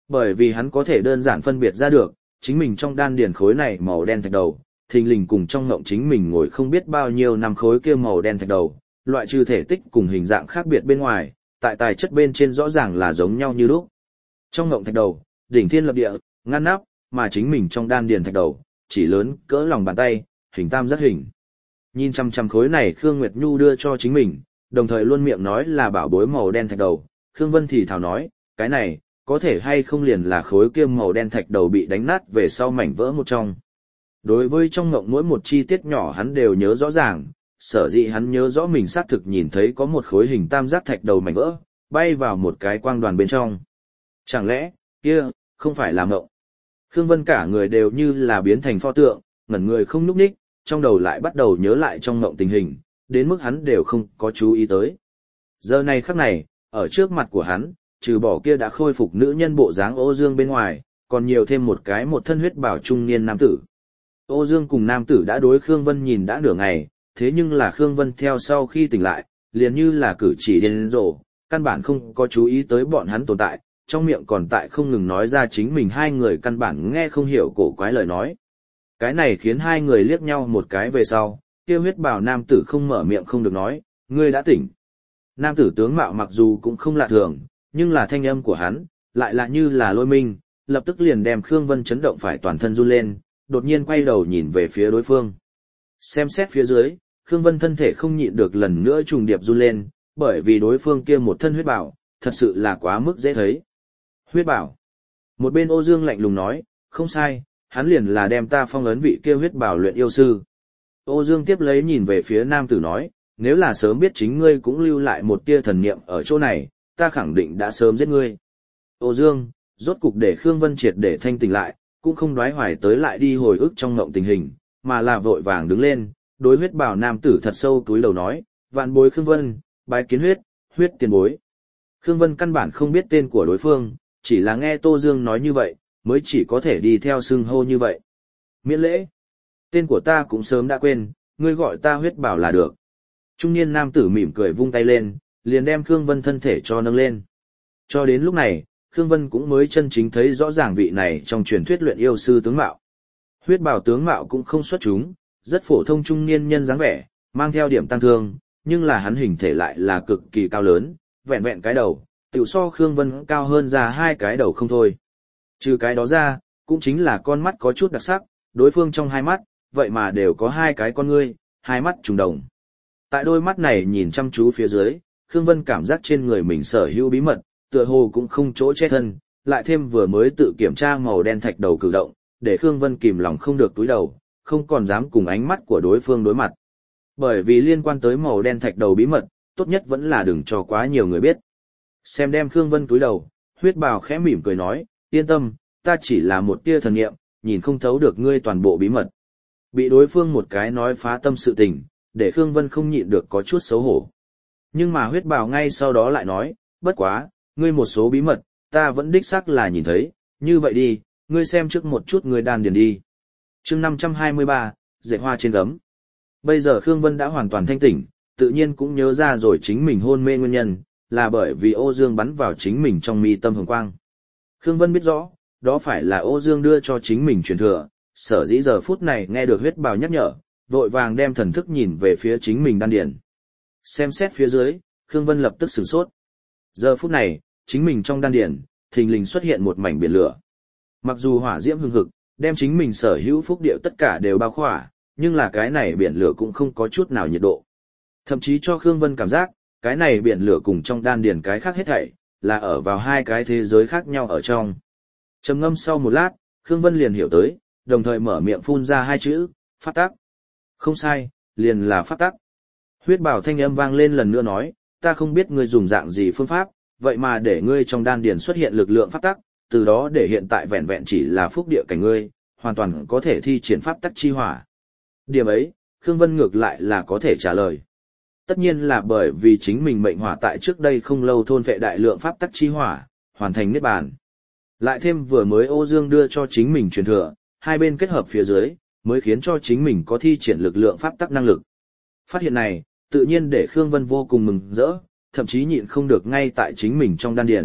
Bởi vì hắn có thể đơn giản phân biệt ra được, chính mình trong đan điền khối này màu đen thạch đầu, thình lình cùng trong ngộng chính mình ngồi không biết bao nhiêu năm khối kia màu đen thạch đầu, loại trừ thể tích cùng hình dạng khác biệt bên ngoài, tại tài chất bên trên rõ ràng là giống nhau như lúc. Trong ngộng thạch đầu, đỉnh thiên lập địa, ngăn nắp, mà chính mình trong đan điền thạch đầu, chỉ lớn cỡ lòng bàn tay, hình tam giác hình. Nhìn chăm chăm khối này Khương Nguyệt Nhu đưa cho chính mình, đồng thời luôn miệng nói là bảo bối màu đen thạch đầu, Khương Vân thì thào nói, cái này, có thể hay không liền là khối kia màu đen thạch đầu bị đánh nát về sau mảnh vỡ một trong. Đối với trong ngộng mỗi một chi tiết nhỏ hắn đều nhớ rõ ràng, sở dĩ hắn nhớ rõ mình xác thực nhìn thấy có một khối hình tam giác thạch đầu mảnh vỡ, bay vào một cái quang đoàn bên trong. Chẳng lẽ, kia, không phải là ngộng? Khương Vân cả người đều như là biến thành pho tượng, ngẩn người không nhúc nhích, trong đầu lại bắt đầu nhớ lại trong ngộng tình hình, đến mức hắn đều không có chú ý tới. Giờ này khắc này, ở trước mặt của hắn, trừ bỏ kia đã khôi phục nữ nhân bộ dáng Ô Dương bên ngoài, còn nhiều thêm một cái một thân huyết bảo trung niên nam tử. Ô Dương cùng nam tử đã đối Khương Vân nhìn đã nửa ngày, thế nhưng là Khương Vân theo sau khi tỉnh lại, liền như là cử chỉ điên rồ, căn bản không có chú ý tới bọn hắn tồn tại, trong miệng còn tại không ngừng nói ra chính mình hai người căn bản nghe không hiểu cổ quái lời nói. Cái này khiến hai người liếc nhau một cái về sau, kia huyết bào nam tử không mở miệng không được nói, ngươi đã tỉnh. Nam tử tướng mạo mặc dù cũng không lạ thường, nhưng là thanh âm của hắn, lại là như là lôi minh, lập tức liền đem Khương Vân chấn động phải toàn thân run lên, đột nhiên quay đầu nhìn về phía đối phương. Xem xét phía dưới, Khương Vân thân thể không nhịn được lần nữa trùng điệp run lên, bởi vì đối phương kia một thân huyết bảo, thật sự là quá mức dễ thấy. Huyết bảo. Một bên Ô Dương lạnh lùng nói, không sai, hắn liền là đem ta phong ấn vị kia huyết bảo luyện yêu sư. Ô Dương tiếp lấy nhìn về phía nam tử nói, nếu là sớm biết chính ngươi cũng lưu lại một tia thần niệm ở chỗ này, ta khẳng định đã sớm giết ngươi. Ô Dương, rốt cục để Khương Vân triệt để thanh tỉnh lại, cũng không đoái hoài tới lại đi hồi ức trong ngộng tình hình, mà là vội vàng đứng lên, đối huyết bảo nam tử thật sâu túi đầu nói, vạn bối Khương Vân, bái kiến huyết, huyết tiền bối. Khương Vân căn bản không biết tên của đối phương, chỉ là nghe Tô Dương nói như vậy, mới chỉ có thể đi theo xưng hô như vậy. Miễn lễ. Tên của ta cũng sớm đã quên, ngươi gọi ta huyết bảo là được. Trung niên nam tử mỉm cười vung tay lên, liền đem Khương Vân thân thể cho nâng lên. Cho đến lúc này, Khương Vân cũng mới chân chính thấy rõ ràng vị này trong truyền thuyết luyện yêu sư tướng mạo. Huyết bảo tướng mạo cũng không xuất chúng, rất phổ thông trung niên nhân dáng vẻ, mang theo điểm tăng thương, nhưng là hắn hình thể lại là cực kỳ cao lớn, vẹn vẹn cái đầu, tiểu so Khương Vân cao hơn ra hai cái đầu không thôi. Trừ cái đó ra, cũng chính là con mắt có chút đặc sắc, đối phương trong hai mắt, vậy mà đều có hai cái con ngươi, hai mắt trùng đồng. Tại đôi mắt này nhìn chăm chú phía dưới, Khương Vân cảm giác trên người mình sở hữu bí mật, tựa hồ cũng không chỗ che thân, lại thêm vừa mới tự kiểm tra màu đen thạch đầu cử động, để Khương Vân kìm lòng không được túi đầu, không còn dám cùng ánh mắt của đối phương đối mặt. Bởi vì liên quan tới màu đen thạch đầu bí mật, tốt nhất vẫn là đừng cho quá nhiều người biết. Xem đem Khương Vân túi đầu, huyết bào khẽ mỉm cười nói, yên tâm, ta chỉ là một tia thần niệm, nhìn không thấu được ngươi toàn bộ bí mật. Bị đối phương một cái nói phá tâm sự tình, để Khương Vân không nhịn được có chút xấu hổ. Nhưng mà huyết bào ngay sau đó lại nói, bất quá, ngươi một số bí mật, ta vẫn đích xác là nhìn thấy, như vậy đi, ngươi xem trước một chút ngươi đan điền đi. Chương năm trăm hai mươi ba, dạy hoa trên gấm. Bây giờ Khương Vân đã hoàn toàn thanh tỉnh, tự nhiên cũng nhớ ra rồi chính mình hôn mê nguyên nhân, là bởi vì Ô Dương bắn vào chính mình trong mi tâm hồng quang. Khương Vân biết rõ, đó phải là Ô Dương đưa cho chính mình truyền thừa, sở dĩ giờ phút này nghe được huyết bào nhắc nhở, vội vàng đem thần thức nhìn về phía chính mình đan điền. Xem xét phía dưới, Khương Vân lập tức sửng sốt. Giờ phút này, chính mình trong đan điền, thình lình xuất hiện một mảnh biển lửa. Mặc dù hỏa diễm hừng hực, đem chính mình sở hữu phúc điệu tất cả đều bao khỏa, nhưng là cái này biển lửa cũng không có chút nào nhiệt độ. Thậm chí cho Khương Vân cảm giác, cái này biển lửa cùng trong đan điền cái khác hết thảy, là ở vào hai cái thế giới khác nhau ở trong. Trầm ngâm sau một lát, Khương Vân liền hiểu tới, đồng thời mở miệng phun ra hai chữ, pháp tắc. Không sai, liền là pháp tắc. Huyết bảo thanh âm vang lên lần nữa nói, ta không biết ngươi dùng dạng gì phương pháp, vậy mà để ngươi trong đan điền xuất hiện lực lượng pháp tắc, từ đó để hiện tại vẹn vẹn chỉ là phúc địa cảnh ngươi, hoàn toàn có thể thi triển pháp tắc chi hỏa. Điểm ấy, Khương Vân ngược lại là có thể trả lời. Tất nhiên là bởi vì chính mình mệnh hỏa tại trước đây không lâu thôn vệ đại lượng pháp tắc chi hỏa, hoàn thành niết bàn. Lại thêm vừa mới Ô Dương đưa cho chính mình truyền thừa, hai bên kết hợp phía dưới, mới khiến cho chính mình có thi triển lực lượng pháp tắc năng lực. Phát hiện này, tự nhiên để Khương Vân vô cùng mừng rỡ, thậm chí nhịn không được ngay tại chính mình trong đan điền,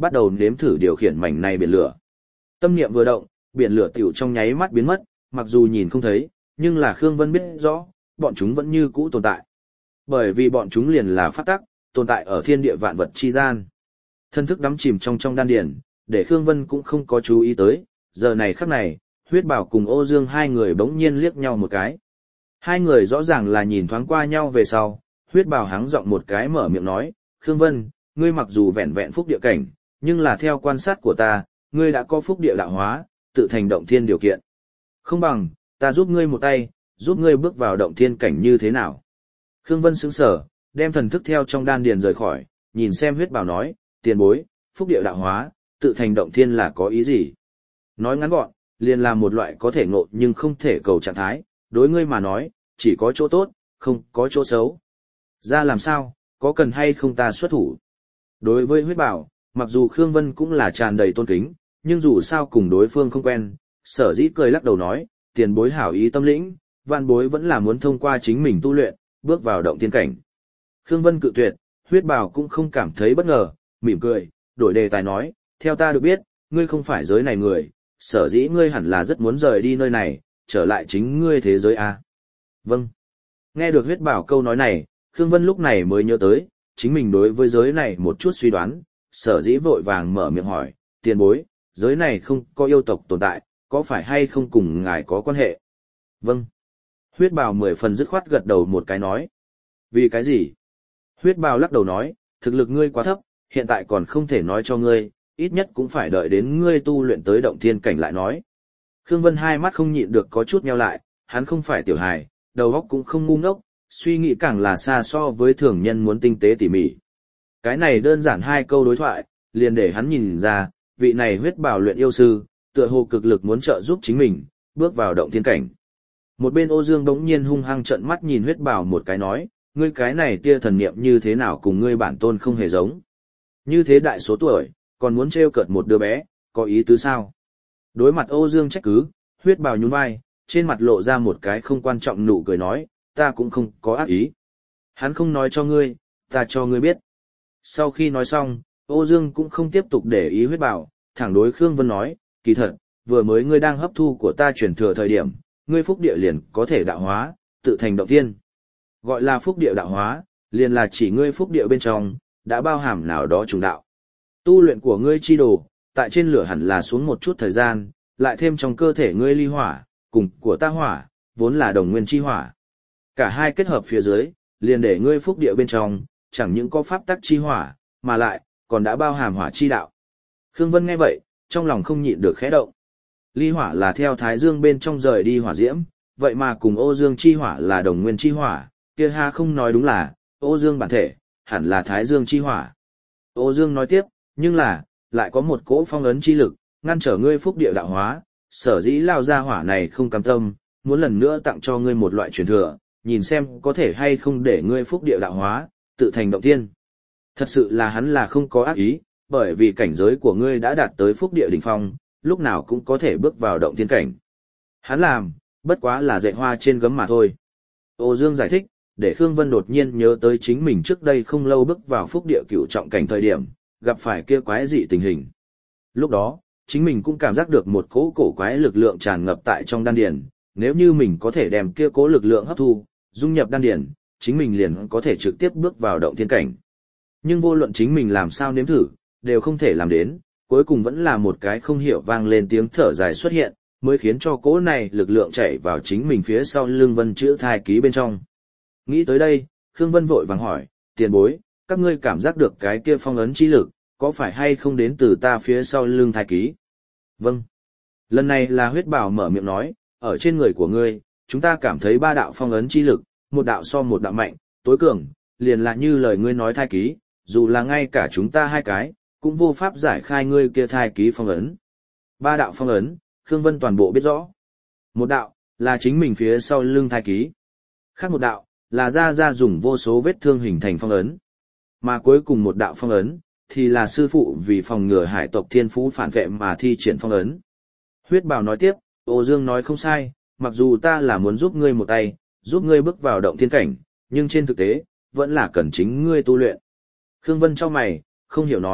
bắt đầu nếm thử điều khiển mảnh này biển lửa. Tâm niệm vừa động, biển lửa tiểu trong nháy mắt biến mất, mặc dù nhìn không thấy, nhưng là Khương Vân biết rõ, bọn chúng vẫn như cũ tồn tại. Bởi vì bọn chúng liền là pháp tắc, tồn tại ở thiên địa vạn vật chi gian. Thân thức đắm chìm trong trong đan điển, để Khương Vân cũng không có chú ý tới, giờ này khắc này, Huyết Bảo cùng Ô Dương hai người bỗng nhiên liếc nhau một cái. Hai người rõ ràng là nhìn thoáng qua nhau về sau, Huyết Bảo hắng giọng một cái mở miệng nói, Khương Vân, ngươi mặc dù vẹn vẹn phúc địa cảnh, nhưng là theo quan sát của ta, ngươi đã có phúc địa đạo hóa, tự thành động thiên điều kiện. Không bằng, ta giúp ngươi một tay, giúp ngươi bước vào động thiên cảnh như thế nào. Khương Vân sững sờ, đem thần thức theo trong đan điền rời khỏi, nhìn xem Huyết Bảo nói, tiền bối, phúc địa đạo hóa, tự thành động thiên là có ý gì? Nói ngắn gọn, liền là một loại có thể ngộ nhưng không thể cầu trạng thái, đối ngươi mà nói, chỉ có chỗ tốt, không có chỗ xấu. Ra làm sao, có cần hay không ta xuất thủ? Đối với Huyết Bảo, mặc dù Khương Vân cũng là tràn đầy tôn kính, nhưng dù sao cùng đối phương không quen, sở dĩ cười lắc đầu nói, tiền bối hảo ý tâm lĩnh, vạn bối vẫn là muốn thông qua chính mình tu luyện, bước vào động thiên cảnh. Khương Vân cự tuyệt, Huyết Bảo cũng không cảm thấy bất ngờ, mỉm cười, đổi đề tài nói, theo ta được biết, ngươi không phải giới này người, sở dĩ ngươi hẳn là rất muốn rời đi nơi này, trở lại chính ngươi thế giới à? Vâng. Nghe được Huyết Bảo câu nói này, Khương Vân lúc này mới nhớ tới, chính mình đối với giới này một chút suy đoán, sở dĩ vội vàng mở miệng hỏi, tiền bối, giới này không có yêu tộc tồn tại, có phải hay không cùng ngài có quan hệ? Vâng. Huyết Bảo mười phần dứt khoát gật đầu một cái nói. Vì cái gì? Huyết Bảo lắc đầu nói, thực lực ngươi quá thấp, hiện tại còn không thể nói cho ngươi, ít nhất cũng phải đợi đến ngươi tu luyện tới động thiên cảnh lại nói. Khương Vân hai mắt không nhịn được có chút nheo lại, hắn không phải tiểu hài, đầu óc cũng không ngu ngốc, suy nghĩ càng là xa so với thường nhân muốn tinh tế tỉ mỉ. Cái này đơn giản hai câu đối thoại, liền để hắn nhìn ra, vị này Huyết Bảo luyện yêu sư, tựa hồ cực lực muốn trợ giúp chính mình, bước vào động thiên cảnh. Một bên Ô Dương bỗng nhiên hung hăng trợn mắt nhìn Huyết Bảo một cái nói, ngươi cái này tia thần niệm như thế nào cùng ngươi bản tôn không hề giống. Như thế đại số tuổi, còn muốn trêu cợt một đứa bé, có ý tứ sao? Đối mặt Ô Dương trách cứ, Huyết Bảo nhún vai, trên mặt lộ ra một cái không quan trọng nụ cười nói, ta cũng không có ác ý. Hắn không nói cho ngươi, ta cho ngươi biết. Sau khi nói xong, Ô Dương cũng không tiếp tục để ý Huyết Bảo, thẳng đối Khương Vân nói, kỳ thật, vừa mới ngươi đang hấp thu của ta truyền thừa thời điểm, ngươi phúc địa liền có thể đạo hóa, tự thành động thiên. Gọi là phúc địa đạo hóa, liền là chỉ ngươi phúc địa bên trong, đã bao hàm nào đó trùng đạo. Tu luyện của ngươi chi đồ, tại trên lửa hẳn là xuống một chút thời gian, lại thêm trong cơ thể ngươi ly hỏa, cùng của ta hỏa, vốn là đồng nguyên chi hỏa. Cả hai kết hợp phía dưới, liền để ngươi phúc địa bên trong, chẳng những có pháp tắc chi hỏa, mà lại, còn đã bao hàm hỏa chi đạo. Khương Vân nghe vậy, trong lòng không nhịn được khẽ động. Ly hỏa là theo thái dương bên trong rời đi hỏa diễm, vậy mà cùng Ô Dương chi hỏa là đồng nguyên chi hỏa, kia ha không nói đúng là, Ô Dương bản thể, hẳn là thái dương chi hỏa. Ô Dương nói tiếp, nhưng là, lại có một cỗ phong ấn chi lực, ngăn trở ngươi phúc địa đạo hóa, sở dĩ lao ra hỏa này không cam tâm, muốn lần nữa tặng cho ngươi một loại truyền thừa, nhìn xem có thể hay không để ngươi phúc địa đạo hóa, tự thành động thiên. Thật sự là hắn là không có ác ý, bởi vì cảnh giới của ngươi đã đạt tới phúc địa đỉnh phong, lúc nào cũng có thể bước vào động thiên cảnh. Hắn làm, bất quá là dạy hoa trên gấm mà thôi. Ô Dương giải thích, để Khương Vân đột nhiên nhớ tới chính mình trước đây không lâu bước vào phúc địa cửu trọng cảnh thời điểm, gặp phải kia quái dị tình hình. Lúc đó, chính mình cũng cảm giác được một cỗ cổ quái lực lượng tràn ngập tại trong đan điền, nếu như mình có thể đem kia cỗ lực lượng hấp thu, dung nhập đan điền, chính mình liền có thể trực tiếp bước vào động thiên cảnh. Nhưng vô luận chính mình làm sao nếm thử, đều không thể làm đến, cuối cùng vẫn là một cái không hiểu vang lên tiếng thở dài xuất hiện, mới khiến cho cỗ này lực lượng chảy vào chính mình phía sau lưng Vân chữ thai ký bên trong. Nghĩ tới đây, Khương Vân vội vàng hỏi, tiền bối, các ngươi cảm giác được cái kia phong ấn chi lực, có phải hay không đến từ ta phía sau lưng thai ký? Vâng. Lần này là Huyết Bảo mở miệng nói, ở trên người của ngươi, chúng ta cảm thấy ba đạo phong ấn chi lực, một đạo so một đạo mạnh, tối cường, liền là như lời ngươi nói thai ký, dù là ngay cả chúng ta hai cái, cũng vô pháp giải khai ngươi kia thai ký phong ấn. Ba đạo phong ấn, Khương Vân toàn bộ biết rõ. Một đạo, là chính mình phía sau lưng thai ký. Khác một đạo, là Gia Gia dùng vô số vết thương hình thành phong ấn. Mà cuối cùng một đạo phong ấn, thì là sư phụ vì phòng ngừa hải tộc thiên phú phản vệ mà thi triển phong ấn. Huyết Bảo nói tiếp, Ô Dương nói không sai, mặc dù ta là muốn giúp ngươi một tay, giúp ngươi bước vào động thiên cảnh, nhưng trên thực tế, vẫn là cần chính ngươi tu luyện. Khương Vân chau mày, không hiểu nói,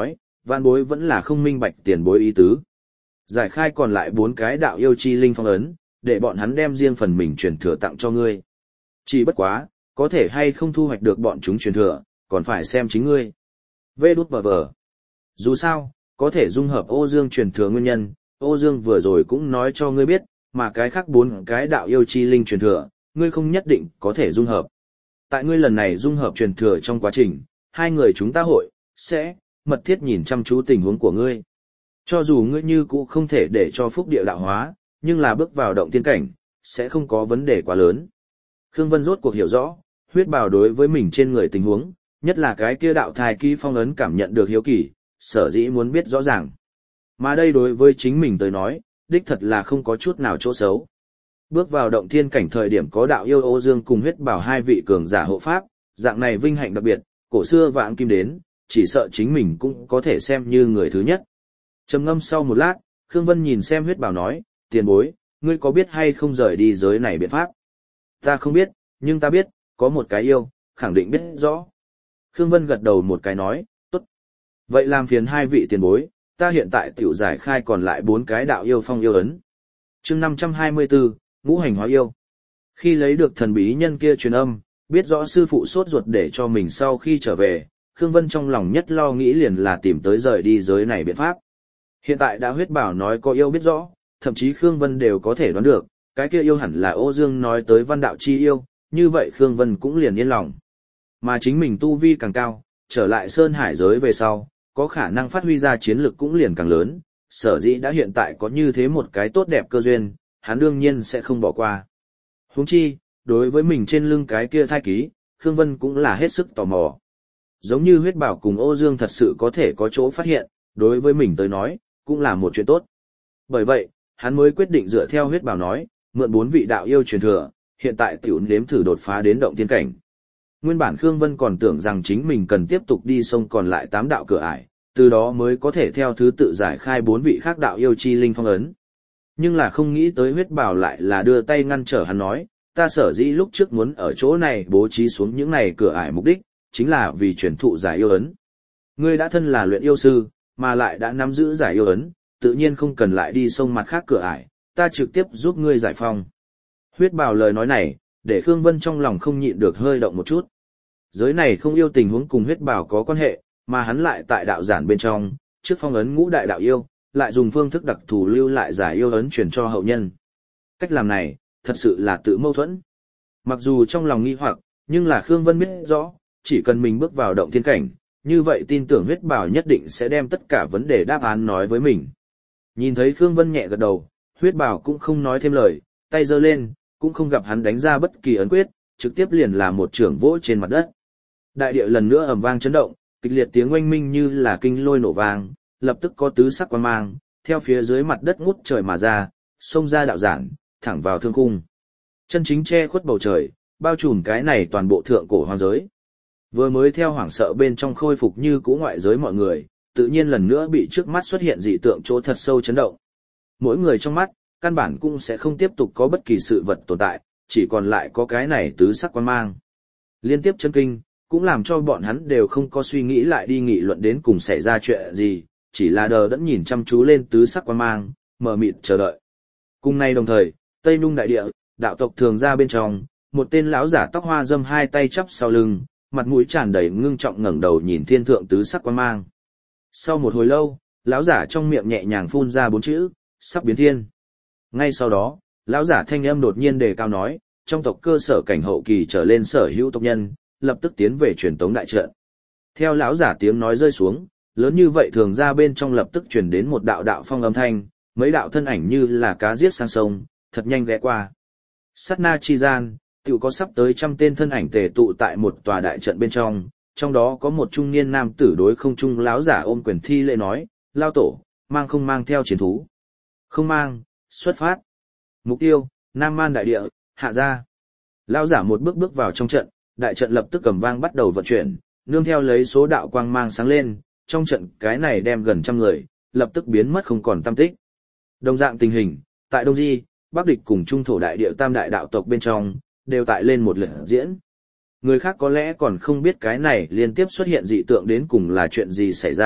Vạn bối vẫn là không minh bạch tiền bối ý tứ. Giải khai còn lại bốn cái đạo yêu chi linh phong ấn, để bọn hắn đem riêng phần mình truyền thừa tặng cho ngươi. Chỉ bất quá, có thể hay không thu hoạch được bọn chúng truyền thừa, còn phải xem chính ngươi. Vê đút vờ vờ. Dù sao, có thể dung hợp ô dương truyền thừa nguyên nhân, ô dương vừa rồi cũng nói cho ngươi biết, mà cái khác bốn cái đạo yêu chi linh truyền thừa, ngươi không nhất định có thể dung hợp. Tại ngươi lần này dung hợp truyền thừa trong quá trình, hai người chúng ta hội, sẽ, mật thiết nhìn chăm chú tình huống của ngươi. Cho dù ngươi như cũ không thể để cho phúc địa đạo hóa, nhưng là bước vào động tiên cảnh, sẽ không có vấn đề quá lớn. Khương Vân rốt cuộc hiểu rõ, huyết bào đối với mình trên người tình huống, nhất là cái kia đạo thai ký phong ấn cảm nhận được hiếu kỳ, sở dĩ muốn biết rõ ràng. Mà đây đối với chính mình tới nói, đích thật là không có chút nào chỗ xấu. Bước vào động thiên cảnh thời điểm có đạo yêu ô dương cùng huyết bảo hai vị cường giả hộ pháp, dạng này vinh hạnh đặc biệt, cổ xưa vãng kim đến, chỉ sợ chính mình cũng có thể xem như người thứ nhất. Trầm ngâm sau một lát, Khương Vân nhìn xem huyết bảo nói, tiền bối, ngươi có biết hay không rời đi giới này biện pháp? Ta không biết, nhưng ta biết, có một cái yêu, khẳng định biết rõ. Khương Vân gật đầu một cái nói, tốt. Vậy làm phiền hai vị tiền bối, ta hiện tại tiểu giải khai còn lại bốn cái đạo yêu phong yêu ấn. Chương năm trăm hai mươi bốn, ngũ hành hóa yêu. Khi lấy được thần bí nhân kia truyền âm, biết rõ sư phụ sốt ruột để cho mình sau khi trở về, Khương Vân trong lòng nhất lo nghĩ liền là tìm tới rời đi giới này biện pháp. Hiện tại đã huyết bảo nói có yêu biết rõ, thậm chí Khương Vân đều có thể đoán được, cái kia yêu hẳn là Ô Dương nói tới văn đạo chi yêu, như vậy Khương Vân cũng liền yên lòng. Mà chính mình tu vi càng cao, trở lại Sơn Hải giới về sau, có khả năng phát huy ra chiến lực cũng liền càng lớn, sở dĩ đã hiện tại có như thế một cái tốt đẹp cơ duyên, hắn đương nhiên sẽ không bỏ qua. Huống chi, đối với mình trên lưng cái kia thai ký, Khương Vân cũng là hết sức tò mò. Giống như huyết bảo cùng Ô Dương thật sự có thể có chỗ phát hiện, đối với mình tới nói, cũng là một chuyện tốt. Bởi vậy, hắn mới quyết định dựa theo huyết bảo nói, mượn bốn vị đạo yêu truyền thừa, hiện tại tiểu nếm thử đột phá đến động tiên cảnh. Nguyên bản Khương Vân còn tưởng rằng chính mình cần tiếp tục đi sông còn lại tám đạo cửa ải, từ đó mới có thể theo thứ tự giải khai bốn vị khác đạo yêu chi linh phong ấn. Nhưng là không nghĩ tới huyết bảo lại là đưa tay ngăn trở hắn nói, ta sở dĩ lúc trước muốn ở chỗ này bố trí xuống những này cửa ải mục đích, chính là vì truyền thụ giải yêu ấn. Ngươi đã thân là luyện yêu sư, mà lại đã nắm giữ giải yêu ấn, tự nhiên không cần lại đi sông mặt khác cửa ải, ta trực tiếp giúp ngươi giải phong. Huyết bảo lời nói này, để Khương Vân trong lòng không nhịn được hơi động một chút. Giới này không yêu tình huống cùng huyết bảo có quan hệ, mà hắn lại tại đạo giản bên trong, trước phong ấn ngũ đại đạo yêu, lại dùng phương thức đặc thù lưu lại giải yêu ấn truyền cho hậu nhân. Cách làm này, thật sự là tự mâu thuẫn. Mặc dù trong lòng nghi hoặc, nhưng là Khương Vân biết rõ, chỉ cần mình bước vào động thiên cảnh, như vậy tin tưởng huyết bảo nhất định sẽ đem tất cả vấn đề đáp án nói với mình. Nhìn thấy Khương Vân nhẹ gật đầu, huyết bảo cũng không nói thêm lời, tay giơ lên, cũng không gặp hắn đánh ra bất kỳ ấn quyết, trực tiếp liền là một trưởng vỗ trên mặt đất. Đại địa lần nữa ầm vang chấn động, kịch liệt tiếng oanh minh như là kinh lôi nổ vang, lập tức có tứ sắc quang mang, theo phía dưới mặt đất ngút trời mà ra, xông ra đạo giản, thẳng vào thương cung. Chân chính che khuất bầu trời, bao trùm cái này toàn bộ thượng cổ hoang giới. Vừa mới theo hoảng sợ bên trong khôi phục như cũ ngoại giới mọi người, tự nhiên lần nữa bị trước mắt xuất hiện dị tượng chỗ thật sâu chấn động. Mỗi người trong mắt, căn bản cũng sẽ không tiếp tục có bất kỳ sự vật tồn tại, chỉ còn lại có cái này tứ sắc quang mang. Liên tiếp chấn kinh, cũng làm cho bọn hắn đều không có suy nghĩ lại đi nghị luận đến cùng xảy ra chuyện gì, chỉ là đờ đẫn nhìn chăm chú lên tứ sắc quang mang, mờ mịt chờ đợi. Cùng nay đồng thời, Tây Nung đại địa, đạo tộc thường ra bên trong, một tên lão giả tóc hoa râm hai tay chắp sau lưng, mặt mũi tràn đầy ngưng trọng ngẩng đầu nhìn thiên thượng tứ sắc quang mang. Sau một hồi lâu, lão giả trong miệng nhẹ nhàng phun ra bốn chữ, sắp biến thiên. Ngay sau đó, lão giả thanh âm đột nhiên đề cao nói, trong tộc cơ sở cảnh hậu kỳ trở lên sở hữu tộc nhân, lập tức tiến về truyền tống đại trận. Theo lão giả tiếng nói rơi xuống, lớn như vậy thường ra bên trong lập tức truyền đến một đạo đạo phong âm thanh, mấy đạo thân ảnh như là cá giết sang sông, thật nhanh ghé qua. Sát na chi gian, tiểu có sắp tới trăm tên thân ảnh tề tụ tại một tòa đại trận bên trong, trong đó có một trung niên nam tử đối không trung lão giả ôm quyền thi lễ nói, lao tổ, mang không mang theo chiến thú. Không mang, xuất phát. Mục tiêu, Nam Man đại địa, hạ gia. Lão giả một bước bước vào trong trận, đại trận lập tức cầm vang bắt đầu vận chuyển, nương theo lấy số đạo quang mang sáng lên, trong trận cái này đem gần trăm người, lập tức biến mất không còn tăm tích. Đồng dạng tình hình, tại Đông Di, Bắc Địch cùng Trung Thổ đại địa tam đại đạo tộc bên trong, đều tại lên một lượt diễn. Người khác có lẽ còn không biết cái này liên tiếp xuất hiện dị tượng đến cùng là chuyện gì xảy ra,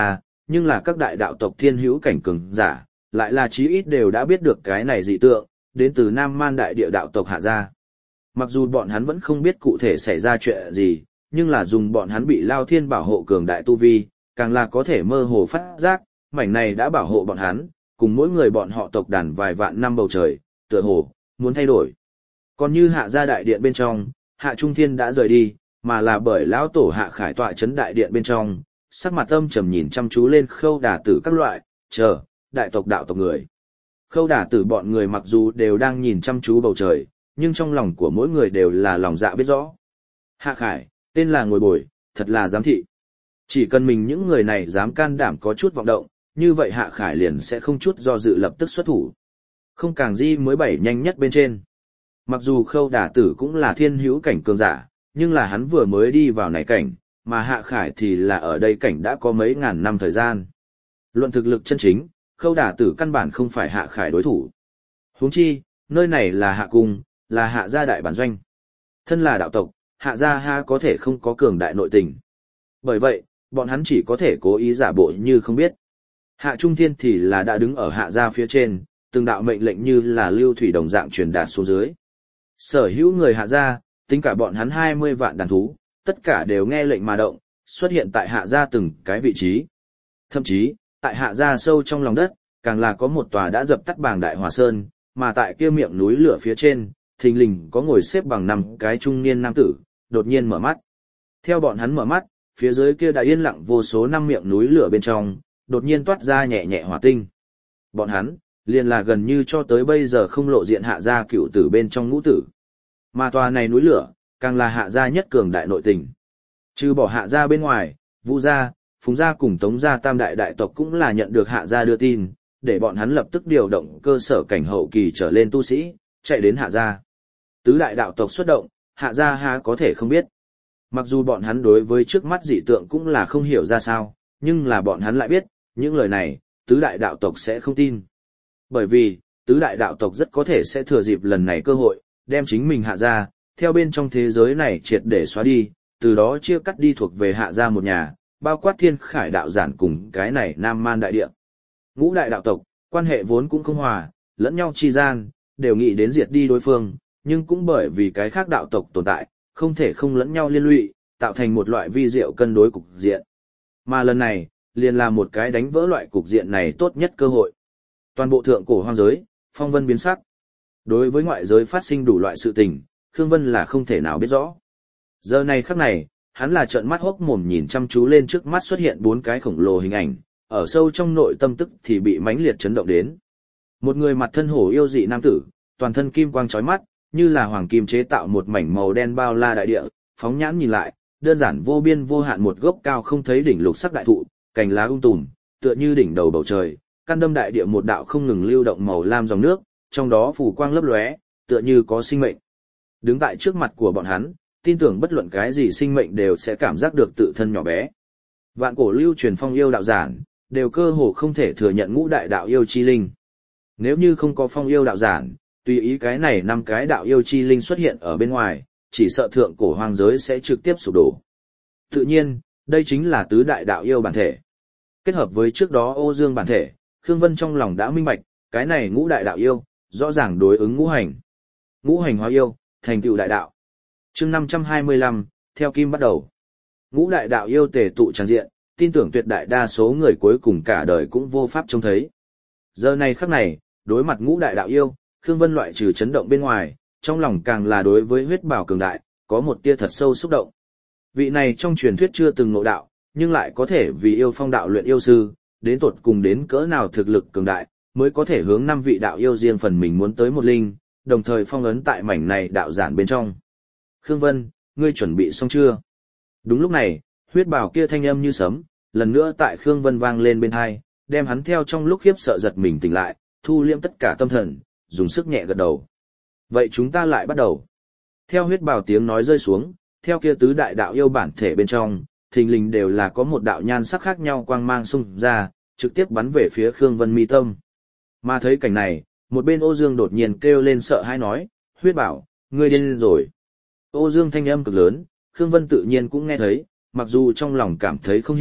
nhưng là các đại đạo tộc thiên hữu cảnh cường giả, lại là chí ít đều đã biết được cái này dị tượng, đến từ Nam Man đại địa đạo tộc hạ gia. Mặc dù bọn hắn vẫn không biết cụ thể xảy ra chuyện gì, nhưng là dùng bọn hắn bị Lao Thiên bảo hộ cường đại tu vi, càng là có thể mơ hồ phát giác, mảnh này đã bảo hộ bọn hắn, cùng mỗi người bọn họ tộc đàn vài vạn năm bầu trời, tựa hồ muốn thay đổi. Còn như hạ gia đại điện bên trong, Hạ Trung Thiên đã rời đi, mà là bởi lão tổ Hạ Khải tọa trấn đại điện bên trong, sắc mặt âm trầm nhìn chăm chú lên Khâu Đả Tử các loại, chờ, đại tộc đạo tộc người. Khâu Đả Tử bọn người mặc dù đều đang nhìn chăm chú bầu trời, nhưng trong lòng của mỗi người đều là lòng dạ biết rõ. Hạ Khải, tên là ngồi bồi, thật là giám thị. Chỉ cần mình những người này dám can đảm có chút vọng động, như vậy Hạ Khải liền sẽ không chút do dự lập tức xuất thủ. Không càng di mới bảy nhanh nhất bên trên. Mặc dù Khâu Đả Tử cũng là thiên hữu cảnh cường giả, nhưng là hắn vừa mới đi vào này cảnh, mà Hạ Khải thì là ở đây cảnh đã có mấy ngàn năm thời gian. Luận thực lực chân chính, Khâu Đả Tử căn bản không phải Hạ Khải đối thủ. Huống chi, nơi này là Hạ Cung, là Hạ gia đại bản doanh. Thân là đạo tộc, Hạ gia ha có thể không có cường đại nội tình. Bởi vậy, bọn hắn chỉ có thể cố ý giả bộ như không biết. Hạ Trung Thiên thì là đã đứng ở Hạ gia phía trên, từng đạo mệnh lệnh như là lưu thủy đồng dạng truyền đạt xuống dưới. Sở hữu người Hạ gia, tính cả bọn hắn hai mươi vạn đàn thú, tất cả đều nghe lệnh mà động, xuất hiện tại Hạ gia từng cái vị trí. Thậm chí, tại Hạ gia sâu trong lòng đất, càng là có một tòa đã dập tắt bảng đại hỏa sơn, mà tại kia miệng núi lửa phía trên, thình lình có ngồi xếp bằng năm cái trung niên nam tử, đột nhiên mở mắt. Theo bọn hắn mở mắt, phía dưới kia đã yên lặng vô số năm miệng núi lửa bên trong, đột nhiên toát ra nhẹ nhẹ hỏa tinh. Bọn hắn, liền là gần như cho tới bây giờ không lộ diện Hạ gia cựu tử bên trong ngũ tử. Mà tòa này núi lửa, càng là Hạ gia nhất cường đại nội tình. Trừ bỏ Hạ gia bên ngoài, Vu gia, Phùng gia cùng Tống gia tam đại đại tộc cũng là nhận được Hạ gia đưa tin, để bọn hắn lập tức điều động cơ sở cảnh hậu kỳ trở lên tu sĩ, chạy đến Hạ gia. Tứ đại đạo tộc xuất động, Hạ gia há có thể không biết. Mặc dù bọn hắn đối với trước mắt dị tượng cũng là không hiểu ra sao, nhưng là bọn hắn lại biết, những lời này, tứ đại đạo tộc sẽ không tin. Bởi vì, tứ đại đạo tộc rất có thể sẽ thừa dịp lần này cơ hội, đem chính mình Hạ gia, theo bên trong thế giới này triệt để xóa đi, từ đó chia cắt đi thuộc về Hạ gia một nhà, bao quát Thiên Khải đạo giản cùng cái này Nam Man đại địa. Ngũ đại đạo tộc, quan hệ vốn cũng không hòa, lẫn nhau chi gian, đều nghĩ đến diệt đi đối phương, nhưng cũng bởi vì cái khác đạo tộc tồn tại, không thể không lẫn nhau liên lụy, tạo thành một loại vi diệu cân đối cục diện. Mà lần này, liền là một cái đánh vỡ loại cục diện này tốt nhất cơ hội. Toàn bộ thượng cổ hoang giới, phong vân biến sắc. Đối với ngoại giới phát sinh đủ loại sự tình, Khương Vân là không thể nào biết rõ. Giờ này khắc này, hắn là trợn mắt hốc mồm nhìn chăm chú lên trước mắt xuất hiện bốn cái khổng lồ hình ảnh, ở sâu trong nội tâm tức thì bị mãnh liệt chấn động đến. Một người mặt thân hổ yêu dị nam tử, toàn thân kim quang chói mắt, như là hoàng kim chế tạo một mảnh màu đen bao la đại địa, phóng nhãn nhìn lại, đơn giản vô biên vô hạn một gốc cao không thấy đỉnh lục sắc đại thụ, cành lá um tùm, tựa như đỉnh đầu bầu trời, căn đâm đại địa một đạo không ngừng lưu động màu lam dòng nước, trong đó phủ quang lấp lóe, tựa như có sinh mệnh. Đứng tại trước mặt của bọn hắn, tin tưởng bất luận cái gì sinh mệnh đều sẽ cảm giác được tự thân nhỏ bé. Vạn cổ lưu truyền phong yêu đạo giản, đều cơ hồ không thể thừa nhận ngũ đại đạo yêu chi linh. Nếu như không có phong yêu đạo giản, tùy ý cái này năm cái đạo yêu chi linh xuất hiện ở bên ngoài, chỉ sợ thượng cổ hoang giới sẽ trực tiếp sụp đổ. Tự nhiên, đây chính là tứ đại đạo yêu bản thể. Kết hợp với trước đó Ô Dương bản thể, Khương Vân trong lòng đã minh bạch, cái này ngũ đại đạo yêu, rõ ràng đối ứng ngũ hành. Ngũ hành hóa yêu, thành tựu đại đạo. Chương năm trăm hai mươi lăm, theo kim bắt đầu. Ngũ đại đạo yêu tề tụ tràn diện, tin tưởng tuyệt đại đa số người cuối cùng cả đời cũng vô pháp trông thấy. Giờ này khắc này, đối mặt ngũ đại đạo yêu, Khương Vân loại trừ chấn động bên ngoài, trong lòng càng là đối với huyết bảo cường đại, có một tia thật sâu xúc động. Vị này trong truyền thuyết chưa từng ngộ đạo, nhưng lại có thể vì yêu phong đạo luyện yêu sư, đến tột cùng đến cỡ nào thực lực cường đại, mới có thể hướng năm vị đạo yêu riêng phần mình muốn tới một linh, đồng thời phong ấn tại mảnh này đạo giản bên trong. Khương Vân, ngươi chuẩn bị xong chưa? Đúng lúc này, huyết bảo kia thanh âm như sấm, lần nữa tại Khương Vân vang lên bên tai, đem hắn theo trong lúc khiếp sợ giật mình tỉnh lại, thu liễm tất cả tâm thần, dùng sức nhẹ gật đầu. Vậy chúng ta lại bắt đầu. Theo huyết bảo tiếng nói rơi xuống, theo kia tứ đại đạo yêu bản thể bên trong, thình lình đều là có một đạo nhan sắc khác nhau quang mang xung ra, trực tiếp bắn về phía Khương Vân mi tâm. Mà thấy cảnh này, một bên Ô Dương đột nhiên kêu lên sợ hãi nói, huyết bảo, ngươi điên rồi. Ô Dương thanh âm cực lớn, Khương Vân tự nhiên cũng nghe thấy, mặc dù trong lòng cảm thấy không hiểu,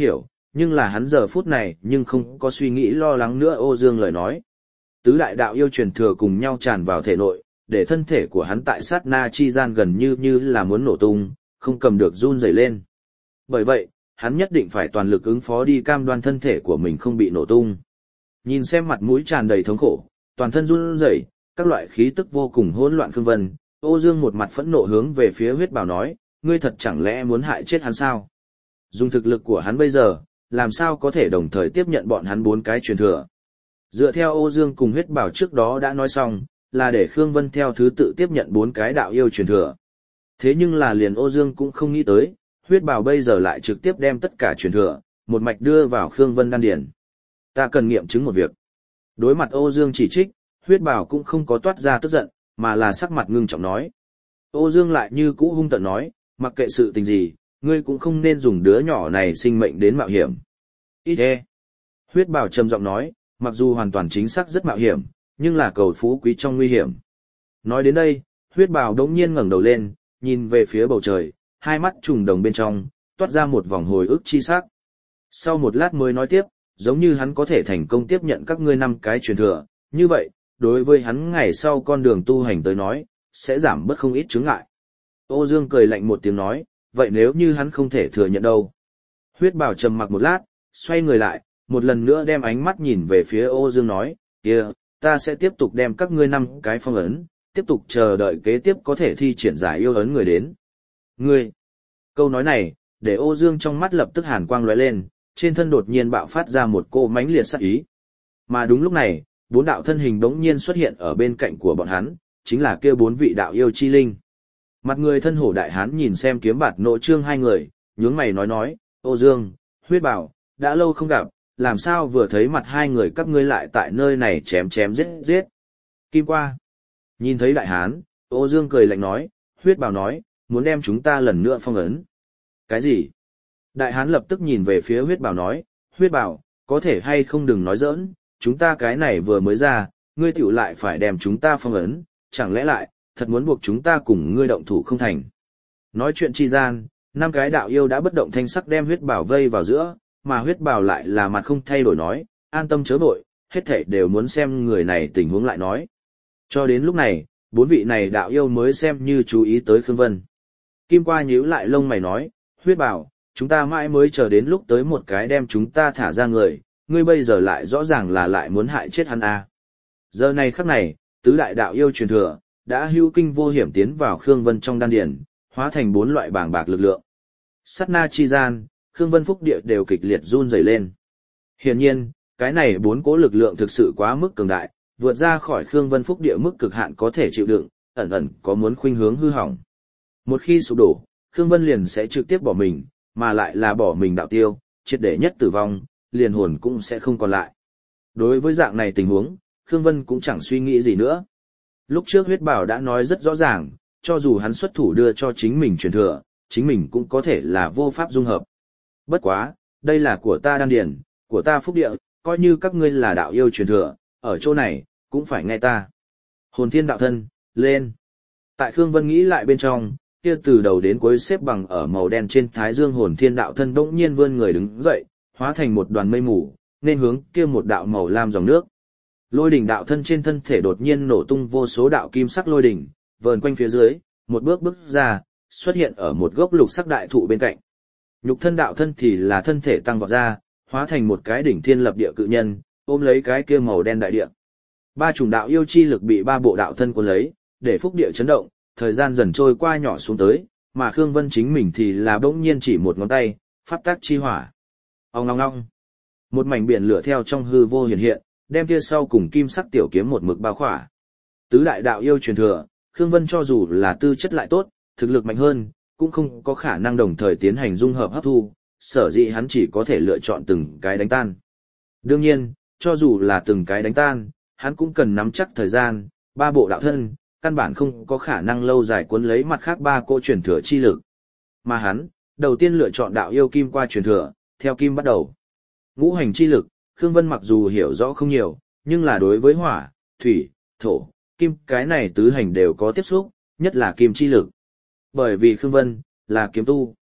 nhưng là hắn giờ phút này nhưng không có suy nghĩ lo lắng nữa Ô Dương lời nói. Tứ đại đạo yêu truyền thừa cùng nhau tràn vào thể nội, để thân thể của hắn tại sát na chi gian gần như như là muốn nổ tung, không cầm được run rẩy lên. Bởi vậy, hắn nhất định phải toàn lực ứng phó đi cam đoan thân thể của mình không bị nổ tung. Nhìn xem mặt mũi tràn đầy thống khổ, toàn thân run rẩy, các loại khí tức vô cùng hỗn loạn Khương Vân, Ô Dương một mặt phẫn nộ hướng về phía Huyết Bảo nói, ngươi thật chẳng lẽ muốn hại chết hắn sao? Dùng thực lực của hắn bây giờ, làm sao có thể đồng thời tiếp nhận bọn hắn bốn cái truyền thừa? Dựa theo Ô Dương cùng Huyết Bảo trước đó đã nói xong, là để Khương Vân theo thứ tự tiếp nhận bốn cái đạo yêu truyền thừa. Thế nhưng là liền Ô Dương cũng không nghĩ tới, Huyết Bảo bây giờ lại trực tiếp đem tất cả truyền thừa, một mạch đưa vào Khương Vân đan điển. Ta cần nghiệm chứng một việc. Đối mặt Ô Dương chỉ trích, Huyết Bảo cũng không có toát ra tức giận, mà là sắc mặt ngưng trọng nói. Ô Dương lại như cũ hung tợn nói, mặc kệ sự tình gì, ngươi cũng không nên dùng đứa nhỏ này sinh mệnh đến mạo hiểm. Ít e. Huyết Bảo trầm giọng nói, mặc dù hoàn toàn chính xác rất mạo hiểm, nhưng là cầu phú quý trong nguy hiểm. Nói đến đây, Huyết Bảo đống nhiên ngẩng đầu lên, nhìn về phía bầu trời, hai mắt trùng đồng bên trong, toát ra một vòng hồi ức chi sắc. Sau một lát mới nói tiếp, giống như hắn có thể thành công tiếp nhận các ngươi năm cái truyền thừa, như vậy, đối với hắn ngày sau con đường tu hành tới nói, sẽ giảm bớt không ít chướng ngại. Ô Dương cười lạnh một tiếng nói, vậy nếu như hắn không thể thừa nhận đâu? Huyết Bảo trầm mặc một lát, xoay người lại, một lần nữa đem ánh mắt nhìn về phía Ô Dương nói, kia, ta sẽ tiếp tục đem các ngươi năm cái phong ấn, tiếp tục chờ đợi kế tiếp có thể thi triển giải yêu ấn người đến. Ngươi! Câu nói này, để Ô Dương trong mắt lập tức hàn quang lóe lên, trên thân đột nhiên bạo phát ra một cỗ mãnh liệt sát ý. Mà đúng lúc này, bốn đạo thân hình đống nhiên xuất hiện ở bên cạnh của bọn hắn, chính là kia bốn vị đạo yêu chi linh. Mặt người thân hổ đại hán nhìn xem kiếm bạt nội trương hai người, nhướng mày nói nói, Ô Dương, Huyết Bảo, đã lâu không gặp, làm sao vừa thấy mặt hai người các ngươi lại tại nơi này chém chém giết giết. Kim qua. Nhìn thấy đại hán, Ô Dương cười lạnh nói, Huyết Bảo nói, muốn đem chúng ta lần nữa phong ấn. Cái gì? Đại hán lập tức nhìn về phía Huyết Bảo nói, Huyết Bảo, có thể hay không đừng nói giỡn, chúng ta cái này vừa mới ra, ngươi tiểu lại phải đem chúng ta phong ấn, chẳng lẽ lại, thật muốn buộc chúng ta cùng ngươi động thủ không thành. Nói chuyện chi gian, năm cái đạo yêu đã bất động thanh sắc đem Huyết Bảo vây vào giữa, mà Huyết Bảo lại là mặt không thay đổi nói, an tâm chớ vội, hết thảy đều muốn xem người này tình huống lại nói. Cho đến lúc này, bốn vị này đạo yêu mới xem như chú ý tới Khương Vân. Kim qua nhíu lại lông mày nói, Huyết Bảo, chúng ta mãi mới chờ đến lúc tới một cái đem chúng ta thả ra người, ngươi bây giờ lại rõ ràng là lại muốn hại chết hắn à. Giờ này khắc này, tứ đại đạo yêu truyền thừa, đã hữu kinh vô hiểm tiến vào Khương Vân trong đan điển, hóa thành bốn loại bảng bạc lực lượng. Sát na chi gian, Khương Vân phúc địa đều kịch liệt run rẩy lên. Hiển nhiên, cái này bốn cố lực lượng thực sự quá mức cường đại, vượt ra khỏi Khương Vân phúc địa mức cực hạn có thể chịu đựng, ẩn ẩn có muốn khuynh hướng hư hỏng. Một khi sụp đổ, Khương Vân liền sẽ trực tiếp bỏ mình, mà lại là bỏ mình đạo tiêu, triệt để nhất tử vong, liền hồn cũng sẽ không còn lại. Đối với dạng này tình huống, Khương Vân cũng chẳng suy nghĩ gì nữa. Lúc trước Huyết Bảo đã nói rất rõ ràng, cho dù hắn xuất thủ đưa cho chính mình truyền thừa, chính mình cũng có thể là vô pháp dung hợp. Bất quá, đây là của ta đan điển, của ta phúc địa, coi như các ngươi là đạo yêu truyền thừa, ở chỗ này, cũng phải nghe ta. Hồn thiên đạo thân, lên. Tại Khương Vân nghĩ lại bên trong, kia từ đầu đến cuối xếp bằng ở màu đen trên thái dương hồn thiên đạo thân bỗng nhiên vươn người đứng dậy, hóa thành một đoàn mây mù, nên hướng kia một đạo màu lam dòng nước. Lôi đỉnh đạo thân trên thân thể đột nhiên nổ tung vô số đạo kim sắc lôi đỉnh, vờn quanh phía dưới, một bước bước ra, xuất hiện ở một gốc lục sắc đại thụ bên cạnh. Nhục thân đạo thân thì là thân thể tăng vọt ra, hóa thành một cái đỉnh thiên lập địa cự nhân, ôm lấy cái kia màu đen đại địa. Ba chủng đạo yêu chi lực bị ba bộ đạo thân cuốn lấy, để phúc địa chấn động, thời gian dần trôi qua nhỏ xuống tới, mà Khương Vân chính mình thì là bỗng nhiên chỉ một ngón tay, pháp tác chi hỏa. Ong ong ong. Một mảnh biển lửa theo trong hư vô hiện hiện, đem kia sau cùng kim sắc tiểu kiếm một mực bao khỏa. Tứ đại đạo yêu truyền thừa, Khương Vân cho dù là tư chất lại tốt, thực lực mạnh hơn, cũng không có khả năng đồng thời tiến hành dung hợp hấp thu, sở dĩ hắn chỉ có thể lựa chọn từng cái đánh tan. Đương nhiên, cho dù là từng cái đánh tan, hắn cũng cần nắm chắc thời gian, ba bộ đạo thân, căn bản không có khả năng lâu dài cuốn lấy mặt khác ba cỗ truyền thừa chi lực. Mà hắn, đầu tiên lựa chọn đạo yêu kim qua truyền thừa, theo kim bắt đầu. Ngũ hành chi lực, Khương Vân mặc dù hiểu rõ không nhiều, nhưng là đối với hỏa, thủy, thổ, kim cái này tứ hành đều có tiếp xúc, nhất là kim chi lực. Bởi vì Khương Vân, là kiếm tu.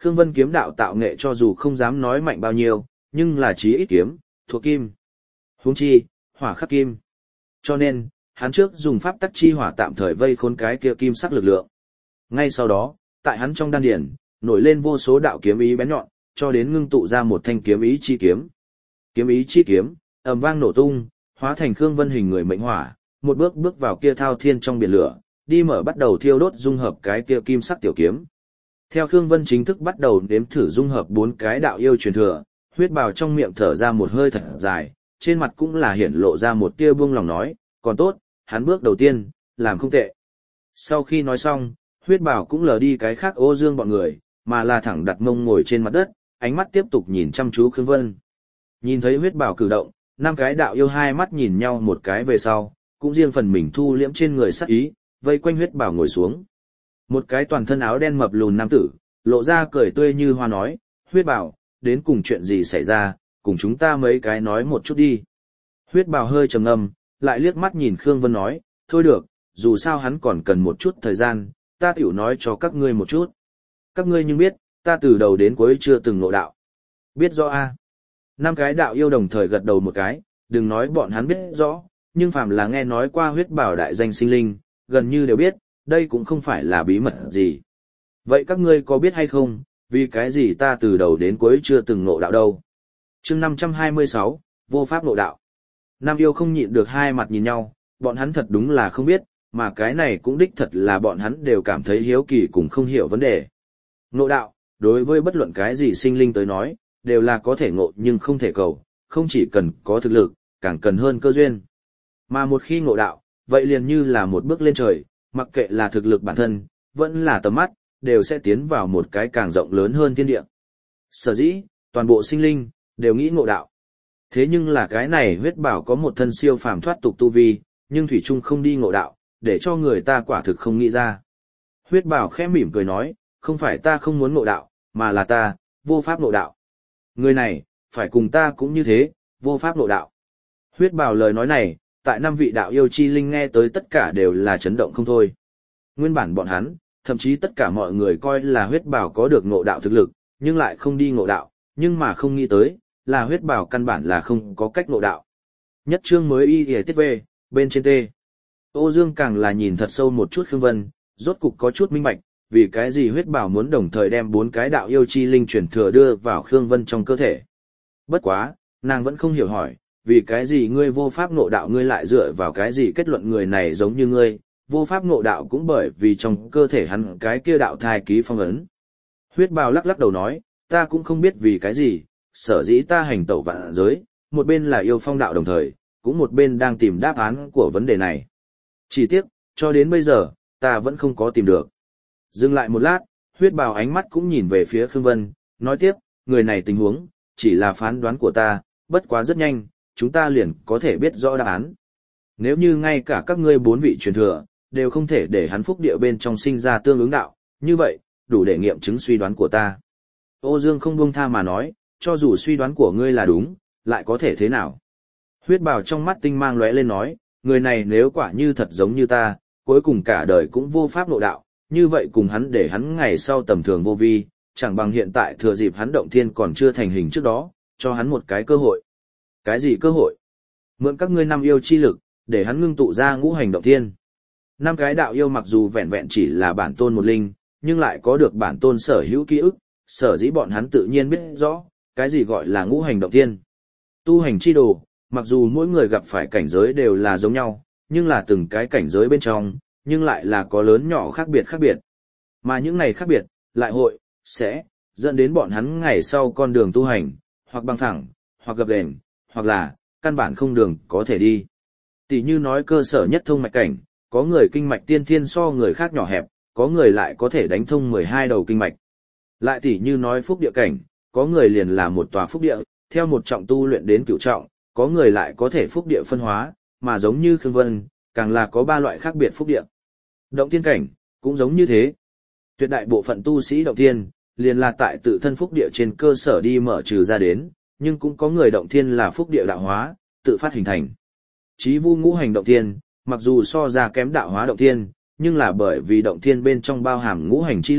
Khương Vân kiếm đạo tạo nghệ cho dù không dám nói mạnh bao nhiêu, nhưng là chí ít kiếm, thuộc kim. Huống chi, hỏa khắc kim. Cho nên, hắn trước dùng pháp tắc chi hỏa tạm thời vây khốn cái kia kim sắc lực lượng. Ngay sau đó, tại hắn trong đan điển, nổi lên vô số đạo kiếm ý bén nhọn, cho đến ngưng tụ ra một thanh kiếm ý chi kiếm. Kiếm ý chi kiếm, ầm vang nổ tung, hóa thành Khương Vân hình người mệnh hỏa, một bước bước vào kia thao thiên trong biển lửa, đi mở bắt đầu thiêu đốt dung hợp cái kia kim sắc tiểu kiếm. Theo Khương Vân chính thức bắt đầu nếm thử dung hợp bốn cái đạo yêu truyền thừa, huyết bào trong miệng thở ra một hơi thật dài, trên mặt cũng là hiển lộ ra một tia buông lòng nói, còn tốt, hắn bước đầu tiên, làm không tệ. Sau khi nói xong, huyết bào cũng lờ đi cái khác Ô Dương bọn người, mà là thẳng đặt mông ngồi trên mặt đất, ánh mắt tiếp tục nhìn chăm chú Khương Vân. Nhìn thấy huyết bào cử động, năm cái đạo yêu hai mắt nhìn nhau một cái về sau, cũng riêng phần mình thu liễm trên người sát ý, vây quanh huyết bào ngồi xuống. Một cái toàn thân áo đen mập lùn nam tử, lộ ra cười tươi như hoa nói, huyết bào, đến cùng chuyện gì xảy ra, cùng chúng ta mấy cái nói một chút đi. Huyết bào hơi trầm ngâm, lại liếc mắt nhìn Khương Vân nói, thôi được, dù sao hắn còn cần một chút thời gian, ta tiểu nói cho các ngươi một chút. Các ngươi nhưng biết, ta từ đầu đến cuối chưa từng ngộ đạo. Biết rõ a? Năm cái đạo yêu đồng thời gật đầu một cái, đừng nói bọn hắn biết rõ, nhưng phàm là nghe nói qua huyết bảo đại danh sinh linh, gần như đều biết, đây cũng không phải là bí mật gì. Vậy các ngươi có biết hay không, vì cái gì ta từ đầu đến cuối chưa từng ngộ đạo đâu? Chương năm trăm hai mươi sáu, vô pháp ngộ đạo. Nam yêu không nhịn được hai mặt nhìn nhau, bọn hắn thật đúng là không biết, mà cái này cũng đích thật là bọn hắn đều cảm thấy hiếu kỳ cùng không hiểu vấn đề. Ngộ đạo, đối với bất luận cái gì sinh linh tới nói, đều là có thể ngộ nhưng không thể cầu, không chỉ cần có thực lực, càng cần hơn cơ duyên. Mà một khi ngộ đạo, vậy liền như là một bước lên trời, mặc kệ là thực lực bản thân, vẫn là tầm mắt, đều sẽ tiến vào một cái càng rộng lớn hơn thiên địa. Sở dĩ, toàn bộ sinh linh, đều nghĩ ngộ đạo. Thế nhưng là cái này huyết bảo có một thân siêu phàm thoát tục tu vi, nhưng thủy chung không đi ngộ đạo, để cho người ta quả thực không nghĩ ra. Huyết bảo khẽ mỉm cười nói, không phải ta không muốn ngộ đạo, mà là ta, vô pháp ngộ đạo. Người này, phải cùng ta cũng như thế, vô pháp ngộ đạo. Huyết bảo lời nói này, tại năm vị đạo yêu chi linh nghe tới tất cả đều là chấn động không thôi. Nguyên bản bọn hắn, thậm chí tất cả mọi người coi là huyết bảo có được ngộ đạo thực lực, nhưng lại không đi ngộ đạo, nhưng mà không nghĩ tới, là huyết bảo căn bản là không có cách ngộ đạo. Nhất chương mới y y tiết về, bên trên tê. Ô Dương càng là nhìn thật sâu một chút Khương Vân, rốt cục có chút minh bạch, vì cái gì huyết bảo muốn đồng thời đem bốn cái đạo yêu chi linh chuyển thừa đưa vào Khương Vân trong cơ thể. Bất quá, nàng vẫn không hiểu hỏi, vì cái gì ngươi vô pháp ngộ đạo ngươi lại dựa vào cái gì kết luận người này giống như ngươi, vô pháp ngộ đạo cũng bởi vì trong cơ thể hắn cái kia đạo thai ký phong ấn. Huyết bào lắc lắc đầu nói, ta cũng không biết vì cái gì, sở dĩ ta hành tẩu vạn giới, một bên là yêu phong đạo đồng thời, cũng một bên đang tìm đáp án của vấn đề này. Chỉ tiếc, cho đến bây giờ, ta vẫn không có tìm được. Dừng lại một lát, huyết bào ánh mắt cũng nhìn về phía Khương Vân, nói tiếp, người này tình huống, chỉ là phán đoán của ta, bất quá rất nhanh, chúng ta liền có thể biết rõ đáp án. Nếu như ngay cả các ngươi bốn vị truyền thừa, đều không thể để hắn phúc địa bên trong sinh ra tương ứng đạo, như vậy, đủ để nghiệm chứng suy đoán của ta. Ô Dương không buông tha mà nói, cho dù suy đoán của ngươi là đúng, lại có thể thế nào? Huyết bào trong mắt tinh mang lóe lên nói, người này nếu quả như thật giống như ta, cuối cùng cả đời cũng vô pháp ngộ đạo, như vậy cùng hắn để hắn ngày sau tầm thường vô vi, chẳng bằng hiện tại thừa dịp hắn động thiên còn chưa thành hình trước đó, cho hắn một cái cơ hội. Cái gì cơ hội? Mượn các ngươi năm yêu chi lực, để hắn ngưng tụ ra ngũ hành động thiên. Năm cái đạo yêu mặc dù vẹn vẹn chỉ là bản tôn một linh, nhưng lại có được bản tôn sở hữu ký ức, sở dĩ bọn hắn tự nhiên biết rõ, cái gì gọi là ngũ hành động thiên. Tu hành chi đồ, mặc dù mỗi người gặp phải cảnh giới đều là giống nhau, nhưng là từng cái cảnh giới bên trong, nhưng lại là có lớn nhỏ khác biệt khác biệt. Mà những này khác biệt, lại hội, sẽ, dẫn đến bọn hắn ngày sau con đường tu hành, hoặc bằng thẳng, hoặc gập ghềnh, hoặc là, căn bản không đường có thể đi. Tỷ như nói cơ sở nhất thông mạch cảnh, có người kinh mạch tiên thiên so người khác nhỏ hẹp, có người lại có thể đánh thông mười hai đầu kinh mạch. Lại tỷ như nói phúc địa cảnh, có người liền là một tòa phúc địa, theo một trọng tu luyện đến cửu trọng, có người lại có thể phúc địa phân hóa, mà giống như Khương Vân, càng là có ba loại khác biệt phúc địa. Động thiên cảnh, cũng giống như thế. Tuyệt đại bộ phận tu sĩ động thiên, liền là tại tự thân phúc địa trên cơ sở đi mở trừ ra đến, nhưng cũng có người động thiên là phúc địa đạo hóa, tự phát hình thành. Chí vu ngũ hành động thiên, mặc dù so ra kém đạo hóa động thiên, nhưng là bởi vì động thiên bên trong bao hàm ngũ hành chi lực,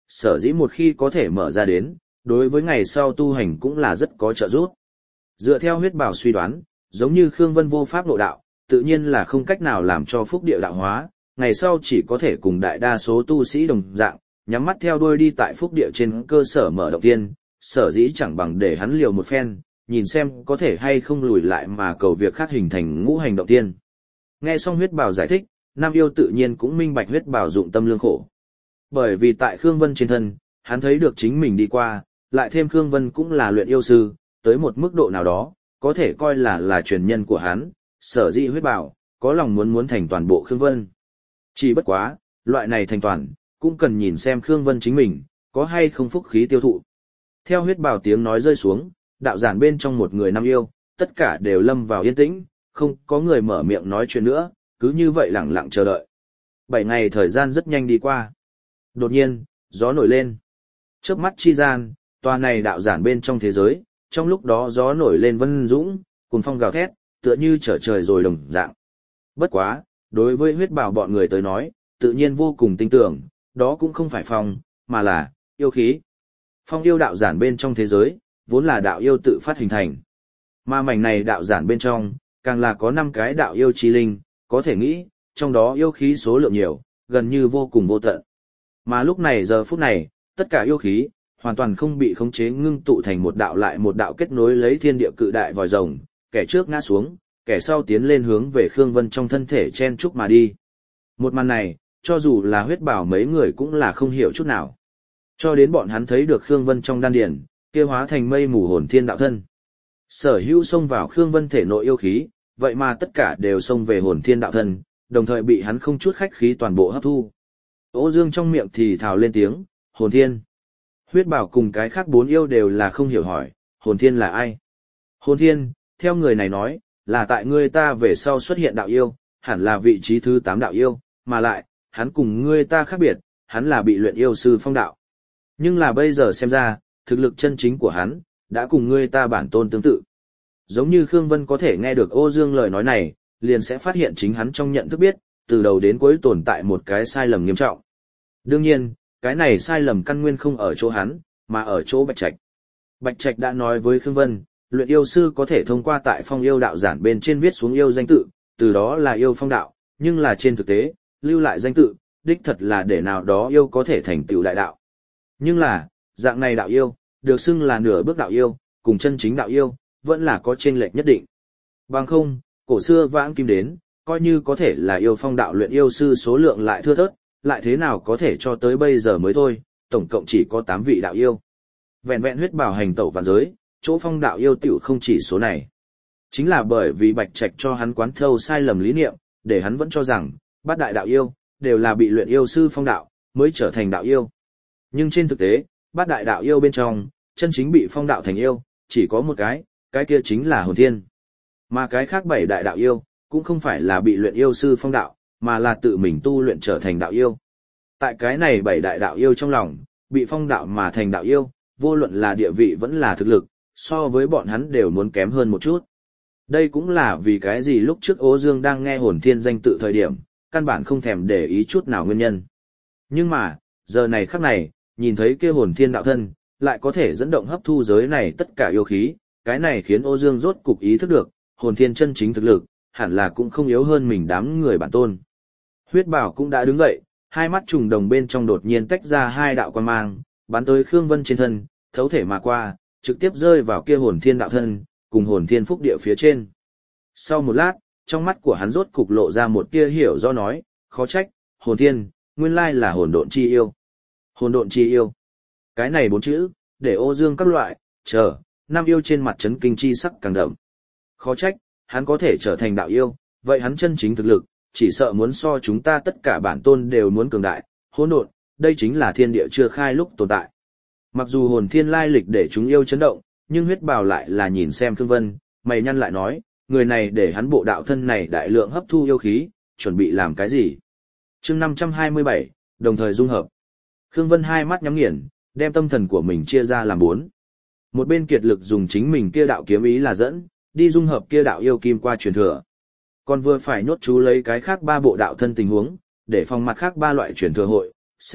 sở dĩ một khi có thể mở ra đến, đối với ngày sau tu hành cũng là rất có trợ giúp. Dựa theo huyết bảo suy đoán, giống như Khương Vân vô pháp nội đạo, tự nhiên là không cách nào làm cho phúc địa đạo hóa, ngày sau chỉ có thể cùng đại đa số tu sĩ đồng dạng, nhắm mắt theo đuôi đi tại phúc địa trên cơ sở mở động tiên, sở dĩ chẳng bằng để hắn liều một phen, nhìn xem có thể hay không lùi lại mà cầu việc khác hình thành ngũ hành động tiên. Nghe xong huyết bảo giải thích, Nam Yêu tự nhiên cũng minh bạch huyết bảo dụng tâm lương khổ. Bởi vì tại Khương Vân trên thân, hắn thấy được chính mình đi qua, lại thêm Khương Vân cũng là luyện yêu sư, tới một mức độ nào đó, có thể coi là là truyền nhân của hắn, sở dĩ huyết bảo, có lòng muốn muốn thành toàn bộ Khương Vân. Chỉ bất quá, loại này thành toàn, cũng cần nhìn xem Khương Vân chính mình, có hay không phúc khí tiêu thụ. Theo huyết bảo tiếng nói rơi xuống, đạo giản bên trong một người Nam Yêu, tất cả đều lâm vào yên tĩnh, không có người mở miệng nói chuyện nữa, cứ như vậy lặng lặng chờ đợi. Bảy ngày thời gian rất nhanh đi qua. Đột nhiên, gió nổi lên. Chớp mắt chi gian, tòa này đạo giản bên trong thế giới, trong lúc đó gió nổi lên vân dũng, cùng phong gào thét, tựa như trở trời rồi đồng dạng. Bất quá, đối với huyết bảo bọn người tới nói, tự nhiên vô cùng tin tưởng, đó cũng không phải phong, mà là yêu khí. Phong yêu đạo giản bên trong thế giới, vốn là đạo yêu tự phát hình thành. Mà mảnh này đạo giản bên trong, càng là có năm cái đạo yêu chi linh, có thể nghĩ, trong đó yêu khí số lượng nhiều, gần như vô cùng vô tận. Mà lúc này giờ phút này, tất cả yêu khí, hoàn toàn không bị khống chế ngưng tụ thành một đạo lại một đạo kết nối lấy thiên địa cự đại vòi rồng, kẻ trước ngã xuống, kẻ sau tiến lên hướng về Khương Vân trong thân thể chen chúc mà đi. Một màn này, cho dù là huyết bảo mấy người cũng là không hiểu chút nào. Cho đến bọn hắn thấy được Khương Vân trong đan điển, kia hóa thành mây mù hồn thiên đạo thân. Sở hữu xông vào Khương Vân thể nội yêu khí, vậy mà tất cả đều xông về hồn thiên đạo thân, đồng thời bị hắn không chút khách khí toàn bộ hấp thu. Ô Dương trong miệng thì thào lên tiếng, hồn thiên. Huyết bảo cùng cái khác bốn yêu đều là không hiểu hỏi, hồn thiên là ai? Hồn thiên, theo người này nói, là tại ngươi ta về sau xuất hiện đạo yêu, hẳn là vị trí thứ tám đạo yêu, mà lại, hắn cùng ngươi ta khác biệt, hắn là bị luyện yêu sư phong đạo. Nhưng là bây giờ xem ra, thực lực chân chính của hắn, đã cùng ngươi ta bản tôn tương tự. Giống như Khương Vân có thể nghe được Ô Dương lời nói này, liền sẽ phát hiện chính hắn trong nhận thức biết, từ đầu đến cuối tồn tại một cái sai lầm nghiêm trọng. Đương nhiên, cái này sai lầm căn nguyên không ở chỗ hắn, mà ở chỗ Bạch Trạch. Bạch Trạch đã nói với Khương Vân, luyện yêu sư có thể thông qua tại phong yêu đạo giản bên trên viết xuống yêu danh tự, từ đó là yêu phong đạo, nhưng là trên thực tế, lưu lại danh tự, đích thật là để nào đó yêu có thể thành tựu đại đạo. Nhưng là, dạng này đạo yêu, được xưng là nửa bước đạo yêu, cùng chân chính đạo yêu, vẫn là có chênh lệch nhất định. Bằng không, cổ xưa vãng kim đến, coi như có thể là yêu phong đạo luyện yêu sư số lượng lại thưa thớt, lại thế nào có thể cho tới bây giờ mới thôi, tổng cộng chỉ có tám vị đạo yêu. Vẹn vẹn huyết bảo hành tẩu vạn giới, chỗ phong đạo yêu tiểu không chỉ số này. Chính là bởi vì Bạch Trạch cho hắn quán thâu sai lầm lý niệm, để hắn vẫn cho rằng, bát đại đạo yêu, đều là bị luyện yêu sư phong đạo, mới trở thành đạo yêu. Nhưng trên thực tế, bát đại đạo yêu bên trong, chân chính bị phong đạo thành yêu, chỉ có một cái, cái kia chính là hồn thiên. Mà cái khác bảy đại đạo yêu, cũng không phải là bị luyện yêu sư phong đạo, mà là tự mình tu luyện trở thành đạo yêu. Tại cái này bảy đại đạo yêu trong lòng, bị phong đạo mà thành đạo yêu, vô luận là địa vị vẫn là thực lực, so với bọn hắn đều muốn kém hơn một chút. Đây cũng là vì cái gì lúc trước Ô Dương đang nghe hồn thiên danh tự thời điểm, căn bản không thèm để ý chút nào nguyên nhân. Nhưng mà, giờ này khắc này, nhìn thấy kia hồn thiên đạo thân, lại có thể dẫn động hấp thu giới này tất cả yêu khí, cái này khiến Ô Dương rốt cục ý thức được, hồn thiên chân chính thực lực, hẳn là cũng không yếu hơn mình đám người bản tôn. Huyết bảo cũng đã đứng dậy, hai mắt trùng đồng bên trong đột nhiên tách ra hai đạo quang mang, bắn tới Khương Vân trên thân, thấu thể mà qua, trực tiếp rơi vào kia hồn thiên đạo thân, cùng hồn thiên phúc địa phía trên. Sau một lát, trong mắt của hắn rốt cục lộ ra một tia hiểu do nói, khó trách, hồn thiên, nguyên lai là hồn độn chi yêu. Hồn độn chi yêu. Cái này bốn chữ, để Ô Dương các loại, chờ, năm yêu trên mặt chấn kinh chi sắc càng đậm. Khó trách, hắn có thể trở thành đạo yêu, vậy hắn chân chính thực lực, chỉ sợ muốn so chúng ta tất cả bản tôn đều muốn cường đại, hỗn độn, đây chính là thiên địa chưa khai lúc tồn tại. Mặc dù hồn thiên lai lịch để chúng yêu chấn động, nhưng huyết bào lại là nhìn xem Khương Vân, mày nhăn lại nói, người này để hắn bộ đạo thân này đại lượng hấp thu yêu khí, chuẩn bị làm cái gì? Chương năm trăm hai mươi bảy, đồng thời dung hợp. Khương Vân hai mắt nhắm nghiền, đem tâm thần của mình chia ra làm bốn. Một bên kiệt lực dùng chính mình kia đạo kiếm ý là dẫn, đi dung hợp kia đạo yêu kim qua truyền thừa. Còn vừa phải nhốt chú lấy cái khác ba bộ đạo thân tình huống, để phòng mặt khác ba loại truyền thừa hội, sẽ,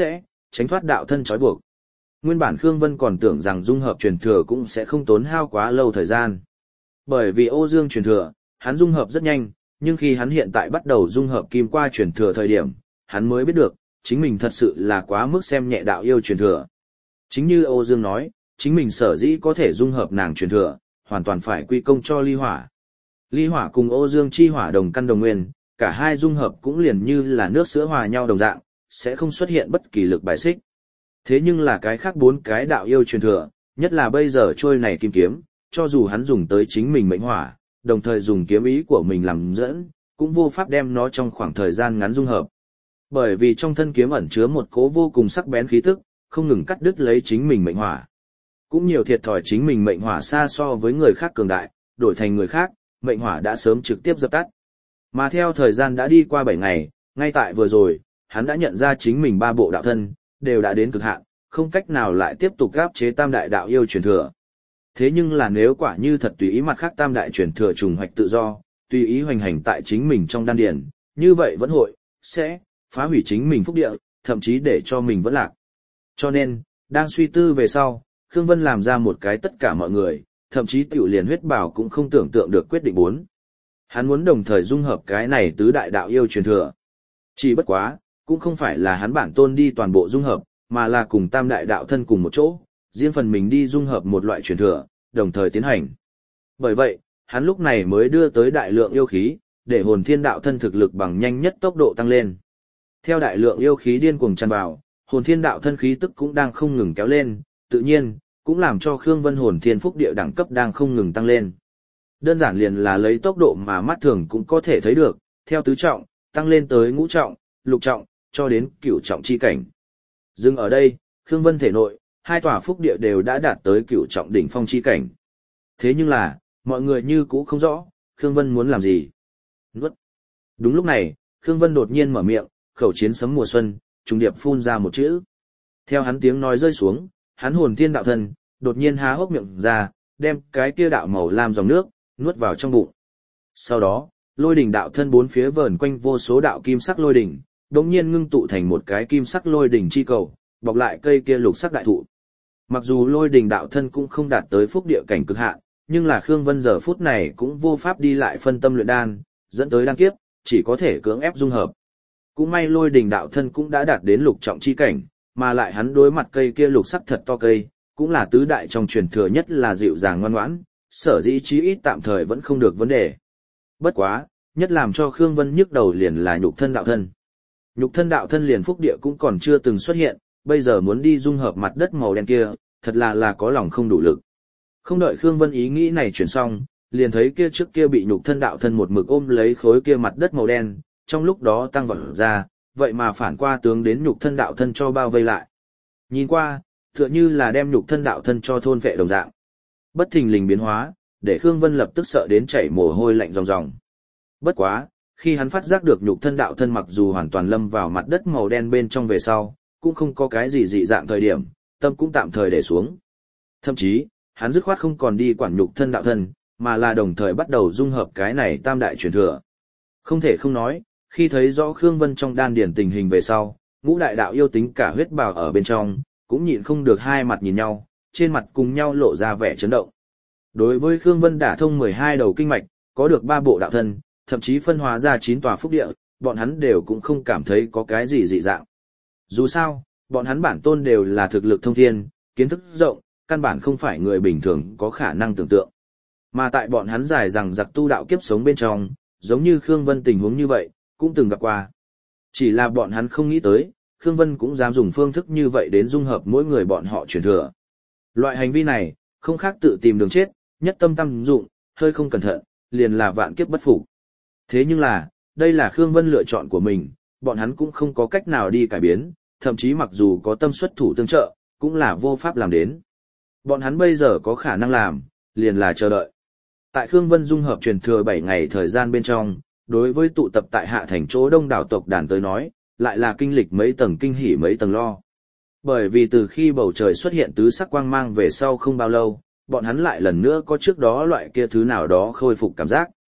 tránh thoát đạo thân trói buộc. Nguyên bản Khương Vân còn tưởng rằng dung hợp truyền thừa cũng sẽ không tốn hao quá lâu thời gian. Bởi vì Ô Dương truyền thừa, hắn dung hợp rất nhanh, nhưng khi hắn hiện tại bắt đầu dung hợp kim qua truyền thừa thời điểm, hắn mới biết được, chính mình thật sự là quá mức xem nhẹ đạo yêu truyền thừa. Chính như Ô Dương nói, chính mình sở dĩ có thể dung hợp nàng truyền thừa, hoàn toàn phải quy công cho ly hỏa. Ly hỏa cùng Ô Dương chi hỏa đồng căn đồng nguyên, cả hai dung hợp cũng liền như là nước sữa hòa nhau đồng dạng, sẽ không xuất hiện bất kỳ lực bài xích. Thế nhưng là cái khác bốn cái đạo yêu truyền thừa, nhất là bây giờ trôi này kim kiếm, cho dù hắn dùng tới chính mình mệnh hỏa, đồng thời dùng kiếm ý của mình làm dẫn, cũng vô pháp đem nó trong khoảng thời gian ngắn dung hợp. Bởi vì trong thân kiếm ẩn chứa một cố vô cùng sắc bén khí tức, không ngừng cắt đứt lấy chính mình mệnh hỏa. Cũng nhiều thiệt thòi chính mình mệnh hỏa xa so với người khác cường đại, đổi thành người khác, mệnh hỏa đã sớm trực tiếp dập tắt. Mà theo thời gian đã đi qua bảy ngày, ngay tại vừa rồi, hắn đã nhận ra chính mình ba bộ đạo thân, đều đã đến cực hạn, không cách nào lại tiếp tục áp chế tam đại đạo yêu truyền thừa. Thế nhưng là nếu quả như thật tùy ý mặt khác tam đại truyền thừa trùng hoạch tự do, tùy ý hoành hành tại chính mình trong đan điền, như vậy vẫn hội, sẽ, phá hủy chính mình phúc địa, thậm chí để cho mình vẫn lạc. Cho nên, đang suy tư về sau, Khương Vân làm ra một cái tất cả mọi người, thậm chí tiểu liền huyết bảo cũng không tưởng tượng được quyết định bốn. Hắn muốn đồng thời dung hợp cái này tứ đại đạo yêu truyền thừa. Chỉ bất quá, cũng không phải là hắn bản tôn đi toàn bộ dung hợp, mà là cùng tam đại đạo thân cùng một chỗ, riêng phần mình đi dung hợp một loại truyền thừa, đồng thời tiến hành. Bởi vậy, hắn lúc này mới đưa tới đại lượng yêu khí, để hồn thiên đạo thân thực lực bằng nhanh nhất tốc độ tăng lên. Theo đại lượng yêu khí điên cuồng tràn vào, hồn thiên đạo thân khí tức cũng đang không ngừng kéo lên, tự nhiên, cũng làm cho Khương Vân hồn thiên phúc địa đẳng cấp đang không ngừng tăng lên. Đơn giản liền là lấy tốc độ mà mắt thường cũng có thể thấy được, theo tứ trọng, tăng lên tới ngũ trọng, lục trọng, cho đến cửu trọng chi cảnh. Dừng ở đây, Khương Vân thể nội, hai tòa phúc địa đều đã đạt tới cửu trọng đỉnh phong chi cảnh. Thế nhưng là, mọi người như cũ không rõ, Khương Vân muốn làm gì. Nuốt. Đúng lúc này, Khương Vân đột nhiên mở miệng, khẩu chiến sấm mùa xuân, trùng điệp phun ra một chữ. Theo hắn tiếng nói rơi xuống, hắn hồn thiên đạo thân, đột nhiên há hốc miệng ra, đem cái kia đạo màu lam dòng nước, nuốt vào trong bụng. Sau đó, lôi đỉnh đạo thân bốn phía vờn quanh vô số đạo kim sắc lôi đỉnh, đột nhiên ngưng tụ thành một cái kim sắc lôi đỉnh chi cầu, bọc lại cây kia lục sắc đại thụ. Mặc dù lôi đỉnh đạo thân cũng không đạt tới phúc địa cảnh cực hạn, nhưng là Khương Vân giờ phút này cũng vô pháp đi lại phân tâm luyện đan, dẫn tới đan kiếp, chỉ có thể cưỡng ép dung hợp. Cũng may lôi đỉnh đạo thân cũng đã đạt đến lục trọng chi cảnh, mà lại hắn đối mặt cây kia lục sắc thật to cây, cũng là tứ đại trong truyền thừa nhất là dịu dàng ngoan ngoãn, sở dĩ chí ít tạm thời vẫn không được vấn đề. Bất quá, nhất làm cho Khương Vân nhức đầu liền là nhục thân đạo thân. Nhục thân đạo thân liền phúc địa cũng còn chưa từng xuất hiện, bây giờ muốn đi dung hợp mặt đất màu đen kia, thật là là có lòng không đủ lực. Không đợi Khương Vân ý nghĩ này chuyển xong, liền thấy kia trước kia bị nhục thân đạo thân một mực ôm lấy khối kia mặt đất màu đen, trong lúc đó tăng vọt ra, vậy mà phản qua tướng đến nhục thân đạo thân cho bao vây lại. Nhìn qua, tựa như là đem nhục thân đạo thân cho thôn vệ đồng dạng. Bất thình lình biến hóa, để Khương Vân lập tức sợ đến chảy mồ hôi lạnh ròng ròng. Bất quá, khi hắn phát giác được nhục thân đạo thân mặc dù hoàn toàn lâm vào mặt đất màu đen bên trong về sau, cũng không có cái gì dị dạng thời điểm, tâm cũng tạm thời để xuống. Thậm chí, hắn dứt khoát không còn đi quản nhục thân đạo thân, mà là đồng thời bắt đầu dung hợp cái này tam đại truyền thừa. Không thể không nói, khi thấy rõ Khương Vân trong đan điển tình hình về sau, ngũ đại đạo yêu tính cả huyết bào ở bên trong, cũng nhịn không được hai mặt nhìn nhau, trên mặt cùng nhau lộ ra vẻ chấn động. Đối với Khương Vân đả thông mười hai đầu kinh mạch, có được ba bộ đạo thân, thậm chí phân hóa ra chín tòa phúc địa, bọn hắn đều cũng không cảm thấy có cái gì dị dạng. Dù sao, bọn hắn bản tôn đều là thực lực thông thiên, kiến thức rộng, căn bản không phải người bình thường có khả năng tưởng tượng. Mà tại bọn hắn dài rằng giặc tu đạo kiếp sống bên trong, giống như Khương Vân tình huống như vậy, cũng từng gặp qua. Chỉ là bọn hắn không nghĩ tới, Khương Vân cũng dám dùng phương thức như vậy đến dung hợp mỗi người bọn họ truyền thừa. Loại hành vi này, không khác tự tìm đường chết, nhất tâm tâm dụng, hơi không cẩn thận, liền là vạn kiếp bất phục. Thế nhưng là, đây là Khương Vân lựa chọn của mình, bọn hắn cũng không có cách nào đi cải biến, thậm chí mặc dù có tâm xuất thủ tương trợ, cũng là vô pháp làm đến. Bọn hắn bây giờ có khả năng làm, liền là chờ đợi. Tại Khương Vân dung hợp truyền thừa bảy ngày thời gian bên trong, đối với tụ tập tại Hạ Thành chỗ đông đảo tộc đàn tới nói, lại là kinh lịch mấy tầng kinh hỉ mấy tầng lo. Bởi vì từ khi bầu trời xuất hiện tứ sắc quang mang về sau không bao lâu, bọn hắn lại lần nữa có trước đó loại kia thứ nào đó khôi phục cảm giác.